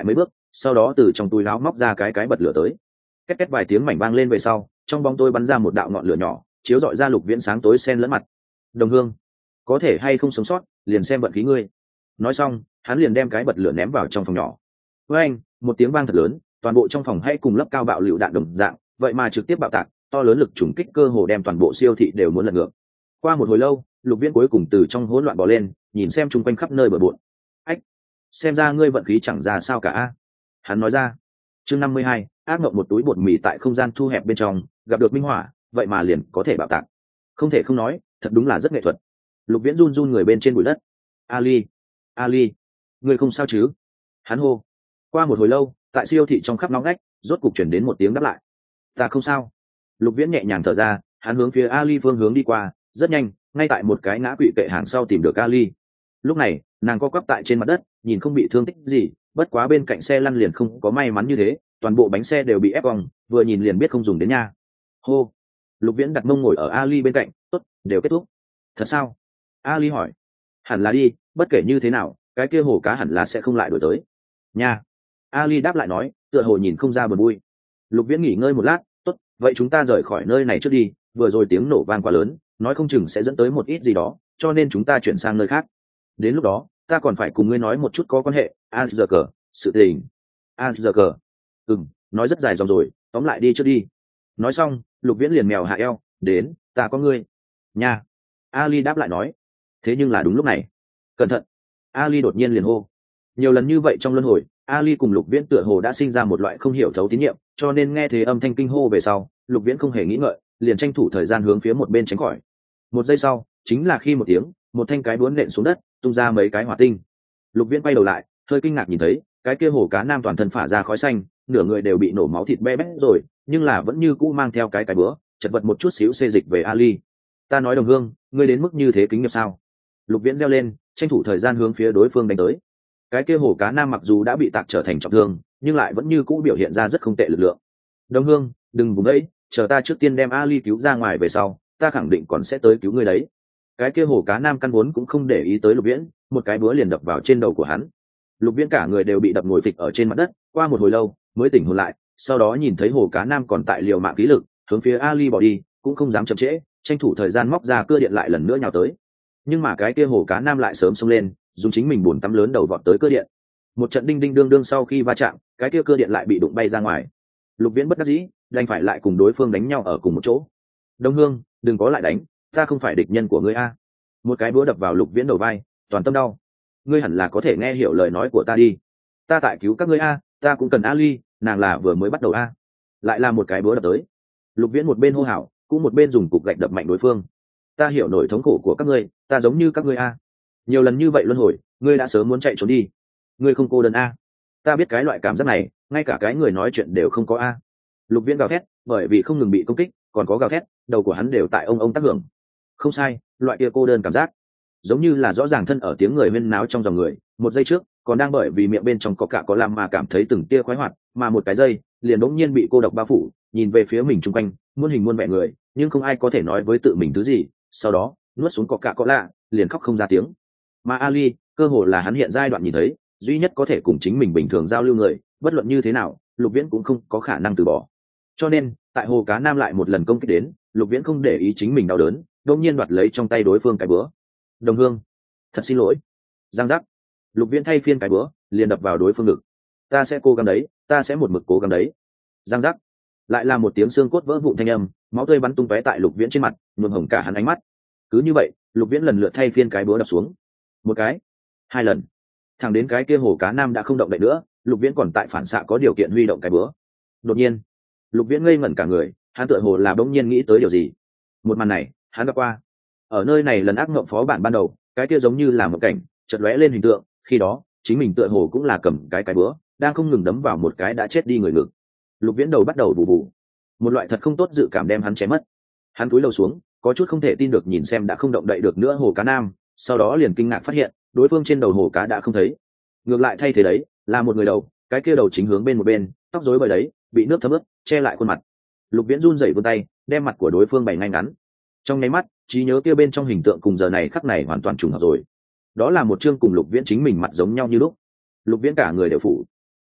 sau đó từ trong túi áo móc ra cái cái bật lửa tới. Két két vài tiếng mảnh vang lên về sau, trong bóng tôi bắn ra một đạo ngọn lửa nhỏ, chiếu rọi ra Lục Viễn sáng tối xen lẫn mặt. Đồng hương, có thể hay không sống sót, liền xem vận khí ngươi. Nói xong, hắn liền đem cái bật lửa ném vào trong phòng nhỏ. Với anh, một tiếng vang thật lớn, toàn bộ trong phòng hay cùng lấp cao bạo lựu đạn đồng dạng, vậy mà trực tiếp bạo tạc, to lớn lực trùng kích cơ hồ đem toàn bộ siêu thị đều muốn lật ngược. Qua một hồi lâu, Lục Viễn cuối cùng từ trong hỗn loạn bò lên, nhìn xem chung quanh khắp nơi bừa bộn. Ách, xem ra ngươi vận khí chẳng ra sao cả a. Hắn nói ra. Chương năm mươi hai, ác mộng một túi bột mì tại không gian thu hẹp bên trong, gặp được minh hỏa, vậy mà liền có thể bạo tạc. Không thể không nói, thật đúng là rất nghệ thuật. Lục Viễn run run người bên trên bụi đất. Ali, Ali, ngươi không sao chứ? Hắn hô. Qua một hồi lâu, tại siêu thị trong khắp nóng ngách, rốt cục chuyển đến một tiếng đáp lại. Ta không sao. Lục Viễn nhẹ nhàng thở ra, hắn hướng phía Ali phương hướng đi qua, rất nhanh, ngay tại một cái ngã quỵ kệ hàng sau tìm được Ali. Lúc này, nàng co quắp tại trên mặt đất, nhìn không bị thương tích gì, bất quá bên cạnh xe lăn liền không có may mắn như thế, toàn bộ bánh xe đều bị ép cong, vừa nhìn liền biết không dùng đến nha. Hô. Lục Viễn đặt mông ngồi ở Ali bên cạnh, tốt, đều kết thúc. Thật sao? Ali hỏi. Hẳn là đi, bất kể như thế nào, cái kia hồ cá hẳn là sẽ không lại đổi tới. Nha. Ali đáp lại nói, tựa hồ nhìn không ra buồn vui. Lục Viễn nghỉ ngơi một lát, tốt, vậy chúng ta rời khỏi nơi này trước đi, vừa rồi tiếng nổ vang quá lớn, nói không chừng sẽ dẫn tới một ít gì đó, cho nên chúng ta chuyển sang nơi khác. Đến lúc đó, ta còn phải cùng ngươi nói một chút có quan hệ, a giờ cờ, sự tình. a giờ cờ. Ừm, nói rất dài dòng rồi, tóm lại đi trước đi. Nói xong, Lục Viễn liền mèo hạ eo, đến, ta có ngươi. Nha. Ali đáp lại nói. Thế nhưng là đúng lúc này. Cẩn thận. Ali đột nhiên liền hô. Nhiều lần như vậy trong luân hồi, Ali cùng Lục Viễn tựa hồ đã sinh ra một loại không hiểu thấu tín nhiệm, cho nên nghe thế âm thanh kinh hô về sau, Lục Viễn không hề nghĩ ngợi, liền tranh thủ thời gian hướng phía một bên tránh khỏi. Một giây sau, chính là khi một tiếng, một thanh cái búa nện xuống đất, tung ra mấy cái hỏa tinh. Lục Viễn quay đầu lại, hơi kinh ngạc nhìn thấy, cái kia hồ cá nam toàn thân phả ra khói xanh, nửa người đều bị nổ máu thịt be bét rồi, nhưng là vẫn như cũ mang theo cái cái búa, chật vật một chút xíu xê dịch về Ali. Ta nói Đồng Hương, ngươi đến mức như thế kính nghiệp sao? Lục Viễn reo lên, tranh thủ thời gian hướng phía đối phương đánh tới. Cái kia hồ cá nam mặc dù đã bị tạc trở thành trọng thương, nhưng lại vẫn như cũ biểu hiện ra rất không tệ lực lượng. Đồng Hương, đừng vùng đấy, chờ ta trước tiên đem Ali cứu ra ngoài về sau, ta khẳng định còn sẽ tới cứu ngươi đấy. Cái kia hồ cá nam căn vốn cũng không để ý tới Lục Viễn, một cái búa liền đập vào trên đầu của hắn. Lục Viễn cả người đều bị đập ngồi phịch ở trên mặt đất, qua một hồi lâu mới tỉnh hồn lại, sau đó nhìn thấy hồ cá nam còn tại liều mạng khí lực, hướng phía Ali bỏ đi, cũng không dám chậm trễ, tranh thủ thời gian móc ra cưa điện lại lần nữa nhào tới. Nhưng mà cái kia hồ cá nam lại sớm xông lên, dùng chính mình buồn tắm lớn đầu vọt tới cưa điện. Một trận đinh đinh đương đương sau khi va chạm, cái kia cưa điện lại bị đụng bay ra ngoài. Lục Viễn bất đắc dĩ, đành phải lại cùng đối phương đánh nhau ở cùng một chỗ. Đông Hương, đừng có lại đánh, ta không phải địch nhân của ngươi a. Một cái búa đập vào Lục Viễn đầu vai, toàn tâm đau. Ngươi hẳn là có thể nghe hiểu lời nói của ta đi. Ta tại cứu các ngươi a, ta cũng cần Ali, nàng là vừa mới bắt đầu a. Lại là một cái búa đập tới. Lục Viễn một bên hô hào, cũng một bên dùng cục gạch đập mạnh đối phương. Ta hiểu nỗi thống khổ của các ngươi, ta giống như các ngươi a. Nhiều lần như vậy luân hồi, ngươi đã sớm muốn chạy trốn đi. Ngươi không cô đơn a. Ta biết cái loại cảm giác này, ngay cả cái người nói chuyện đều không có a. Lục Viễn gào thét, bởi vì không ngừng bị công kích, còn có gào thét, đầu của hắn đều tại ông ông tác hưởng. Không sai, loại kia cô đơn cảm giác, giống như là rõ ràng thân ở tiếng người huyên náo trong dòng người, một giây trước còn đang bởi vì miệng bên trong có cả có làm mà cảm thấy từng tia khoái hoạt, mà một cái giây liền đống nhiên bị cô độc bao phủ, nhìn về phía mình chung quanh, muôn hình muôn vẻ người, nhưng không ai có thể nói với tự mình thứ gì, sau đó nuốt xuống có cả có lạ, liền khóc không ra tiếng. Mà Ali, cơ hồ là hắn hiện giai đoạn nhìn thấy duy nhất có thể cùng chính mình bình thường giao lưu người, bất luận như thế nào, Lục Viễn cũng không có khả năng từ bỏ. Cho nên, tại hồ cá nam lại một lần công kích đến, Lục Viễn không để ý chính mình đau đớn, đột nhiên đoạt lấy trong tay đối phương cái búa. Đồng Hương, thật xin lỗi. Giang giác. Lục Viễn thay phiên cái búa, liền đập vào đối phương ngực. Ta sẽ cố gắng đấy, ta sẽ một mực cố gắng đấy. Giang giác. Lại là một tiếng xương cốt vỡ vụn thanh âm, máu tươi bắn tung tóe tại Lục Viễn trên mặt, nhuộm hồng cả hắn ánh mắt. Cứ như vậy, Lục Viễn lần lượt thay phiên cái búa đập xuống. Một cái, hai lần, thẳng đến cái kia hồ cá nam đã không động đậy nữa, Lục Viễn còn tại phản xạ có điều kiện huy động cái búa. Đột nhiên, Lục Viễn ngây ngẩn cả người, hắn tựa hồ là bỗng nhiên nghĩ tới điều gì. Một màn này, hắn đã qua. Ở nơi này lần ác mộng phó bản ban đầu, cái kia giống như là một cảnh chợt lóe lên hình tượng, khi đó chính mình tựa hồ cũng là cầm cái cái búa, đang không ngừng đấm vào một cái đã chết đi người ngực. Lục Viễn đầu bắt đầu bù bù, một loại thật không tốt dự cảm đem hắn chém mất. Hắn cúi đầu xuống, có chút không thể tin được nhìn xem đã không động đậy được nữa hồ cá nam, sau đó liền kinh ngạc phát hiện đối phương trên đầu hồ cá đã không thấy, ngược lại thay thế đấy là một người đầu, cái kia đầu chính hướng bên một bên, tóc rối bời đấy, bị nước thấm ướt che lại khuôn mặt. Lục Viễn run rẩy vươn tay, đem mặt của đối phương bày ngay ngắn. Trong nháy mắt, trí nhớ kia bên trong hình tượng cùng giờ này khắc này hoàn toàn trùng hợp rồi. Đó là một chương cùng Lục Viễn chính mình mặt giống nhau như lúc. Lục Viễn cả người đều phủ.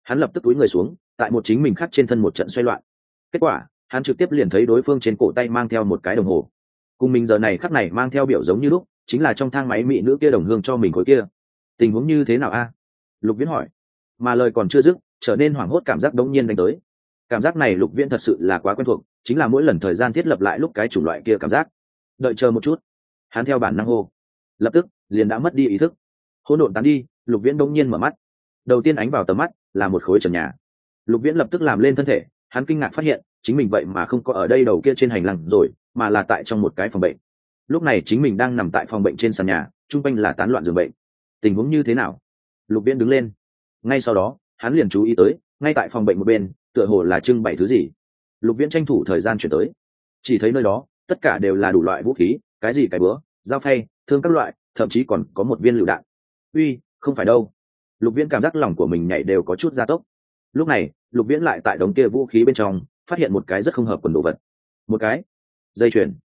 hắn lập tức túi người xuống, tại một chính mình khác trên thân một trận xoay loạn. Kết quả hắn trực tiếp liền thấy đối phương trên cổ tay mang theo một cái đồng hồ, cùng mình giờ này khắc này mang theo biểu giống như lúc chính là trong thang máy mỹ nữ kia đồng hương cho mình khối kia. Tình huống như thế nào a? Lục Viễn hỏi. Mà lời còn chưa dứt, trở nên hoảng hốt cảm giác đống nhiên đánh tới. Cảm giác này Lục Viễn thật sự là quá quen thuộc, chính là mỗi lần thời gian thiết lập lại lúc cái chủng loại kia cảm giác. Đợi chờ một chút, hắn theo bản năng hô, lập tức liền đã mất đi ý thức. Hỗn độn tán đi, Lục Viễn đống nhiên mở mắt. Đầu tiên ánh vào tầm mắt là một khối trần nhà. Lục Viễn lập tức làm lên thân thể, hắn kinh ngạc phát hiện chính mình vậy mà không có ở đây đầu kia trên hành lang rồi, mà là tại trong một cái phòng bệnh. Lúc này chính mình đang nằm tại phòng bệnh trên sàn nhà, chung quanh là tán loạn giường bệnh. Tình huống như thế nào? Lục Viễn đứng lên. Ngay sau đó hắn liền chú ý tới ngay tại phòng bệnh một bên tựa hồ là trưng bày thứ gì. Lục Viễn tranh thủ thời gian chuyển tới, chỉ thấy nơi đó tất cả đều là đủ loại vũ khí, cái gì cái búa, dao phay, thương các loại, thậm chí còn có một viên lựu đạn. Uy, không phải đâu. Lục Viễn cảm giác lòng của mình nhảy đều có chút gia tốc. Lúc này Lục Viễn lại tại đống kia vũ khí bên trong phát hiện một cái rất không hợp quần đồ vật. Một cái dây chuyền.